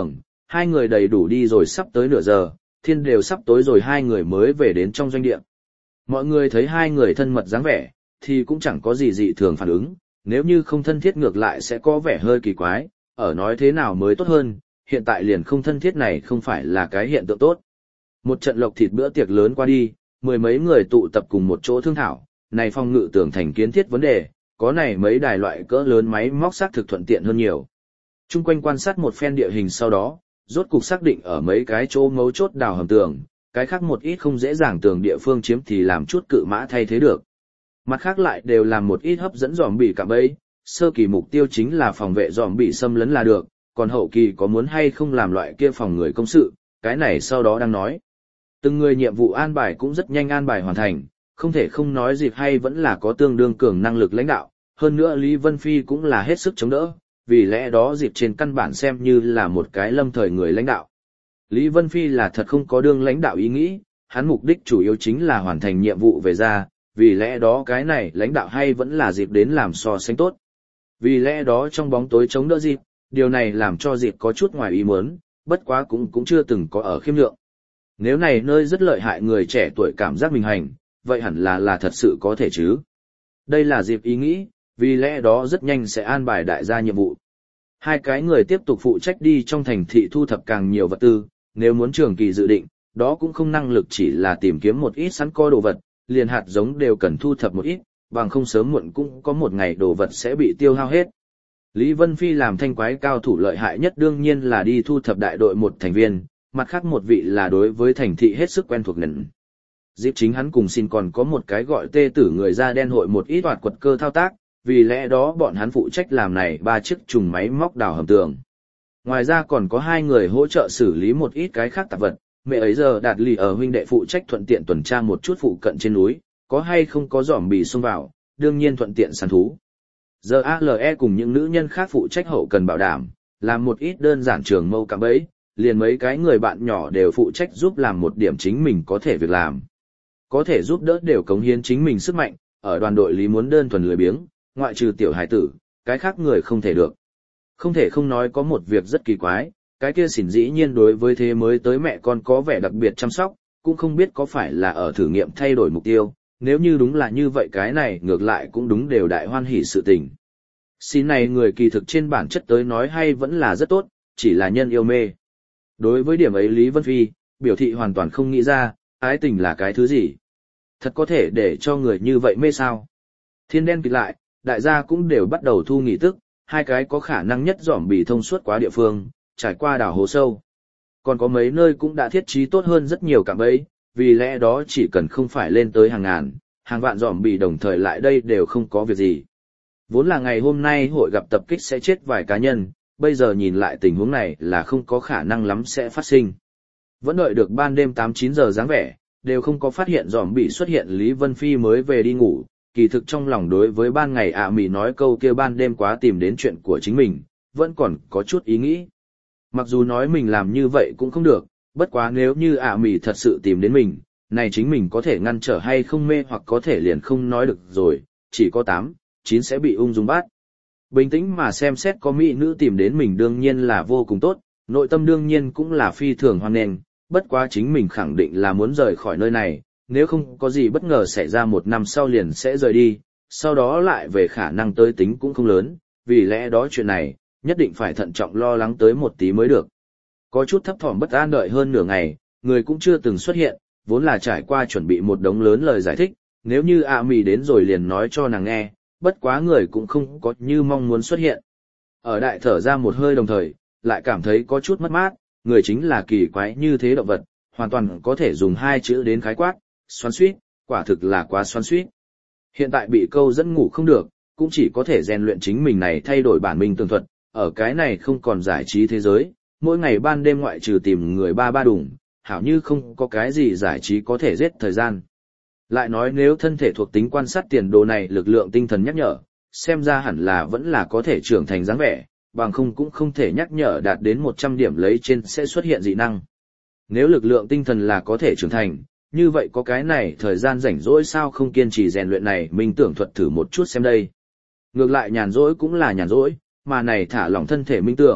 Hai người đầy đủ đi rồi sắp tới nửa giờ, thiên đều sắp tối rồi hai người mới về đến trong doanh địa. Mọi người thấy hai người thân mật dáng vẻ, thì cũng chẳng có gì dị thường phản ứng, nếu như không thân thiết ngược lại sẽ có vẻ hơi kỳ quái, ở nói thế nào mới tốt hơn, hiện tại liền không thân thiết này không phải là cái hiện tượng tốt. Một trận lộc thịt bữa tiệc lớn qua đi, mười mấy người tụ tập cùng một chỗ thương thảo, này phòng ngự tường thành kiến thiết vấn đề, có này mấy đài loại cỡ lớn máy móc xác thực thuận tiện hơn nhiều. Trung quanh quan sát một phen địa hình sau đó, rốt cục xác định ở mấy cái chỗ ngấu chốt đào hầm tường, cái khác một ít không dễ dàng tường địa phương chiếm thì làm chút cự mã thay thế được. Mặt khác lại đều làm một ít hấp dẫn zombie cạm bẫy, sơ kỳ mục tiêu chính là phòng vệ zombie xâm lấn là được, còn hậu kỳ có muốn hay không làm loại kia phòng người công sự, cái này sau đó đang nói. Từng người nhiệm vụ an bài cũng rất nhanh an bài hoàn thành, không thể không nói dịp hay vẫn là có tương đương cường năng lực lãnh đạo, hơn nữa Lý Vân Phi cũng là hết sức chống đỡ, vì lẽ đó dịp trên căn bản xem như là một cái lâm thời người lãnh đạo. Lý Vân Phi là thật không có đương lãnh đạo ý nghĩ, hắn mục đích chủ yếu chính là hoàn thành nhiệm vụ về ra, vì lẽ đó cái này lãnh đạo hay vẫn là dịp đến làm so sánh tốt. Vì lẽ đó trong bóng tối chống đỡ dịp, điều này làm cho dịp có chút ngoài ý muốn, bất quá cũng chưa từng có ở khiêm lượng. Nếu này nơi rất lợi hại người trẻ tuổi cảm giác mình hành, vậy hẳn là thật sự có thể chứ. Đây là dịp ý nghĩ, vì lẽ đó rất nhanh sẽ an bài đại gia nhiệm vụ. Hai cái người tiếp tục phụ trách đi trong thành thị thu thập càng nhiều vật tư, nếu muốn trường kỳ dự định, đó cũng không năng lực chỉ là tìm kiếm một ít sẵn có đồ vật, liền hạt giống đều cần thu thập một ít, bằng không sớm muộn cũng có một ngày đồ vật sẽ bị tiêu hao hết. Lý Vân Phi làm thanh quái cao thủ lợi hại nhất đương nhiên là đi thu thập đại đội một thành viên, mặt khác một vị là đối với thành thị hết sức quen thuộc nền. Dịp chính hắn cùng xin còn có một cái gọi tê tử người da đen hội một ít hoạt quật cơ thao tác, vì lẽ đó bọn hắn phụ trách làm này 3 chiếc trùng máy móc đào hầm tường. Ngoài ra còn có 2 người hỗ trợ xử lý một ít cái khác tạp vật, mẹ ấy giờ đạt lì ở huynh đệ phụ trách thuận tiện tuần tra một chút phụ cận trên núi, có hay không có zombie xông vào, đương nhiên thuận tiện săn thú. Giờ ALE cùng những nữ nhân khác phụ trách hậu cần bảo đảm, làm một ít đơn giản trường mâu cạm bẫy, liền mấy cái người bạn nhỏ đều phụ trách giúp làm một điểm chính mình có thể việc làm. Có thể giúp đỡ đều cống hiến chính mình sức mạnh, ở đoàn đội Lý muốn đơn thuần lười biếng, ngoại trừ tiểu hải tử, cái khác người không thể được. Không thể không nói có một việc rất kỳ quái, cái kia xỉn dĩ nhiên đối với thế mới tới mẹ con có vẻ đặc biệt chăm sóc, cũng không biết có phải là ở thử nghiệm thay đổi mục tiêu, nếu như đúng là như vậy cái này ngược lại cũng đúng đều đại hoan hỉ sự tình. Xin này người kỳ thực trên bản chất tới nói hay vẫn là rất tốt, chỉ là nhân yêu mê. Đối với điểm ấy Lý Vân Phi, biểu thị hoàn toàn không nghĩ ra, ái tình là cái thứ gì. Thật có thể để cho người như vậy mê sao. Thiên đen kịt lại, đại gia cũng đều bắt đầu thu nghỉ tức, hai cái có khả năng nhất dòm bị thông suốt quá địa phương, trải qua đảo hồ sâu. Còn có mấy nơi cũng đã thiết trí tốt hơn rất nhiều cạm bẫy, vì lẽ đó chỉ cần không phải lên tới hàng ngàn, hàng vạn dòm bị đồng thời lại đây đều không có việc gì. Vốn là ngày hôm nay hội gặp tập kích sẽ chết vài cá nhân, bây giờ nhìn lại tình huống này là không có khả năng lắm sẽ phát sinh. Vẫn đợi được ban đêm 8-9 giờ dáng vẻ, đều không có phát hiện dòm bị xuất hiện Lý Vân Phi mới về đi ngủ, kỳ thực trong lòng đối với ban ngày mỉ nói câu kia ban đêm quá tìm đến chuyện của chính mình, vẫn còn có chút ý nghĩ. Mặc dù nói mình làm như vậy cũng không được, bất quá nếu như mỉ thật sự tìm đến mình, này chính mình có thể ngăn trở hay không mê hoặc có thể liền không nói được rồi, chỉ có 8-9 sẽ bị ung dung bắt. Bình tĩnh mà xem xét có mỹ nữ tìm đến mình đương nhiên là vô cùng tốt, nội tâm đương nhiên cũng là phi thường hoan nghênh, bất quá chính mình khẳng định là muốn rời khỏi nơi này, nếu không có gì bất ngờ xảy ra 1 năm sau liền sẽ rời đi, sau đó lại về khả năng tới tính cũng không lớn, vì lẽ đó chuyện này, nhất định phải thận trọng lo lắng tới một tí mới được. Có chút thấp thỏm bất an đợi hơn nửa ngày, người cũng chưa từng xuất hiện, vốn là trải qua chuẩn bị một đống lớn lời giải thích, nếu như mì đến rồi liền nói cho nàng nghe, bất quá người cũng không có như mong muốn xuất hiện. Ở đại thở ra một hơi đồng thời, lại cảm thấy có chút mất mát, người chính là kỳ quái như thế động vật, hoàn toàn có thể dùng 2 chữ đến khái quát, xoắn xuýt, quả thực là quá xoắn xuýt. Hiện tại bị câu dẫn ngủ không được, cũng chỉ có thể rèn luyện chính mình này thay đổi bản mình tường thuật, ở cái này không còn giải trí thế giới, mỗi ngày ban đêm ngoại trừ tìm người ba đùng, hảo như không có cái gì giải trí có thể giết thời gian. Lại nói nếu thân thể thuộc tính quan sát tiền đồ này lực lượng tinh thần nhắc nhở, xem ra hẳn là vẫn là có thể trưởng thành dáng vẻ, bằng không cũng không thể nhắc nhở đạt đến 100 điểm lấy trên sẽ xuất hiện dị năng. Nếu lực lượng tinh thần là có thể trưởng thành, như vậy có cái này thời gian rảnh rỗi sao không kiên trì rèn luyện này mình tưởng thuật thử một chút xem đây. Ngược lại nhàn rỗi cũng là nhàn rỗi, mà này thả lỏng thân thể minh tưởng,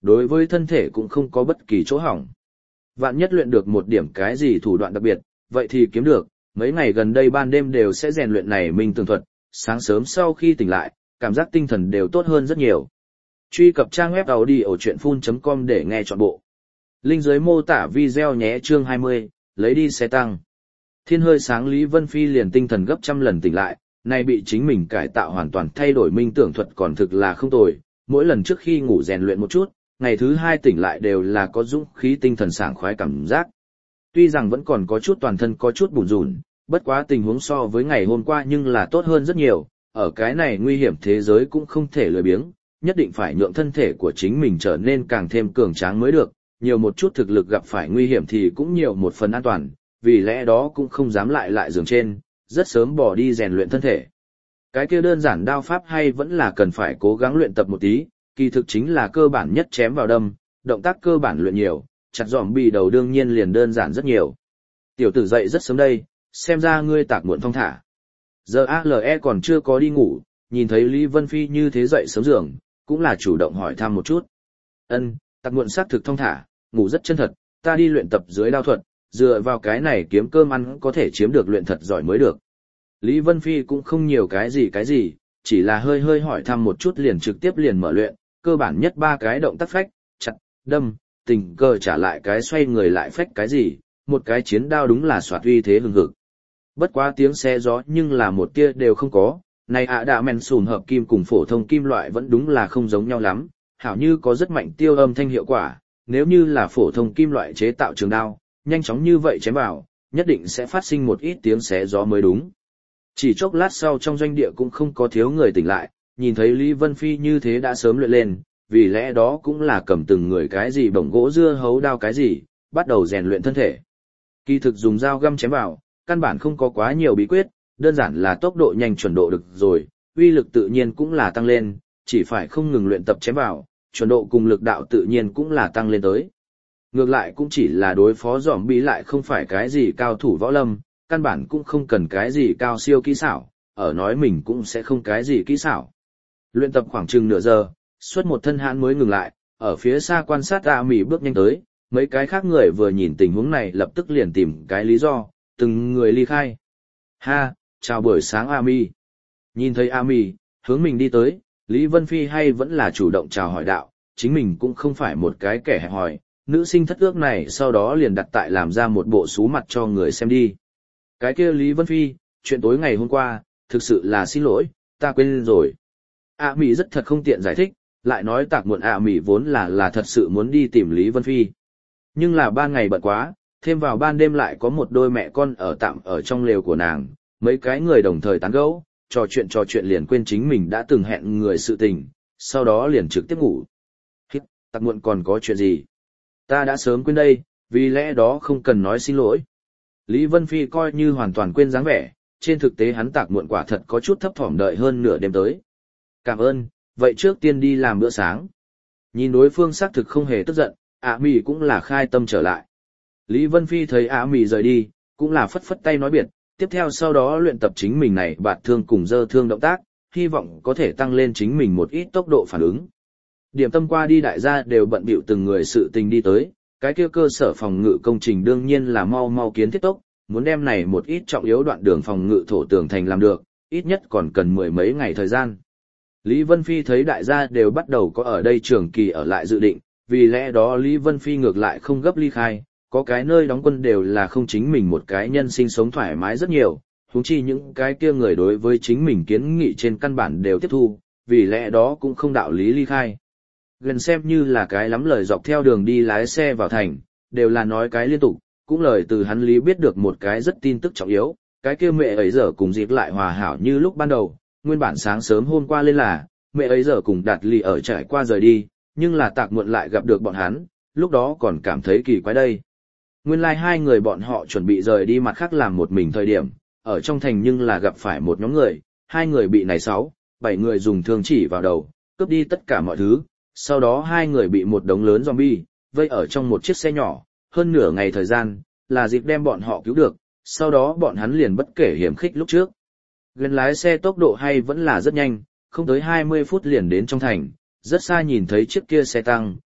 đối với thân thể cũng không có bất kỳ chỗ hỏng. Vạn nhất luyện được một điểm cái gì thủ đoạn đặc biệt, vậy thì kiếm được, mấy ngày gần đây ban đêm đều sẽ rèn luyện này minh tường thuật, sáng sớm sau khi tỉnh lại, cảm giác tinh thần đều tốt hơn rất nhiều. Truy cập trang web audiochuyenphun.com để nghe trọn bộ. Link dưới mô tả video nhé. Chương 20, lấy đi xe tăng. Thiên hơi sáng Lý Vân Phi liền tinh thần gấp trăm lần tỉnh lại, nay bị chính mình cải tạo hoàn toàn thay đổi minh tưởng thuật còn thực là không tồi, mỗi lần trước khi ngủ rèn luyện một chút, ngày thứ hai tỉnh lại đều là có dũng khí tinh thần sảng khoái cảm giác. Tuy rằng vẫn còn có chút toàn thân có chút bủn rủn, bất quá tình huống so với ngày hôm qua nhưng là tốt hơn rất nhiều, ở cái này nguy hiểm thế giới cũng không thể lười biếng, nhất định phải nhượng thân thể của chính mình trở nên càng thêm cường tráng mới được, nhiều một chút thực lực gặp phải nguy hiểm thì cũng nhiều một phần an toàn, vì lẽ đó cũng không dám lại giường trên, rất sớm bỏ đi rèn luyện thân thể. Cái kia đơn giản đao pháp hay vẫn là cần phải cố gắng luyện tập một tí, kỳ thực chính là cơ bản nhất chém vào đâm, động tác cơ bản luyện nhiều, chặt dòm bì đầu đương nhiên liền đơn giản rất nhiều. Tiểu tử dậy rất sớm đây, xem ra ngươi tạc muộn thong thả. Giờ ALE còn chưa có đi ngủ, nhìn thấy Lý Vân Phi như thế dậy sớm giường, cũng là chủ động hỏi thăm một chút. Ân, tạc muộn xác thực thong thả, ngủ rất chân thật, ta đi luyện tập dưới đao thuật, dựa vào cái này kiếm cơm ăn có thể chiếm được luyện thật giỏi mới được. Lý Vân Phi cũng không nhiều cái gì, chỉ là hơi hỏi thăm một chút liền trực tiếp liền mở luyện, cơ bản nhất 3 cái động tác phách, chặt, đâm, tình cờ trả lại cái xoay người lại phách cái gì, một cái chiến đao đúng là soạt uy thế hừng hực. Bất quá tiếng xé gió nhưng là một tia đều không có, này đạ men sùn hợp kim cùng phổ thông kim loại vẫn đúng là không giống nhau lắm, hảo như có rất mạnh tiêu âm thanh hiệu quả, nếu như là phổ thông kim loại chế tạo trường đao, nhanh chóng như vậy chém vào, nhất định sẽ phát sinh một ít tiếng xé gió mới đúng. Chỉ chốc lát sau trong doanh địa cũng không có thiếu người tỉnh lại, nhìn thấy Lý Vân Phi như thế đã sớm luyện lên, vì lẽ đó cũng là cầm từng người cái gì bổng gỗ dưa hấu đao cái gì, bắt đầu rèn luyện thân thể. Kỳ thực dùng dao găm chém vào, căn bản không có quá nhiều bí quyết, đơn giản là tốc độ nhanh chuẩn độ được rồi, uy lực tự nhiên cũng là tăng lên, chỉ phải không ngừng luyện tập chém vào, chuẩn độ cùng lực đạo tự nhiên cũng là tăng lên tới. Ngược lại cũng chỉ là đối phó giỏm bí lại không phải cái gì cao thủ võ lâm, căn bản cũng không cần cái gì cao siêu kỹ xảo, ở nói mình cũng sẽ không cái gì kỹ xảo. Luyện tập khoảng chừng nửa giờ, suốt một thân hãn mới ngừng lại, ở phía xa quan sát Mỉ bước nhanh tới, mấy cái khác người vừa nhìn tình huống này lập tức liền tìm cái lý do, từng người ly khai. Ha, chào buổi sáng Mỉ. Nhìn thấy Mỉ, hướng mình đi tới, Lý Vân Phi hay vẫn là chủ động chào hỏi đạo, chính mình cũng không phải một cái kẻ hẹp hòi, nữ sinh thất ước này sau đó liền đặt tại làm ra một bộ xú mặt cho người xem đi. Cái kia Lý Vân Phi, chuyện tối ngày hôm qua, thực sự là xin lỗi, ta quên rồi. Mỉ rất thật không tiện giải thích, lại nói tạc muộn Mỉ vốn là thật sự muốn đi tìm Lý Vân Phi. Nhưng là ban ngày bận quá, thêm vào ban đêm lại có một đôi mẹ con ở tạm ở trong lều của nàng, mấy cái người đồng thời tán gẫu, trò chuyện liền quên chính mình đã từng hẹn người sự tình, sau đó liền trực tiếp ngủ. Tạc muộn còn có chuyện gì? Ta đã sớm quên đây, vì lẽ đó không cần nói xin lỗi. Lý Vân Phi coi như hoàn toàn quên dáng vẻ, trên thực tế hắn tạc muộn quả thật có chút thấp thỏm đợi hơn nửa đêm tới. Cảm ơn, vậy trước tiên đi làm bữa sáng. Nhìn đối phương xác thực không hề tức giận, Mỉ cũng là khai tâm trở lại. Lý Vân Phi thấy Mỉ rời đi, cũng là phất phất tay nói biệt, tiếp theo sau đó luyện tập chính mình này bạt thương cùng dơ thương động tác, hy vọng có thể tăng lên chính mình một ít tốc độ phản ứng. Điểm tâm qua đi đại gia đều bận bịu từng người sự tình đi tới, cái kia cơ sở phòng ngự công trình đương nhiên là mau kiến thiết tốc, muốn đem này một ít trọng yếu đoạn đường phòng ngự thổ tường thành làm được, ít nhất còn cần 10 mấy ngày thời gian. Lý Vân Phi thấy đại gia đều bắt đầu có ở đây trường kỳ ở lại dự định, vì lẽ đó Lý Vân Phi ngược lại không gấp ly khai, có cái nơi đóng quân đều là không chính mình một cái nhân sinh sống thoải mái rất nhiều, huống chi những cái kia người đối với chính mình kiến nghị trên căn bản đều tiếp thu, vì lẽ đó cũng không đạo lý ly khai. Gần xem như là cái lắm lời dọc theo đường đi lái xe vào thành, đều là nói cái liên tục, cũng lời từ hắn Lý biết được một cái rất tin tức trọng yếu, cái kia mẹ ấy giờ cùng dịp lại hòa hảo như lúc ban đầu, nguyên bản sáng sớm hôm qua lên là, mẹ ấy giờ cùng Đạt Lì ở trải qua rời đi, nhưng là tạc muộn lại gặp được bọn hắn, lúc đó còn cảm thấy kỳ quái đây. Nguyên lai hai người bọn họ chuẩn bị rời đi mặt khác làm một mình thời điểm, ở trong thành nhưng là gặp phải một nhóm người, hai người bị này 6-7 người dùng thương chỉ vào đầu, cướp đi tất cả mọi thứ, sau đó hai người bị một đống lớn zombie vây ở trong một chiếc xe nhỏ, hơn nửa ngày thời gian, là dịp đem bọn họ cứu được, sau đó bọn hắn liền bất kể hiểm khích lúc trước. Gần lái xe tốc độ hay vẫn là rất nhanh, không tới 20 phút liền đến trong thành, rất xa nhìn thấy chiếc kia xe tăng,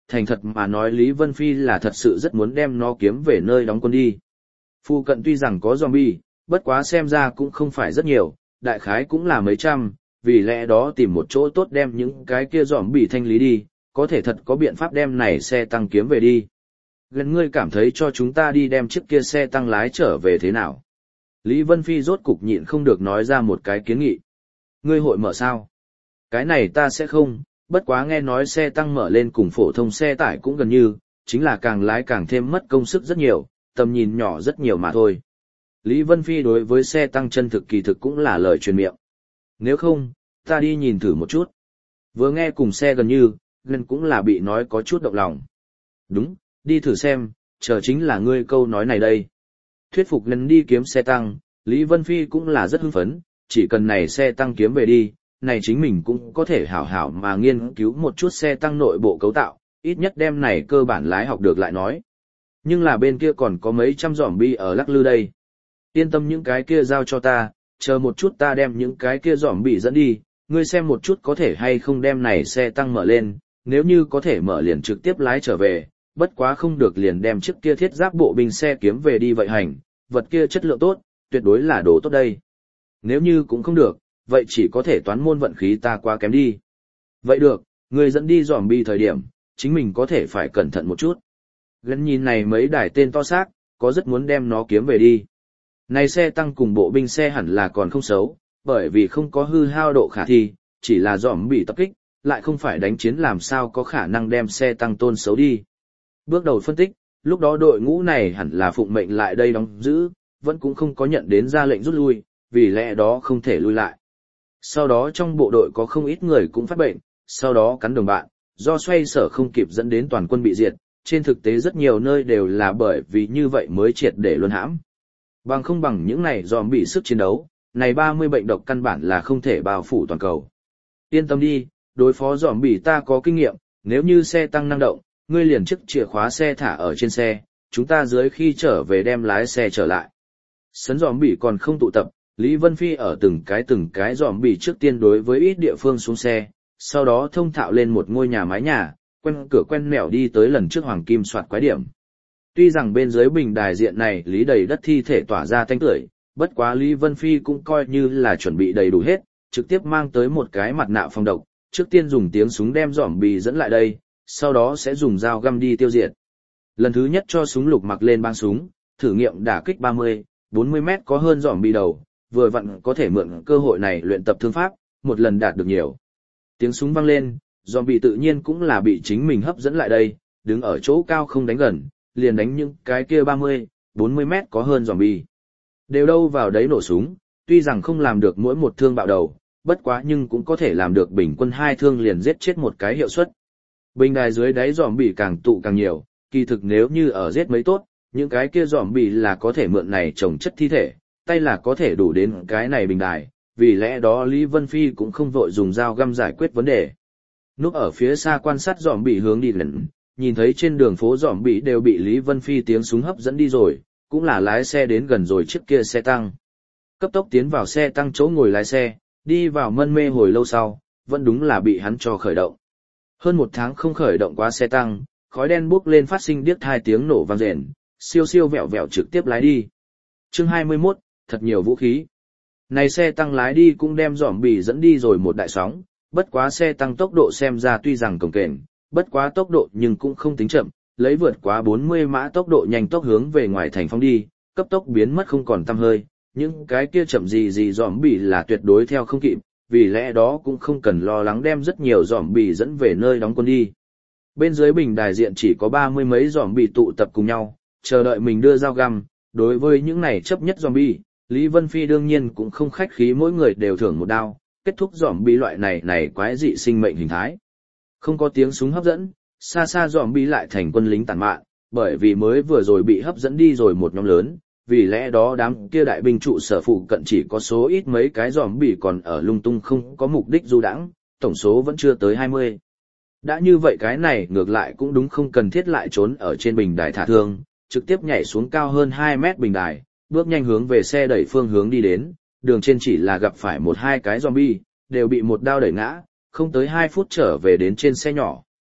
thành thật mà nói Lý Vân Phi là thật sự rất muốn đem nó kiếm về nơi đóng quân đi. Phụ cận tuy rằng có zombie, bất quá xem ra cũng không phải rất nhiều, đại khái cũng là mấy trăm, vì lẽ đó tìm một chỗ tốt đem những cái kia zombie thanh lý đi, có thể thật có biện pháp đem này xe tăng kiếm về đi. Gần ngươi cảm thấy cho chúng ta đi đem chiếc kia xe tăng lái trở về thế nào? Lý Vân Phi rốt cục nhịn không được nói ra một cái kiến nghị. Ngươi hội mở sao? Cái này ta sẽ không, bất quá nghe nói xe tăng mở lên cùng phổ thông xe tải cũng gần như, chính là càng lái càng thêm mất công sức rất nhiều, tầm nhìn nhỏ rất nhiều mà thôi. Lý Vân Phi đối với xe tăng chân thực kỳ thực cũng là lời truyền miệng. Nếu không, ta đi nhìn thử một chút. Vừa nghe cùng xe gần như, Glenn cũng là bị nói có chút động lòng. Đúng, đi thử xem, chờ chính là ngươi câu nói này đây. Thuyết phục Glenn đi kiếm xe tăng, Lý Vân Phi cũng là rất hưng phấn, chỉ cần này xe tăng kiếm về đi, này chính mình cũng có thể hảo hảo mà nghiên cứu một chút xe tăng nội bộ cấu tạo, ít nhất đem này cơ bản lái học được lại nói. Nhưng là bên kia còn có mấy trăm zombie ở lắc lư đây. Yên tâm những cái kia giao cho ta, chờ một chút ta đem những cái kia zombie dẫn đi, ngươi xem một chút có thể hay không đem này xe tăng mở lên, nếu như có thể mở liền trực tiếp lái trở về, bất quá không được liền đem chiếc kia thiết giáp bộ binh xe kiếm về đi vậy hành, vật kia chất lượng tốt, tuyệt đối là đồ tốt đây. Nếu như cũng không được, vậy chỉ có thể toán môn vận khí ta quá kém đi. Vậy được, ngươi dẫn đi zombie thời điểm, chính mình có thể phải cẩn thận một chút. Gần nhìn này mấy đài tên to xác, có rất muốn đem nó kiếm về đi. Này xe tăng cùng bộ binh xe hẳn là còn không xấu, bởi vì không có hư hao độ khả thi, chỉ là zombie tập kích, lại không phải đánh chiến làm sao có khả năng đem xe tăng tôn xấu đi. Bước đầu phân tích, lúc đó đội ngũ này hẳn là phụng mệnh lại đây đóng giữ, vẫn cũng không có nhận đến ra lệnh rút lui, vì lẽ đó không thể lui lại. Sau đó trong bộ đội có không ít người cũng phát bệnh, sau đó cắn đồng bạn, do xoay sở không kịp dẫn đến toàn quân bị diệt, trên thực tế rất nhiều nơi đều là bởi vì như vậy mới triệt để luân hãm. Bằng không bằng những này zombie sức chiến đấu, này 30 bệnh độc căn bản là không thể bao phủ toàn cầu. Yên tâm đi, đối phó zombie ta có kinh nghiệm, nếu như xe tăng năng động, ngươi liền chiếc chìa khóa xe thả ở trên xe, chúng ta dưới khi trở về đem lái xe trở lại. Sấn zombie còn không tụ tập, Lý Vân Phi ở từng cái zombie trước tiên đối với ít địa phương xuống xe, sau đó thông thạo lên một ngôi nhà mái nhà, quen cửa quen mẻo đi tới lần trước hoàng kim soạt quái điểm. Tuy rằng bên dưới bình đài diện này lý đầy đất thi thể tỏa ra tanh tưởi, bất quá Lý Vân Phi cũng coi như là chuẩn bị đầy đủ hết, trực tiếp mang tới một cái mặt nạ phòng độc, trước tiên dùng tiếng súng đem zombie dẫn lại đây, sau đó sẽ dùng dao găm đi tiêu diệt. Lần thứ nhất cho súng lục mặc lên băng súng, thử nghiệm đả kích 30, 40 mét có hơn zombie đầu, vừa vặn có thể mượn cơ hội này luyện tập thương pháp, một lần đạt được nhiều. Tiếng súng vang lên, zombie tự nhiên cũng là bị chính mình hấp dẫn lại đây, đứng ở chỗ cao không đánh gần, liền đánh những cái kia 30, 40 mét có hơn zombie. Đều đâu vào đấy nổ súng, tuy rằng không làm được mỗi một thương bạo đầu, bất quá nhưng cũng có thể làm được bình quân 2 thương liền giết chết một cái hiệu suất. Bình đài dưới đáy zombie càng tụ càng nhiều, kỳ thực nếu như ở giết mấy tốt, những cái kia zombie là có thể mượn này trồng chất thi thể, tay là có thể đủ đến cái này bình đài, vì lẽ đó Lý Vân Phi cũng không vội dùng dao găm giải quyết vấn đề. Núp ở phía xa quan sát zombie hướng đi lần, nhìn thấy trên đường phố zombie đều bị Lý Vân Phi tiếng súng hấp dẫn đi rồi, cũng là lái xe đến gần rồi chiếc kia xe tăng. Cấp tốc tiến vào xe tăng chỗ ngồi lái xe, đi vào mân mê hồi lâu sau, vẫn đúng là bị hắn cho khởi động. Hơn 1 tháng không khởi động qua xe tăng, khói đen bốc lên phát sinh điếc 2 tiếng nổ vang rền, siêu siêu vẹo vẹo trực tiếp lái đi. Chương 21, thật nhiều vũ khí. Này xe tăng lái đi cũng đem zombie dẫn đi rồi một đại sóng, bất quá xe tăng tốc độ xem ra tuy rằng cồng kềnh, bất quá tốc độ nhưng cũng không tính chậm, lấy vượt quá 40 mã tốc độ nhanh tốc hướng về ngoài thành phóng đi, cấp tốc biến mất không còn tăm hơi, những cái kia chậm gì zombie là tuyệt đối theo không kịp, vì lẽ đó cũng không cần lo lắng đem rất nhiều zombie dẫn về nơi đóng quân đi. Bên dưới bình đài diện chỉ có 30 mấy zombie tụ tập cùng nhau, chờ đợi mình đưa dao găm, đối với những này chấp nhất zombie, Lý Vân Phi đương nhiên cũng không khách khí mỗi người đều thưởng một đao, kết thúc zombie loại này quái dị sinh mệnh hình thái. Không có tiếng súng hấp dẫn, xa xa zombie lại thành quân lính tàn mạn, bởi vì mới vừa rồi bị hấp dẫn đi rồi một nhóm lớn, vì lẽ đó đám kia đại binh trụ sở phụ cận chỉ có số ít mấy cái zombie còn ở lung tung không có mục đích du đãng, tổng số vẫn chưa tới 20. Đã như vậy cái này ngược lại cũng đúng không cần thiết lại trốn ở trên bình đài thả thương, trực tiếp nhảy xuống cao hơn 2 mét bình đài, bước nhanh hướng về xe đẩy phương hướng đi đến, đường trên chỉ là gặp phải 1-2 cái zombie, đều bị một đao đẩy ngã, không tới 2 phút trở về đến trên xe nhỏ.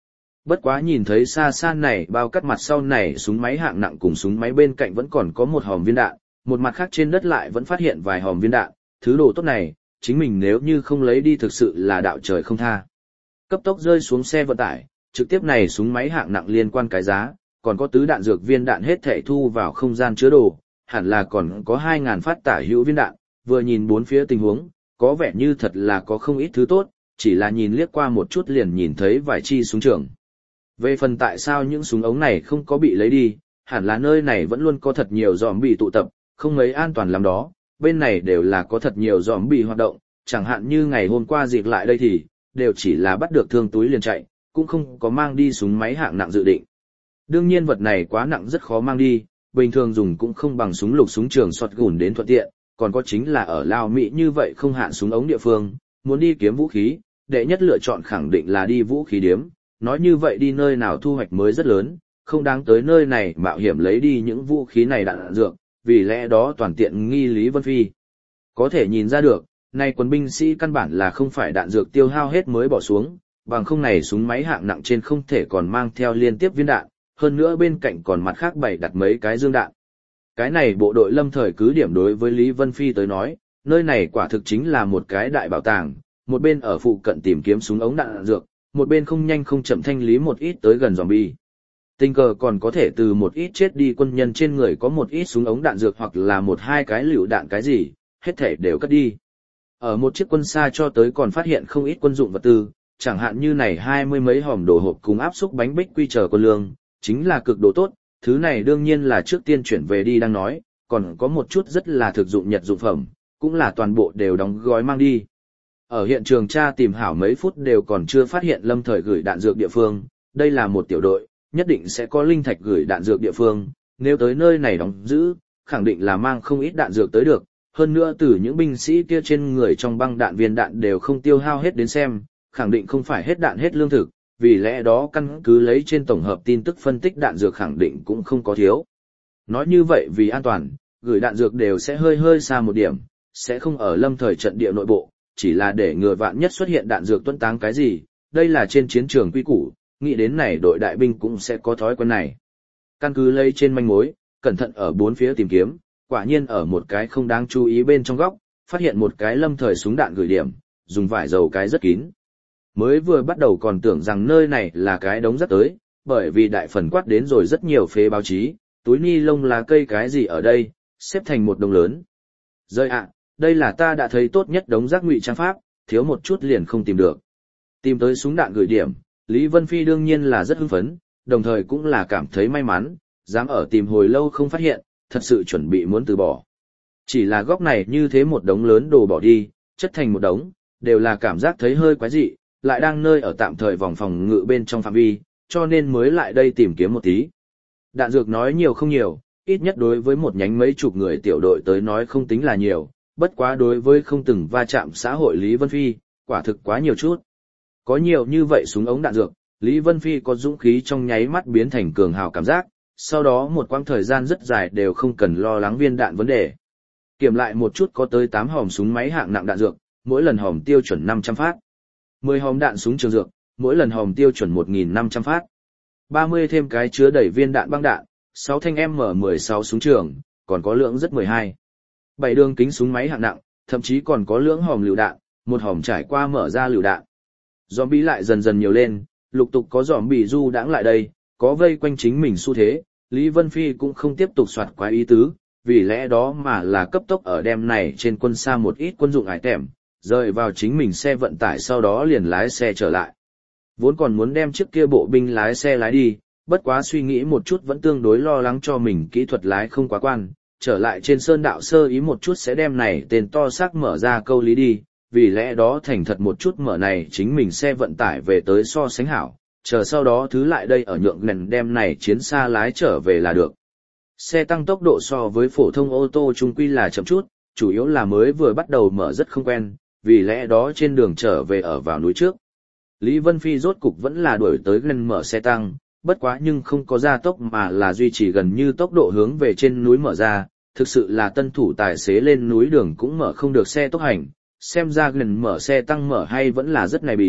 Bất quá nhìn thấy xa xa này bao cắt mặt sau này súng máy hạng nặng cùng súng máy bên cạnh vẫn còn có một hòm viên đạn, một mặt khác trên đất lại vẫn phát hiện vài hòm viên đạn, thứ đồ tốt này, chính mình nếu như không lấy đi thực sự là đạo trời không tha. Cấp tốc rơi xuống xe vận tải, trực tiếp này súng máy hạng nặng liên quan cái giá, còn có tứ đạn dược viên đạn hết thảy thu vào không gian chứa đồ, hẳn là còn có 2.000 phát tả hữu viên đạn, vừa nhìn bốn phía tình huống, có vẻ như thật là có không ít thứ tốt, chỉ là nhìn liếc qua một chút liền nhìn thấy vài chi súng trường. Về phần tại sao những súng ống này không có bị lấy đi, hẳn là nơi này vẫn luôn có thật nhiều zombie tụ tập, không mấy an toàn lắm đó, bên này đều là có thật nhiều zombie hoạt động, chẳng hạn như ngày hôm qua dịp lại đây thì, đều chỉ là bắt được thương túi liền chạy, cũng không có mang đi súng máy hạng nặng dự định. Đương nhiên vật này quá nặng rất khó mang đi, bình thường dùng cũng không bằng súng lục súng trường shotgun đến thuận tiện, còn có chính là ở Lao Mỹ như vậy không hạn súng ống địa phương, muốn đi kiếm vũ khí, đệ nhất lựa chọn khẳng định là đi vũ khí điếm, nói như vậy đi nơi nào thu hoạch mới rất lớn, không đáng tới nơi này mạo hiểm lấy đi những vũ khí này đạn dược, vì lẽ đó toàn tiện nghi Lý Vân Phi. Có thể nhìn ra được, nay quân binh sĩ căn bản là không phải đạn dược tiêu hao hết mới bỏ xuống, bằng không này súng máy hạng nặng trên không thể còn mang theo liên tiếp viên đạn, hơn nữa bên cạnh còn mặt khác bày đặt mấy cái dương đạn. Cái này bộ đội lâm thời cứ điểm đối với Lý Vân Phi tới nói, nơi này quả thực chính là một cái đại bảo tàng, một bên ở phụ cận tìm kiếm súng ống đạn dược, một bên không nhanh không chậm thanh lý một ít tới gần zombie. Tình cờ còn có thể từ một ít chết đi quân nhân trên người có một ít súng ống đạn dược hoặc là một hai cái lựu đạn cái gì, hết thể đều cất đi. Ở một chiếc quân xa cho tới còn phát hiện không ít quân dụng vật tư, chẳng hạn như này 20 mấy hòm đồ hộp cùng áp xúc bánh bích quy chờ quân lương, chính là cực độ tốt, thứ này đương nhiên là trước tiên chuyển về đi đang nói, còn có một chút rất là thực dụng nhật dụng phẩm, cũng là toàn bộ đều đóng gói mang đi. Ở hiện trường tra tìm hảo mấy phút đều còn chưa phát hiện lâm thời gửi đạn dược địa phương, đây là một tiểu đội, nhất định sẽ có linh thạch gửi đạn dược địa phương, nếu tới nơi này đóng giữ, khẳng định là mang không ít đạn dược tới được, hơn nữa từ những binh sĩ kia trên người trong băng đạn viên đạn đều không tiêu hao hết đến xem, khẳng định không phải hết đạn hết lương thực, vì lẽ đó căn cứ lấy trên tổng hợp tin tức phân tích đạn dược khẳng định cũng không có thiếu. Nói như vậy vì an toàn, gửi đạn dược đều sẽ hơi xa một điểm, sẽ không ở lâm thời trận địa nội bộ, chỉ là để ngừa vạn nhất xuất hiện đạn dược tuân táng cái gì, đây là trên chiến trường quy củ, nghĩ đến này đội đại binh cũng sẽ có thói quen này. Căn cứ lấy trên manh mối, cẩn thận ở bốn phía tìm kiếm, quả nhiên ở một cái không đáng chú ý bên trong góc, phát hiện một cái lâm thời súng đạn gửi điểm, dùng vải dầu cái rất kín. Mới vừa bắt đầu còn tưởng rằng nơi này là cái đống rác tới, bởi vì đại phần quát đến rồi rất nhiều phế báo chí, túi ni lông lá cây cái gì ở đây, xếp thành một đống lớn. Rơi ạ, đây là ta đã thấy tốt nhất đống rác ngụy trang pháp, thiếu một chút liền không tìm được. Tìm tới súng đạn gửi điểm, Lý Vân Phi đương nhiên là rất hưng phấn, đồng thời cũng là cảm thấy may mắn, dám ở tìm hồi lâu không phát hiện, thật sự chuẩn bị muốn từ bỏ. Chỉ là góc này như thế một đống lớn đồ bỏ đi, chất thành một đống, đều là cảm giác thấy hơi quái dị, lại đang nơi ở tạm thời vòng phòng ngự bên trong phạm vi, cho nên mới lại đây tìm kiếm một tí. Đạn dược nói nhiều không nhiều, ít nhất đối với một nhánh mấy chục người tiểu đội tới nói không tính là nhiều, bất quá đối với không từng va chạm xã hội Lý Vân Phi, quả thực quá nhiều chút. Có nhiều như vậy súng ống đạn dược, Lý Vân Phi có dũng khí trong nháy mắt biến thành cường hào cảm giác, sau đó một quãng thời gian rất dài đều không cần lo lắng viên đạn vấn đề. Kiểm lại một chút có tới 8 hòm súng máy hạng nặng đạn dược, mỗi lần hòm tiêu chuẩn 500 phát. 10 hòm đạn súng trường dược, mỗi lần hòm tiêu chuẩn 1.500 phát. 30 thêm cái chứa đầy viên đạn băng đạn, 6 thanh M16 súng trường, còn có lượng rất 12. 7 đường kính súng máy hạng nặng, thậm chí còn có lưỡng hòm lựu đạn, một hòm trải qua mở ra lựu đạn. Zombie lại dần dần nhiều lên, lục tục có zombie du đãng lại đây, có vây quanh chính mình xu thế, Lý Vân Phi cũng không tiếp tục soạt quái ý tứ, vì lẽ đó mà là cấp tốc ở đêm này trên quân xa một ít quân dụng ải tẻm, rời vào chính mình xe vận tải sau đó liền lái xe trở lại. Vốn còn muốn đem chiếc kia bộ binh lái xe lái đi, bất quá suy nghĩ một chút vẫn tương đối lo lắng cho mình kỹ thuật lái không quá quan, trở lại trên sơn đạo sơ ý một chút sẽ đem này tên to xác mở ra câu lý đi, vì lẽ đó thành thật một chút mở này chính mình xe vận tải về tới so sánh hảo, chờ sau đó thứ lại đây ở nhượng nền đem này chiến xa lái trở về là được. Xe tăng tốc độ so với phổ thông ô tô chung quy là chậm chút, chủ yếu là mới vừa bắt đầu mở rất không quen, vì lẽ đó trên đường trở về ở vào núi trước. Lý Vân Phi rốt cục vẫn là đuổi tới gần mở xe tăng, bất quá nhưng không có gia tốc mà là duy trì gần như tốc độ hướng về trên núi mở ra, thực sự là tân thủ tài xế lên núi đường cũng mở không được xe tốc hành, xem ra gần mở xe tăng mở hay vẫn là rất này bì,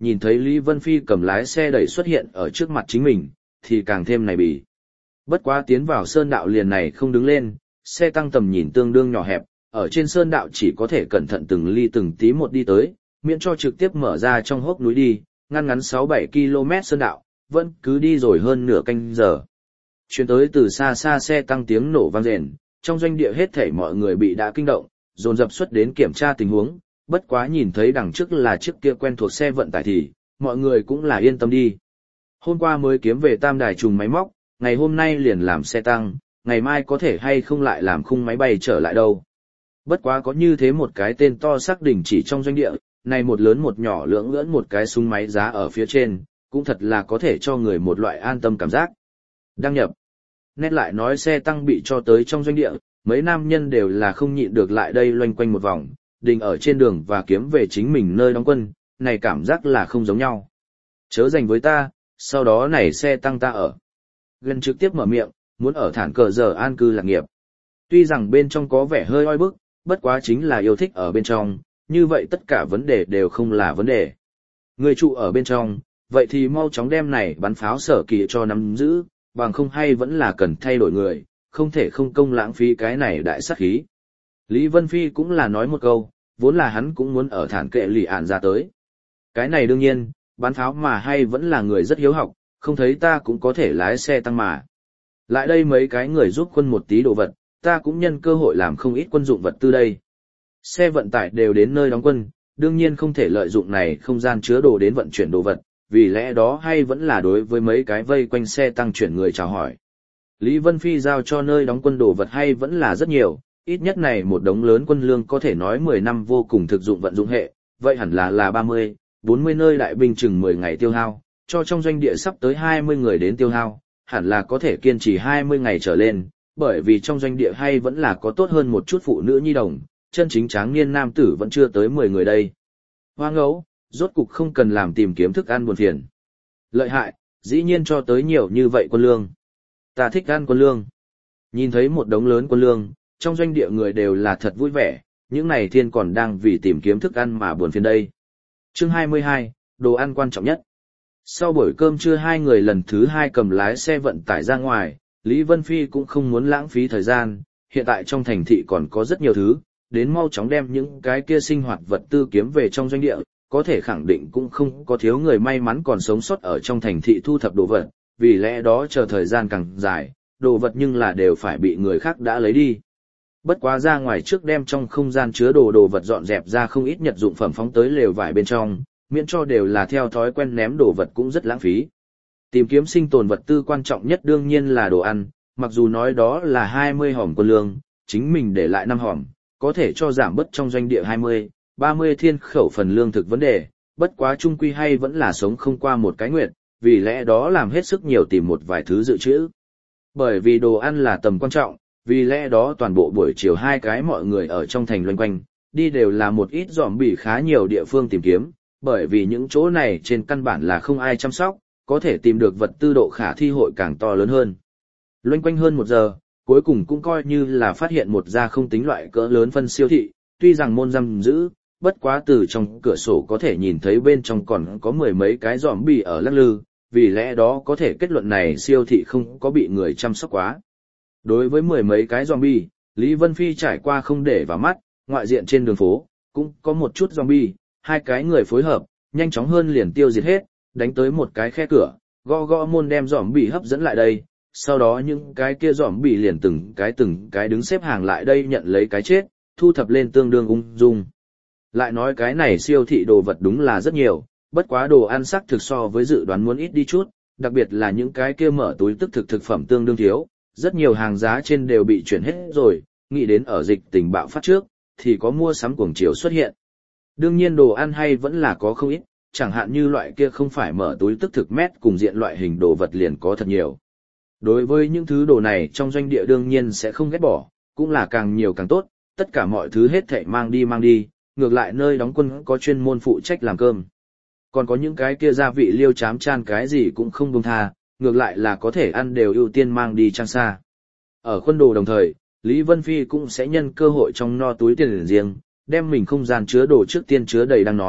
nhìn thấy Lý Vân Phi cầm lái xe đẩy xuất hiện ở trước mặt chính mình, thì càng thêm này bì. Bất quá tiến vào sơn đạo liền này không đứng lên, xe tăng tầm nhìn tương đương nhỏ hẹp, ở trên sơn đạo chỉ có thể cẩn thận từng ly từng tí một đi tới, miễn cho trực tiếp mở ra trong hốc núi đi, ngăn ngắn 6-7 km sơn đạo, vẫn cứ đi rồi hơn nửa canh giờ. Chuyển tới từ xa xa xe tăng tiếng nổ vang rền, trong doanh địa hết thảy mọi người bị đã kinh động, dồn dập xuất đến kiểm tra tình huống, bất quá nhìn thấy đằng trước là chiếc kia quen thuộc xe vận tải thì, mọi người cũng là yên tâm đi. Hôm qua mới kiếm về tam đài trùng máy móc, ngày hôm nay liền làm xe tăng, ngày mai có thể hay không lại làm khung máy bay trở lại đâu. Bất quá có như thế một cái tên to xác định chỉ trong doanh địa, này một lớn một nhỏ lưỡng lưỡn một cái súng máy giá ở phía trên, cũng thật là có thể cho người một loại an tâm cảm giác. Đăng nhập. Nét lại nói xe tăng bị cho tới trong doanh địa, mấy nam nhân đều là không nhịn được lại đây loanh quanh một vòng, đình ở trên đường và kiếm về chính mình nơi đóng quân, này cảm giác là không giống nhau. Chớ dành với ta, sau đó này xe tăng ta ở. Gần trực tiếp mở miệng, muốn ở thản cờ giờ an cư lạc nghiệp. Tuy rằng bên trong có vẻ hơi oi bức, bất quá chính là yêu thích ở bên trong, như vậy tất cả vấn đề đều không là vấn đề. Người trụ ở bên trong, vậy thì mau chóng đem này bắn pháo sở kỳ cho nắm giữ, bằng không hay vẫn là cần thay đổi người, không thể không công lãng phí cái này đại sát khí. Lý Vân Phi cũng là nói một câu, vốn là hắn cũng muốn ở thản kệ lì ản ra tới. Cái này đương nhiên, bắn pháo mà hay vẫn là người rất hiếu học, không thấy ta cũng có thể lái xe tăng mà. Lại đây mấy cái người giúp quân một tí đồ vật, ta cũng nhân cơ hội làm không ít quân dụng vật tư đây. Xe vận tải đều đến nơi đóng quân, đương nhiên không thể lợi dụng này không gian chứa đồ đến vận chuyển đồ vật, vì lẽ đó hay vẫn là đối với mấy cái vây quanh xe tăng chuyển người chào hỏi. Lý Vân Phi giao cho nơi đóng quân đồ vật hay vẫn là rất nhiều, ít nhất này một đống lớn quân lương có thể nói 10 năm vô cùng thực dụng vận dụng hệ, vậy hẳn là 30, 40 nơi đại binh chừng 10 ngày tiêu hao, cho trong doanh địa sắp tới 20 người đến tiêu hao, hẳn là có thể kiên trì 20 ngày trở lên, bởi vì trong doanh địa hay vẫn là có tốt hơn một chút phụ nữ nhi đồng, chân chính tráng niên nam tử vẫn chưa tới 10 người đây. Hoa ngấu, rốt cục không cần làm tìm kiếm thức ăn buồn phiền. Lợi hại, dĩ nhiên cho tới nhiều như vậy quân lương. Ta thích ăn quân lương. Nhìn thấy một đống lớn quân lương, trong doanh địa người đều là thật vui vẻ, những này thiên còn đang vì tìm kiếm thức ăn mà buồn phiền đây. Chương 22, đồ ăn quan trọng nhất. Sau buổi cơm trưa hai người lần thứ hai cầm lái xe vận tải ra ngoài, Lý Vân Phi cũng không muốn lãng phí thời gian, hiện tại trong thành thị còn có rất nhiều thứ, đến mau chóng đem những cái kia sinh hoạt vật tư kiếm về trong doanh địa, có thể khẳng định cũng không có thiếu người may mắn còn sống sót ở trong thành thị thu thập đồ vật, vì lẽ đó chờ thời gian càng dài, đồ vật nhưng là đều phải bị người khác đã lấy đi. Bất quá ra ngoài trước đem trong không gian chứa đồ vật dọn dẹp ra không ít nhật dụng phẩm phóng tới lều vải bên trong, miễn cho đều là theo thói quen ném đồ vật cũng rất lãng phí. Tìm kiếm sinh tồn vật tư quan trọng nhất đương nhiên là đồ ăn, mặc dù nói đó là 20 hòm quân lương, chính mình để lại 5 hòm, có thể cho giảm bớt trong doanh địa 20, 30 thiên khẩu phần lương thực vấn đề, bất quá chung quy hay vẫn là sống không qua một cái nguyện, vì lẽ đó làm hết sức nhiều tìm một vài thứ dự trữ. Bởi vì đồ ăn là tầm quan trọng, vì lẽ đó toàn bộ buổi chiều hai cái mọi người ở trong thành loanh quanh, đi đều là một ít zombie khá nhiều địa phương tìm kiếm, bởi vì những chỗ này trên căn bản là không ai chăm sóc, có thể tìm được vật tư độ khả thi hội càng to lớn hơn. Loanh quanh hơn 1 giờ, cuối cùng cũng coi như là phát hiện một gia không tính loại cỡ lớn phân siêu thị, tuy rằng môn giam giữ, bất quá từ trong cửa sổ có thể nhìn thấy bên trong còn có 10 mấy cái zombie ở lắc lư, vì lẽ đó có thể kết luận này siêu thị không có bị người chăm sóc quá. Đối với 10 mấy cái zombie, Lý Vân Phi trải qua không để vào mắt, ngoại diện trên đường phố, cũng có một chút zombie, hai cái người phối hợp, nhanh chóng hơn liền tiêu diệt hết, đánh tới một cái khe cửa, gõ môn đem zombie hấp dẫn lại đây, sau đó những cái kia zombie liền từng cái đứng xếp hàng lại đây nhận lấy cái chết, thu thập lên tương đương ung dung. Lại nói cái này siêu thị đồ vật đúng là rất nhiều, bất quá đồ ăn sắc thực so với dự đoán muốn ít đi chút, đặc biệt là những cái kia mở túi tức thực phẩm tương đương thiếu, rất nhiều hàng giá trên đều bị chuyển hết rồi, nghĩ đến ở dịch tình bạo phát trước, thì có mua sắm cuồng chiều xuất hiện. Đương nhiên đồ ăn hay vẫn là có không ít, chẳng hạn như loại kia không phải mở túi tức thực mét cùng diện loại hình đồ vật liền có thật nhiều. Đối với những thứ đồ này trong doanh địa đương nhiên sẽ không ghét bỏ, cũng là càng nhiều càng tốt, tất cả mọi thứ hết thảy mang đi, ngược lại nơi đóng quân có chuyên môn phụ trách làm cơm. Còn có những cái kia gia vị liêu chám chan cái gì cũng không buông tha, ngược lại là có thể ăn đều ưu tiên mang đi trang xa. Ở quân đồ đồng thời, Lý Vân Phi cũng sẽ nhân cơ hội trong no túi tiền riêng, đem mình không gian chứa đồ trước tiên chứa đầy đang nói,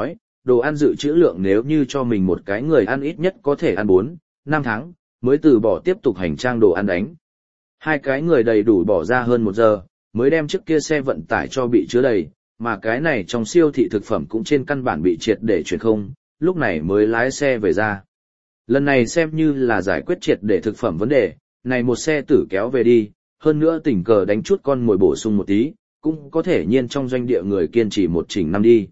đồ ăn dự trữ lượng nếu như cho mình một cái người ăn ít nhất có thể ăn 4, 5 tháng, mới từ bỏ tiếp tục hành trang đồ ăn đánh. Hai cái người đầy đủ bỏ ra hơn 1 giờ, mới đem chiếc kia xe vận tải cho bị chứa đầy, mà cái này trong siêu thị thực phẩm cũng trên căn bản bị triệt để chuyển không, lúc này mới lái xe về ra. Lần này xem như là giải quyết triệt để thực phẩm vấn đề, này một xe tử kéo về đi, hơn nữa tình cờ đánh chút con mồi bổ sung một tí, cũng có thể nhiên trong doanh địa người kiên trì 1 chỉnh năm đi.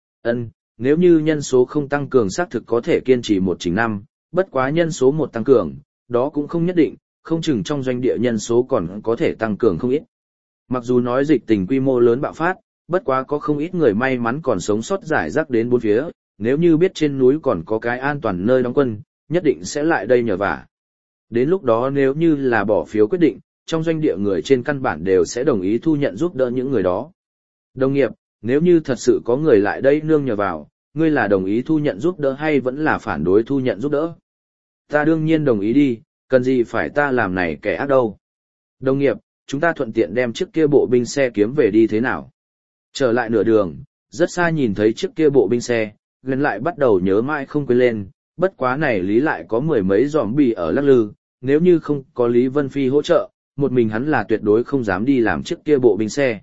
Nếu như nhân số không tăng cường xác thực có thể kiên trì 1 chỉnh năm, bất quá nhân số 1 tăng cường, đó cũng không nhất định, không chừng trong doanh địa nhân số còn có thể tăng cường không ít. Mặc dù nói dịch tình quy mô lớn bạo phát, bất quá có không ít người may mắn còn sống sót giải rác đến 4 phía, nếu như biết trên núi còn có cái an toàn nơi đóng quân, nhất định sẽ lại đây nhờ vả. Đến lúc đó nếu như là bỏ phiếu quyết định, trong doanh địa người trên căn bản đều sẽ đồng ý thu nhận giúp đỡ những người đó. Đồng nghiệp, nếu như thật sự có người lại đây nương nhờ vào, ngươi là đồng ý thu nhận giúp đỡ hay vẫn là phản đối thu nhận giúp đỡ? Ta đương nhiên đồng ý đi, cần gì phải ta làm này kẻ ác đâu. Đồng nghiệp, chúng ta thuận tiện đem chiếc kia bộ binh xe kiếm về đi thế nào? Trở lại nửa đường, rất xa nhìn thấy chiếc kia bộ binh xe, gần lại bắt đầu nhớ mãi không quên lên, bất quá này Lý lại có 10 mấy zombie ở lắc lư, nếu như không có Lý Vân Phi hỗ trợ, một mình hắn là tuyệt đối không dám đi làm chiếc kia bộ binh xe.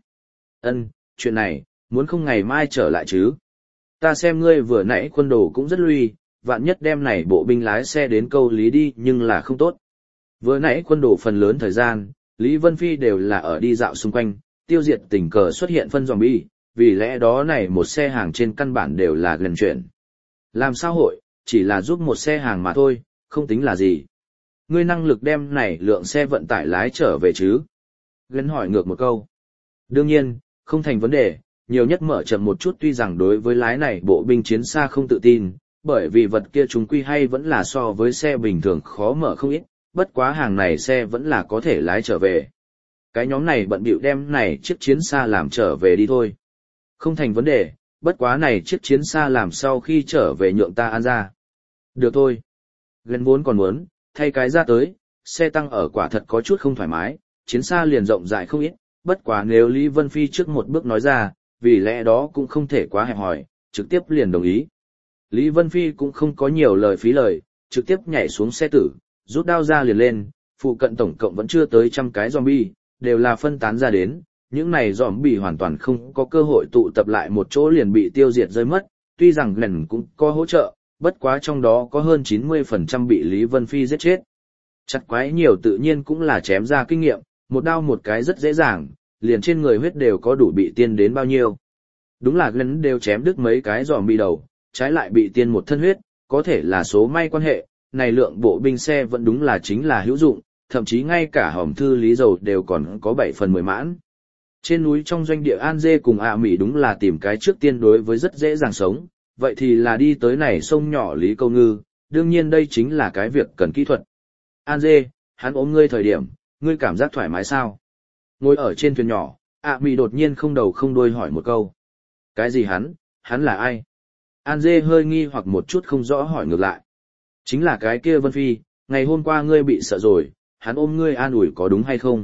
Chuyện này, muốn không ngày mai trở lại chứ? Ta xem ngươi vừa nãy quân đồ cũng rất lui, vạn nhất đem này bộ binh lái xe đến câu Lý đi nhưng là không tốt. Vừa nãy quân đồ phần lớn thời gian, Lý Vân Phi đều là ở đi dạo xung quanh, tiêu diệt tình cờ xuất hiện phân zombie, vì lẽ đó này một xe hàng trên căn bản đều là gần chuyện. Làm sao hội, chỉ là giúp một xe hàng mà thôi, không tính là gì. Ngươi năng lực đem này lượng xe vận tải lái trở về chứ? Glenn hỏi ngược một câu. Đương nhiên, không thành vấn đề, nhiều nhất mở chậm một chút tuy rằng đối với lái này bộ binh chiến xa không tự tin, bởi vì vật kia chúng quy hay vẫn là so với xe bình thường khó mở không ít, bất quá hàng này xe vẫn là có thể lái trở về. Cái nhóm này bận bịu đem này chiếc chiến xa làm trở về đi thôi. Không thành vấn đề, bất quá này chiếc chiến xa làm sau khi trở về nhượng ta ăn ra. Được thôi. Glenn vốn còn muốn, thay cái ra tới, xe tăng ở quả thật có chút không thoải mái, chiến xa liền rộng rãi không ít, bất quá nếu Lý Vân Phi trước một bước nói ra, vì lẽ đó cũng không thể quá hẹp hòi, trực tiếp liền đồng ý. Lý Vân Phi cũng không có nhiều lời phí lời, trực tiếp nhảy xuống xe tử, rút đao ra liền lên, phụ cận tổng cộng vẫn chưa tới 100 cái zombie, đều là phân tán ra đến, những này zombie hoàn toàn không có cơ hội tụ tập lại một chỗ liền bị tiêu diệt rơi mất, tuy rằng lần cũng có hỗ trợ, bất quá trong đó có hơn 90% bị Lý Vân Phi giết chết. Chặt quái nhiều tự nhiên cũng là chém ra kinh nghiệm, một đao một cái rất dễ dàng, liền trên người huyết đều có đủ bị tiên đến bao nhiêu. Đúng là Glenn đều chém đứt mấy cái zombie đầu, trái lại bị tiên một thân huyết, có thể là số may quan hệ, này lượng bộ binh xe vẫn đúng là chính là hữu dụng, thậm chí ngay cả hòm thư lý dầu đều còn có 7 phần 10 mãn. Trên núi trong doanh địa An Dê cùng Mỹ đúng là tìm cái trước tiên đối với rất dễ dàng sống, vậy thì là đi tới này sông nhỏ Lý Câu Ngư, đương nhiên đây chính là cái việc cần kỹ thuật. An Dê, hắn ôm ngươi thời điểm, ngươi cảm giác thoải mái sao? Ngồi ở trên thuyền nhỏ, Mỹ đột nhiên không đầu không đuôi hỏi một câu. Cái gì hắn là ai? An Dê hơi nghi hoặc một chút không rõ hỏi ngược lại. Chính là cái kia Vân Phi, ngày hôm qua ngươi bị sợ rồi, hắn ôm ngươi an ủi có đúng hay không?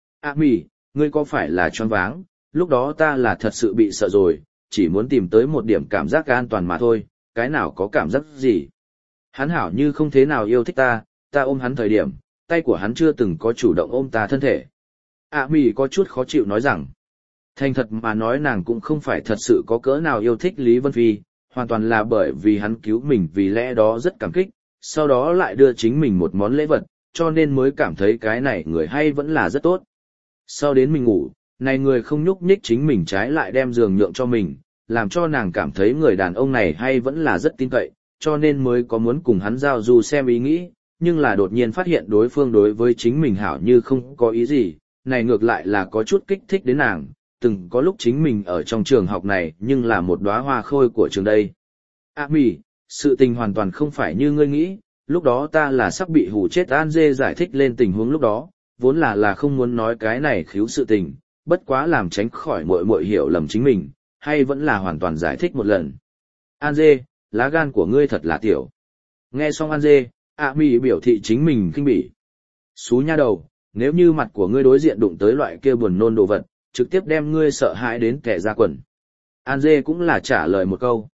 Mỹ, ngươi có phải là choáng váng, lúc đó ta là thật sự bị sợ rồi, chỉ muốn tìm tới một điểm cảm giác an toàn mà thôi, cái nào có cảm giác gì. Hắn hảo như không thế nào yêu thích ta ôm hắn thời điểm, tay của hắn chưa từng có chủ động ôm ta thân thể. Mỹ có chút khó chịu nói rằng, thành thật mà nói nàng cũng không phải thật sự có cỡ nào yêu thích Lý Vân Phi, hoàn toàn là bởi vì hắn cứu mình vì lẽ đó rất cảm kích, sau đó lại đưa chính mình một món lễ vật, cho nên mới cảm thấy cái này người hay vẫn là rất tốt. Sau đến mình ngủ, này người không nhúc nhích chính mình trái lại đem giường nhượng cho mình, làm cho nàng cảm thấy người đàn ông này hay vẫn là rất tin cậy, cho nên mới có muốn cùng hắn giao du xem ý nghĩ, nhưng là đột nhiên phát hiện đối phương đối với chính mình hảo như không có ý gì, này ngược lại là có chút kích thích đến nàng, từng có lúc chính mình ở trong trường học này nhưng là một đóa hoa khôi của trường đây. Mỹ, sự tình hoàn toàn không phải như ngươi nghĩ, lúc đó ta là sắp bị hù chết. An Dê giải thích lên tình huống lúc đó, vốn là không muốn nói cái này khiếu sự tình, bất quá làm tránh khỏi muội muội hiểu lầm chính mình, hay vẫn là hoàn toàn giải thích một lần. An Dê, lá gan của ngươi thật là tiểu. Nghe xong An Dê, Mỹ biểu thị chính mình khinh bỉ. Xú nha đầu, nếu như mặt của ngươi đối diện đụng tới loại kia buồn nôn đồ vật, trực tiếp đem ngươi sợ hãi đến kẻ ra quần. An Dê cũng là trả lời một câu.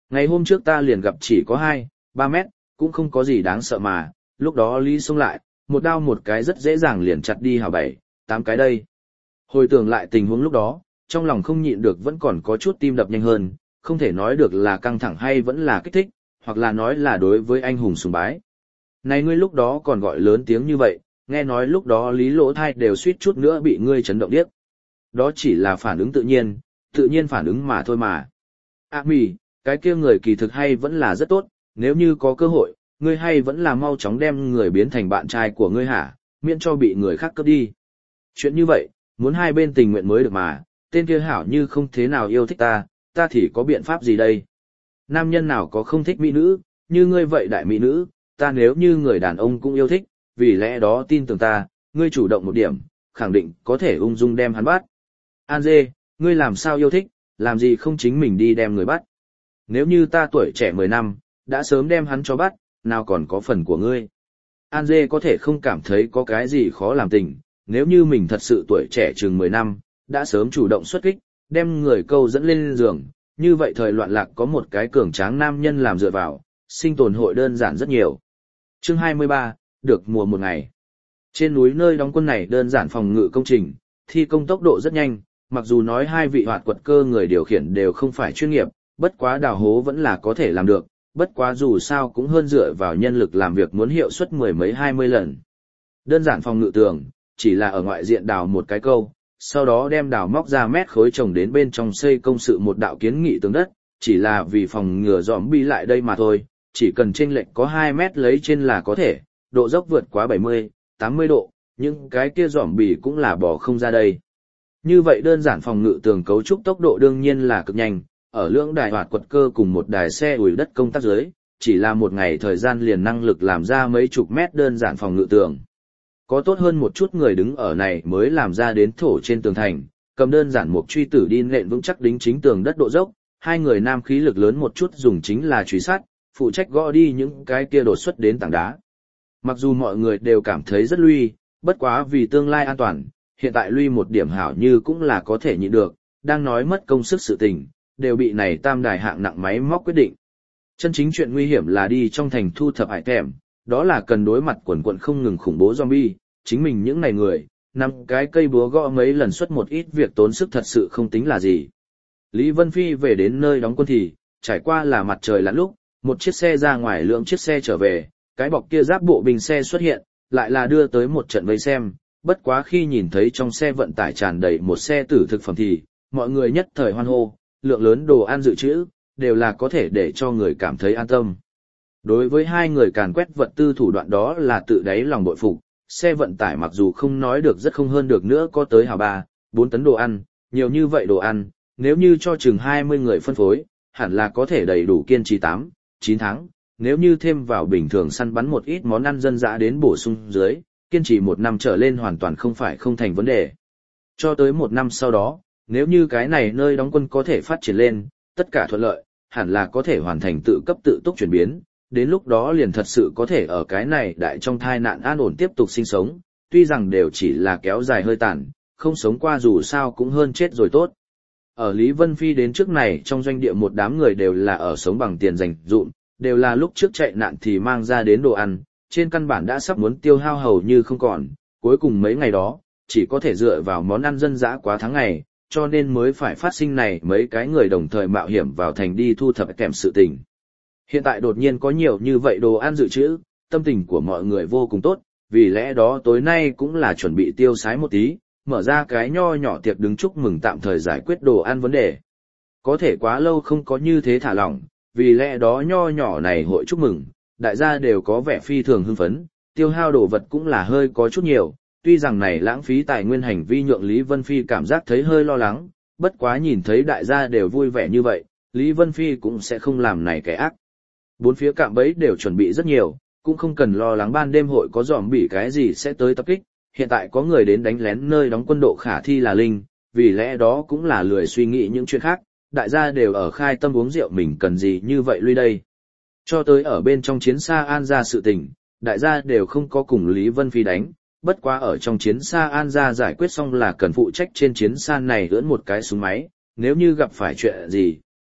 Ngày hôm trước ta liền gặp chỉ có 2-3 mét, cũng không có gì đáng sợ mà, lúc đó Lý xông lại, một đao một cái rất dễ dàng liền chặt đi hào 7-8 cái đây. Hồi tưởng lại tình huống lúc đó, trong lòng không nhịn được vẫn còn có chút tim đập nhanh hơn, không thể nói được là căng thẳng hay vẫn là kích thích, hoặc là nói là đối với anh hùng sùng bái. Này ngươi lúc đó còn gọi lớn tiếng như vậy, nghe nói lúc đó Lý lỗ thai đều suýt chút nữa bị ngươi chấn động điếc. Đó chỉ là phản ứng tự nhiên phản ứng mà thôi mà. Mì, cái kia người kỳ thực hay vẫn là rất tốt, nếu như có cơ hội, ngươi hay vẫn là mau chóng đem người biến thành bạn trai của ngươi hả, miễn cho bị người khác cướp đi. Chuyện như vậy, muốn hai bên tình nguyện mới được mà, tên kia hảo như không thế nào yêu thích ta thì có biện pháp gì đây? Nam nhân nào có không thích mỹ nữ, như ngươi vậy đại mỹ nữ, ta nếu như người đàn ông cũng yêu thích, vì lẽ đó tin tưởng ta, ngươi chủ động một điểm, khẳng định có thể ung dung đem hắn bắt. An dê, ngươi làm sao yêu thích, làm gì không chính mình đi đem người bắt. Nếu như ta tuổi trẻ 10 năm, đã sớm đem hắn cho bắt, nào còn có phần của ngươi. An dê có thể không cảm thấy có cái gì khó làm tình, nếu như mình thật sự tuổi trẻ chừng 10 năm, đã sớm chủ động xuất kích, đem người câu dẫn lên giường, như vậy thời loạn lạc có một cái cường tráng nam nhân làm dựa vào, sinh tồn hội đơn giản rất nhiều. Chương 23, được mùa một ngày. Trên núi nơi đóng quân này đơn giản phòng ngự công trình, thi công tốc độ rất nhanh, mặc dù nói hai vị hoạt quật cơ người điều khiển đều không phải chuyên nghiệp, bất quá đào hố vẫn là có thể làm được, bất quá dù sao cũng hơn dựa vào nhân lực làm việc muốn hiệu suất 10 mấy 20 lần. Đơn giản phòng ngự tường, chỉ là ở ngoại diện đào một cái câu, sau đó đem đào móc ra mét khối trồng đến bên trong xây công sự một đạo kiến nghị tường đất, chỉ là vì phòng ngừa zombie lại đây mà thôi, chỉ cần chênh lệch có 2 mét lấy trên là có thể, độ dốc vượt quá 70, 80 độ, nhưng cái kia zombie cũng là bỏ không ra đây. Như vậy đơn giản phòng ngự tường cấu trúc tốc độ đương nhiên là cực nhanh, ở lưỡng đài hoạt quật cơ cùng một đài xe ủi đất công tác dưới, chỉ là một ngày thời gian liền năng lực làm ra mấy chục mét đơn giản phòng ngự tường. Có tốt hơn một chút người đứng ở này mới làm ra đến thổ trên tường thành, cầm đơn giản một truy tử đi nện vững chắc đính chính tường đất độ dốc, hai người nam khí lực lớn một chút dùng chính là truy sát, phụ trách gõ đi những cái kia đột xuất đến tảng đá. Mặc dù mọi người đều cảm thấy rất lui, bất quá vì tương lai an toàn, hiện tại lui một điểm hảo như cũng là có thể nhịn được, đang nói mất công sức sự tình, đều bị này tam đài hạng nặng máy móc quyết định. Chân chính chuyện nguy hiểm là đi trong thành thu thập hải thèm, đó là cần đối mặt quần quận không ngừng khủng bố zombie, chính mình những này người, nắm cái cây búa gõ mấy lần suất một ít việc tốn sức thật sự không tính là gì. Lý Vân Phi về đến nơi đóng quân thì, trải qua là mặt trời lặn lúc, một chiếc xe ra ngoài lượng chiếc xe trở về, cái bọc kia giáp bộ binh xe xuất hiện, lại là đưa tới một trận vây xem, bất quá khi nhìn thấy trong xe vận tải tràn đầy một xe tử thực phẩm thì, mọi người nhất thời hoan hô, lượng lớn đồ ăn dự trữ, đều là có thể để cho người cảm thấy an tâm. Đối với hai người càn quét vật tư thủ đoạn đó là tự đáy lòng bội phục, xe vận tải mặc dù không nói được rất không hơn được nữa có tới hào 3-4 tấn đồ ăn, nhiều như vậy đồ ăn, nếu như cho chừng 20 người phân phối, hẳn là có thể đầy đủ kiên trì 8-9 tháng, nếu như thêm vào bình thường săn bắn một ít món ăn dân dã đến bổ sung dưới, kiên trì 1 năm trở lên hoàn toàn không phải không thành vấn đề. Cho tới 1 năm sau đó, nếu như cái này nơi đóng quân có thể phát triển lên, tất cả thuận lợi, hẳn là có thể hoàn thành tự cấp tự túc chuyển biến, đến lúc đó liền thật sự có thể ở cái này đại trong thai nạn an ổn tiếp tục sinh sống, tuy rằng đều chỉ là kéo dài hơi tàn, không sống qua dù sao cũng hơn chết rồi tốt. Ở Lý Vân Phi đến trước này trong doanh địa một đám người đều là ở sống bằng tiền dành dụm, đều là lúc trước chạy nạn thì mang ra đến đồ ăn, trên căn bản đã sắp muốn tiêu hao hầu như không còn, cuối cùng mấy ngày đó, chỉ có thể dựa vào món ăn dân dã quá tháng ngày, cho nên mới phải phát sinh này mấy cái người đồng thời mạo hiểm vào thành đi thu thập kèm sự tình. Hiện tại đột nhiên có nhiều như vậy đồ ăn dự trữ, tâm tình của mọi người vô cùng tốt, vì lẽ đó tối nay cũng là chuẩn bị tiêu sái một tí, mở ra cái nho nhỏ tiệc đứng chúc mừng tạm thời giải quyết đồ ăn vấn đề. Có thể quá lâu không có như thế thả lỏng, vì lẽ đó nho nhỏ này hội chúc mừng, đại gia đều có vẻ phi thường hưng phấn, tiêu hao đồ vật cũng là hơi có chút nhiều, tuy rằng này lãng phí tài nguyên hành vi nhượng Lý Vân Phi cảm giác thấy hơi lo lắng, bất quá nhìn thấy đại gia đều vui vẻ như vậy, Lý Vân Phi cũng sẽ không làm này cái ác. Bốn phía cạm bẫy đều chuẩn bị rất nhiều, cũng không cần lo lắng ban đêm hội có zombie cái gì sẽ tới tập kích, hiện tại có người đến đánh lén nơi đóng quân độ khả thi là linh, vì lẽ đó cũng là lười suy nghĩ những chuyện khác, đại gia đều ở khai tâm uống rượu mình cần gì như vậy lui đây. Cho tới ở bên trong chiến xa An ra sự tình, đại gia đều không có cùng Lý Vân Phi đánh, bất quá ở trong chiến xa An ra giải quyết xong là cần phụ trách trên chiến xa này ưỡn một cái súng máy, nếu như gặp phải chuyện gì,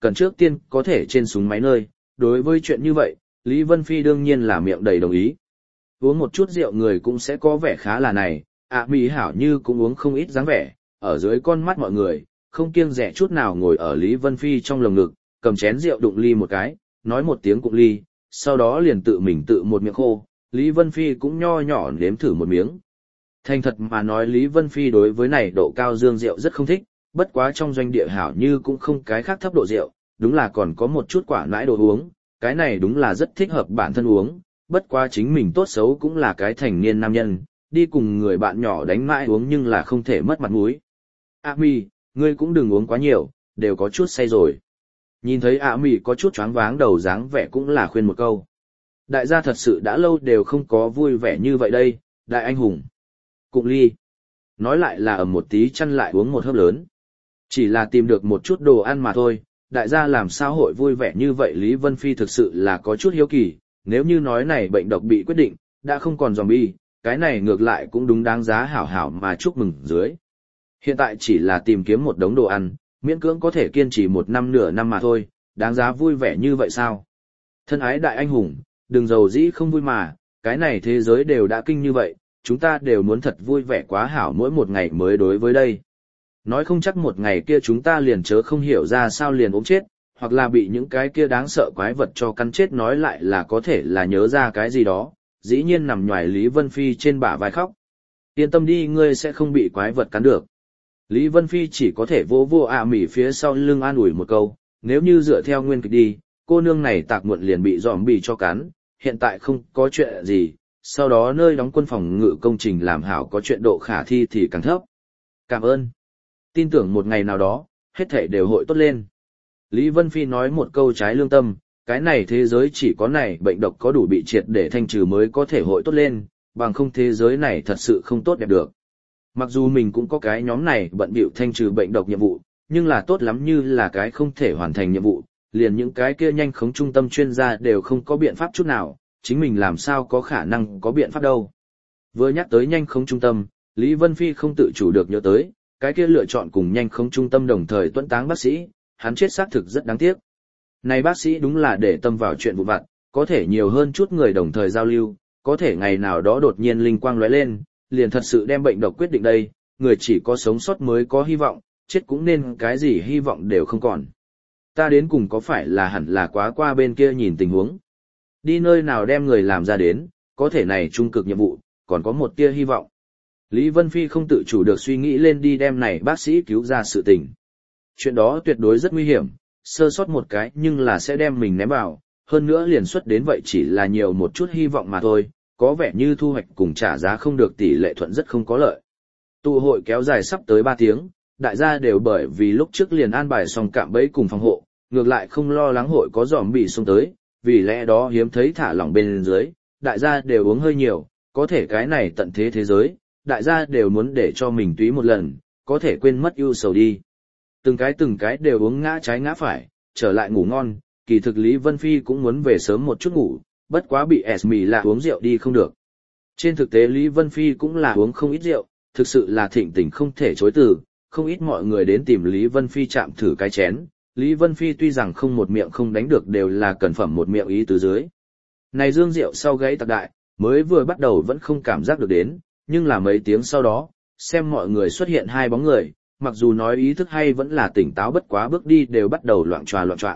cần trước tiên có thể trên súng máy nơi, đối với chuyện như vậy, Lý Vân Phi đương nhiên là miệng đầy đồng ý. Uống một chút rượu người cũng sẽ có vẻ khá là này, Mỹ hảo như cũng uống không ít dáng vẻ, ở dưới con mắt mọi người, không kiêng dè chút nào ngồi ở Lý Vân Phi trong lồng ngực, cầm chén rượu đụng ly một cái, nói một tiếng cụng ly, sau đó liền tự mình tự một miệng khô, Lý Vân Phi cũng nho nhỏ nếm thử một miếng. Thành thật mà nói Lý Vân Phi đối với này độ cao dương rượu rất không thích, bất quá trong doanh địa hảo như cũng không cái khác thấp độ rượu, đúng là còn có một chút quả nãi đồ uống, cái này đúng là rất thích hợp bản thân uống, bất quá chính mình tốt xấu cũng là cái thành niên nam nhân, đi cùng người bạn nhỏ đánh mãi uống nhưng là không thể mất mặt mũi. Mi, ngươi cũng đừng uống quá nhiều, đều có chút say rồi. Nhìn thấy Mi có chút choáng váng đầu dáng vẻ cũng là khuyên một câu. Đại gia thật sự đã lâu đều không có vui vẻ như vậy đây, đại anh hùng. Cụng ly. Nói lại là ầm một tí chăn lại uống một hớp lớn. Chỉ là tìm được một chút đồ ăn mà thôi, đại gia làm sao hội vui vẻ như vậy Lý Vân Phi thực sự là có chút hiếu kỳ, nếu như nói này bệnh độc bị quyết định, đã không còn zombie, cái này ngược lại cũng đúng đáng giá hảo hảo mà chúc mừng dưới. Hiện tại chỉ là tìm kiếm một đống đồ ăn, miễn cưỡng có thể kiên trì một năm nửa năm mà thôi, đáng giá vui vẻ như vậy sao? Thân ái đại anh hùng, đừng giàu dĩ không vui mà, cái này thế giới đều đã kinh như vậy, chúng ta đều muốn thật vui vẻ quá hảo mỗi một ngày mới đối với đây. Nói không chắc một ngày kia chúng ta liền chớ không hiểu ra sao liền ốm chết, hoặc là bị những cái kia đáng sợ quái vật cho cắn chết nói lại là có thể là nhớ ra cái gì đó, dĩ nhiên nằm nhoài Lý Vân Phi trên bả vai khóc. Yên tâm đi ngươi sẽ không bị quái vật cắn được. Lý Vân Phi chỉ có thể vô vô Mỹ phía sau lưng an ủi một câu, nếu như dựa theo nguyên kịch đi, cô nương này tạc muộn liền bị zombie cho cắn, hiện tại không có chuyện gì, sau đó nơi đóng quân phòng ngự công trình làm hảo có chuyện độ khả thi thì càng thấp. Cảm ơn. Tin tưởng một ngày nào đó, hết thảy đều hội tốt lên. Lý Vân Phi nói một câu trái lương tâm, cái này thế giới chỉ có này bệnh độc có đủ bị triệt để thanh trừ mới có thể hội tốt lên, bằng không thế giới này thật sự không tốt đẹp được. Mặc dù mình cũng có cái nhóm này bận bịu thanh trừ bệnh độc nhiệm vụ, nhưng là tốt lắm như là cái không thể hoàn thành nhiệm vụ, liền những cái kia nhanh khống trung tâm chuyên gia đều không có biện pháp chút nào, chính mình làm sao có khả năng có biện pháp đâu. Vừa nhắc tới nhanh khống trung tâm, Lý Vân Phi không tự chủ được nhớ tới, cái kia lựa chọn cùng nhanh khống trung tâm đồng thời tuẫn táng bác sĩ, hắn chết xác thực rất đáng tiếc. Này bác sĩ đúng là để tâm vào chuyện vụ vặt, có thể nhiều hơn chút người đồng thời giao lưu, có thể ngày nào đó đột nhiên linh quang lóe lên, liền thật sự đem bệnh độc quyết định đây, người chỉ có sống sót mới có hy vọng, chết cũng nên cái gì hy vọng đều không còn. Ta đến cùng có phải là hẳn là quá qua bên kia nhìn tình huống. Đi nơi nào đem người làm ra đến, có thể này trung cực nhiệm vụ, còn có một tia hy vọng. Lý Vân Phi không tự chủ được suy nghĩ lên đi đem này bác sĩ cứu ra sự tình. Chuyện đó tuyệt đối rất nguy hiểm, sơ sót một cái nhưng là sẽ đem mình ném vào, hơn nữa liền xuất đến vậy chỉ là nhiều một chút hy vọng mà thôi, có vẻ như thu hoạch cùng trả giá không được tỷ lệ thuận rất không có lợi. Tụ hội kéo dài sắp tới 3 tiếng, đại gia đều bởi vì lúc trước liền an bài xong cạm bẫy cùng phòng hộ, ngược lại không lo lắng hội có zombie xông tới, vì lẽ đó hiếm thấy thả lỏng bên dưới, đại gia đều uống hơi nhiều, có thể cái này tận thế thế giới, đại gia đều muốn để cho mình túy một lần, có thể quên mất ưu sầu đi. Từng cái đều uống ngã trái ngã phải, trở lại ngủ ngon, kỳ thực Lý Vân Phi cũng muốn về sớm một chút ngủ, bất quá bị Esme là uống rượu đi không được. Trên thực tế Lý Vân Phi cũng là uống không ít rượu, thực sự là thịnh tình không thể chối từ, không ít mọi người đến tìm Lý Vân Phi chạm thử cái chén. Lý Vân Phi tuy rằng không một miệng không đánh được đều là cần phẩm một miệng ý tứ dưới. Này dương rượu sau gáy tạc đại, mới vừa bắt đầu vẫn không cảm giác được đến, nhưng là mấy tiếng sau đó, xem mọi người xuất hiện hai bóng người, mặc dù nói ý thức hay vẫn là tỉnh táo bất quá bước đi đều bắt đầu loạn choạng.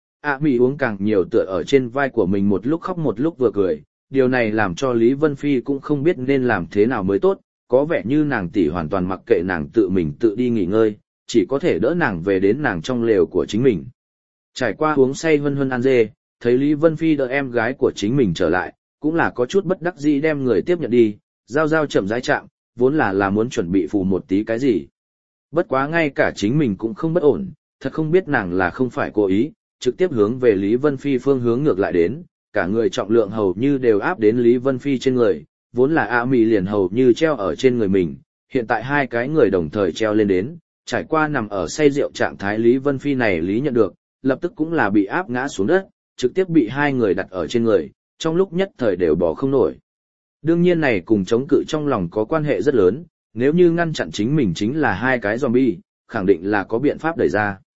Mỹ uống càng nhiều tựa ở trên vai của mình một lúc khóc một lúc vừa cười, điều này làm cho Lý Vân Phi cũng không biết nên làm thế nào mới tốt, có vẻ như nàng tỷ hoàn toàn mặc kệ nàng tự mình tự đi nghỉ ngơi, chỉ có thể đỡ nàng về đến nàng trong lều của chính mình. Trải qua uống say hân hân ăn dê, thấy Lý Vân Phi đỡ em gái của chính mình trở lại, cũng là có chút bất đắc dĩ đem người tiếp nhận đi, giao chậm rãi chạm, vốn là muốn chuẩn bị phù một tí cái gì. Bất quá ngay cả chính mình cũng không bất ổn, thật không biết nàng là không phải cố ý, trực tiếp hướng về Lý Vân Phi phương hướng ngược lại đến, cả người trọng lượng hầu như đều áp đến Lý Vân Phi trên người, vốn là Mỹ liền hầu như treo ở trên người mình, hiện tại hai cái người đồng thời treo lên đến, trải qua nằm ở say rượu trạng thái Lý Vân Phi này Lý nhận được, lập tức cũng là bị áp ngã xuống đất, trực tiếp bị hai người đặt ở trên người, trong lúc nhất thời đều bỏ không nổi. Đương nhiên này cùng chống cự trong lòng có quan hệ rất lớn, nếu như ngăn chặn chính mình chính là hai cái zombie, khẳng định là có biện pháp đẩy ra.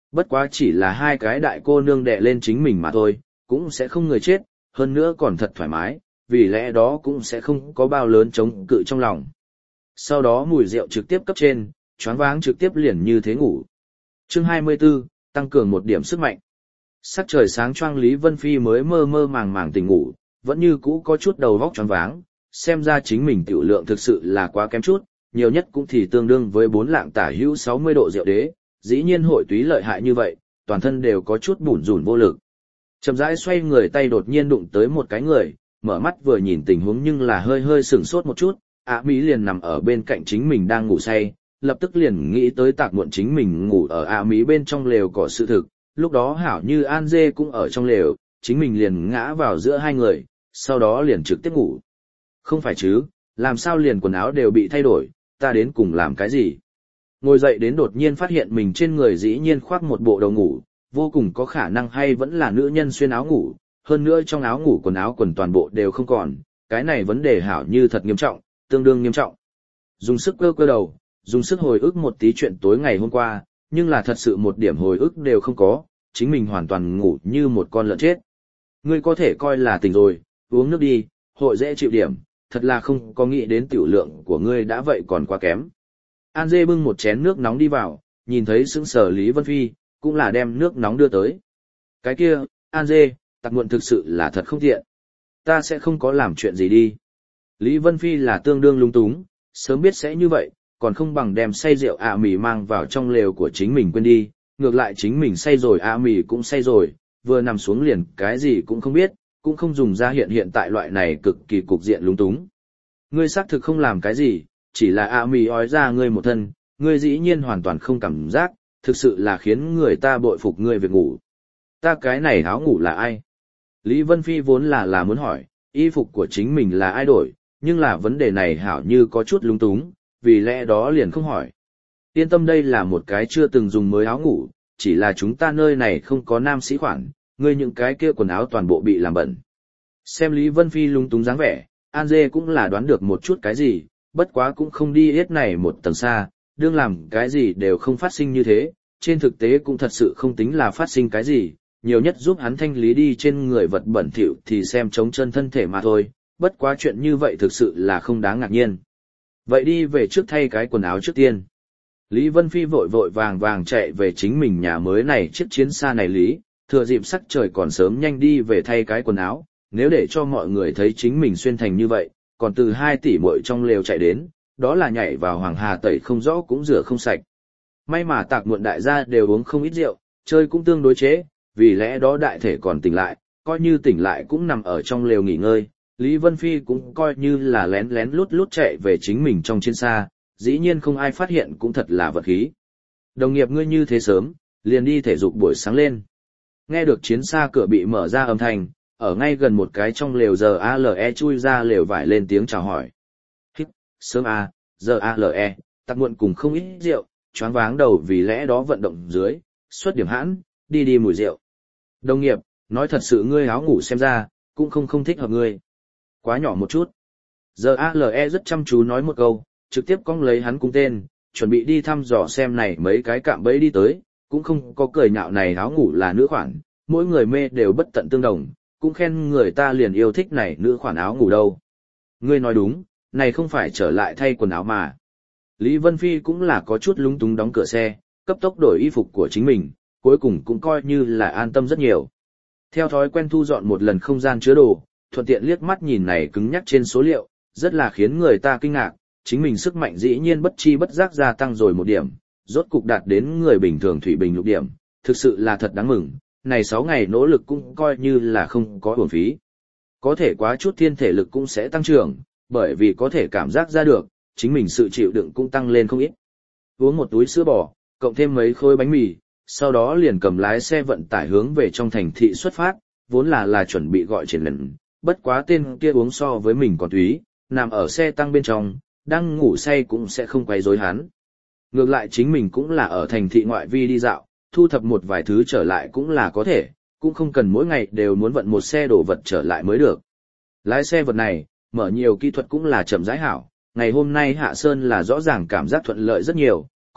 Bất quá chỉ là hai cái đại cô nương đè lên chính mình mà thôi, cũng sẽ không người chết, hơn nữa còn thật thoải mái, vì lẽ đó cũng sẽ không có bao lớn chống cự trong lòng. Sau đó mùi rượu trực tiếp cấp trên, choáng váng trực tiếp liền như thế ngủ. Chương 24, tăng cường một điểm sức mạnh. Sắc trời sáng choang Lý Vân Phi mới mơ mơ màng màng tỉnh ngủ, vẫn như cũ có chút đầu vóc choáng váng, xem ra chính mình tiểu lượng thực sự là quá kém chút, nhiều nhất cũng thì tương đương với 4 lạng tả hữu 60 độ rượu đế, dĩ nhiên hội túy lợi hại như vậy, toàn thân đều có chút bủn rủn vô lực. Chậm rãi xoay người tay đột nhiên đụng tới một cái người, mở mắt vừa nhìn tình huống nhưng là hơi hơi sửng sốt một chút, Mỹ liền nằm ở bên cạnh chính mình đang ngủ say, lập tức liền nghĩ tới Tạc Muộn chính mình ngủ ở Mỹ bên trong lều có sự thực, lúc đó hảo như An Dê cũng ở trong lều, chính mình liền ngã vào giữa hai người, sau đó liền trực tiếp ngủ. Không phải chứ, làm sao liền quần áo đều bị thay đổi, ta đến cùng làm cái gì? Ngồi dậy đến đột nhiên phát hiện mình trên người dĩ nhiên khoác một bộ đầu ngủ, vô cùng có khả năng hay vẫn là nữ nhân xuyên áo ngủ, hơn nữa trong áo ngủ quần toàn bộ đều không còn, cái này vấn đề hảo như thật nghiêm trọng, tương đương nghiêm trọng. Dùng sức cơ đầu, dùng sức hồi ức một tí chuyện tối ngày hôm qua, nhưng là thật sự một điểm hồi ức đều không có, chính mình hoàn toàn ngủ như một con lợn chết. Ngươi có thể coi là tỉnh rồi, uống nước đi, hội dễ chịu điểm, thật là không có nghĩ đến tiểu lượng của ngươi đã vậy còn quá kém. An Dê bưng một chén nước nóng đi vào, nhìn thấy sững sờ Lý Vân Phi, cũng là đem nước nóng đưa tới. Cái kia, An Dê, Tạc Muộn thực sự là thật không tiện. Ta sẽ không có làm chuyện gì đi. Lý Vân Phi là tương đương lung túng, sớm biết sẽ như vậy, còn không bằng đem say rượu Mỹ mang vào trong lều của chính mình quên đi, ngược lại chính mình say rồi Mỹ cũng say rồi, vừa nằm xuống liền cái gì cũng không biết, cũng không dùng ra hiện tại loại này cực kỳ cục diện lung túng. Ngươi xác thực không làm cái gì, chỉ là Mỹ ói ra ngươi một thân, ngươi dĩ nhiên hoàn toàn không cảm giác, thực sự là khiến người ta bội phục ngươi việc ngủ. Ta cái này áo ngủ là ai? Lý Vân Phi vốn là muốn hỏi, y phục của chính mình là ai đổi, nhưng là vấn đề này hảo như có chút lung túng, vì lẽ đó liền không hỏi. Yên tâm, đây là một cái chưa từng dùng mới áo ngủ, chỉ là chúng ta nơi này không có nam sĩ khoản, ngươi những cái kia quần áo toàn bộ bị làm bẩn. Xem Lý Vân Phi lung túng dáng vẻ, An Dê cũng là đoán được một chút cái gì, bất quá cũng không đi hết này một tầng xa, đương làm cái gì đều không phát sinh như thế, trên thực tế cũng thật sự không tính là phát sinh cái gì, nhiều nhất giúp hắn thanh lý đi trên người vật bẩn thỉu thì xem chống chân thân thể mà thôi, bất quá chuyện như vậy thực sự là không đáng ngạc nhiên. Vậy đi về trước thay cái quần áo trước tiên. Lý Vân Phi vội vội vàng vàng chạy về chính mình nhà mới này chiếc chiến xa này Lý, thừa dịp sắc trời còn sớm nhanh đi về thay cái quần áo, nếu để cho mọi người thấy chính mình xuyên thành như vậy, còn từ 2 tỷ muội trong lều chạy đến, đó là nhảy vào hoàng hà tẩy không rõ cũng rửa không sạch. May mà Tạc Muộn đại gia đều uống không ít rượu, chơi cũng tương đối chế, vì lẽ đó đại thể còn tỉnh lại, coi như tỉnh lại cũng nằm ở trong lều nghỉ ngơi. Lý Vân Phi cũng coi như là lén lén lút lút chạy về chính mình trong chiến xa, dĩ nhiên không ai phát hiện cũng thật là vật khí. Đồng nghiệp ngươi như thế sớm, liền đi thể dục buổi sáng lên. Nghe được chiến xa cửa bị mở ra âm thanh, ở ngay gần một cái trong lều giờ ALE chui ra lều vải lên tiếng chào hỏi. Hít, sớm giờ ALE, Tạc Muộn cùng không ít rượu, choáng váng đầu vì lẽ đó vận động dưới, xuất điểm hãn, đi mùi rượu. Đồng nghiệp, nói thật sự ngươi áo ngủ xem ra, cũng không thích hợp ngươi. Quá nhỏ một chút. Giờ ALE rất chăm chú nói một câu, trực tiếp cong lấy hắn cung tên, chuẩn bị đi thăm dò xem này mấy cái cạm bẫy đi tới, cũng không có cười nhạo này áo ngủ là nữ khoản, mỗi người mê đều bất tận tương đồng, cũng khen người ta liền yêu thích này nữ khoản áo ngủ đâu. Ngươi nói đúng, này không phải trở lại thay quần áo mà. Lý Vân Phi cũng là có chút lúng túng đóng cửa xe, cấp tốc đổi y phục của chính mình, cuối cùng cũng coi như là an tâm rất nhiều. Theo thói quen thu dọn một lần không gian chứa đồ, thuận tiện liếc mắt nhìn này cứng nhắc trên số liệu, rất là khiến người ta kinh ngạc, chính mình sức mạnh dĩ nhiên bất chi bất giác gia tăng rồi một điểm, rốt cục đạt đến người bình thường thủy bình lục điểm, thực sự là thật đáng mừng, này 6 ngày nỗ lực cũng coi như là không có uổng phí. Có thể quá chút thiên thể lực cũng sẽ tăng trưởng, bởi vì có thể cảm giác ra được, chính mình sự chịu đựng cũng tăng lên không ít. Uống một túi sữa bò, cộng thêm mấy khối bánh mì, sau đó liền cầm lái xe vận tải hướng về trong thành thị xuất phát, vốn là chuẩn bị gọi triển lần, bất quá tên kia uống so với mình còn túy, nằm ở xe tăng bên trong, đang ngủ say cũng sẽ không quấy rối hắn. Ngược lại chính mình cũng là ở thành thị ngoại vi đi dạo, thu thập một vài thứ trở lại cũng là có thể, cũng không cần mỗi ngày đều muốn vận một xe đồ vật trở lại mới được. Lái xe vật này, mở nhiều kỹ thuật cũng là chậm rãi hảo, ngày hôm nay hạ sơn là rõ ràng cảm giác thuận lợi rất nhiều,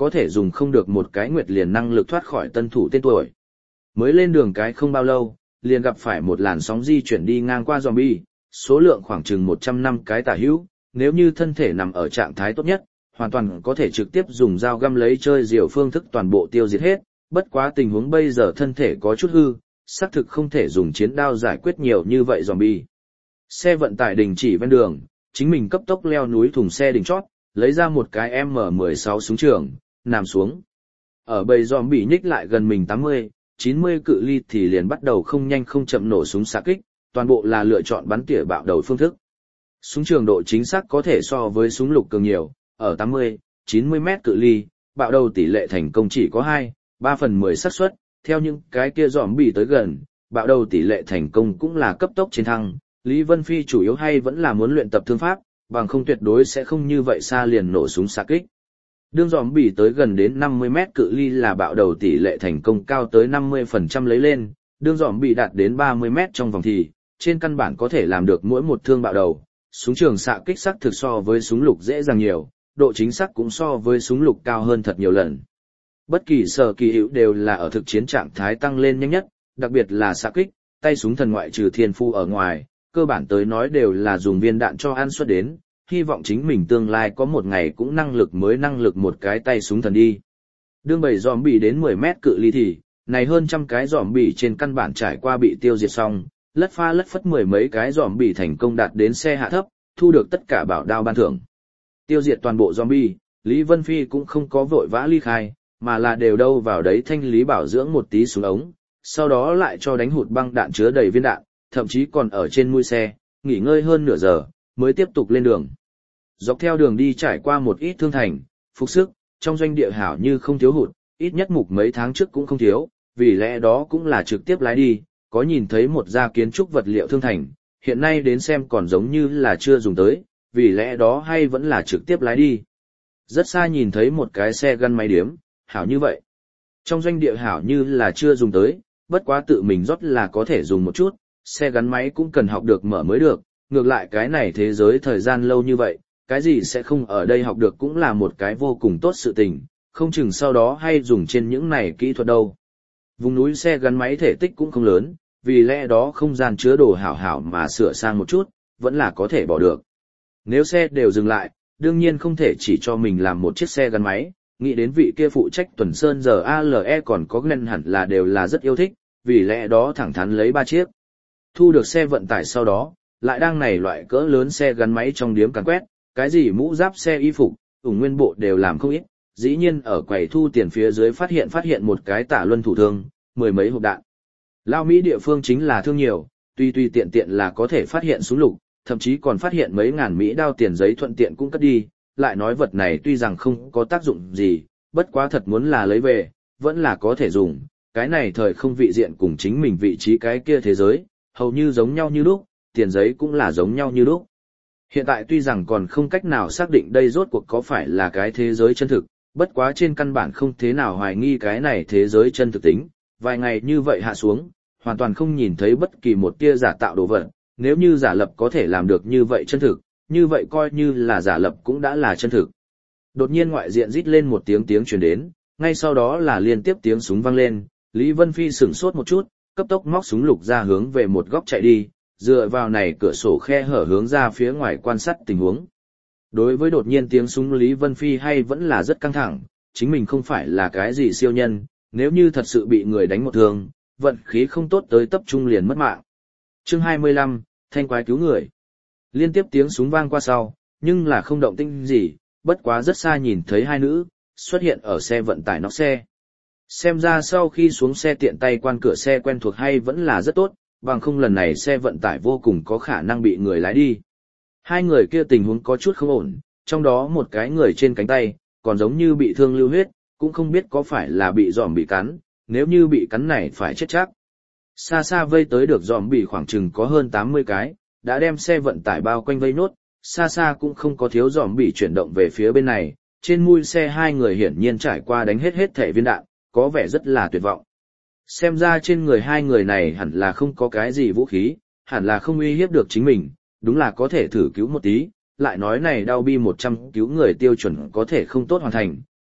có thể dùng không được một cái nguyệt liền năng lực thoát khỏi tân thủ tên tuổi. Mới lên đường cái không bao lâu, liền gặp phải một làn sóng di chuyển đi ngang qua zombie, số lượng khoảng chừng 100 năm cái tả hữu, nếu như thân thể nằm ở trạng thái tốt nhất, hoàn toàn có thể trực tiếp dùng dao găm lấy chơi diều phương thức toàn bộ tiêu diệt hết, bất quá tình huống bây giờ thân thể có chút hư, xác thực không thể dùng chiến đao giải quyết nhiều như vậy zombie. Xe vận tải đình chỉ ven đường, chính mình cấp tốc leo núi thùng xe đỉnh chót, lấy ra một cái M16 súng trường, nằm xuống. Ở bầy zombie nhích lại gần mình 80, 90 cự ly thì liền bắt đầu không nhanh không chậm nổ súng xạ kích, toàn bộ là lựa chọn bắn tỉa bạo đầu phương thức. Súng trường độ chính xác có thể so với súng lục cường nhiều, ở 80, 90 mét cự ly, bạo đầu tỷ lệ thành công chỉ có 2, 3 phần 10 xác suất, theo những cái kia zombie tới gần, bạo đầu tỷ lệ thành công cũng là cấp tốc chiến thắng. Lý Vân Phi chủ yếu hay vẫn là muốn luyện tập thương pháp, bằng không tuyệt đối sẽ không như vậy xa liền nổ súng xạ kích. Đương zombie tới gần đến 50 mét cự ly là bạo đầu tỷ lệ thành công cao tới 50% lấy lên, đương zombie đạt đến 30 mét trong vòng thì, trên căn bản có thể làm được mỗi một thương bạo đầu. Súng trường xạ kích sắc thực so với súng lục dễ dàng nhiều, độ chính xác cũng so với súng lục cao hơn thật nhiều lần. Bất kỳ sở kỳ hữu đều là ở thực chiến trạng thái tăng lên nhanh nhất, đặc biệt là xạ kích, tay súng thần ngoại trừ thiên phu ở ngoài, cơ bản tới nói đều là dùng viên đạn cho ăn suất đến, hy vọng chính mình tương lai có một ngày cũng năng lực một cái tay súng thần đi. Đương bầy zombie đến 10 mét cự ly thì, này hơn trăm cái zombie trên căn bản trải qua bị tiêu diệt xong, lất pha lất phất mười mấy cái zombie thành công đạt đến xe hạ thấp, thu được tất cả bảo đao ban thưởng. Tiêu diệt toàn bộ zombie, Lý Vân Phi cũng không có vội vã ly khai, mà là đều đâu vào đấy thanh lý bảo dưỡng một tí súng ống, sau đó lại cho đánh hụt băng đạn chứa đầy viên đạn, thậm chí còn ở trên mui xe, nghỉ ngơi hơn nửa giờ, mới tiếp tục lên đường. Dọc theo đường đi trải qua một ít thương thành, phục sức, trong doanh địa hảo như không thiếu hụt, ít nhất mục mấy tháng trước cũng không thiếu, vì lẽ đó cũng là trực tiếp lái đi, có nhìn thấy một gia kiến trúc vật liệu thương thành, hiện nay đến xem còn giống như là chưa dùng tới, vì lẽ đó hay vẫn là trực tiếp lái đi. Rất xa nhìn thấy một cái xe gắn máy điếm, hảo như vậy. Trong doanh địa hảo như là chưa dùng tới, bất quá tự mình rót là có thể dùng một chút, xe gắn máy cũng cần học được mở mới được, ngược lại cái này thế giới thời gian lâu như vậy, cái gì sẽ không ở đây học được cũng là một cái vô cùng tốt sự tình, không chừng sau đó hay dùng trên những này kỹ thuật đâu. Vùng núi xe gắn máy thể tích cũng không lớn, vì lẽ đó không gian chứa đồ hảo hảo mà sửa sang một chút, vẫn là có thể bỏ được. Nếu xe đều dừng lại, đương nhiên không thể chỉ cho mình làm một chiếc xe gắn máy, nghĩ đến vị kia phụ trách tuần sơn giờ ALE còn có Glenn hẳn là đều là rất yêu thích, vì lẽ đó thẳng thắn lấy 3 chiếc. Thu được xe vận tải sau đó, lại đang này loại cỡ lớn xe gắn máy trong điếm càn quét, cái gì mũ giáp xe y phục, ủng nguyên bộ đều làm không ít, dĩ nhiên ở quầy thu tiền phía dưới phát hiện một cái tả luân thủ thương, 10 mấy hộp đạn. Lao Mỹ địa phương chính là thương nhiều, tuy tiện là có thể phát hiện súng lục, thậm chí còn phát hiện mấy ngàn Mỹ đao tiền giấy thuận tiện cũng cất đi, lại nói vật này tuy rằng không có tác dụng gì, bất quá thật muốn là lấy về, vẫn là có thể dùng, cái này thời không vị diện cùng chính mình vị trí cái kia thế giới, hầu như giống nhau như lúc, tiền giấy cũng là giống nhau như lúc. Hiện tại tuy rằng còn không cách nào xác định đây rốt cuộc có phải là cái thế giới chân thực, bất quá trên căn bản không thế nào hoài nghi cái này thế giới chân thực tính, vài ngày như vậy hạ xuống, hoàn toàn không nhìn thấy bất kỳ một tia giả tạo đồ vật, nếu như giả lập có thể làm được như vậy chân thực, như vậy coi như là giả lập cũng đã là chân thực. Đột nhiên ngoại diện rít lên một tiếng truyền đến, ngay sau đó là liên tiếp tiếng súng vang lên, Lý Vân Phi sửng sốt một chút, cấp tốc móc súng lục ra hướng về một góc chạy đi, dựa vào này cửa sổ khe hở hướng ra phía ngoài quan sát tình huống. Đối với đột nhiên tiếng súng Lý Vân Phi hay vẫn là rất căng thẳng, chính mình không phải là cái gì siêu nhân, nếu như thật sự bị người đánh một thương, vận khí không tốt tới tập trung liền mất mạng. Chương 25, thanh quái cứu người. Liên tiếp tiếng súng vang qua sau, nhưng là không động tĩnh gì, bất quá rất xa nhìn thấy hai nữ xuất hiện ở xe vận tải nóc xe. Xem ra sau khi xuống xe tiện tay quan cửa xe quen thuộc hay vẫn là rất tốt, bằng không lần này xe vận tải vô cùng có khả năng bị người lái đi. Hai người kia tình huống có chút không ổn, trong đó một cái người trên cánh tay, còn giống như bị thương lưu huyết, cũng không biết có phải là bị giòm bị cắn, nếu như bị cắn này phải chết chắc. Xa xa vây tới được giòm bị khoảng chừng có hơn 80 cái, đã đem xe vận tải bao quanh vây nốt, xa xa cũng không có thiếu giòm bị chuyển động về phía bên này, trên mui xe hai người hiển nhiên trải qua đánh hết thể viên đạn, có vẻ rất là tuyệt vọng. Xem ra trên người hai người này hẳn là không có cái gì vũ khí, hẳn là không uy hiếp được chính mình, đúng là có thể thử cứu một tí, lại nói này đau bi 100 cứu người tiêu chuẩn có thể không tốt hoàn thành,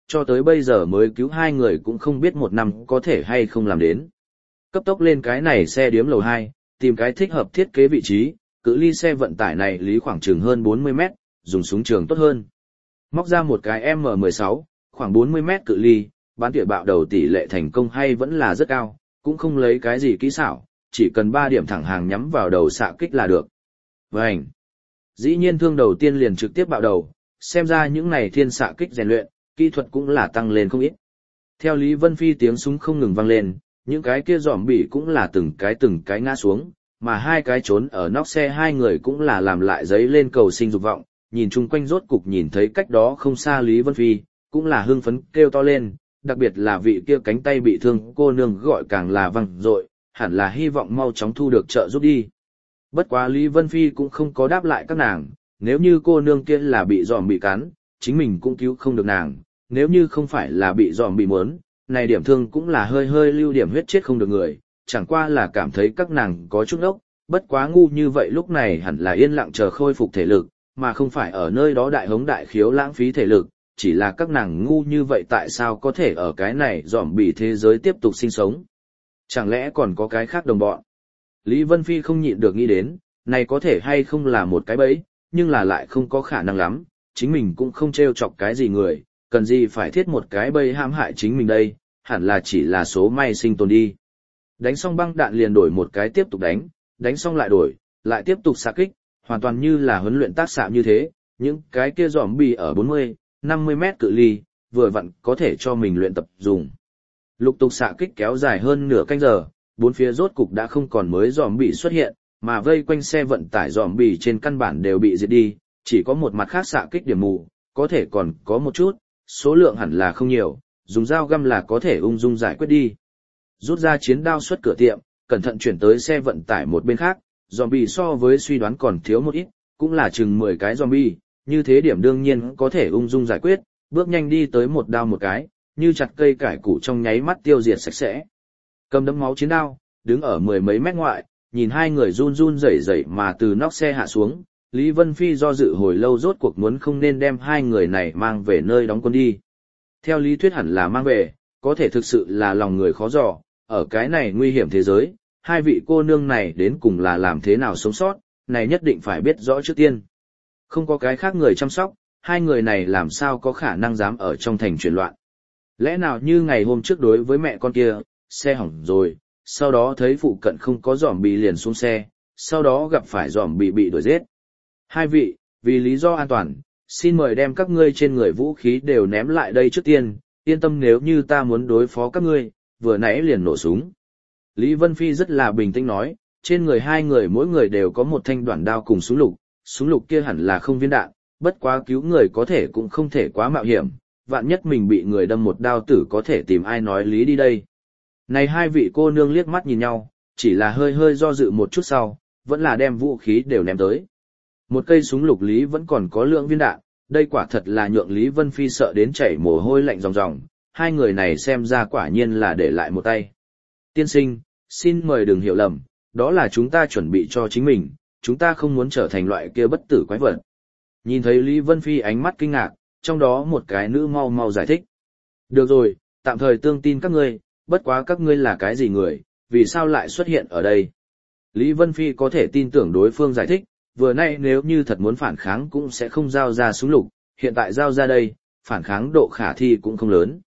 cho tới bây giờ mới cứu hai người cũng không biết một năm có thể hay không làm đến. Cấp tốc lên cái này xe điếm lầu 2, tìm cái thích hợp thiết kế vị trí, cự ly xe vận tải này lý khoảng chừng hơn 40 mét, dùng súng trường tốt hơn. Móc ra một cái M16, khoảng 40 mét cự ly, bắn tỉa bạo đầu tỷ lệ thành công hay vẫn là rất cao, cũng không lấy cái gì kỹ xảo, chỉ cần 3 điểm thẳng hàng nhắm vào đầu xạ kích là được. Vành. Dĩ nhiên thương đầu tiên liền trực tiếp bạo đầu, xem ra những này thiên xạ kích rèn luyện, kỹ thuật cũng là tăng lên không ít. Theo Lý Vân Phi tiếng súng không ngừng vang lên, những cái kia giòm bỉ cũng là từng cái ngã xuống, mà hai cái trốn ở nóc xe hai người cũng là làm lại giấy lên cầu sinh dục vọng, nhìn chung quanh rốt cục nhìn thấy cách đó không xa Lý Vân Phi, cũng là hưng phấn kêu to lên, đặc biệt là vị kia cánh tay bị thương cô nương gọi càng là vang dội, hẳn là hy vọng mau chóng thu được trợ giúp đi. Bất quá Lý Vân Phi cũng không có đáp lại các nàng, nếu như cô nương kia là bị giòm bị cắn, chính mình cũng cứu không được nàng, nếu như không phải là bị giòm bị muốn, này điểm thương cũng là hơi lưu điểm huyết chết không được người, chẳng qua là cảm thấy các nàng có chút ốc, bất quá ngu như vậy lúc này hẳn là yên lặng chờ khôi phục thể lực, mà không phải ở nơi đó đại hống đại khiếu lãng phí thể lực, chỉ là các nàng ngu như vậy tại sao có thể ở cái này giòm bị thế giới tiếp tục sinh sống. Chẳng lẽ còn có cái khác đồng bọn? Lý Vân Phi không nhịn được nghĩ đến, này có thể hay không là một cái bẫy, nhưng là lại không có khả năng lắm, chính mình cũng không trêu chọc cái gì người, cần gì phải thiết một cái bẫy hãm hại chính mình đây, hẳn là chỉ là số may sinh tồn đi. Đánh xong băng đạn liền đổi một cái tiếp tục đánh xong lại đổi, lại tiếp tục xạ kích, hoàn toàn như là huấn luyện tác xạ như thế, những cái kia zombie ở 40, 50 mét cự ly, vừa vặn có thể cho mình luyện tập dùng. Lục tục xạ kích kéo dài hơn nửa canh giờ, bốn phía rốt cục đã không còn mới zombie xuất hiện, mà vây quanh xe vận tải zombie trên căn bản đều bị diệt đi, chỉ có một mặt khác xạ kích điểm mù, có thể còn có một chút, số lượng hẳn là không nhiều, dùng dao găm là có thể ung dung giải quyết đi. Rút ra chiến đao xuất cửa tiệm, cẩn thận chuyển tới xe vận tải một bên khác, zombie so với suy đoán còn thiếu một ít, cũng là chừng 10 cái zombie, như thế điểm đương nhiên có thể ung dung giải quyết, bước nhanh đi tới một đao một cái, như chặt cây cải củ trong nháy mắt tiêu diệt sạch sẽ. Cầm đấm máu chiến đao, đứng ở 10 mấy mét ngoại, nhìn hai người run rẩy rẩy mà từ nóc xe hạ xuống, Lý Vân Phi do dự hồi lâu rốt cuộc muốn không nên đem hai người này mang về nơi đóng quân đi. Theo lý thuyết hẳn là mang về, có thể thực sự là lòng người khó dò, ở cái này nguy hiểm thế giới, hai vị cô nương này đến cùng là làm thế nào sống sót, này nhất định phải biết rõ trước tiên. Không có cái khác người chăm sóc, hai người này làm sao có khả năng dám ở trong thành chuyển loạn. Lẽ nào như ngày hôm trước đối với mẹ con kia, xe hỏng rồi, sau đó thấy phụ cận không có zombie liền xuống xe, sau đó gặp phải zombie bị đuổi giết. Hai vị, vì lý do an toàn, xin mời đem các ngươi trên người vũ khí đều ném lại đây trước tiên, yên tâm nếu như ta muốn đối phó các ngươi, vừa nãy liền nổ súng. Lý Vân Phi rất là bình tĩnh nói, trên người hai người mỗi người đều có một thanh đoạn đao cùng súng lục kia hẳn là không viên đạn, bất quá cứu người có thể cũng không thể quá mạo hiểm, vạn nhất mình bị người đâm một đao tử có thể tìm ai nói lý đi đây. Này hai vị cô nương liếc mắt nhìn nhau, chỉ là hơi do dự một chút sau, vẫn là đem vũ khí đều ném tới. Một cây súng lục Lý vẫn còn có lượng viên đạn, đây quả thật là nhượng Lý Vân Phi sợ đến chảy mồ hôi lạnh ròng ròng, hai người này xem ra quả nhiên là để lại một tay. Tiên sinh, xin mời đừng hiểu lầm, đó là chúng ta chuẩn bị cho chính mình, chúng ta không muốn trở thành loại kia bất tử quái vật. Nhìn thấy Lý Vân Phi ánh mắt kinh ngạc, trong đó một cái nữ mau giải thích. Được rồi, tạm thời tương tin các ngươi, bất quá các ngươi là cái gì người, vì sao lại xuất hiện ở đây. Lý Vân Phi có thể tin tưởng đối phương giải thích, vừa nay nếu như thật muốn phản kháng cũng sẽ không giao ra súng lục, hiện tại giao ra đây, phản kháng độ khả thi cũng không lớn.